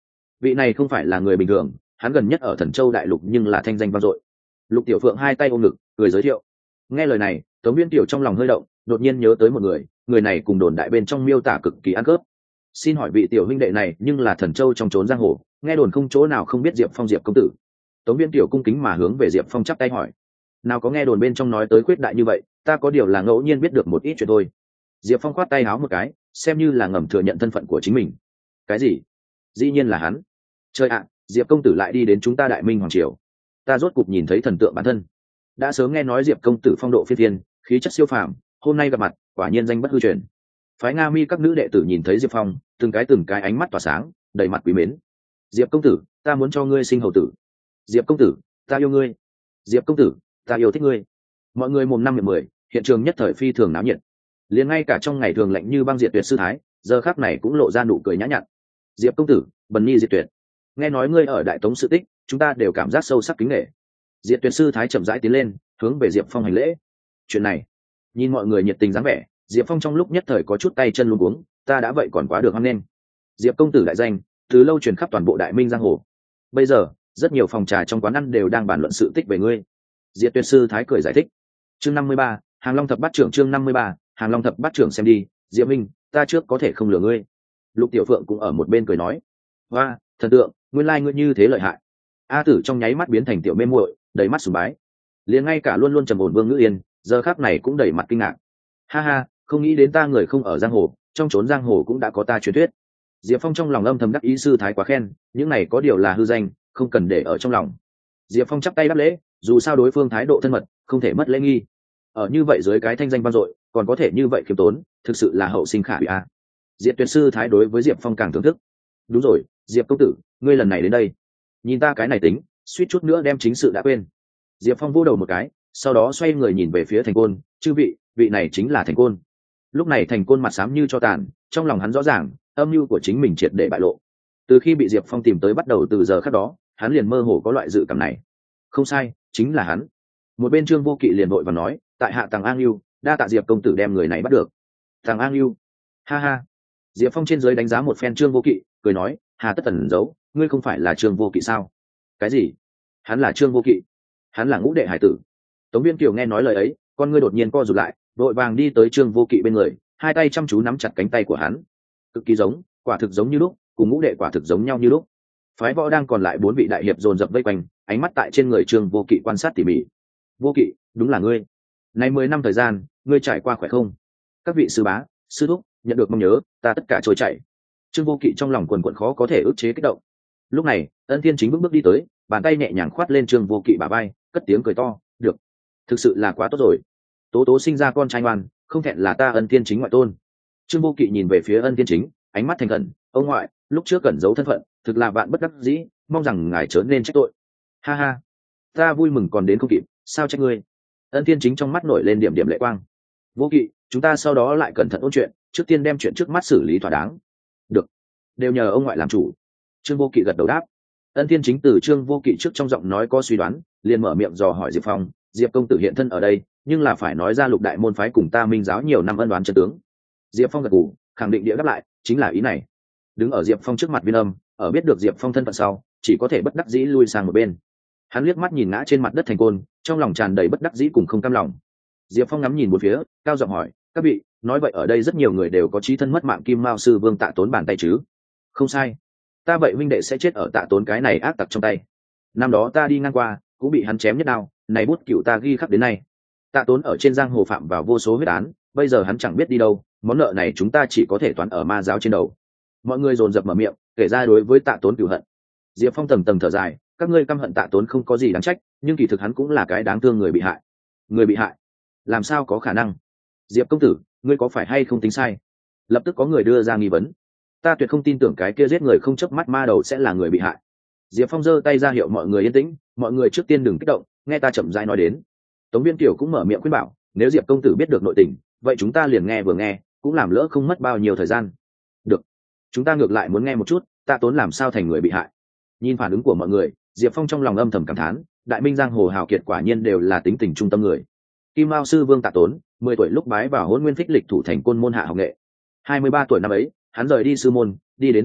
vị này không phải là người bình thường, hắn gần nhất ở Thần Châu đại lục nhưng là thanh danh vang dội. Lục Tiểu Phượng hai tay ôm ngực cười giới thiệu. Nghe lời này, Tống Viễn Tiểu trong lòng hơi động, đột nhiên nhớ tới một người, người này cùng đồn đại bên trong miêu tả cực kỳ ăn cướp. Xin hỏi vị tiểu huynh đệ này nhưng là Thần Châu trong trốn giang hồ, nghe đồn không chỗ nào không biết Diệp Phong Diệp công tử. Tống Viễn Tiểu cung kính mà hướng về Diệp Phong chắp tay hỏi. Nào có nghe đồn bên trong nói tới khuyết đại như vậy, ta có điều là ngẫu nhiên biết được một ít chuyện thôi. Diệp Phong khoát tay háo một cái, xem như là ngầm thừa nhận thân phận của chính mình. Cái gì? Dĩ nhiên là hắn. Trời ạ, Diệp công tử lại đi đến chúng ta Đại Minh hoàng triều. Ta rốt cục nhìn thấy thần tượng bản thân. Đã sớm nghe nói Diệp công tử phong độ phi thiên, khí chất siêu phàm, hôm nay gặp mặt, quả nhiên danh bất hư truyền. Phái Nga Mi các nữ đệ tử nhìn thấy Diệp Phong, từng cái từng cái ánh mắt tỏa sáng, đầy mặt quý mến. Diệp công tử, ta muốn cho ngươi sinh hầu tử. Diệp công tử, ta yêu ngươi. Diệp công tử, ta yêu thích ngươi. Mọi người mồm năm miệng mười, hiện trường nhất thời phi thường náo nhiệt. Liền ngay cả trong ngày thường lạnh như băng Diệt Tuyệt sư thái, giờ khắc này cũng lộ ra nụ cười nhã nhặn. Diệp công tử, bần nhi Diệt Tuyệt. Nghe nói ngươi ở Đại Tống sự tích, chúng ta đều cảm giác sâu sắc kính nể. Diệt Tuyệt sư thái chậm rãi tiến lên, hướng về Diệp Phong hành lễ. Chuyện này, nhìn mọi người nhiệt tình dáng vẻ, Diệp Phong trong lúc nhất thời có chút tay chân luống cuống, ta đã vậy còn quá được hoan nghênh. Diệp công tử đại danh, từ lâu truyền khắp toàn bộ Đại Minh giang hồ. Bây giờ, rất nhiều phòng trà trong quán ăn đều đang bàn luận sự tích về ngươi. Diệt Tuyệt sư thái cười giải thích. Chương năm mươi ba, Hàng Long thập bát trưởng chương năm mươi ba, Hàng Long thập bát trưởng xem đi, Diệp Minh, ta trước có thể không lừa ngươi. Lục Tiểu Phượng cũng ở một bên cười nói. Hoa, thần tượng, nguyên lai ngươi như thế lợi hại. A Tử trong nháy mắt biến thành tiểu mê muội, đầy mắt sùng bái. Liền ngay cả luôn luôn trầm ổn Vương Ngữ Yên, giờ khắc này cũng đầy mặt kinh ngạc. Ha ha, không nghĩ đến ta người không ở giang hồ, trong chốn giang hồ cũng đã có ta truyền thuyết. Diệp Phong trong lòng âm thầm đắc ý sư thái quá khen, những này có điều là hư danh, không cần để ở trong lòng. Diệp Phong chắp tay đáp lễ, dù sao đối phương thái độ thân mật, không thể mất lễ nghi. Ở như vậy dưới cái thanh danh vang dội, còn có thể như vậy khiêm tốn, thực sự là hậu sinh khả hủy a. Diệp Tuyệt sư thái đối với Diệp Phong càng thưởng thức. Đúng rồi, Diệp công tử, ngươi lần này đến đây, nhìn ta cái này tính, suýt chút nữa đem chính sự đã quên. Diệp Phong vô đầu một cái, sau đó xoay người nhìn về phía Thành Côn, chư vị, vị này chính là Thành Côn. Lúc này Thành Côn mặt xám như cho tàn, trong lòng hắn rõ ràng, âm mưu của chính mình triệt để bại lộ. Từ khi bị Diệp Phong tìm tới bắt đầu từ giờ khắc đó, hắn liền mơ hồ có loại dự cảm này. Không sai, chính là hắn. Một bên Trương Vô Kỵ liền vội và nói, tại hạ Tằng An Lưu, đa tạ Diệp công tử đem người này bắt được. Tằng An Lưu, ha ha. Diệp Phong trên dưới đánh giá một phen Trương Vô Kỵ, cười nói, hà tất tẩn giấu, ngươi không phải là Trương Vô Kỵ sao? Cái gì? Hắn là Trương Vô Kỵ? Hắn là ngũ đệ hải tử. Tống Viên Kiều nghe nói lời ấy, con ngươi đột nhiên co rụt lại, vội vàng đi tới Trương Vô Kỵ bên người, hai tay chăm chú nắm chặt cánh tay của hắn. Cực kỳ giống, quả thực giống như lúc, cùng ngũ đệ quả thực giống nhau như lúc. Phái võ đang còn lại bốn vị đại hiệp dồn dập vây quanh, ánh mắt tại trên người Trương Vô Kỵ quan sát tỉ mỉ. Vô Kỵ, đúng là ngươi. Nay mười năm thời gian, ngươi trải qua khỏe không? Các vị sư bá, sư thúc, nhận được mong nhớ, ta tất cả trôi chảy. Trương Vô Kỵ trong lòng quần quần khó có thể ức chế kích động. Lúc này, Ân Thiên Chính bước bước đi tới, bàn tay nhẹ nhàng khoát lên Trương Vô Kỵ bả vai, cất tiếng cười to, được, thực sự là quá tốt rồi. Tố Tố sinh ra con trai ngoan, không thẹn là ta Ân Thiên Chính ngoại tôn. Trương Vô Kỵ nhìn về phía Ân Thiên Chính, ánh mắt thành khẩn, ông ngoại, lúc trước cẩn giấu thân phận, thực là vạn bất đắc dĩ, mong rằng ngài chớ nên trách tội. Ha ha, ta vui mừng còn đến không kịp, sao trách ngươi? Ân Thiên Chính trong mắt nổi lên điểm điểm lệ quang. Vô Kỵ, chúng ta sau đó lại cẩn thận ôn chuyện, trước tiên đem chuyện trước mắt xử lý thỏa đáng. Được, đều nhờ ông ngoại làm chủ. Trương Vô Kỵ gật đầu đáp. Ân Thiên Chính từ Trương Vô Kỵ trước trong giọng nói có suy đoán, liền mở miệng dò hỏi Diệp Phong, Diệp công tử hiện thân ở đây, nhưng là phải nói ra lục đại môn phái cùng ta Minh giáo nhiều năm ân đoán chân tướng. Diệp Phong gật gù, khẳng định địa đáp lại, chính là ý này. Đứng ở Diệp Phong trước mặt Viên Âm, ở biết được Diệp Phong thân phận sau, chỉ có thể bất đắc dĩ lui sang một bên. Hắn liếc mắt nhìn ngã trên mặt đất Thành Côn, trong lòng tràn đầy bất đắc dĩ cùng không cam lòng. Diệp Phong ngắm nhìn một phía, cao giọng hỏi, các vị, nói vậy ở đây rất nhiều người đều có chí thân mất mạng Kim Mao sư Vương Tạ Tốn bàn tay chứ? Không sai, ta vậy huynh đệ sẽ chết ở Tạ Tốn cái này ác tặc trong tay. Năm đó ta đi ngang qua, cũng bị hắn chém nhất đao, này bút cựu ta ghi khắc đến nay. Tạ Tốn ở trên giang hồ phạm vào vô số huyết án, bây giờ hắn chẳng biết đi đâu, món nợ này chúng ta chỉ có thể toán ở ma giáo trên đầu. Mọi người dồn dập mở miệng, kể ra đối với Tạ Tốn cửu hận. Diệp Phong tầng tầng thở dài, các ngươi căm hận Tạ Tốn không có gì đáng trách, nhưng kỳ thực hắn cũng là cái đáng thương người bị hại. Người bị hại? Làm sao có khả năng? Diệp công tử, ngươi có phải hay không tính sai? Lập tức có người đưa ra nghi vấn. Ta tuyệt không tin tưởng cái kia giết người không chớp mắt ma đầu sẽ là người bị hại. Diệp Phong giơ tay ra hiệu mọi người yên tĩnh, mọi người trước tiên đừng kích động, nghe ta chậm rãi nói đến. Tống Viên Kiều cũng mở miệng khuyên bảo, nếu Diệp công tử biết được nội tình, vậy chúng ta liền nghe vừa nghe, cũng làm lỡ không mất bao nhiêu thời gian. Được, chúng ta ngược lại muốn nghe một chút, Tạ Tốn làm sao thành người bị hại. Nhìn phản ứng của mọi người, Diệp Phong trong lòng âm thầm cảm thán, đại minh giang hồ hào kiệt quả nhiên đều là tính tình trung tâm người. Kim Mao sư Vương Tạ Tốn, mười tuổi lúc bái vào Hỗn Nguyên Phích lịch thủ thành Côn môn hạ học nghệ. hai mươi ba tuổi năm ấy, hắn rời đi sư môn, đi đến Tây vực,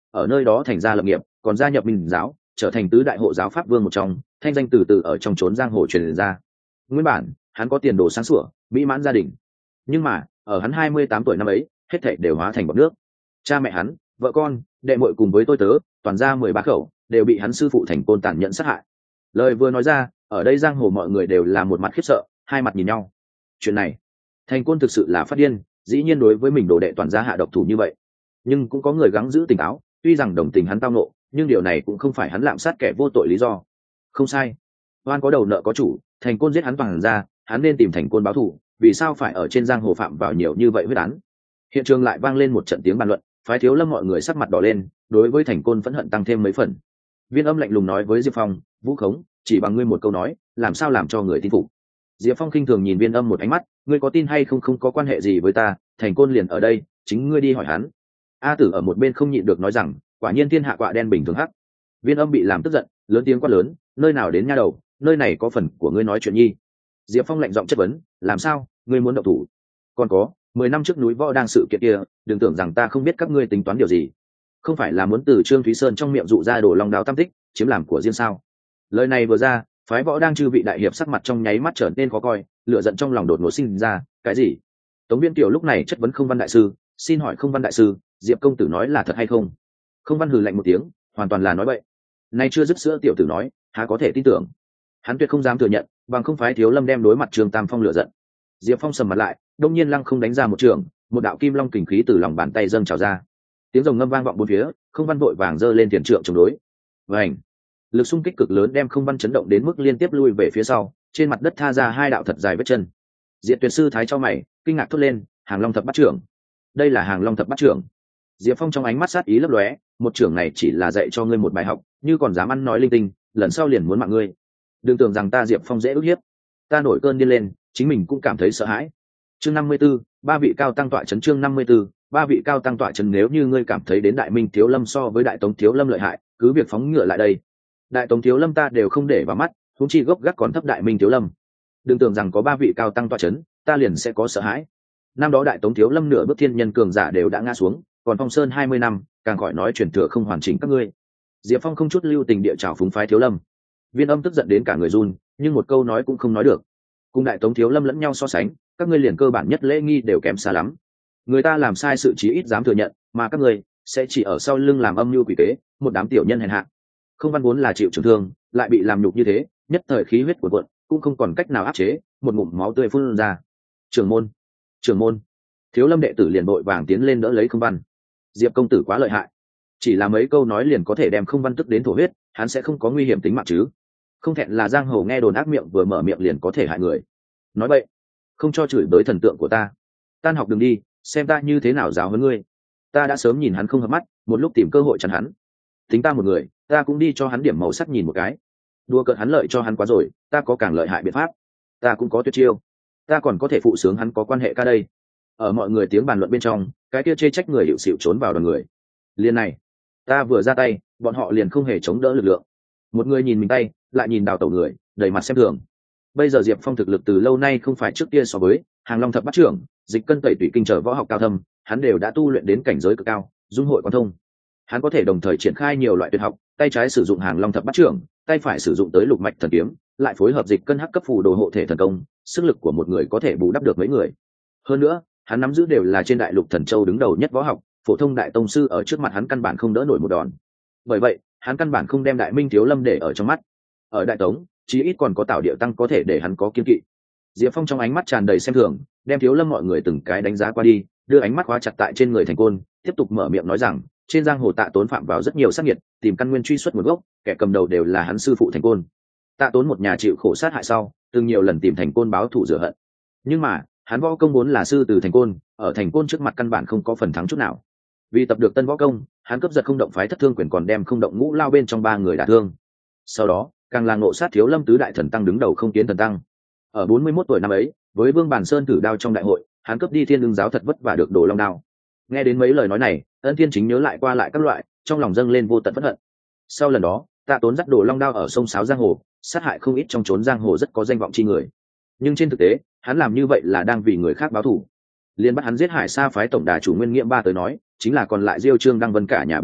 ở nơi đó thành ra lập nghiệp, còn gia nhập Minh giáo, trở thành tứ đại hộ giáo pháp vương một trong, thanh danh từ từ ở trong chốn giang hồ truyền ra. Nguyên bản hắn có tiền đồ sáng sủa, mỹ mãn gia đình, nhưng mà ở hắn hai mươi tám tuổi năm ấy, hết thảy đều hóa thành bọt nước. Cha mẹ hắn, vợ con, đệ muội cùng với tôi tớ, toàn ra mười ba khẩu, đều bị hắn sư phụ Thành Côn tàn nhẫn sát hại. Lời vừa nói ra, ở đây giang hồ mọi người đều là một mặt khiếp sợ, hai mặt nhìn nhau. Chuyện này, Thành Côn thực sự là phát điên, dĩ nhiên đối với mình đồ đệ toàn gia hạ độc thủ như vậy. Nhưng cũng có người gắng giữ tỉnh táo, tuy rằng đồng tình hắn tao nộ, nhưng điều này cũng không phải hắn lạm sát kẻ vô tội lý do. Không sai, oan có đầu nợ có chủ, Thành Côn giết hắn toàn ra, hắn nên tìm Thành Côn báo thù, vì sao phải ở trên giang hồ phạm vào nhiều như vậy huyết án. Hiện trường lại vang lên một trận tiếng bàn luận, phái Thiếu Lâm mọi người sắc mặt đỏ lên, đối với Thành Côn phẫn hận tăng thêm mấy phần. Viên Âm lạnh lùng nói với Diệp Phong, Vũ Khống, chỉ bằng ngươi một câu nói, làm sao làm cho người tin phục. Diệp Phong khinh thường nhìn Viên Âm một ánh mắt, ngươi có tin hay không không có quan hệ gì với ta, Thành Côn liền ở đây, chính ngươi đi hỏi hắn. A Tử ở một bên không nhịn được nói rằng, quả nhiên thiên hạ quạ đen bình thường hắc. Viên Âm bị làm tức giận, lớn tiếng quát lớn, nơi nào đến nha đầu, nơi này có phần của ngươi nói chuyện nhi. Diệp Phong lạnh giọng chất vấn, làm sao, ngươi muốn động thủ? Còn có, mười năm trước núi Võ đang sự kiện kia, đừng tưởng rằng ta không biết các ngươi tính toán điều gì. Không phải là muốn từ Trương Thúy Sơn trong miệng dụ ra đổ long đao tam tích, chiếm làm của riêng sao? Lời này vừa ra, phái Võ đang chư vị đại hiệp sắc mặt trong nháy mắt trở nên khó coi, lửa giận trong lòng đột ngột sinh ra, cái gì? Tống Viên Kiều lúc này chất vấn Không Văn đại sư, xin hỏi Không Văn đại sư, Diệp công tử nói là thật hay không? Không Văn hừ lạnh một tiếng, hoàn toàn là nói bậy. Nay chưa dứt sữa tiểu tử nói, há có thể tin tưởng? Hắn tuyệt không dám thừa nhận, bằng không phái Thiếu Lâm đem đối mặt Trương Tam Phong lửa giận. Diệp Phong sầm mặt lại, đông nhiên lăng không đánh ra một trường, một đạo kim long kình khí từ lòng bàn tay dâng trào ra. Tiếng rồng ngâm vang vọng bốn phía, Không Văn vội vàng giơ lên tiền trượng chống đối. Vành, lực xung kích cực lớn đem Không Văn chấn động đến mức liên tiếp lui về phía sau, trên mặt đất tha ra hai đạo thật dài vết chân. Diệp Tuyệt sư thái cho mày, kinh ngạc thốt lên, Hàng Long thập bát trưởng. Đây là Hàng Long thập bát trưởng. Diệp Phong trong ánh mắt sát ý lấp lóe, một trưởng này chỉ là dạy cho ngươi một bài học, như còn dám ăn nói linh tinh, lần sau liền muốn mạng ngươi. Đừng tưởng rằng ta Diệp Phong dễ ức hiếp, ta nổi cơn điên lên, chính mình cũng cảm thấy sợ hãi. Chương năm mươi 54, ba vị cao tăng tọa trấn. Chương năm mươi 54, ba vị cao tăng tọa trấn. Nếu như ngươi cảm thấy đến Đại Minh Thiếu Lâm so với Đại Tống Thiếu Lâm lợi hại, cứ việc phóng ngựa lại đây. Đại Tống Thiếu Lâm ta đều không để vào mắt, huống chi gốc gác còn thấp Đại Minh Thiếu Lâm. Đừng tưởng rằng có ba vị cao tăng tọa trấn, ta liền sẽ có sợ hãi. Năm đó Đại Tống Thiếu Lâm nửa bước thiên nhân cường giả đều đã ngã xuống, còn Phong Sơn hai mươi năm, càng khỏi nói truyền thừa không hoàn chỉnh các ngươi. Diệp Phong không chút lưu tình địa trảo phúng phái Thiếu Lâm. Viên Âm tức giận đến cả người run, nhưng một câu nói cũng không nói được. Cùng Đại Tống Thiếu Lâm lẫn nhau so sánh, các ngươi liền cơ bản nhất lễ nghi đều kém xa lắm. Người ta làm sai sự chí ít dám thừa nhận, mà các ngươi sẽ chỉ ở sau lưng làm âm mưu quỷ kế, một đám tiểu nhân hèn hạ. Không Văn vốn là chịu trưởng thương, lại bị làm nhục như thế, nhất thời khí huyết cuộn cuộn, cũng không còn cách nào áp chế, một ngụm máu tươi phun ra. Trưởng môn, trưởng môn. Thiếu Lâm đệ tử liền đội vàng tiến lên đỡ lấy Không Văn. Diệp công tử quá lợi hại, chỉ là mấy câu nói liền có thể đem Không Văn tức đến thổ huyết, hắn sẽ không có nguy hiểm tính mạng chứ? Không thẹn là giang hồ nghe đồn ác miệng vừa mở miệng liền có thể hại người. Nói vậy, không cho chửi bới thần tượng của ta. Tan học đừng đi, xem ta như thế nào giáo huấn ngươi. Ta đã sớm nhìn hắn không hợp mắt, một lúc tìm cơ hội chặn hắn. Tính ta một người, ta cũng đi cho hắn điểm màu sắc nhìn một cái. Đua cợt hắn lợi cho hắn quá rồi, ta có càng lợi hại biện pháp. Ta cũng có tuyệt chiêu, ta còn có thể phụ sướng hắn có quan hệ ca đây. Ở mọi người tiếng bàn luận bên trong, cái kia chê trách người hiệu xịu trốn vào đoàn người. Liền này, ta vừa ra tay, bọn họ liền không hề chống đỡ lực lượng. Một người nhìn mình tay, lại nhìn đào tẩu người, đầy mặt xem thường. Bây giờ Diệp Phong thực lực từ lâu nay không phải trước kia so với Hàng Long thập bát trưởng, Dịch Cân tẩy tủy kinh trở võ học cao thâm, hắn đều đã tu luyện đến cảnh giới cực cao, dung hội quan thông. Hắn có thể đồng thời triển khai nhiều loại tuyệt học, tay trái sử dụng Hàng Long thập bát trưởng, tay phải sử dụng tới Lục mạch thần kiếm, lại phối hợp Dịch Cân hắc cấp phù đồ hộ thể thần công, sức lực của một người có thể bù đắp được mấy người. Hơn nữa, hắn nắm giữ đều là trên đại lục thần châu đứng đầu nhất võ học, phổ thông đại tông sư ở trước mặt hắn căn bản không đỡ nổi một đòn. Bởi vậy, hắn căn bản không đem Đại Minh Thiếu Lâm để ở trong mắt. Ở Đại Tống, chí ít còn có Tào Điệu Tăng có thể để hắn có kiên kỵ. Diệp Phong trong ánh mắt tràn đầy xem thường, đem Thiếu Lâm mọi người từng cái đánh giá qua đi, đưa ánh mắt khóa chặt tại trên người Thành Côn, tiếp tục mở miệng nói rằng, trên giang hồ Tạ Tốn phạm vào rất nhiều sát nghiệt, tìm căn nguyên truy xuất nguồn gốc, kẻ cầm đầu đều là hắn sư phụ Thành Côn. Tạ Tốn một nhà chịu khổ sát hại sau, từng nhiều lần tìm Thành Côn báo thù rửa hận. Nhưng mà, hắn võ công vốn là sư từ Thành Côn, ở Thành Côn trước mặt căn bản không có phần thắng chút nào. Vì tập được tân võ công, hắn cướp giật Không Động phái thất thương quyền, còn đem Không Động ngũ lao bên trong ba người đả thương. Sau đó, càng là ngộ sát Thiếu Lâm tứ đại thần tăng đứng đầu Không Kiến thần tăng. Ở bốn mươi mốt tuổi năm ấy, với Vương Bản Sơn thử đao trong đại hội, hắn cướp đi Thiên Lương giáo thật vất vả được Đồ Long đao. Nghe đến mấy lời nói này, Ân Thiên Chính nhớ lại qua lại các loại, trong lòng dâng lên vô tận phẫn hận. Sau lần đó, Tạ Tốn dắt Đồ Long đao ở sông Sáo giang hồ, sát hại không ít trong chốn giang hồ rất có danh vọng chi người. Nhưng trên thực tế, hắn làm như vậy là đang vì người khác báo thù. Liên bắt hắn giết Hải Sa phái tổng đà chủ Nguyên Nghiễm ba tới nói, chính là còn lại Diêu Trương Đăng Vân cả nhà bị diệt,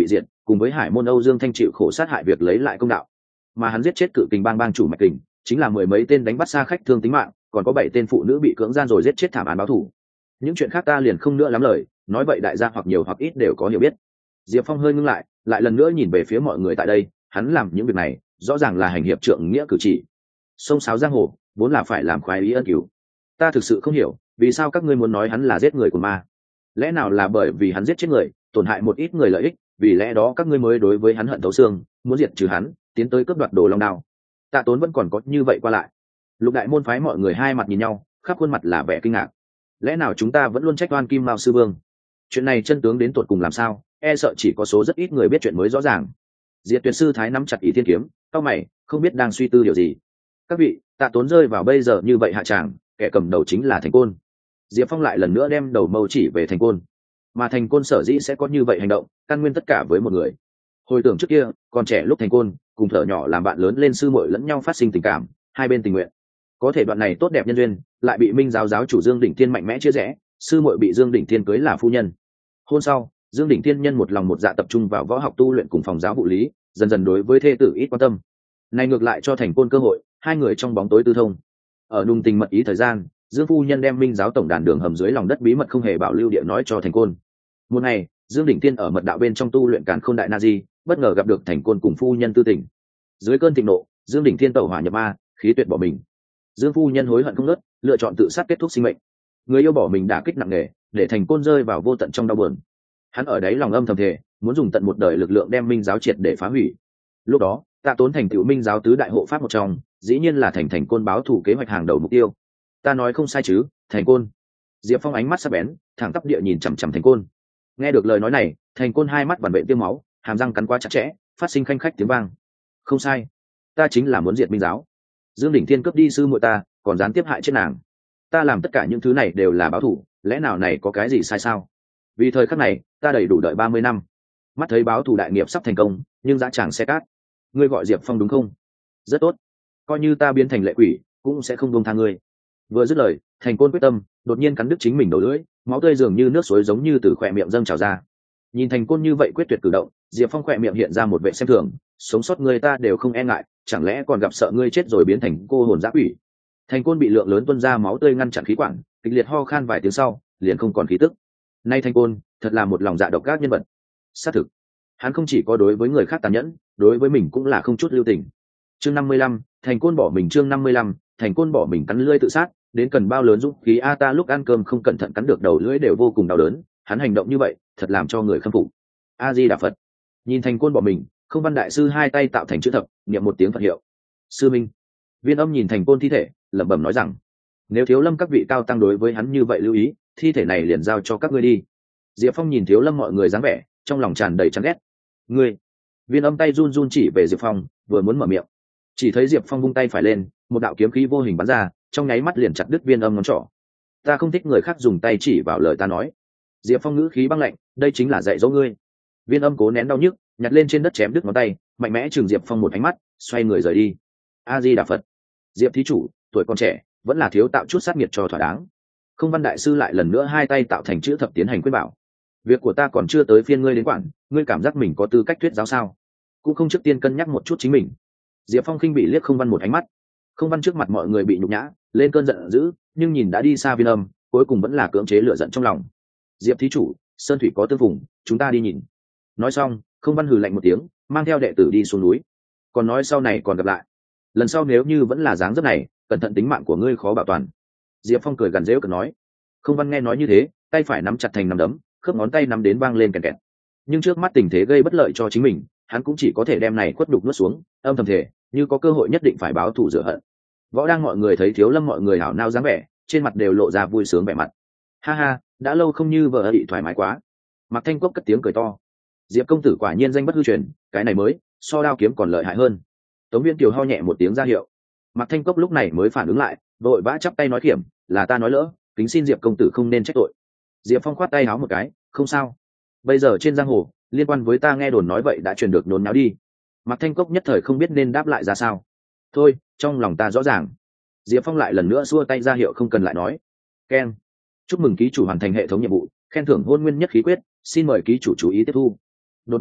cùng với hải môn Âu Dương Thanh chịu khổ sát hại việc lấy lại công đạo. Mà hắn giết chết cự kình bang bang chủ Mạch Kình, chính là mười mấy tên đánh bắt xa khách thương tính mạng, còn có bảy tên phụ nữ bị cưỡng gian rồi giết chết thảm án báo thù. Những chuyện khác ta liền không nữa lắm lời, nói vậy đại gia hoặc nhiều hoặc ít đều có hiểu biết. Diệp Phong hơi ngưng lại, lại lần nữa nhìn về phía mọi người tại đây, hắn làm những việc này, rõ ràng là hành hiệp trượng nghĩa cử chỉ. Sông sáo giang hồ, vốn là phải làm khoái ý ân cứu. Ta thực sự không hiểu, vì sao các ngươi muốn nói hắn là giết người của ma? Lẽ nào là bởi vì hắn giết chết người, tổn hại một ít người lợi ích, vì lẽ đó các ngươi mới đối với hắn hận thấu xương, muốn diệt trừ hắn, tiến tới cướp đoạt đồ long đao. Tạ Tốn vẫn còn có như vậy qua lại. Lục đại môn phái mọi người hai mặt nhìn nhau, khắp khuôn mặt là vẻ kinh ngạc. Lẽ nào chúng ta vẫn luôn trách oan Kim Mao sư vương? Chuyện này chân tướng đến tột cùng làm sao, e sợ chỉ có số rất ít người biết chuyện mới rõ ràng. Diệt Tuyệt sư thái nắm chặt Ỷ Thiên kiếm, cau mày, không biết đang suy tư điều gì. Các vị, Tạ Tốn rơi vào bây giờ như vậy hạ tràng, kẻ cầm đầu chính là Thành Côn. Diệp Phong lại lần nữa đem đầu mâu chỉ về Thành Côn. Mà Thành Côn sở dĩ sẽ có như vậy hành động, căn nguyên tất cả với một người. Hồi tưởng trước kia, còn trẻ lúc Thành Côn cùng thở nhỏ làm bạn lớn lên sư muội lẫn nhau phát sinh tình cảm, hai bên tình nguyện. Có thể đoạn này tốt đẹp nhân duyên, lại bị Minh giáo giáo chủ Dương Đỉnh Thiên mạnh mẽ chia rẽ, sư muội bị Dương Đỉnh Thiên cưới là phu nhân. Hôn sau, Dương Đỉnh Thiên nhân một lòng một dạ tập trung vào võ học tu luyện cùng phòng giáo vụ lý, dần dần đối với thê tử ít quan tâm. Này ngược lại cho Thành Côn cơ hội, hai người trong bóng tối tư thông. Ở nung tình mật ý thời gian, Dương phu nhân đem Minh giáo tổng đàn đường hầm dưới lòng đất bí mật không hề bảo lưu địa nói cho Thành Côn. Một ngày, Dương Đỉnh Thiên ở mật đạo bên trong tu luyện Càn Khôn Đại Na Di, bất ngờ gặp được Thành Côn cùng phu nhân tư tình. Dưới cơn thịnh nộ, Dương Đỉnh Thiên tẩu hỏa nhập ma, khí tuyệt bỏ mình. Dương phu nhân hối hận không ngớt, lựa chọn tự sát kết thúc sinh mệnh. Người yêu bỏ mình đả kích nặng nề, để Thành Côn rơi vào vô tận trong đau buồn. Hắn ở đấy lòng âm thầm thề, muốn dùng tận một đời lực lượng đem Minh giáo triệt để phá hủy. Lúc đó, Tạ Tốn thành tựu Minh giáo tứ đại hộ pháp một trong, dĩ nhiên là thành Thành Côn báo thù kế hoạch hàng đầu mục tiêu. Ta nói không sai chứ, Thành Côn? Diệp Phong ánh mắt sắc bén, thẳng tắp địa nhìn chằm chằm Thành Côn. Nghe được lời nói này, Thành Côn hai mắt vằn vện tiêm máu, hàm răng cắn qua chặt chẽ, phát sinh khanh khách tiếng vang. Không sai, ta chính là muốn diệt Minh giáo. Dương Đỉnh Thiên cướp đi sư muội ta, còn gián tiếp hại chết nàng. Ta làm tất cả những thứ này đều là báo thù, lẽ nào này có cái gì sai sao? Vì thời khắc này, ta đầy đủ đợi ba mươi năm. Mắt thấy báo thù đại nghiệp sắp thành công, nhưng dã tràng xe cát. Ngươi gọi Diệp Phong đúng không? Rất tốt, coi như ta biến thành lệ quỷ, cũng sẽ không buông tha ngươi. Vừa dứt lời, Thành Côn quyết tâm, đột nhiên cắn đứt chính mình đầu lưỡi, máu tươi dường như nước suối giống như từ khỏe miệng dâng trào ra. Nhìn Thành Côn như vậy quyết tuyệt cử động, Diệp Phong khỏe miệng hiện ra một vẻ xem thường, sống sót người ta đều không e ngại, chẳng lẽ còn gặp sợ ngươi chết rồi biến thành cô hồn dã quỷ? Thành Côn bị lượng lớn tuôn ra máu tươi ngăn chặn khí quản, kịch liệt ho khan vài tiếng sau, liền không còn khí tức. Nay Thành Côn, thật là một lòng dạ độc ác nhân vật. Xác thực, hắn không chỉ có đối với người khác tàn nhẫn, đối với mình cũng là không chút lưu tình. Chương năm mươi lăm, Thành Côn bỏ mình. Chương năm mươi lăm, Thành Côn bỏ mình cắn lưỡi tự sát, đến cần bao lớn dũng khí a ta lúc ăn cơm không cẩn thận cắn được đầu lưỡi đều vô cùng đau đớn, hắn hành động như vậy, thật làm cho người khâm phục. A Di Đà Phật. Nhìn Thành Côn bỏ mình, Không Văn đại sư hai tay tạo thành chữ thập, niệm một tiếng Phật hiệu. Sư Minh. Viên Âm nhìn Thành Côn thi thể, lẩm bẩm nói rằng: nếu Thiếu Lâm các vị cao tăng đối với hắn như vậy lưu ý, thi thể này liền giao cho các ngươi đi. Diệp Phong nhìn Thiếu Lâm mọi người dáng vẻ, trong lòng tràn đầy chán ghét. Ngươi. Viên Âm tay run run chỉ về Diệp Phong, vừa muốn mở miệng, chỉ thấy Diệp Phong vung tay phải lên, một đạo kiếm khí vô hình bắn ra, trong nháy mắt liền chặt đứt Viên Âm ngón trỏ. Ta không thích người khác dùng tay chỉ vào lời ta nói. Diệp Phong ngữ khí băng lạnh, đây chính là dạy dỗ ngươi. Viên Âm cố nén đau nhức, nhặt lên trên đất chém đứt ngón tay, mạnh mẽ chừng Diệp Phong một ánh mắt, xoay người rời đi. A Di Đà Phật. Diệp thí chủ, tuổi còn trẻ, vẫn là thiếu tạo chút sát nghiệt cho thỏa đáng. Không Văn đại sư lại lần nữa hai tay tạo thành chữ thập tiến hành quyết bảo. Việc của ta còn chưa tới phiên ngươi đến quản, ngươi cảm giác mình có tư cách thuyết giáo sao? Cũng không trước tiên cân nhắc một chút chính mình. Diệp Phong khinh bị liếc Không Văn một ánh mắt. Không Văn trước mặt mọi người bị nhục nhã, lên cơn giận dữ, nhưng nhìn đã đi xa Viên Âm, cuối cùng vẫn là cưỡng chế lửa giận trong lòng. Diệp thí chủ, sơn thủy có tương phùng, chúng ta đi nhìn. Nói xong, Không Văn hừ lạnh một tiếng, mang theo đệ tử đi xuống núi. Còn nói sau này còn gặp lại. Lần sau nếu như vẫn là dáng dấp này, cẩn thận tính mạng của ngươi khó bảo toàn. Diệp Phong cười gằn giễu cợt nói. Không Văn nghe nói như thế, tay phải nắm chặt thành nắm đấm, khớp ngón tay nắm đến vang lên kẹt kẹt. Nhưng trước mắt tình thế gây bất lợi cho chính mình, hắn cũng chỉ có thể đem này khuất đục nuốt xuống, âm thầm thể, như có cơ hội nhất định phải báo thù rửa hận. Võ đang mọi người thấy Thiếu Lâm mọi người hảo nao dáng vẻ, trên mặt đều lộ ra vui sướng vẻ mặt. Ha ha, đã lâu không như vợ bị thoải mái quá. Mạc Thanh Quốc cất tiếng cười to. Diệp công tử quả nhiên danh bất hư truyền, cái này mới so đao kiếm còn lợi hại hơn. Tống Viên Kiều ho nhẹ một tiếng ra hiệu. Mạc Thanh Cốc lúc này mới phản ứng lại, vội vã chắp tay nói kiểm, là ta nói lỡ, kính xin Diệp công tử không nên trách tội. Diệp Phong khoát tay háo một cái, không sao. Bây giờ trên giang hồ, liên quan với ta nghe đồn nói vậy đã truyền được nôn náo đi. Mạc Thanh Cốc nhất thời không biết nên đáp lại ra sao. Thôi, trong lòng ta rõ ràng. Diệp Phong lại lần nữa xua tay ra hiệu không cần lại nói. Keng. Chúc mừng ký chủ hoàn thành hệ thống nhiệm vụ, khen thưởng hôn nguyên nhất khí quyết, xin mời ký chủ chú ý tiếp thu. Đột nhiên,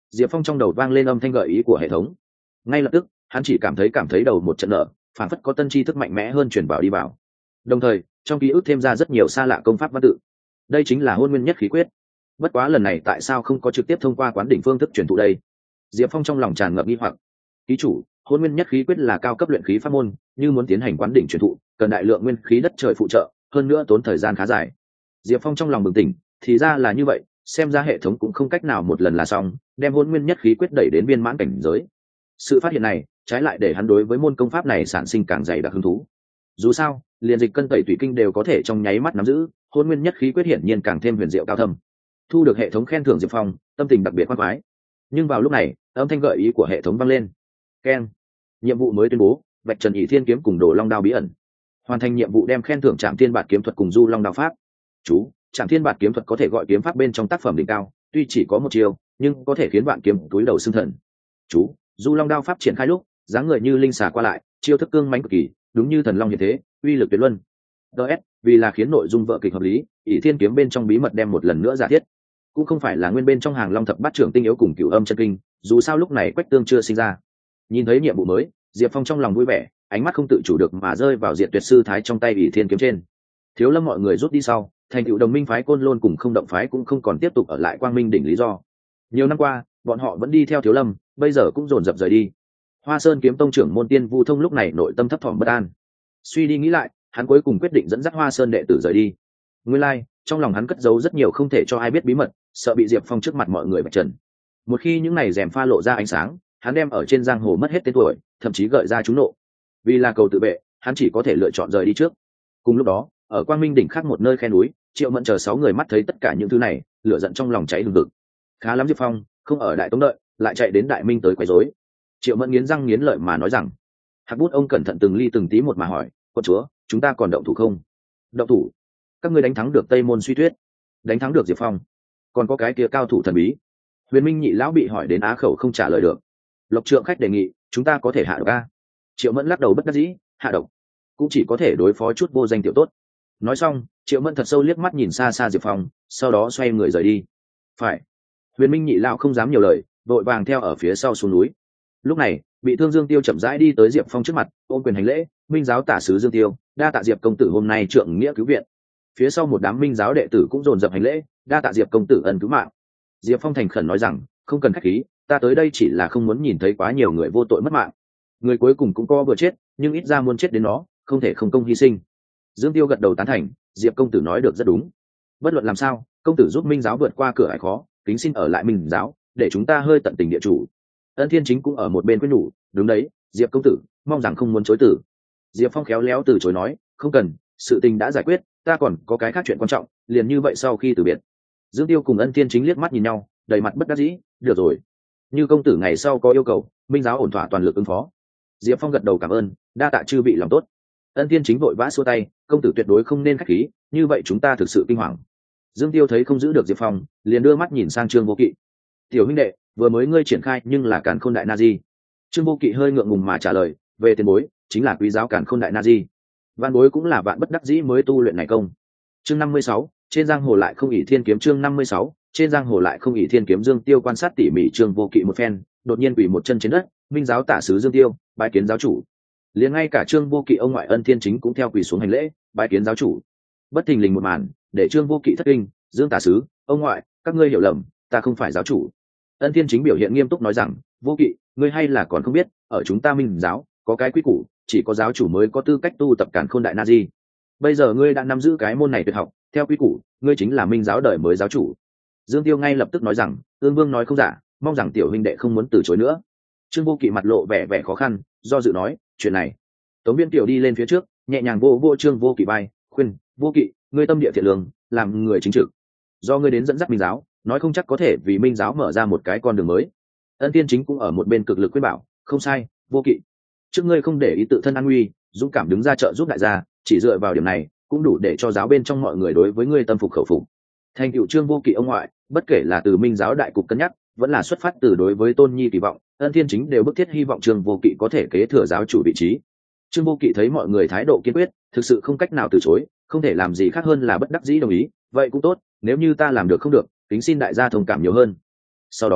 Diệp Phong trong đầu vang lên âm thanh gợi ý của hệ thống. Ngay lập tức hắn chỉ cảm thấy cảm thấy đầu một trận nợ, phản phất có tân tri thức mạnh mẽ hơn truyền vào đi vào. Đồng thời trong ký ức thêm ra rất nhiều xa lạ công pháp văn tự. Đây chính là hôn nguyên nhất khí quyết. Bất quá lần này tại sao không có trực tiếp thông qua quán đỉnh phương thức truyền thụ đây? Diệp Phong trong lòng tràn ngập nghi hoặc. Ký chủ, hôn nguyên nhất khí quyết là cao cấp luyện khí pháp môn, như muốn tiến hành quán đỉnh truyền thụ cần đại lượng nguyên khí đất trời phụ trợ, hơn nữa tốn thời gian khá dài. Diệp Phong trong lòng bừng tỉnh, thì ra là như vậy, xem ra hệ thống cũng không cách nào một lần là xong đem hôn nguyên nhất khí quyết đẩy đến viên mãn cảnh giới. Sự phát hiện này trái lại để hắn đối với môn công pháp này sản sinh càng dày đặc hứng thú. Dù sao liền dịch cân tẩy tùy kinh đều có thể trong nháy mắt nắm giữ, hôn nguyên nhất khí quyết hiển nhiên càng thêm huyền diệu cao thâm. Thu được hệ thống khen thưởng, Diệp Phong tâm tình đặc biệt khoan khoái. Nhưng vào lúc này âm thanh gợi ý của hệ thống vang lên. Keng, nhiệm vụ mới tuyên bố, vạch trần ỷ thiên kiếm cùng đồ long đao bí ẩn. Hoàn thành nhiệm vụ đem khen thưởng trạm thiên bạt kiếm thuật cùng du long đao pháp. Chú, trạm thiên bạt kiếm thuật có thể gọi kiếm pháp bên trong tác phẩm đỉnh cao, tuy chỉ có một chiêu nhưng có thể khiến bạn kiếm túi đầu xương thần. Chú, du long đao pháp triển khai lúc dáng người như linh xà qua lại, chiêu thức cương mãnh cực kỳ, đúng như thần long như thế, uy lực tuyệt luân. ds vì là khiến nội dung vợ kịch hợp lý, ỷ thiên kiếm bên trong bí mật đem một lần nữa giả thiết, cũng không phải là nguyên bên trong hàng long thập bát trưởng tinh yếu cùng cửu âm chân kinh, dù sao lúc này quách tương chưa sinh ra. Nhìn thấy nhiệm vụ mới, Diệp Phong trong lòng vui vẻ, ánh mắt không tự chủ được mà rơi vào Diệt Tuyệt sư thái trong tay ỷ thiên kiếm trên. Thiếu Lâm mọi người rút đi sau, thành tựu đồng minh phái Côn Lôn cùng Không Động phái cũng không còn tiếp tục ở lại Quang Minh đỉnh lý do. Nhiều năm qua bọn họ vẫn đi theo Thiếu Lâm, bây giờ cũng dồn dập rời đi. Hoa Sơn kiếm tông trưởng môn Tiên Vu Thông lúc này nội tâm thấp thỏm bất an. Suy đi nghĩ lại, hắn cuối cùng quyết định dẫn dắt Hoa Sơn đệ tử rời đi. Nguyên lai, like, trong lòng hắn cất giấu rất nhiều không thể cho ai biết bí mật, sợ bị Diệp Phong trước mặt mọi người vạch trần. Một khi những này rèm pha lộ ra ánh sáng, hắn đem ở trên giang hồ mất hết tên tuổi, thậm chí gợi ra trúng nộ. Vì là cầu tự vệ, hắn chỉ có thể lựa chọn rời đi trước. Cùng lúc đó, ở Quang Minh đỉnh khác một nơi khe núi, Triệu Mẫn chờ sáu người mắt thấy tất cả những thứ này, lửa giận trong lòng cháy hừng hực. Khá lắm Diệp Phong, không ở Đại Tống đợi, lại chạy đến Đại Minh tới quấy rối. Triệu Mẫn nghiến răng nghiến lợi mà nói rằng. Hạc Bút ông cẩn thận từng ly từng tí một mà hỏi, "Quân chúa, chúng ta còn động thủ không?" "Động thủ? Các ngươi đánh thắng được Tây Môn Suy Tuyết, đánh thắng được Diệp Phong, còn có cái kia cao thủ thần bí?" Huyền Minh nhị lão bị hỏi đến á khẩu không trả lời được. Lộc Trượng khách đề nghị, "Chúng ta có thể hạ độc a?" Triệu Mẫn lắc đầu bất đắc dĩ, "Hạ độc cũng chỉ có thể đối phó chút vô danh tiểu tốt." Nói xong, Triệu Mẫn thật sâu liếc mắt nhìn xa xa Diệp Phong, sau đó xoay người rời đi. "Phải." Huyền Minh nhị lão không dám nhiều lời, vội vàng theo ở phía sau xuống núi. Lúc này, bị thương Dương Tiêu chậm rãi đi tới Diệp Phong trước mặt, ôm quyền hành lễ, "Minh giáo tả sứ Dương Tiêu, đa tạ Diệp công tử hôm nay trượng nghĩa cứu viện." Phía sau một đám Minh giáo đệ tử cũng dồn dập hành lễ, "Đa tạ Diệp công tử ân cứu mạng." Diệp Phong thành khẩn nói rằng, "Không cần khách khí, ta tới đây chỉ là không muốn nhìn thấy quá nhiều người vô tội mất mạng. Người cuối cùng cũng có vừa chết, nhưng ít ra muốn chết đến nó, không thể không công hy sinh." Dương Tiêu gật đầu tán thành, Diệp công tử nói được rất đúng. Bất luận làm sao, công tử giúp Minh giáo vượt qua cửa ải khó, kính xin ở lại Minh giáo, để chúng ta hơi tận tình địa chủ. Ân Thiên Chính cũng ở một bên quyết nhủ, "Đúng đấy, Diệp công tử, mong rằng không muốn chối từ." Diệp Phong khéo léo từ chối nói, "Không cần, sự tình đã giải quyết, ta còn có cái khác chuyện quan trọng." Liền như vậy sau khi từ biệt, Dương Tiêu cùng Ân Thiên Chính liếc mắt nhìn nhau, đầy mặt bất đắc dĩ, "Được rồi, như công tử ngày sau có yêu cầu, Minh giáo ổn thỏa toàn lực ứng phó." Diệp Phong gật đầu cảm ơn, "Đa tạ chư vị lòng tốt." Ân Thiên Chính vội vã xua tay, "Công tử tuyệt đối không nên khách khí, như vậy chúng ta thực sự kinh hoàng." Dương Tiêu thấy không giữ được Diệp Phong, liền đưa mắt nhìn sang Trương Vô Kỵ, "Tiểu huynh đệ, vừa mới ngươi triển khai nhưng là Càn Khôn Đại Na Di." Trương Vô Kỵ hơi ngượng ngùng mà trả lời, "Về tiền bối, chính là quý giáo Càn Khôn Đại Na Di. Vạn bối cũng là vạn bất đắc dĩ mới tu luyện này công." Chương năm mươi sáu, trên giang hồ lại không ỷ thiên kiếm. Chương năm mươi sáu, trên giang hồ lại không ỷ thiên kiếm. Dương Tiêu quan sát tỉ mỉ Trương Vô Kỵ một phen, đột nhiên quỳ một chân trên đất, "Minh giáo tả sứ Dương Tiêu, bái kiến giáo chủ." Liền ngay cả Trương Vô Kỵ ông ngoại Ân Thiên Chính cũng theo quỳ xuống hành lễ, "Bái kiến giáo chủ." Bất thình lình một màn để Trương Vô Kỵ thất kinh, "Dương tả sứ, ông ngoại, các ngươi hiểu lầm, ta không phải giáo chủ." Ân Thiên Chính biểu hiện nghiêm túc nói rằng, "Vô Kỵ, ngươi hay là còn không biết, ở chúng ta Minh giáo có cái quy củ, chỉ có giáo chủ mới có tư cách tu tập Càn Khôn Đại Na Di. Bây giờ ngươi đã nắm giữ cái môn này tuyệt học, theo quy củ, ngươi chính là Minh giáo đời mới giáo chủ." Dương Tiêu ngay lập tức nói rằng, "Ương Vương nói không giả, mong rằng tiểu huynh đệ không muốn từ chối nữa." Trương Vô Kỵ mặt lộ vẻ vẻ khó khăn, do dự nói, "Chuyện này." Tống Viên Tiểu đi lên phía trước, nhẹ nhàng vô vô Trương Vô Kỵ vai, khuyên, "Vô Kỵ, ngươi tâm địa thiện lương, làm người chính trực, do ngươi đến dẫn dắt Minh giáo, nói không chắc có thể vì Minh giáo mở ra một cái con đường mới." Ân Tiên Chính cũng ở một bên cực lực khuyên bảo, "Không sai, Vô Kỵ, trước ngươi không để ý tự thân an nguy, dũng cảm đứng ra trợ giúp đại gia, chỉ dựa vào điểm này cũng đủ để cho giáo bên trong mọi người đối với ngươi tâm phục khẩu phục." Thành tựu Trương Vô Kỵ ông ngoại, bất kể là từ Minh giáo đại cục cân nhắc, vẫn là xuất phát từ đối với Tôn Nhi kỳ vọng, Ân Thiên Chính đều bức thiết hy vọng Trương Vô Kỵ có thể kế thừa giáo chủ vị trí. Trương Vô Kỵ thấy mọi người thái độ kiên quyết, thực sự không cách nào từ chối, không thể làm gì khác hơn là bất đắc dĩ đồng ý, "Vậy cũng tốt, nếu như ta làm được không được, kính xin đại gia thông cảm nhiều hơn." Sau đó,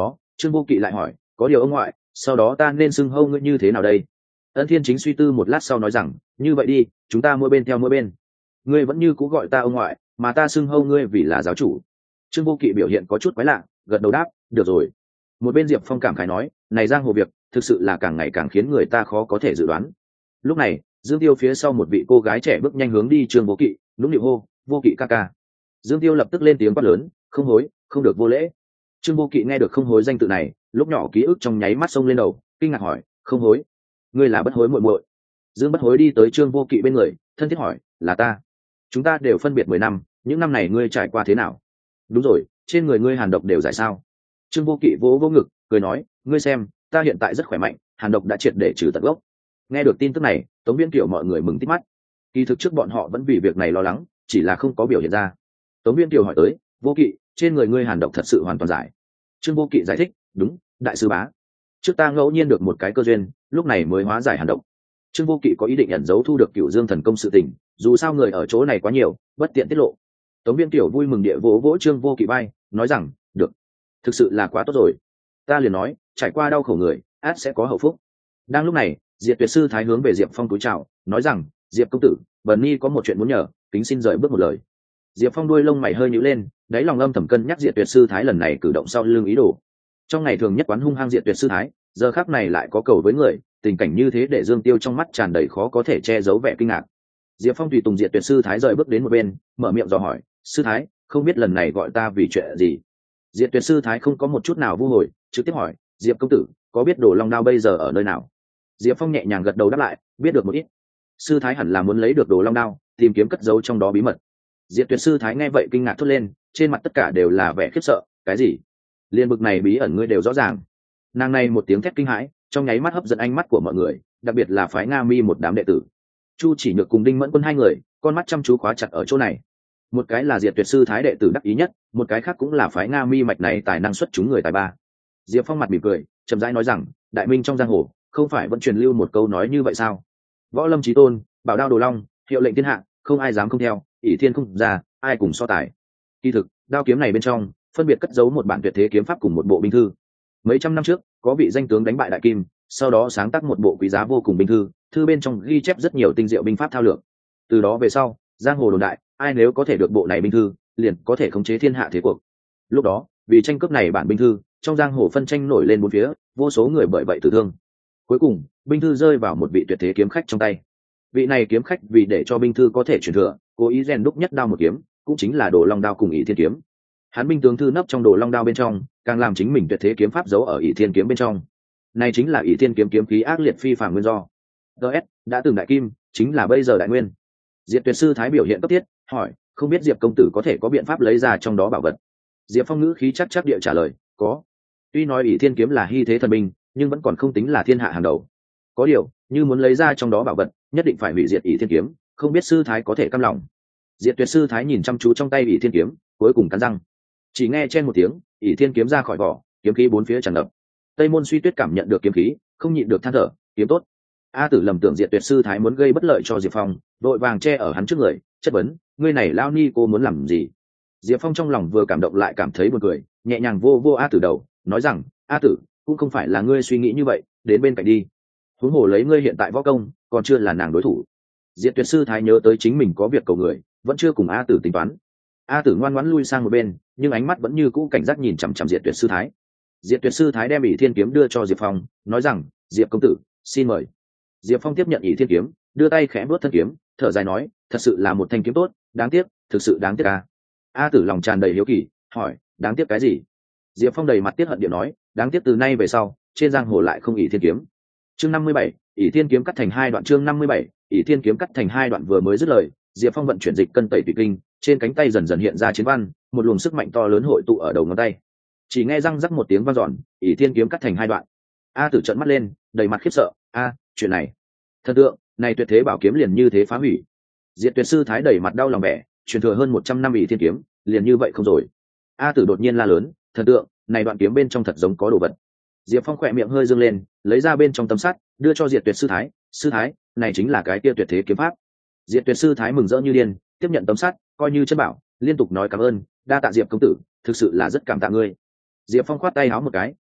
Trương Vô Kỵ lại hỏi, có điều ông ngoại, sau đó ta nên xưng hô ngươi như thế nào đây? Ân Thiên Chính suy tư một lát sau nói rằng, như vậy đi, chúng ta mỗi bên theo mỗi bên. Ngươi vẫn như cũ gọi ta ông ngoại, mà ta xưng hô ngươi vì là giáo chủ. Trương Vô Kỵ biểu hiện có chút quái lạ, gật đầu đáp, được rồi. Một bên Diệp Phong cảm khái nói, này giang hồ việc thực sự là càng ngày càng khiến người ta khó có thể dự đoán. Lúc này, Dương Tiêu phía sau một vị cô gái trẻ bước nhanh hướng đi Trương Vô Kỵ, nũng nịu hô, Vô Kỵ ca ca. Dương Tiêu lập tức lên tiếng quát lớn, không hối, không được vô lễ. Trương Vô Kỵ nghe được không hối danh tự này, lúc nhỏ ký ức trong nháy mắt xông lên đầu, kinh ngạc hỏi, không hối, ngươi là bất hối muội muội? Dương bất hối đi tới Trương Vô Kỵ bên người, thân thiết hỏi, là ta. Chúng ta đều phân biệt mười năm, những năm này ngươi trải qua thế nào? Đúng rồi, trên người ngươi hàn độc đều giải sao? Trương Vô Kỵ vỗ vỗ ngực, cười nói, ngươi xem, ta hiện tại rất khỏe mạnh, hàn độc đã triệt để trừ tận gốc. Nghe được tin tức này, Tống Viễn Kiều mọi người mừng tít mắt. Kỳ thực trước bọn họ vẫn vì việc này lo lắng, chỉ là không có biểu hiện ra. Tống Viễn Kiều hỏi tới, Vô Kỵ, trên người ngươi hàn độc thật sự hoàn toàn giải? Trương Vô Kỵ giải thích, đúng, đại sư bá. Trước ta ngẫu nhiên được một cái cơ duyên, lúc này mới hóa giải hàn độc. Trương Vô Kỵ có ý định ẩn giấu thu được Cửu Dương thần công sự tình, dù sao người ở chỗ này quá nhiều, bất tiện tiết lộ. Tống Viễn Kiều vui mừng địa vỗ vỗ Trương Vô Kỵ bay, nói rằng, được, thực sự là quá tốt rồi. Ta liền nói, trải qua đau khổ người, át sẽ có hậu phúc. Đang lúc này, Diệp Tuyệt sư thái hướng về Diệp Phong cúi chào, nói rằng, Diệp công tử, Bần Nhi có một chuyện muốn nhờ, kính xin rời bước một lời. Diệp Phong đuôi lông mày hơi nhíu lên, đáy lòng âm thầm cân nhắc Diệp Tuyệt sư thái lần này cử động sau lưng ý đồ. Trong ngày thường nhất quán hung hăng Diệp Tuyệt sư thái, giờ khắc này lại có cầu với người, tình cảnh như thế để Dương Tiêu trong mắt tràn đầy khó có thể che giấu vẻ kinh ngạc. Diệp Phong tùy tùng Diệp Tuyệt sư thái rời bước đến một bên, mở miệng dò hỏi, sư thái, không biết lần này gọi ta vì chuyện gì? Diệp Tuyệt sư thái không có một chút nào vu hồi, trực tiếp hỏi, Diệp công tử, có biết Đồ Long Đao bây giờ ở nơi nào? Diệp Phong nhẹ nhàng gật đầu đáp lại, biết được một ít. Sư thái hẳn là muốn lấy được Đồ Long Đao, tìm kiếm cất giấu trong đó bí mật. Diệp Tuyệt sư thái nghe vậy kinh ngạc thốt lên, trên mặt tất cả đều là vẻ khiếp sợ, cái gì? Liên bực này bí ẩn ngươi đều rõ ràng. Nàng này một tiếng thét kinh hãi, trong nháy mắt hấp dẫn ánh mắt của mọi người, đặc biệt là phái Nga Mi một đám đệ tử. Chu Chỉ Nhược cùng Đinh Mẫn Quân hai người, con mắt chăm chú khóa chặt ở chỗ này. Một cái là Diệp Tuyệt sư thái đệ tử đắc ý nhất, một cái khác cũng là phái Nga Mi mạch này tài năng xuất chúng người tài ba. Diệp Phong mặt mỉm cười, chậm rãi nói rằng, đại minh trong giang hồ, không phải vẫn truyền lưu một câu nói như vậy sao? Võ lâm chí tôn, bảo đao đồ long, hiệu lệnh thiên hạ, không ai dám không theo, ỷ thiên không ra, ai cùng so tài. Kỳ thực, đao kiếm này bên trong, phân biệt cất giấu một bản tuyệt thế kiếm pháp cùng một bộ binh thư. Mấy trăm năm trước, có vị danh tướng đánh bại đại kim, sau đó sáng tác một bộ quý giá vô cùng binh thư, thư bên trong ghi chép rất nhiều tinh diệu binh pháp thao lược. Từ đó về sau, giang hồ đồn đại, ai nếu có thể được bộ này binh thư, liền có thể khống chế thiên hạ thế cuộc. Lúc đó, vì tranh cướp này bản binh thư, trong giang hồ phân tranh nổi lên bốn phía, vô số người bởi vậy tử thương. Cuối cùng, binh thư rơi vào một vị tuyệt thế kiếm khách trong tay. Vị này kiếm khách vì để cho binh thư có thể truyền thừa, cố ý rèn đúc nhất đao một kiếm, cũng chính là Đồ Long Đao cùng Ỷ Thiên kiếm. Hắn binh tướng thư nấp trong Đồ Long Đao bên trong, càng làm chính mình tuyệt thế kiếm pháp giấu ở Ỷ Thiên kiếm bên trong. Này chính là Ỷ Thiên kiếm kiếm khí ác liệt phi phàm nguyên do. ds đã từng đại kim, chính là bây giờ đại nguyên. Diệp Tuyệt sư thái biểu hiện cấp thiết, hỏi, không biết Diệp công tử có thể có biện pháp lấy ra trong đó bảo vật? Diệp Phong ngữ khí chắc chắc địa trả lời, có. Tuy nói Ỷ Thiên kiếm là hy thế thần binh, nhưng vẫn còn không tính là thiên hạ hàng đầu. Có điều, như muốn lấy ra trong đó bảo vật, nhất định phải hủy diệt Ỷ Thiên kiếm, không biết sư thái có thể cam lòng. Diệp Tuyệt sư thái nhìn chăm chú trong tay Ỷ Thiên kiếm, cuối cùng cắn răng. Chỉ nghe chen một tiếng, Ỷ Thiên kiếm ra khỏi vỏ, kiếm khí bốn phía tràn ngập. Tây Môn Suy Tuyết cảm nhận được kiếm khí, không nhịn được than thở, kiếm tốt. A Tử lầm tưởng Diệp Tuyệt sư thái muốn gây bất lợi cho Diệp Phong, đội vàng che ở hắn trước người, chất vấn, ngươi này lao ni cô muốn làm gì? Diệp Phong trong lòng vừa cảm động lại cảm thấy buồn cười, nhẹ nhàng vô vô A Tử đầu, nói rằng, A Tử, cũng không phải là ngươi suy nghĩ như vậy, đến bên cạnh đi. Huống hồ lấy ngươi hiện tại võ công, còn chưa là nàng đối thủ. Diệp Tuyệt sư thái nhớ tới chính mình có việc cầu người, vẫn chưa cùng A Tử tính toán. A Tử ngoan ngoãn lui sang một bên, nhưng ánh mắt vẫn như cũ cảnh giác nhìn chằm chằm Diệp Tuyệt sư thái. Diệp Tuyệt sư thái đem Ỷ Thiên kiếm đưa cho Diệp Phong, nói rằng, Diệp công tử, xin mời. Diệp Phong tiếp nhận Ỷ Thiên kiếm, đưa tay khẽ vuốt thân kiếm, thở dài nói, thật sự là một thanh kiếm tốt, đáng tiếc, thực sự đáng tiếc a. A Tử lòng tràn đầy hiếu kỳ, hỏi, đáng tiếc cái gì? Diệp Phong đầy mặt tiếc hận điện nói, đáng tiếc từ nay về sau, trên giang hồ lại không Ỷ Thiên kiếm. Chương năm mươi bảy, Ỷ Thiên kiếm cắt thành hai đoạn. Chương năm mươi bảy, Ỷ Thiên kiếm cắt thành hai đoạn vừa mới dứt lời, Diệp Phong vận chuyển dịch cân tẩy tùy kinh, trên cánh tay dần dần hiện ra chiến văn, một luồng sức mạnh to lớn hội tụ ở đầu ngón tay. Chỉ nghe răng rắc một tiếng vang dọn, Ỷ Thiên kiếm cắt thành hai đoạn. A Tử trợn mắt lên, đầy mặt khiếp sợ, a, chuyện này, thần tượng, này tuyệt thế bảo kiếm liền như thế phá hủy. Diệp Tuyệt sư thái đầy mặt đau lòng vẻ, truyền thừa hơn một trăm năm Ỷ Thiên kiếm, liền như vậy không rồi. A Tử đột nhiên la lớn, thần tượng, này đoạn kiếm bên trong thật giống có đồ vật. Diệp Phong khỏe miệng hơi dương lên, lấy ra bên trong tấm sắt, đưa cho Diệp Tuyệt sư thái, sư thái, này chính là cái kia tuyệt thế kiếm pháp. Diệp Tuyệt sư thái mừng rỡ như điên, tiếp nhận tấm sắt, coi như chân bảo, liên tục nói cảm ơn, đa tạ Diệp công tử, thực sự là rất cảm tạ ngươi. Diệp Phong khoát tay háo một cái,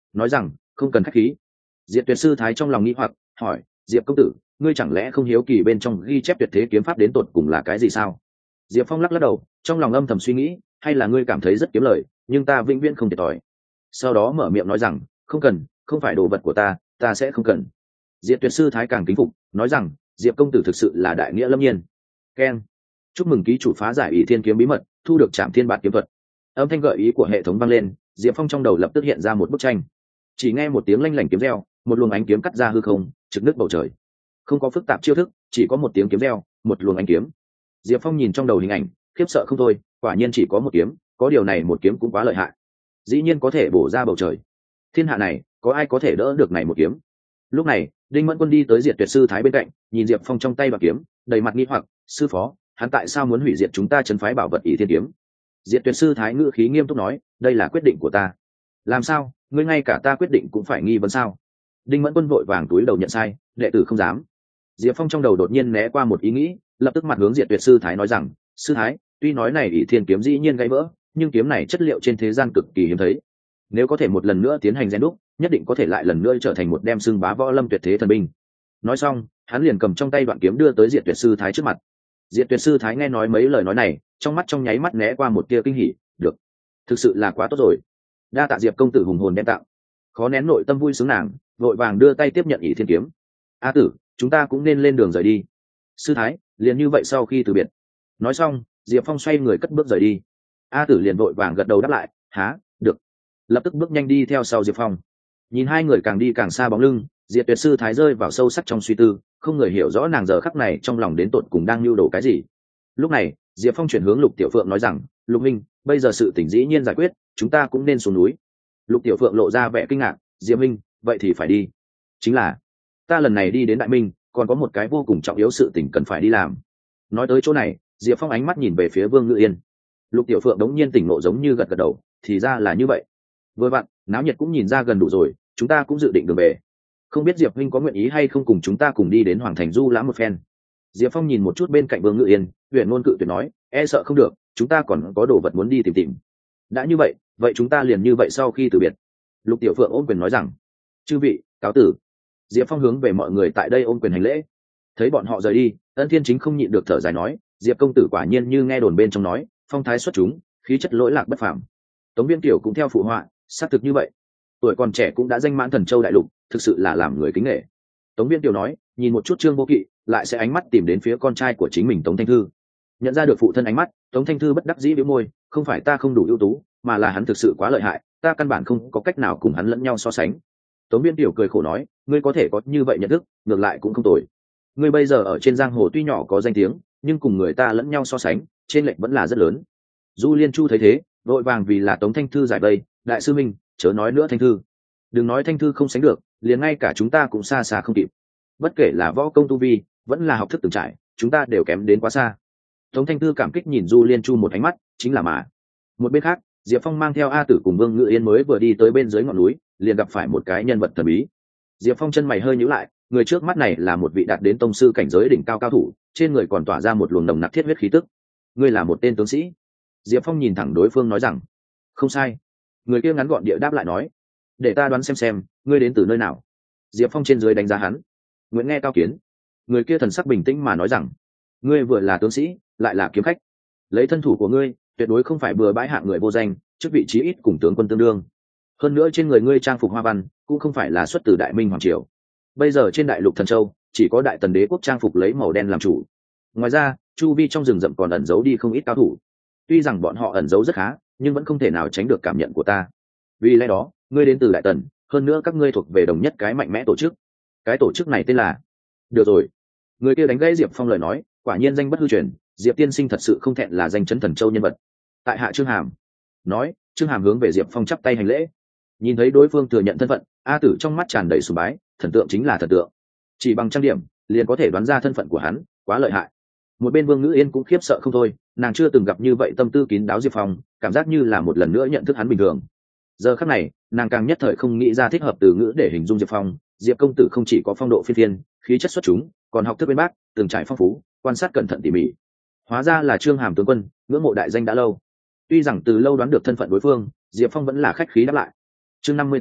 nói rằng không cần khách khí. Diệp Tuyệt sư thái trong lòng nghi hoặc hỏi, Diệp công tử, ngươi chẳng lẽ không hiếu kỳ bên trong ghi chép tuyệt thế kiếm pháp đến tột cùng là cái gì sao? Diệp Phong lắc lắc đầu, trong lòng âm thầm suy nghĩ, hay là ngươi cảm thấy rất kiếm lời, nhưng ta vĩnh viễn không thiệt thòi. Sau đó mở miệng nói rằng, không cần, không phải đồ vật của ta, ta sẽ không cần. Diệp Tuyệt sư thái càng kính phục, nói rằng, Diệp công tử thực sự là đại nghĩa lâm nhiên. Ken, chúc mừng ký chủ phá giải ỷ thiên kiếm bí mật, thu được trảm thiên bạt kiếm thuật. Âm thanh gợi ý của hệ thống vang lên, Diệp Phong trong đầu lập tức hiện ra một bức tranh. Chỉ nghe một tiếng lanh lảnh kiếm reo, một luồng ánh kiếm cắt ra hư không, trực nước bầu trời. Không có phức tạp chiêu thức, chỉ có một tiếng kiếm reo, một luồng ánh kiếm. Diệp Phong nhìn trong đầu hình ảnh, khiếp sợ không thôi, quả nhiên chỉ có một kiếm, có điều này một kiếm cũng quá lợi hại, dĩ nhiên có thể bổ ra bầu trời. Thiên hạ này, có ai có thể đỡ được này một kiếm? Lúc này, Đinh Mẫn Quân đi tới Diệp Tuyệt sư thái bên cạnh, nhìn Diệp Phong trong tay bạc kiếm, đầy mặt nghi hoặc, sư phó, hắn tại sao muốn hủy diệt chúng ta trấn phái bảo vật ỷ thiên kiếm? Diệp Tuyệt sư thái ngữ khí nghiêm túc nói, đây là quyết định của ta. Làm sao, ngươi ngay cả ta quyết định cũng phải nghi vấn sao? Đinh Mẫn Quân vội vàng túi đầu nhận sai, đệ tử không dám. Diệp Phong trong đầu đột nhiên né qua một ý nghĩ, lập tức mặt hướng Diệp Tuyệt sư thái nói rằng, sư thái, tuy nói này ỷ thiên kiếm dĩ nhiên gãy vỡ, nhưng kiếm này chất liệu trên thế gian cực kỳ hiếm thấy, nếu có thể một lần nữa tiến hành rèn đúc, nhất định có thể lại lần nữa trở thành một đem xưng bá võ lâm tuyệt thế thần binh. Nói xong, hắn liền cầm trong tay đoạn kiếm đưa tới Diệp Tuyệt sư thái trước mặt. Diệp Tuyệt sư thái nghe nói mấy lời nói này, trong mắt trong nháy mắt né qua một tia kinh hỉ, được, thực sự là quá tốt rồi, đa tạ Diệp công tử hùng hồn đem tặng. Khó nén nội tâm vui sướng nàng, vội vàng đưa tay tiếp nhận ỷ thiên kiếm. A tử, chúng ta cũng nên lên đường rời đi. Sư thái, liền như vậy sau khi từ biệt. Nói xong, Diệp Phong xoay người cất bước rời đi. A tử liền vội vàng gật đầu đáp lại, há, được, lập tức bước nhanh đi theo sau Diệp Phong. Nhìn hai người càng đi càng xa bóng lưng, Diệp Tuyệt sư thái rơi vào sâu sắc trong suy tư, không người hiểu rõ nàng giờ khắc này trong lòng đến tột cùng đang lưu đồ cái gì. Lúc này, Diệp Phong chuyển hướng Lục Tiểu Phượng nói rằng, Lục Minh, bây giờ sự tình dĩ nhiên giải quyết, chúng ta cũng nên xuống núi. Lục Tiểu Phượng lộ ra vẻ kinh ngạc, Diệp Minh, vậy thì phải đi. Chính là, ta lần này đi đến Đại Minh, còn có một cái vô cùng trọng yếu sự tình cần phải đi làm. Nói tới chỗ này, Diệp Phong ánh mắt nhìn về phía Vương Ngự Yên. Lục Tiểu Phượng đống nhiên tỉnh ngộ giống như gật gật đầu, thì ra là như vậy. Vừa vặn, náo nhiệt cũng nhìn ra gần đủ rồi, chúng ta cũng dự định đường về. Không biết Diệp huynh có nguyện ý hay không cùng chúng ta cùng đi đến Hoàng Thành du lãm một phen. Diệp Phong nhìn một chút bên cạnh Vương Ngự Yên, huyền ngôn cự tuyệt nói, e sợ không được, chúng ta còn có đồ vật muốn đi tìm tìm. Đã như vậy, vậy chúng ta liền như vậy sau khi từ biệt. Lục Tiểu Phượng ôm quyền nói rằng, chư vị, cáo tử. Diệp Phong hướng về mọi người tại đây ôm quyền hành lễ. Thấy bọn họ rời đi, Ân Thiên Chính không nhịn được thở dài nói, Diệp công tử quả nhiên như nghe đồn bên trong nói, phong thái xuất chúng, khí chất lỗi lạc bất phàm. Tống Viên Tiểu cũng theo phụ họa, xác thực như vậy. Tuổi còn trẻ cũng đã danh mãn Thần Châu đại lục, thực sự là làm người kính nể. Tống Viên Tiểu nói, nhìn một chút Trương Vô Kỵ, lại sẽ ánh mắt tìm đến phía con trai của chính mình Tống Thanh Thư. Nhận ra được phụ thân ánh mắt, Tống Thanh Thư bất đắc dĩ bĩu môi, không phải ta không đủ ưu tú, mà là hắn thực sự quá lợi hại, ta căn bản không có cách nào cùng hắn lẫn nhau so sánh. Tống Viên Tiểu cười khổ nói, ngươi có thể có như vậy nhận thức, ngược lại cũng không tồi. Ngươi bây giờ ở trên giang hồ tuy nhỏ có danh tiếng, nhưng cùng người ta lẫn nhau so sánh, trên lệch vẫn là rất lớn. Du Liên Chu thấy thế, vội vàng vì là Tống Thanh Thư giải vây, đại sư minh, chớ nói nữa Thanh Thư. Đừng nói Thanh Thư không sánh được, liền ngay cả chúng ta cũng xa xa không kịp. Bất kể là võ công tu vi, vẫn là học thức từng trải, chúng ta đều kém đến quá xa. Tống Thanh Thư cảm kích nhìn Du Liên Chu một ánh mắt, chính là mà. Một bên khác, Diệp Phong mang theo A Tử cùng Vương Ngự Yên mới vừa đi tới bên dưới ngọn núi, liền gặp phải một cái nhân vật thần bí. Diệp Phong chân mày hơi nhíu lại, người trước mắt này là một vị đạt đến tông sư cảnh giới đỉnh cao cao thủ, trên người còn tỏa ra một luồng nồng nặc thiết huyết khí tức. Ngươi là một tên tướng sĩ. Diệp Phong nhìn thẳng đối phương nói rằng, không sai. Người kia ngắn gọn địa đáp lại nói, để ta đoán xem xem, ngươi đến từ nơi nào. Diệp Phong trên dưới đánh giá hắn. Nguyễn nghe cao kiến. Người kia thần sắc bình tĩnh mà nói rằng, ngươi vừa là tướng sĩ, lại là kiếm khách, lấy thân thủ của ngươi, tuyệt đối không phải bừa bãi hạng người vô danh, chức vị trí ít cùng tướng quân tương đương. Hơn nữa trên người ngươi trang phục hoa văn, cũng không phải là xuất từ Đại Minh hoàng triều. Bây giờ trên đại lục Thần Châu, chỉ có Đại Tần đế quốc trang phục lấy màu đen làm chủ. Ngoài ra, chu vi trong rừng rậm còn ẩn giấu đi không ít cao thủ. Tuy rằng bọn họ ẩn giấu rất khá, nhưng vẫn không thể nào tránh được cảm nhận của ta. Vì lẽ đó, ngươi đến từ Đại Tần, hơn nữa các ngươi thuộc về đồng nhất cái mạnh mẽ tổ chức. Cái tổ chức này tên là... Được rồi. Người kia đánh gãy Diệp Phong lời nói, quả nhiên danh bất hư truyền, Diệp tiên sinh thật sự không thẹn là danh chấn Thần Châu nhân vật. Tại hạ Trương Hàm. Nói, Trương Hàm hướng về Diệp Phong chắp tay hành lễ. Nhìn thấy đối phương thừa nhận thân phận, A Tử trong mắt tràn đầy sùng bái, thần tượng chính là thần tượng. Chỉ bằng trang điểm, liền có thể đoán ra thân phận của hắn, quá lợi hại. Một bên Vương Ngữ Yên cũng khiếp sợ không thôi, nàng chưa từng gặp như vậy tâm tư kín đáo Diệp Phong, cảm giác như là một lần nữa nhận thức hắn bình thường. Giờ khắc này, nàng càng nhất thời không nghĩ ra thích hợp từ ngữ để hình dung Diệp Phong. Diệp công tử không chỉ có phong độ phi thiên, khí chất xuất chúng, còn học thức bên bác, từng trải phong phú, quan sát cẩn thận tỉ mỉ. Hóa ra là Trương Hàm tướng quân, ngưỡng mộ đại danh đã lâu. Tuy rằng từ lâu đoán được thân phận đối phương, Diệp Phong vẫn là khách khí đáp lại. Chương năm mươi tám,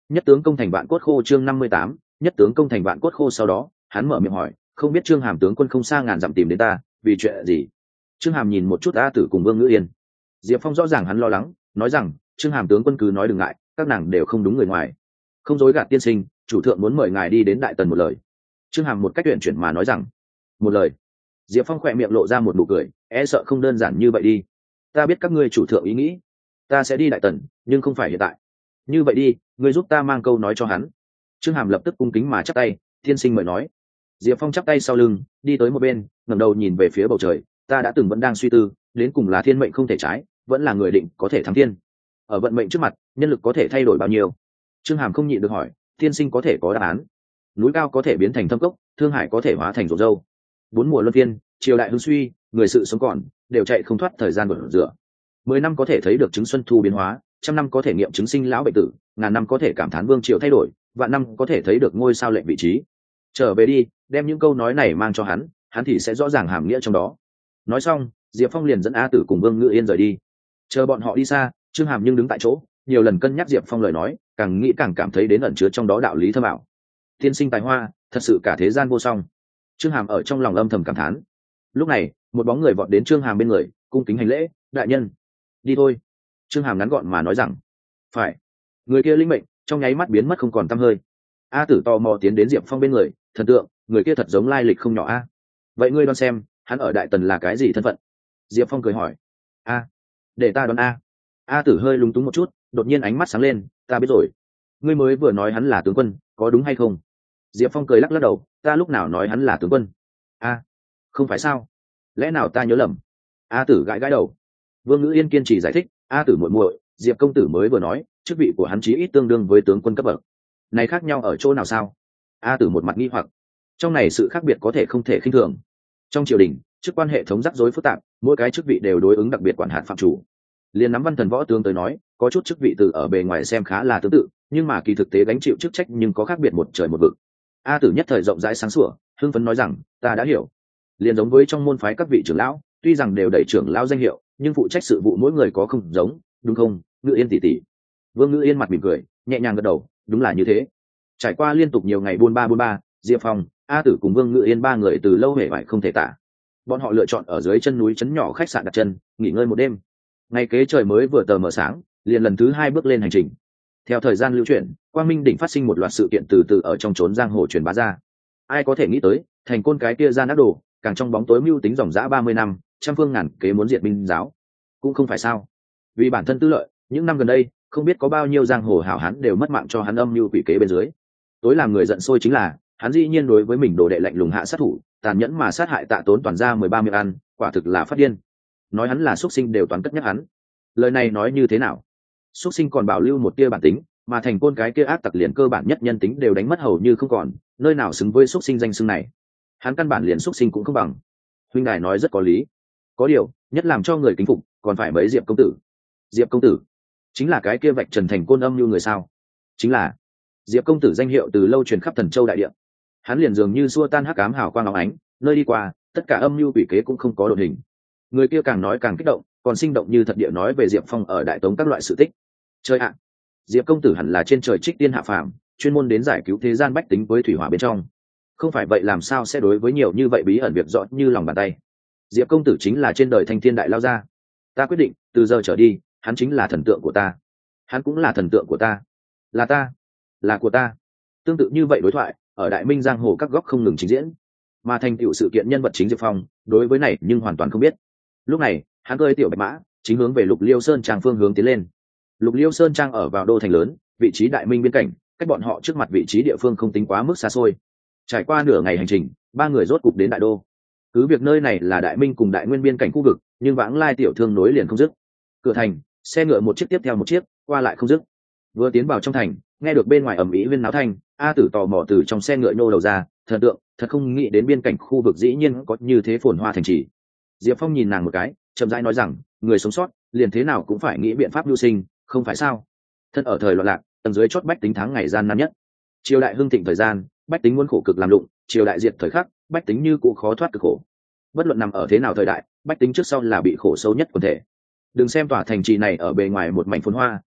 Nhất tướng công thành vạn cốt khô chương năm mươi tám, nhất tướng công thành vạn cốt khô. Sau đó hắn mở miệng hỏi, không biết Trương Hàm tướng quân không xa ngàn dặm tìm đến ta vì chuyện gì? Trương Hàm nhìn một chút A Tử cùng Vương Ngữ Yên. Diệp Phong rõ ràng hắn lo lắng, nói rằng Trương Hàm tướng quân cứ nói đừng ngại, các nàng đều không đúng người ngoài, không dối gạt tiên sinh, chủ thượng muốn mời ngài đi đến đại tần một lời. Trương Hàm một cách tuyển chuyển mà nói rằng một lời. Diệp Phong khỏe miệng lộ ra một nụ cười, e sợ không đơn giản như vậy đi. Ta biết các ngươi chủ thượng ý nghĩ, ta sẽ đi đại tần, nhưng không phải hiện tại. Như vậy đi, ngươi giúp ta mang câu nói cho hắn. Trương Hàm lập tức cung kính mà chắp tay, tiên sinh mời nói. Diệp Phong chắp tay sau lưng, đi tới một bên, ngẩng đầu nhìn về phía bầu trời. Ta đã từng vẫn đang suy tư, đến cùng là thiên mệnh không thể trái, vẫn là người định có thể thắng thiên. Ở vận mệnh trước mặt, nhân lực có thể thay đổi bao nhiêu? Trương Hàm không nhịn được hỏi, tiên sinh có thể có đáp án. Núi cao có thể biến thành thâm cốc, thương hải có thể hóa thành ruộng dâu. Bốn mùa luân phiên, triều đại hưng suy, người sự sống còn, đều chạy không thoát thời gian bẩn rửa. Mười năm có thể thấy được chứng xuân thu biến hóa, trăm năm có thể nghiệm chứng sinh lão bệnh tử, ngàn năm có thể cảm thán vương triều thay đổi, vạn năm có thể thấy được ngôi sao lệnh vị trí. Trở về đi, đem những câu nói này mang cho hắn, hắn thì sẽ rõ ràng hàm nghĩa trong đó. Nói xong, Diệp Phong liền dẫn A Tử cùng Vương Ngữ Yên rời đi. Chờ bọn họ đi xa, Trương Hàm nhưng đứng tại chỗ, nhiều lần cân nhắc Diệp Phong lời nói, càng nghĩ càng cảm thấy đến ẩn chứa trong đó đạo lý thâm ảo. Tiên sinh tài hoa, thật sự cả thế gian vô song. Trương Hàm ở trong lòng âm thầm cảm thán. Lúc này, một bóng người vọt đến Trương Hàm bên người, cung kính hành lễ, đại nhân. Đi thôi. Trương Hàm ngắn gọn mà nói rằng phải. Người kia linh mệnh trong nháy mắt biến mất không còn tăm hơi. A Tử tò mò tiến đến Diệp Phong bên người, thần tượng, người kia thật giống lai lịch không nhỏ a. Vậy ngươi đoán xem, hắn ở đại tần là cái gì thân phận? Diệp Phong cười hỏi. A, để ta đoán a. A Tử hơi lúng túng một chút, đột nhiên ánh mắt sáng lên, ta biết rồi. Ngươi mới vừa nói hắn là tướng quân, có đúng hay không? Diệp Phong cười lắc lắc đầu, ta lúc nào nói hắn là tướng quân? A, không phải sao? Lẽ nào ta nhớ lầm? A Tử gãi gãi đầu. Vương Ngữ Yên kiên trì giải thích, A Tử muội muội, Diệp công tử mới vừa nói, chức vị của hắn chí ít tương đương với tướng quân cấp bậc. Này khác nhau ở chỗ nào sao? A Tử một mặt nghi hoặc. Trong này sự khác biệt có thể không thể khinh thường. Trong triều đình, chức quan hệ thống rắc rối phức tạp, mỗi cái chức vị đều đối ứng đặc biệt quản hạt phạm chủ. Liên nắm văn thần võ tướng tới nói, có chút chức vị từ ở bề ngoài xem khá là tương tự, nhưng mà kỳ thực tế gánh chịu chức trách nhưng có khác biệt một trời một vực. A Tử nhất thời rộng rãi sáng sủa, hưng phấn nói rằng, ta đã hiểu. Liên giống với trong môn phái các vị trưởng lão, tuy rằng đều đẩy trưởng lão danh hiệu, nhưng phụ trách sự vụ mỗi người có không giống, đúng không? Ngữ Yên tỷ tỷ. Vương Ngữ Yên mặt mỉm cười, nhẹ nhàng gật đầu, đúng là như thế. Trải qua liên tục nhiều ngày buôn ba buôn ba, Diệp Phong, A Tử cùng Vương Ngữ Yên ba người từ lâu hề bại không thể tả. Bọn họ lựa chọn ở dưới chân núi trấn nhỏ khách sạn đặt chân, nghỉ ngơi một đêm. Ngày kế trời mới vừa tờ mờ sáng, liền lần thứ hai bước lên hành trình. Theo thời gian lưu chuyển, Quang Minh đỉnh phát sinh một loạt sự kiện từ từ ở trong chốn giang hồ truyền bá ra. Ai có thể nghĩ tới, thành côn cái kia gian ác đồ, càng trong bóng tối mưu tính dòng dã ba mươi năm, trăm phương ngàn kế muốn diệt Minh giáo. Cũng không phải sao? Vì bản thân tư lợi, những năm gần đây, không biết có bao nhiêu giang hồ hảo hán đều mất mạng cho hắn âm mưu quỷ kế bên dưới. Tối làm người giận sôi chính là, hắn dĩ nhiên đối với mình đồ đệ lạnh lùng hạ sát thủ, tàn nhẫn mà sát hại Tạ Tốn toàn ra mười ba miệng ăn, quả thực là phát điên. Nói hắn là xuất sinh đều toán cất nhắc hắn. Lời này nói như thế nào? Xuất sinh còn bảo lưu một tia bản tính, mà thành côn cái kia ác tặc liền cơ bản nhất nhân tính đều đánh mất hầu như không còn, nơi nào xứng với xuất sinh danh xưng này. Hắn căn bản liền xuất sinh cũng không bằng. Huynh đài nói rất có lý. Có điều, nhất làm cho người kính phục, còn phải mấy Diệp công tử. Diệp công tử chính là cái kia vạch trần thành côn âm như người sao? Chính là. Diệp công tử danh hiệu từ lâu truyền khắp Thần Châu đại địa. Hắn liền dường như xua tan hắc ám hào quang óng ánh, nơi đi qua, tất cả âm mưu quỷ kế cũng không có đột hình. Người kia càng nói càng kích động, còn sinh động như thật địa nói về Diệp Phong ở Đại Tống các loại sự tích. Chơi ạ, Diệp công tử hẳn là trên trời trích tiên hạ phàm, chuyên môn đến giải cứu thế gian bách tính với thủy hỏa bên trong. Không phải vậy làm sao sẽ đối với nhiều như vậy bí ẩn việc rõ như lòng bàn tay. Diệp công tử chính là trên đời thanh thiên đại lao gia. Ta quyết định, từ giờ trở đi, hắn chính là thần tượng của ta. Hắn cũng là thần tượng của ta. Là ta, là của ta. Tương tự như vậy đối thoại, ở Đại Minh giang hồ các góc không ngừng trình diễn. Mà thành tựu sự kiện nhân vật chính Diệp Phong, đối với này nhưng hoàn toàn không biết. Lúc này, hắn cơi tiểu bạch mã, chính hướng về Lục Liêu Sơn Trang phương hướng tiến lên. Lục Liêu Sơn Trang ở vào đô thành lớn, vị trí Đại Minh biên cảnh, cách bọn họ trước mặt vị trí địa phương không tính quá mức xa xôi. Trải qua nửa ngày hành trình, ba người rốt cục đến đại đô. Cứ việc nơi này là Đại Minh cùng Đại Nguyên biên cảnh khu vực, nhưng vãng lai tiểu thương nối liền không dứt. Cửa thành, xe ngựa một chiếc tiếp theo một chiếc, qua lại không dứt. Vừa tiến vào trong thành, nghe được bên ngoài ầm ĩ huyên náo thanh, A Tử tò mò từ trong xe ngựa nhô đầu ra, thần tượng, thật không nghĩ đến biên cảnh khu vực dĩ nhiên có như thế phồn hoa thành trì. Diệp Phong nhìn nàng một cái, chậm rãi nói rằng, người sống sót, liền thế nào cũng phải nghĩ biện pháp mưu sinh, không phải sao? Thân ở thời loạn lạc, tầng dưới chót bách tính tháng ngày gian nan nhất. Triều đại hưng thịnh thời gian, bách tính muốn khổ cực làm lụng, triều đại diệt thời khắc, bách tính như cũ khó thoát cực khổ. Bất luận nằm ở thế nào thời đại, bách tính trước sau là bị khổ sâu nhất quần thể. Đừng xem tòa thành trì này ở bề ngoài một mảnh phồn hoa,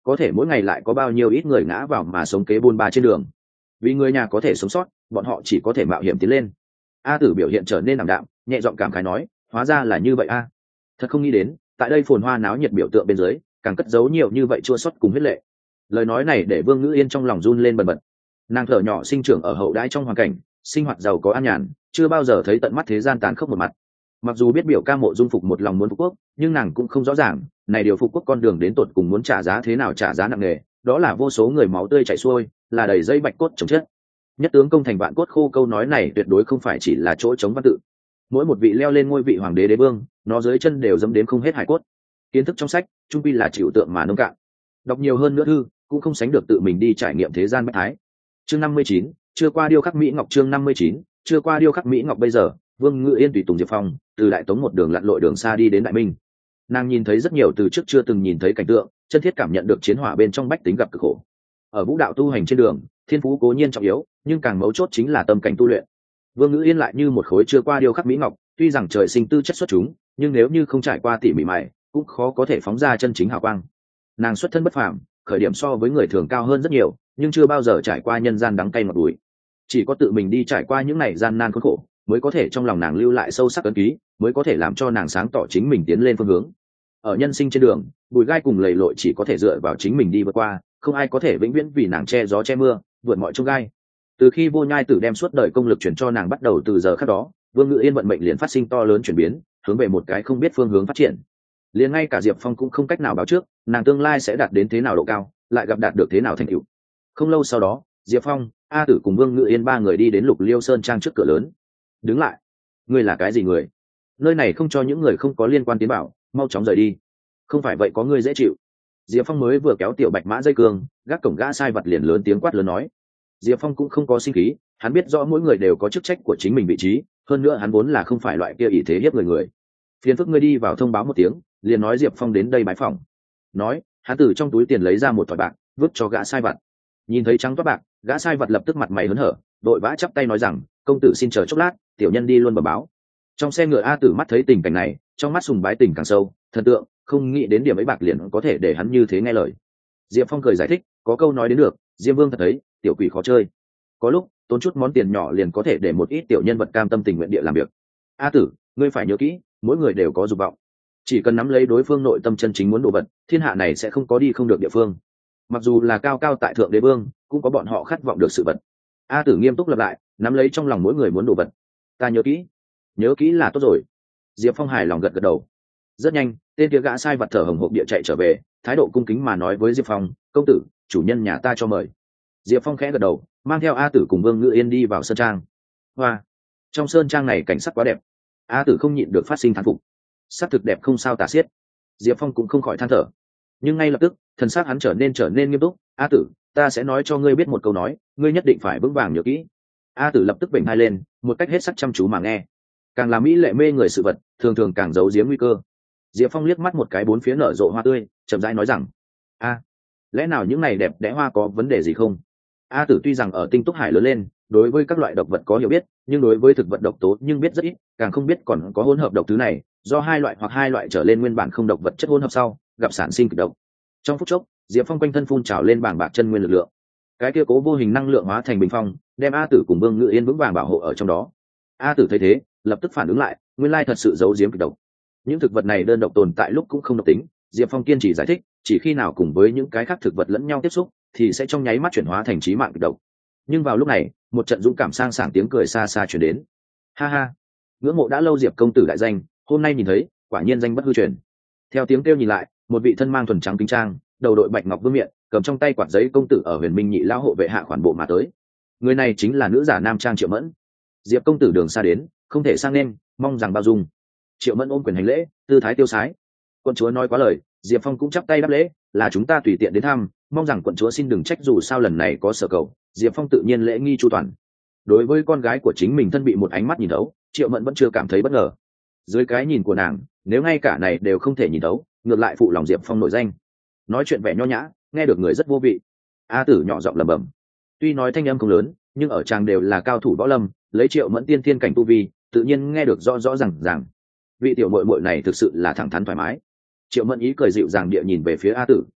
có thể mỗi ngày lại có bao nhiêu ít người ngã vào mà sống kế bôn ba trên đường. Vì người nhà có thể sống sót, bọn họ chỉ có thể mạo hiểm tiến lên. A Tử biểu hiện trở nên ảm đạm, nhẹ giọng cảm khái nói, hóa ra là như vậy a. Thật không nghĩ đến, tại đây phồn hoa náo nhiệt biểu tượng bên dưới, càng cất giấu nhiều như vậy chua xót cùng huyết lệ. Lời nói này để Vương Ngữ Yên trong lòng run lên bần bật. Nàng thở nhỏ sinh trưởng ở hậu đãi trong hoàn cảnh sinh hoạt giàu có an nhàn, chưa bao giờ thấy tận mắt thế gian tàn khốc một mặt. Mặc dù biết biểu ca Mộ Dung Phục một lòng muốn phục quốc, nhưng nàng cũng không rõ ràng này điều phục quốc con đường đến tột cùng muốn trả giá thế nào, trả giá nặng nề, đó là vô số người máu tươi chảy xuôi, là đầy dây bạch cốt chồng chết. Nhất tướng công thành vạn cốt khô, câu nói này tuyệt đối không phải chỉ là chỗ chống văn tự. Mỗi một vị leo lên ngôi vị hoàng đế đế vương, nó dưới chân đều dẫm đến không hết hải cốt. Kiến thức trong sách trung quy là chịu tượng mà nông cạn, đọc nhiều hơn nữa thư cũng không sánh được tự mình đi trải nghiệm thế gian bách thái. Chương năm mươi chín, chưa qua điêu khắc Mỹ Ngọc. Chương năm mươi chín, chưa qua điêu khắc Mỹ Ngọc. Bây giờ Vương Ngự Yên tùy tùng Diệp Phong từ Đại Tống một đường lặn lội đường xa đi đến Đại Minh. Nàng nhìn thấy rất nhiều từ trước chưa từng nhìn thấy cảnh tượng, chân thiết cảm nhận được chiến hỏa bên trong bách tính gặp cực khổ. Ở vũ đạo tu hành trên đường, thiên phú cố nhiên trọng yếu, nhưng càng mấu chốt chính là tâm cảnh tu luyện. Vương Ngữ Yên lại như một khối chưa qua điêu khắc Mỹ Ngọc, tuy rằng trời sinh tư chất xuất chúng, nhưng nếu như không trải qua tỉ mỉ mài, cũng khó có thể phóng ra chân chính hào quang. Nàng xuất thân bất phàm, khởi điểm so với người thường cao hơn rất nhiều, nhưng chưa bao giờ trải qua nhân gian đắng cay ngọt bùi. Chỉ có tự mình đi trải qua những ngày gian nan khốn khổ, mới có thể trong lòng nàng lưu lại sâu sắc ấn ký, mới có thể làm cho nàng sáng tỏ chính mình tiến lên phương hướng. Ở nhân sinh trên đường, bùi gai cùng lầy lội chỉ có thể dựa vào chính mình đi vượt qua, không ai có thể vĩnh viễn vì nàng che gió che mưa, vượt mọi chông gai. Từ khi Vô Nhai Tử đem suốt đời công lực chuyển cho nàng, bắt đầu từ giờ khắc đó, Vương Ngự Yên vận mệnh liền phát sinh to lớn chuyển biến, hướng về một cái không biết phương hướng phát triển. Liền ngay cả Diệp Phong cũng không cách nào báo trước, nàng tương lai sẽ đạt đến thế nào độ cao, lại gặp đạt được thế nào thành tựu. Không lâu sau đó, Diệp Phong, A Tử cùng Vương Ngự Yên ba người đi đến Lục Liêu Sơn trang trước cửa lớn. Đứng lại, ngươi là cái gì người? Nơi này không cho những người không có liên quan tiến bảo, mau chóng rời đi. Không phải vậy có ngươi dễ chịu. Diệp Phong mới vừa kéo tiểu bạch mã dây cương, gác cổng gã sai vật liền lớn tiếng quát lớn nói. Diệp Phong cũng không có sinh khí, hắn biết rõ mỗi người đều có chức trách của chính mình vị trí, hơn nữa hắn vốn là không phải loại kia ỷ thế hiếp người người. Phiền phức ngươi đi vào thông báo một tiếng, liền nói Diệp Phong đến đây bái phỏng. Nói, hắn từ trong túi tiền lấy ra một thỏi bạc, vứt cho gã sai vật. Nhìn thấy trắng toát bạc, gã sai vật lập tức mặt mày hớn hở, đội vã chắp tay nói rằng, công tử xin chờ chốc lát, tiểu nhân đi luôn bẩm báo. Trong xe ngựa A Tử mắt thấy tình cảnh này, trong mắt sùng bái tình càng sâu, thần tượng, không nghĩ đến điểm ấy bạc liền có thể để hắn như thế nghe lời. Diệp Phong cười giải thích, có câu nói đến được, Diêm Vương thật thấy, tiểu quỷ khó chơi. Có lúc tốn chút món tiền nhỏ liền có thể để một ít tiểu nhân vật cam tâm tình nguyện địa làm việc. A Tử, ngươi phải nhớ kỹ, mỗi người đều có dục vọng, chỉ cần nắm lấy đối phương nội tâm chân chính muốn đồ vật, thiên hạ này sẽ không có đi không được địa phương. Mặc dù là cao cao tại thượng đế vương, cũng có bọn họ khát vọng được sự vật. A Tử nghiêm túc lặp lại, nắm lấy trong lòng mỗi người muốn đồ vật. Ta nhớ kỹ, nhớ kỹ là tốt rồi. Diệp Phong hài lòng gật gật đầu. Rất nhanh, tên kia gã sai vật thở hồng hộc địa chạy trở về, thái độ cung kính mà nói với Diệp Phong, công tử, chủ nhân nhà ta cho mời. Diệp Phong khẽ gật đầu, mang theo A Tử cùng Vương Ngự Yên đi vào sơn trang. Hoa, trong sơn trang này cảnh sắc quá đẹp. A Tử không nhịn được phát sinh thán phục. Sắc thực đẹp không sao tả xiết. Diệp Phong cũng không khỏi than thở, nhưng ngay lập tức thần sắc hắn trở nên trở nên nghiêm túc. A Tử, ta sẽ nói cho ngươi biết một câu nói, ngươi nhất định phải vững vàng nhớ kỹ. A Tử lập tức bệnh hai lên, một cách hết sắc chăm chú mà nghe. Càng là mỹ lệ mê người sự vật, thường thường càng giấu giếm nguy cơ. Diệp Phong liếc mắt một cái bốn phía nở rộ hoa tươi, chậm rãi nói rằng, a, lẽ nào những này đẹp đẽ hoa có vấn đề gì không? A Tử tuy rằng ở Tinh Túc Hải lớn lên, đối với các loại độc vật có hiểu biết, nhưng đối với thực vật độc tố nhưng biết rất ít, càng không biết còn có hỗn hợp độc thứ này, do hai loại hoặc hai loại trở lên nguyên bản không độc vật chất hỗn hợp sau, gặp sản sinh kịch độc. Trong phút chốc, Diệp Phong quanh thân phun trào lên bảng bạc chân nguyên lực lượng. Cái kia cố vô hình năng lượng hóa thành bình phong, đem A Tử cùng Vương Ngự Yên vững vàng bảo hộ ở trong đó. A Tử thấy thế, lập tức phản ứng lại, nguyên lai thật sự giấu giếm kịch độc. Những thực vật này đơn độc tồn tại lúc cũng không độc tính, Diệp Phong kiên trì giải thích, chỉ khi nào cùng với những cái khác thực vật lẫn nhau tiếp xúc, thì sẽ trong nháy mắt chuyển hóa thành chí mạng kịch độc. Nhưng vào lúc này, một trận dũng cảm sang sảng tiếng cười xa xa truyền đến. Ha ha, ngưỡng mộ đã lâu Diệp công tử đại danh, hôm nay nhìn thấy, quả nhiên danh bất hư truyền. Theo tiếng kêu nhìn lại, một vị thân mang thuần trắng kính trang, đầu đội bạch ngọc vương miện, cầm trong tay quạt giấy công tử ở Huyền Minh Nhị lão hộ vệ hạ khoản bộ mà tới. Người này chính là nữ giả nam trang Triệu Mẫn. Diệp công tử đường xa đến, không thể sang nên, mong rằng bao dung. Triệu Mẫn ôm quyền hành lễ, tư thái tiêu sái. Quận chúa nói quá lời, Diệp Phong cũng chắp tay đáp lễ, là chúng ta tùy tiện đến thăm, mong rằng quận chúa xin đừng trách, dù sao lần này có sở cầu. Diệp Phong tự nhiên lễ nghi chu toàn. Đối với con gái của chính mình thân bị một ánh mắt nhìn thấu, Triệu Mẫn vẫn chưa cảm thấy bất ngờ. Dưới cái nhìn của nàng, nếu ngay cả này đều không thể nhìn thấu, ngược lại phụ lòng Diệp Phong nổi danh. Nói chuyện vẻ nho nhã, nghe được người rất vô vị. A Tử nhỏ giọng lẩm bẩm. Tuy nói thanh âm không lớn, nhưng ở chàng đều là cao thủ võ lâm, lấy Triệu Mẫn tiên thiên cảnh tu vi, tự nhiên nghe được rõ rõ ràng ràng. Vị tiểu muội muội này thực sự là thẳng thắn thoải mái. Triệu Mẫn ý cười dịu dàng địa nhìn về phía A Tử.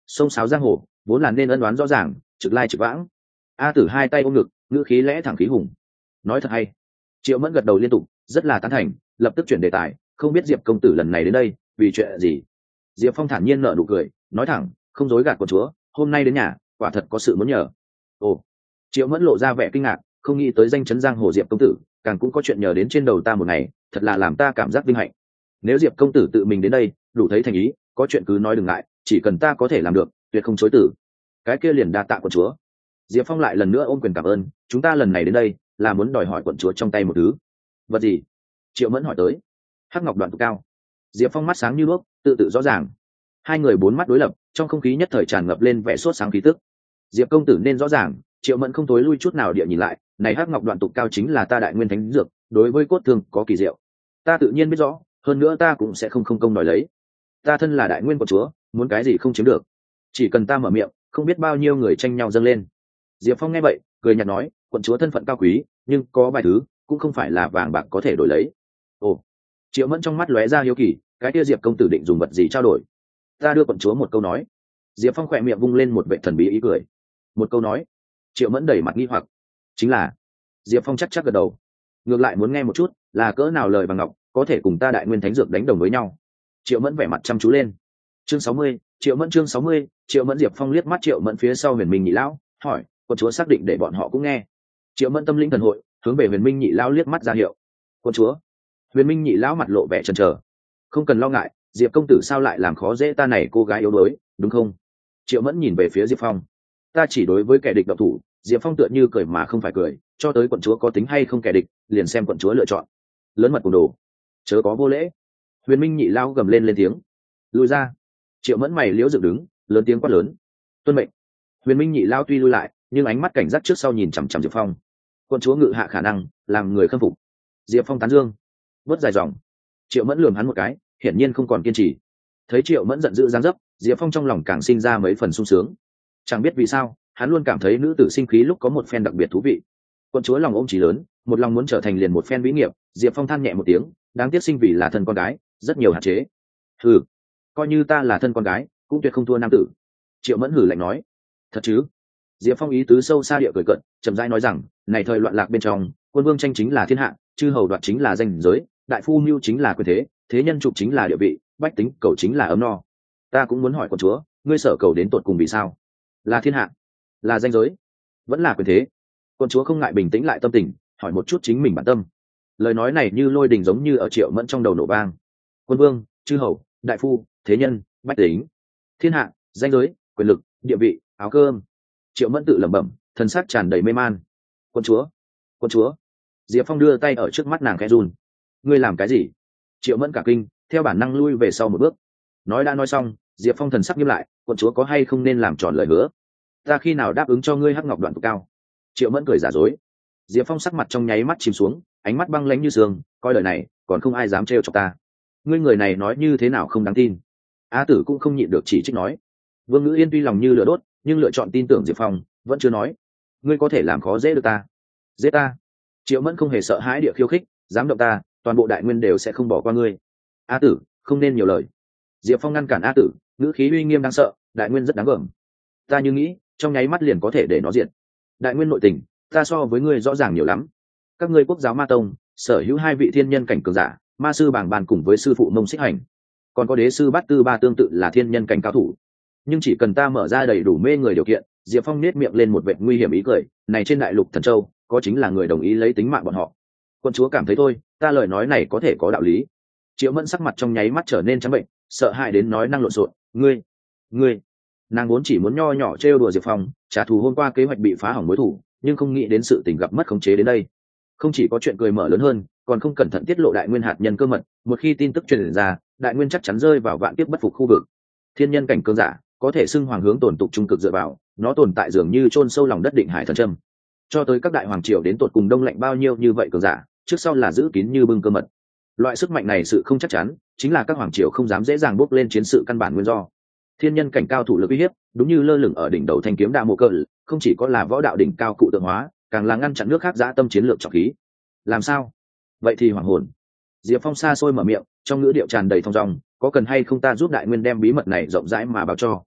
sông sáo giang hồ vốn là nên ân đoán rõ ràng, trực lai trực vãng. A Tử hai tay ôm ngực, ngữ khí lẽ thẳng khí hùng. Nói thật hay. Triệu Mẫn gật đầu liên tục, rất là tán thành, lập tức chuyển đề tài, không biết Diệp công tử lần này đến đây vì chuyện gì. Diệp Phong thản nhiên nở nụ cười, nói thẳng, không dối gạt quận chúa, hôm nay đến nhà quả thật có sự muốn nhờ. Ồ. Triệu Mẫn lộ ra vẻ kinh ngạc, không nghĩ tới danh chấn giang hồ Diệp công tử càng cũng có chuyện nhờ đến trên đầu ta một ngày, thật là làm ta cảm giác vinh hạnh. Nếu Diệp công tử tự mình đến đây đủ thấy thành ý, có chuyện cứ nói đừng ngại, chỉ cần ta có thể làm được tuyệt không chối từ. Cái kia liền đa tạ quận chúa. Diệp Phong lại lần nữa ôm quyền cảm ơn, chúng ta lần này đến đây là muốn đòi hỏi quận chúa trong tay một thứ. Vật gì? Triệu Mẫn hỏi tới. Hắc ngọc đoạn tụ cao. Diệp Phong mắt sáng như đuốc, tự tự rõ ràng. Hai người bốn mắt đối lập, trong không khí nhất thời tràn ngập lên vẻ sốt sáng khí tức. Diệp công tử nên rõ ràng, Triệu Mẫn không tối lui chút nào địa nhìn lại, này hắc ngọc đoạn tụ cao chính là ta đại nguyên thánh dược, đối với cốt thương có kỳ diệu. Ta tự nhiên biết rõ, hơn nữa ta cũng sẽ không không công đòi lấy. Ta thân là đại nguyên quận chúa, muốn cái gì không chiếm được, chỉ cần ta mở miệng, không biết bao nhiêu người tranh nhau dâng lên. Diệp Phong nghe vậy, cười nhạt nói, quận chúa thân phận cao quý, nhưng có vài thứ cũng không phải là vàng bạc có thể đổi lấy. Ồ. Triệu Mẫn trong mắt lóe ra hiếu kỳ, cái kia Diệp công tử định dùng vật gì trao đổi? Ta đưa quận chúa một câu nói. Diệp Phong khỏe miệng vung lên một vệ thần bí ý cười. Một câu nói? Triệu Mẫn đầy mặt nghi hoặc. Chính là. Diệp Phong chắc chắc gật đầu. Ngược lại muốn nghe một chút, là cỡ nào lời vàng ngọc có thể cùng ta đại nguyên thánh dược đánh đồng với nhau. Triệu Mẫn vẻ mặt chăm chú lên. Chương sáu mươi, Triệu Mẫn chương sáu mươi, Triệu Mẫn. Diệp Phong liếc mắt Triệu Mẫn phía sau Huyền Minh Nhị lão, hỏi, quận chúa xác định để bọn họ cũng nghe. Triệu Mẫn tâm linh thần hội, hướng về Huyền Minh Nhị lão liếc mắt ra hiệu. Quận chúa. Huyền Minh Nhị lão mặt lộ vẻ chần chờ. Không cần lo ngại, Diệp công tử sao lại làm khó dễ ta này cô gái yếu đuối, đúng không? Triệu Mẫn nhìn về phía Diệp Phong. Ta chỉ đối với kẻ địch độc thủ. Diệp Phong tựa như cười mà không phải cười, cho tới quận chúa có tính hay không kẻ địch, liền xem quận chúa lựa chọn. Lớn mật cùng đồ, chớ có vô lễ. Huyền Minh Nhị lão gầm lên lên tiếng. Lùi ra. Triệu Mẫn mày liễu dựng đứng, lớn tiếng quát lớn. Tuân mệnh. Huyền Minh Nhị lão tuy lui lại, nhưng ánh mắt cảnh giác trước sau nhìn chằm chằm Diệp Phong. Quận chúa ngự hạ khả năng, làm người khâm phục. Diệp Phong tán dương. Vớt dài dòng. Triệu Mẫn lườm hắn một cái, hiển nhiên không còn kiên trì. Thấy Triệu Mẫn giận dữ giáng dấp, Diệp Phong trong lòng càng sinh ra mấy phần sung sướng. Chẳng biết vì sao, hắn luôn cảm thấy nữ tử sinh khí lúc có một phen đặc biệt thú vị. Quận chúa lòng ôm chí lớn, một lòng muốn trở thành liền một phen vĩ nghiệp. Diệp Phong than nhẹ một tiếng, đáng tiếc sinh vì là thân con gái, rất nhiều hạn chế. Hừ, coi như ta là thân con gái, cũng tuyệt không thua nam tử. Triệu Mẫn hử lạnh nói. Thật chứ? Diệp Phong ý tứ sâu xa địa cười cận, chậm rãi nói rằng, này thời loạn lạc bên trong, quân vương tranh chính là thiên hạ, chư hầu đoạt chính là danh giới, đại phu mưu chính là quyền thế, thế nhân trục chính là địa vị, bách tính cầu chính là ấm no. Ta cũng muốn hỏi quận chúa, ngươi sở cầu đến tột cùng vì sao? Là thiên hạ, là danh giới, vẫn là quyền thế? Quận chúa không ngại bình tĩnh lại tâm tình, hỏi một chút chính mình bản tâm. Lời nói này như lôi đình giống như ở Triệu Mẫn trong đầu nổ vang. Quân vương, chư hầu, đại phu, thế nhân, bách tính, thiên hạ, danh giới, quyền lực, địa vị, áo cơm. Triệu Mẫn tự lẩm bẩm, thần sắc tràn đầy mê man. Quân chúa, quân chúa. Diệp Phong đưa tay ở trước mắt nàng khẽ run. Ngươi làm cái gì? Triệu Mẫn cả kinh, theo bản năng lui về sau một bước. Nói đã nói xong, Diệp Phong thần sắc nghiêm lại, quận chúa có hay không nên làm tròn lời hứa? Ta khi nào đáp ứng cho ngươi hắc ngọc đoạn tụ cao? Triệu Mẫn cười giả dối. Diệp Phong sắc mặt trong nháy mắt chìm xuống, ánh mắt băng lãnh như sương, coi lời này, còn không ai dám trêu chọc ta. Ngươi người này nói như thế nào không đáng tin. A Tử cũng không nhịn được chỉ trích nói. Vương Ngữ Yên tuy lòng như lửa đốt, nhưng lựa chọn tin tưởng Diệp Phong, vẫn chưa nói. Ngươi có thể làm khó dễ được ta? Giết ta? Triệu Mẫn không hề sợ hãi địa khiêu khích, dám động ta, toàn bộ đại nguyên đều sẽ không bỏ qua ngươi. A Tử, không nên nhiều lời. Diệp Phong ngăn cản A Tử, ngữ khí uy nghiêm đáng sợ, đại nguyên rất đáng gờm. Ta như nghĩ, trong nháy mắt liền có thể để nó diệt. Đại nguyên nội tình, ta so với ngươi rõ ràng nhiều lắm. Các ngươi quốc giáo ma tông, sở hữu hai vị thiên nhân cảnh cường giả, ma sư bảng bàn cùng với sư phụ Mông Xích Hành, còn có đế sư Bát Tư Ba tương tự là thiên nhân cảnh cao thủ. Nhưng chỉ cần ta mở ra đầy đủ mê người điều kiện, Diệp Phong nét miệng lên một vệt nguy hiểm ý cười, này trên đại lục Thần Châu, có chính là người đồng ý lấy tính mạng bọn họ. Quân chúa cảm thấy thôi, ta lời nói này có thể có đạo lý. Triệu Mẫn sắc mặt trong nháy mắt trở nên trắng bệnh, sợ hãi đến nói năng lộn xộn. Ngươi, ngươi, nàng vốn chỉ muốn nho nhỏ trêu đùa Diệp Phong, trả thù hôm qua kế hoạch bị phá hỏng mối thủ, nhưng không nghĩ đến sự tình gặp mất khống chế đến đây. Không chỉ có chuyện cười mở lớn hơn, còn không cẩn thận tiết lộ đại nguyên hạt nhân cơ mật, một khi tin tức truyền ra, đại nguyên chắc chắn rơi vào vạn kiếp bất phục khu vực. Thiên nhân cảnh cường giả, có thể xưng hoàng hướng tồn tục trung cực dựa vào, nó tồn tại dường như chôn sâu lòng đất định hải thần châm. Cho tới các đại hoàng triều đến tột cùng đông lạnh bao nhiêu như vậy cường giả, trước sau là giữ kín như bưng cơ mật. Loại sức mạnh này sự không chắc chắn, chính là các hoàng triều không dám dễ dàng bốc lên chiến sự căn bản nguyên do. Thiên nhân cảnh cao thủ lực uy hiếp, đúng như lơ lửng ở đỉnh đầu thanh kiếm đa mộ cờ, không chỉ có là võ đạo đỉnh cao cụ tượng hóa, càng là ngăn chặn nước khác dã tâm chiến lược trọng khí. Làm sao? Vậy thì hoàng hồn. Diệp Phong xa xôi mở miệng, trong ngữ điệu tràn đầy thong dong, có cần hay không ta giúp đại nguyên đem bí mật này rộng rãi mà báo cho?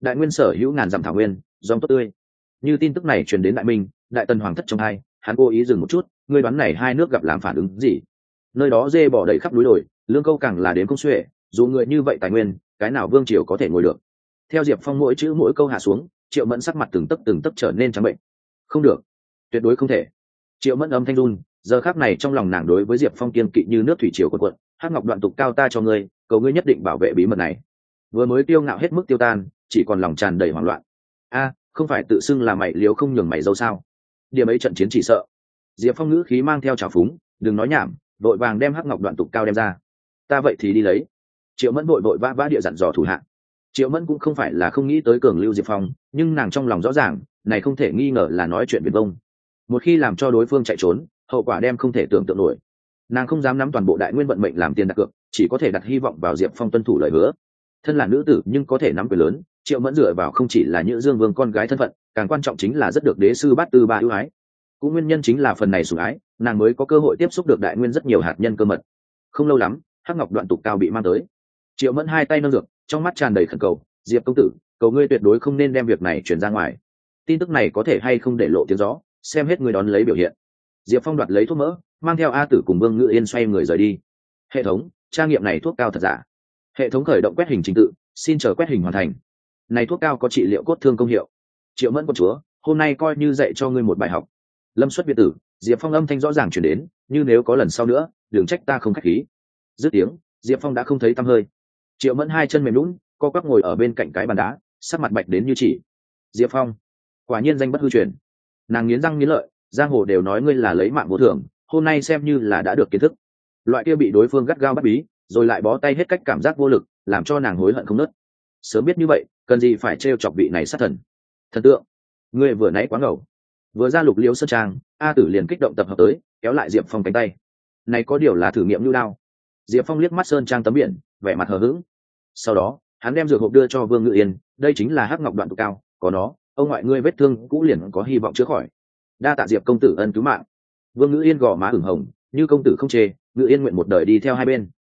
đại nguyên sở hữu ngàn dặm thảo nguyên dòng tốt tươi. Như tin tức này truyền đến đại minh, đại tần hoàng thất trong hai, hắn cố ý dừng một chút, ngươi đoán này hai nước gặp làm phản ứng gì? Nơi đó dê bỏ đầy khắp núi đồi, lương câu càng là đến không xuể, dù người như vậy tài nguyên, cái nào vương triều có thể ngồi được? Theo Diệp Phong mỗi chữ mỗi câu hạ xuống, Triệu Mẫn sắc mặt từng tấc từng tấc trở nên trắng bệnh. Không được, tuyệt đối không thể. Triệu Mẫn âm thanh run, giờ khắc này trong lòng nàng đối với Diệp Phong kiên kỵ như nước thủy triều cuộn cuộn, hắc ngọc đoạn tục cao ta cho ngươi, cầu ngươi nhất định bảo vệ bí mật này. Vừa mới tiêu ngạo hết mức tiêu tan, chỉ còn lòng tràn đầy hoảng loạn. A, không phải tự xưng là mày liếu không nhường mày dâu sao? Điểm ấy trận chiến chỉ sợ. Diệp Phong ngữ khí mang theo trào phúng, đừng nói nhảm, vội vàng đem hắc ngọc đoạn tục cao đem ra. Ta vậy thì đi lấy. Triệu Mẫn vội vội vã vã địa dặn dò thủ hạ. Triệu Mẫn cũng không phải là không nghĩ tới cường lưu Diệp Phong, nhưng nàng trong lòng rõ ràng, này không thể nghi ngờ là nói chuyện viển vông. Một khi làm cho đối phương chạy trốn, hậu quả đem không thể tưởng tượng nổi. Nàng không dám nắm toàn bộ đại nguyên vận mệnh làm tiền đặt cược, chỉ có thể đặt hy vọng vào Diệp Phong tuân thủ lời hứa. Thân là nữ tử nhưng có thể nắm quyền lớn, Triệu Mẫn dựa vào không chỉ là Nhữ Dương Vương con gái thân phận, càng quan trọng chính là rất được đế sư Bát Tư Ba ưu ái. Cũng nguyên nhân chính là phần này sủng ái, nàng mới có cơ hội tiếp xúc được đại nguyên rất nhiều hạt nhân cơ mật. Không lâu lắm, hắc ngọc đoạn tục cao bị mang tới. Triệu Mẫn hai tay nâng dược, trong mắt tràn đầy khẩn cầu, Diệp công tử, cầu ngươi tuyệt đối không nên đem việc này truyền ra ngoài. Tin tức này có thể hay không để lộ tiếng gió, xem hết người đón lấy biểu hiện. Diệp Phong đoạt lấy thuốc mỡ, mang theo A Tử cùng Vương Ngự Yên xoay người rời đi. Hệ thống tra nghiệm này thuốc cao thật giả. Hệ thống khởi động quét hình trình tự, xin chờ quét hình hoàn thành. Này thuốc cao có trị liệu cốt thương công hiệu. Triệu Mẫn quân chúa, hôm nay coi như dạy cho ngươi một bài học. Lâm xuất biệt tử, Diệp Phong âm thanh rõ ràng truyền đến, như nếu có lần sau nữa, đừng trách ta không khách khí. Dứt tiếng, Diệp Phong đã không thấy tăm hơi. Triệu Mẫn hai chân mềm lún, co quắp ngồi ở bên cạnh cái bàn đá, sắc mặt bạch đến như chỉ. Diệp Phong, quả nhiên danh bất hư truyền. Nàng nghiến răng nghiến lợi, giang hồ đều nói ngươi là lấy mạng vô thưởng, hôm nay xem như là đã được kiến thức. Loại kia bị đối phương gắt gao bắt bí, rồi lại bó tay hết cách cảm giác vô lực, làm cho nàng hối hận không nớt. Sớm biết như vậy, cần gì phải trêu chọc vị này sát thần. Thần tượng, ngươi vừa nãy quá ngầu. Vừa ra Lục Liễu sơn trang, A Tử liền kích động tập hợp tới, kéo lại Diệp Phong cánh tay. Này có điều là thử nghiệm lưu đao. Diệp Phong liếc mắt sơn trang tấm biển, vẻ mặt hờ hững. Sau đó, hắn đem dược hộp đưa cho Vương Ngự Yên, đây chính là hắc ngọc đoạn tục cao, có nó, ông ngoại ngươi vết thương cũ liền có hy vọng chữa khỏi. Đa tạ Diệp công tử ân cứu mạng. Vương Ngự Yên gò má ửng hồng, như công tử không chê, Ngự Yên nguyện một đời đi theo hai bên.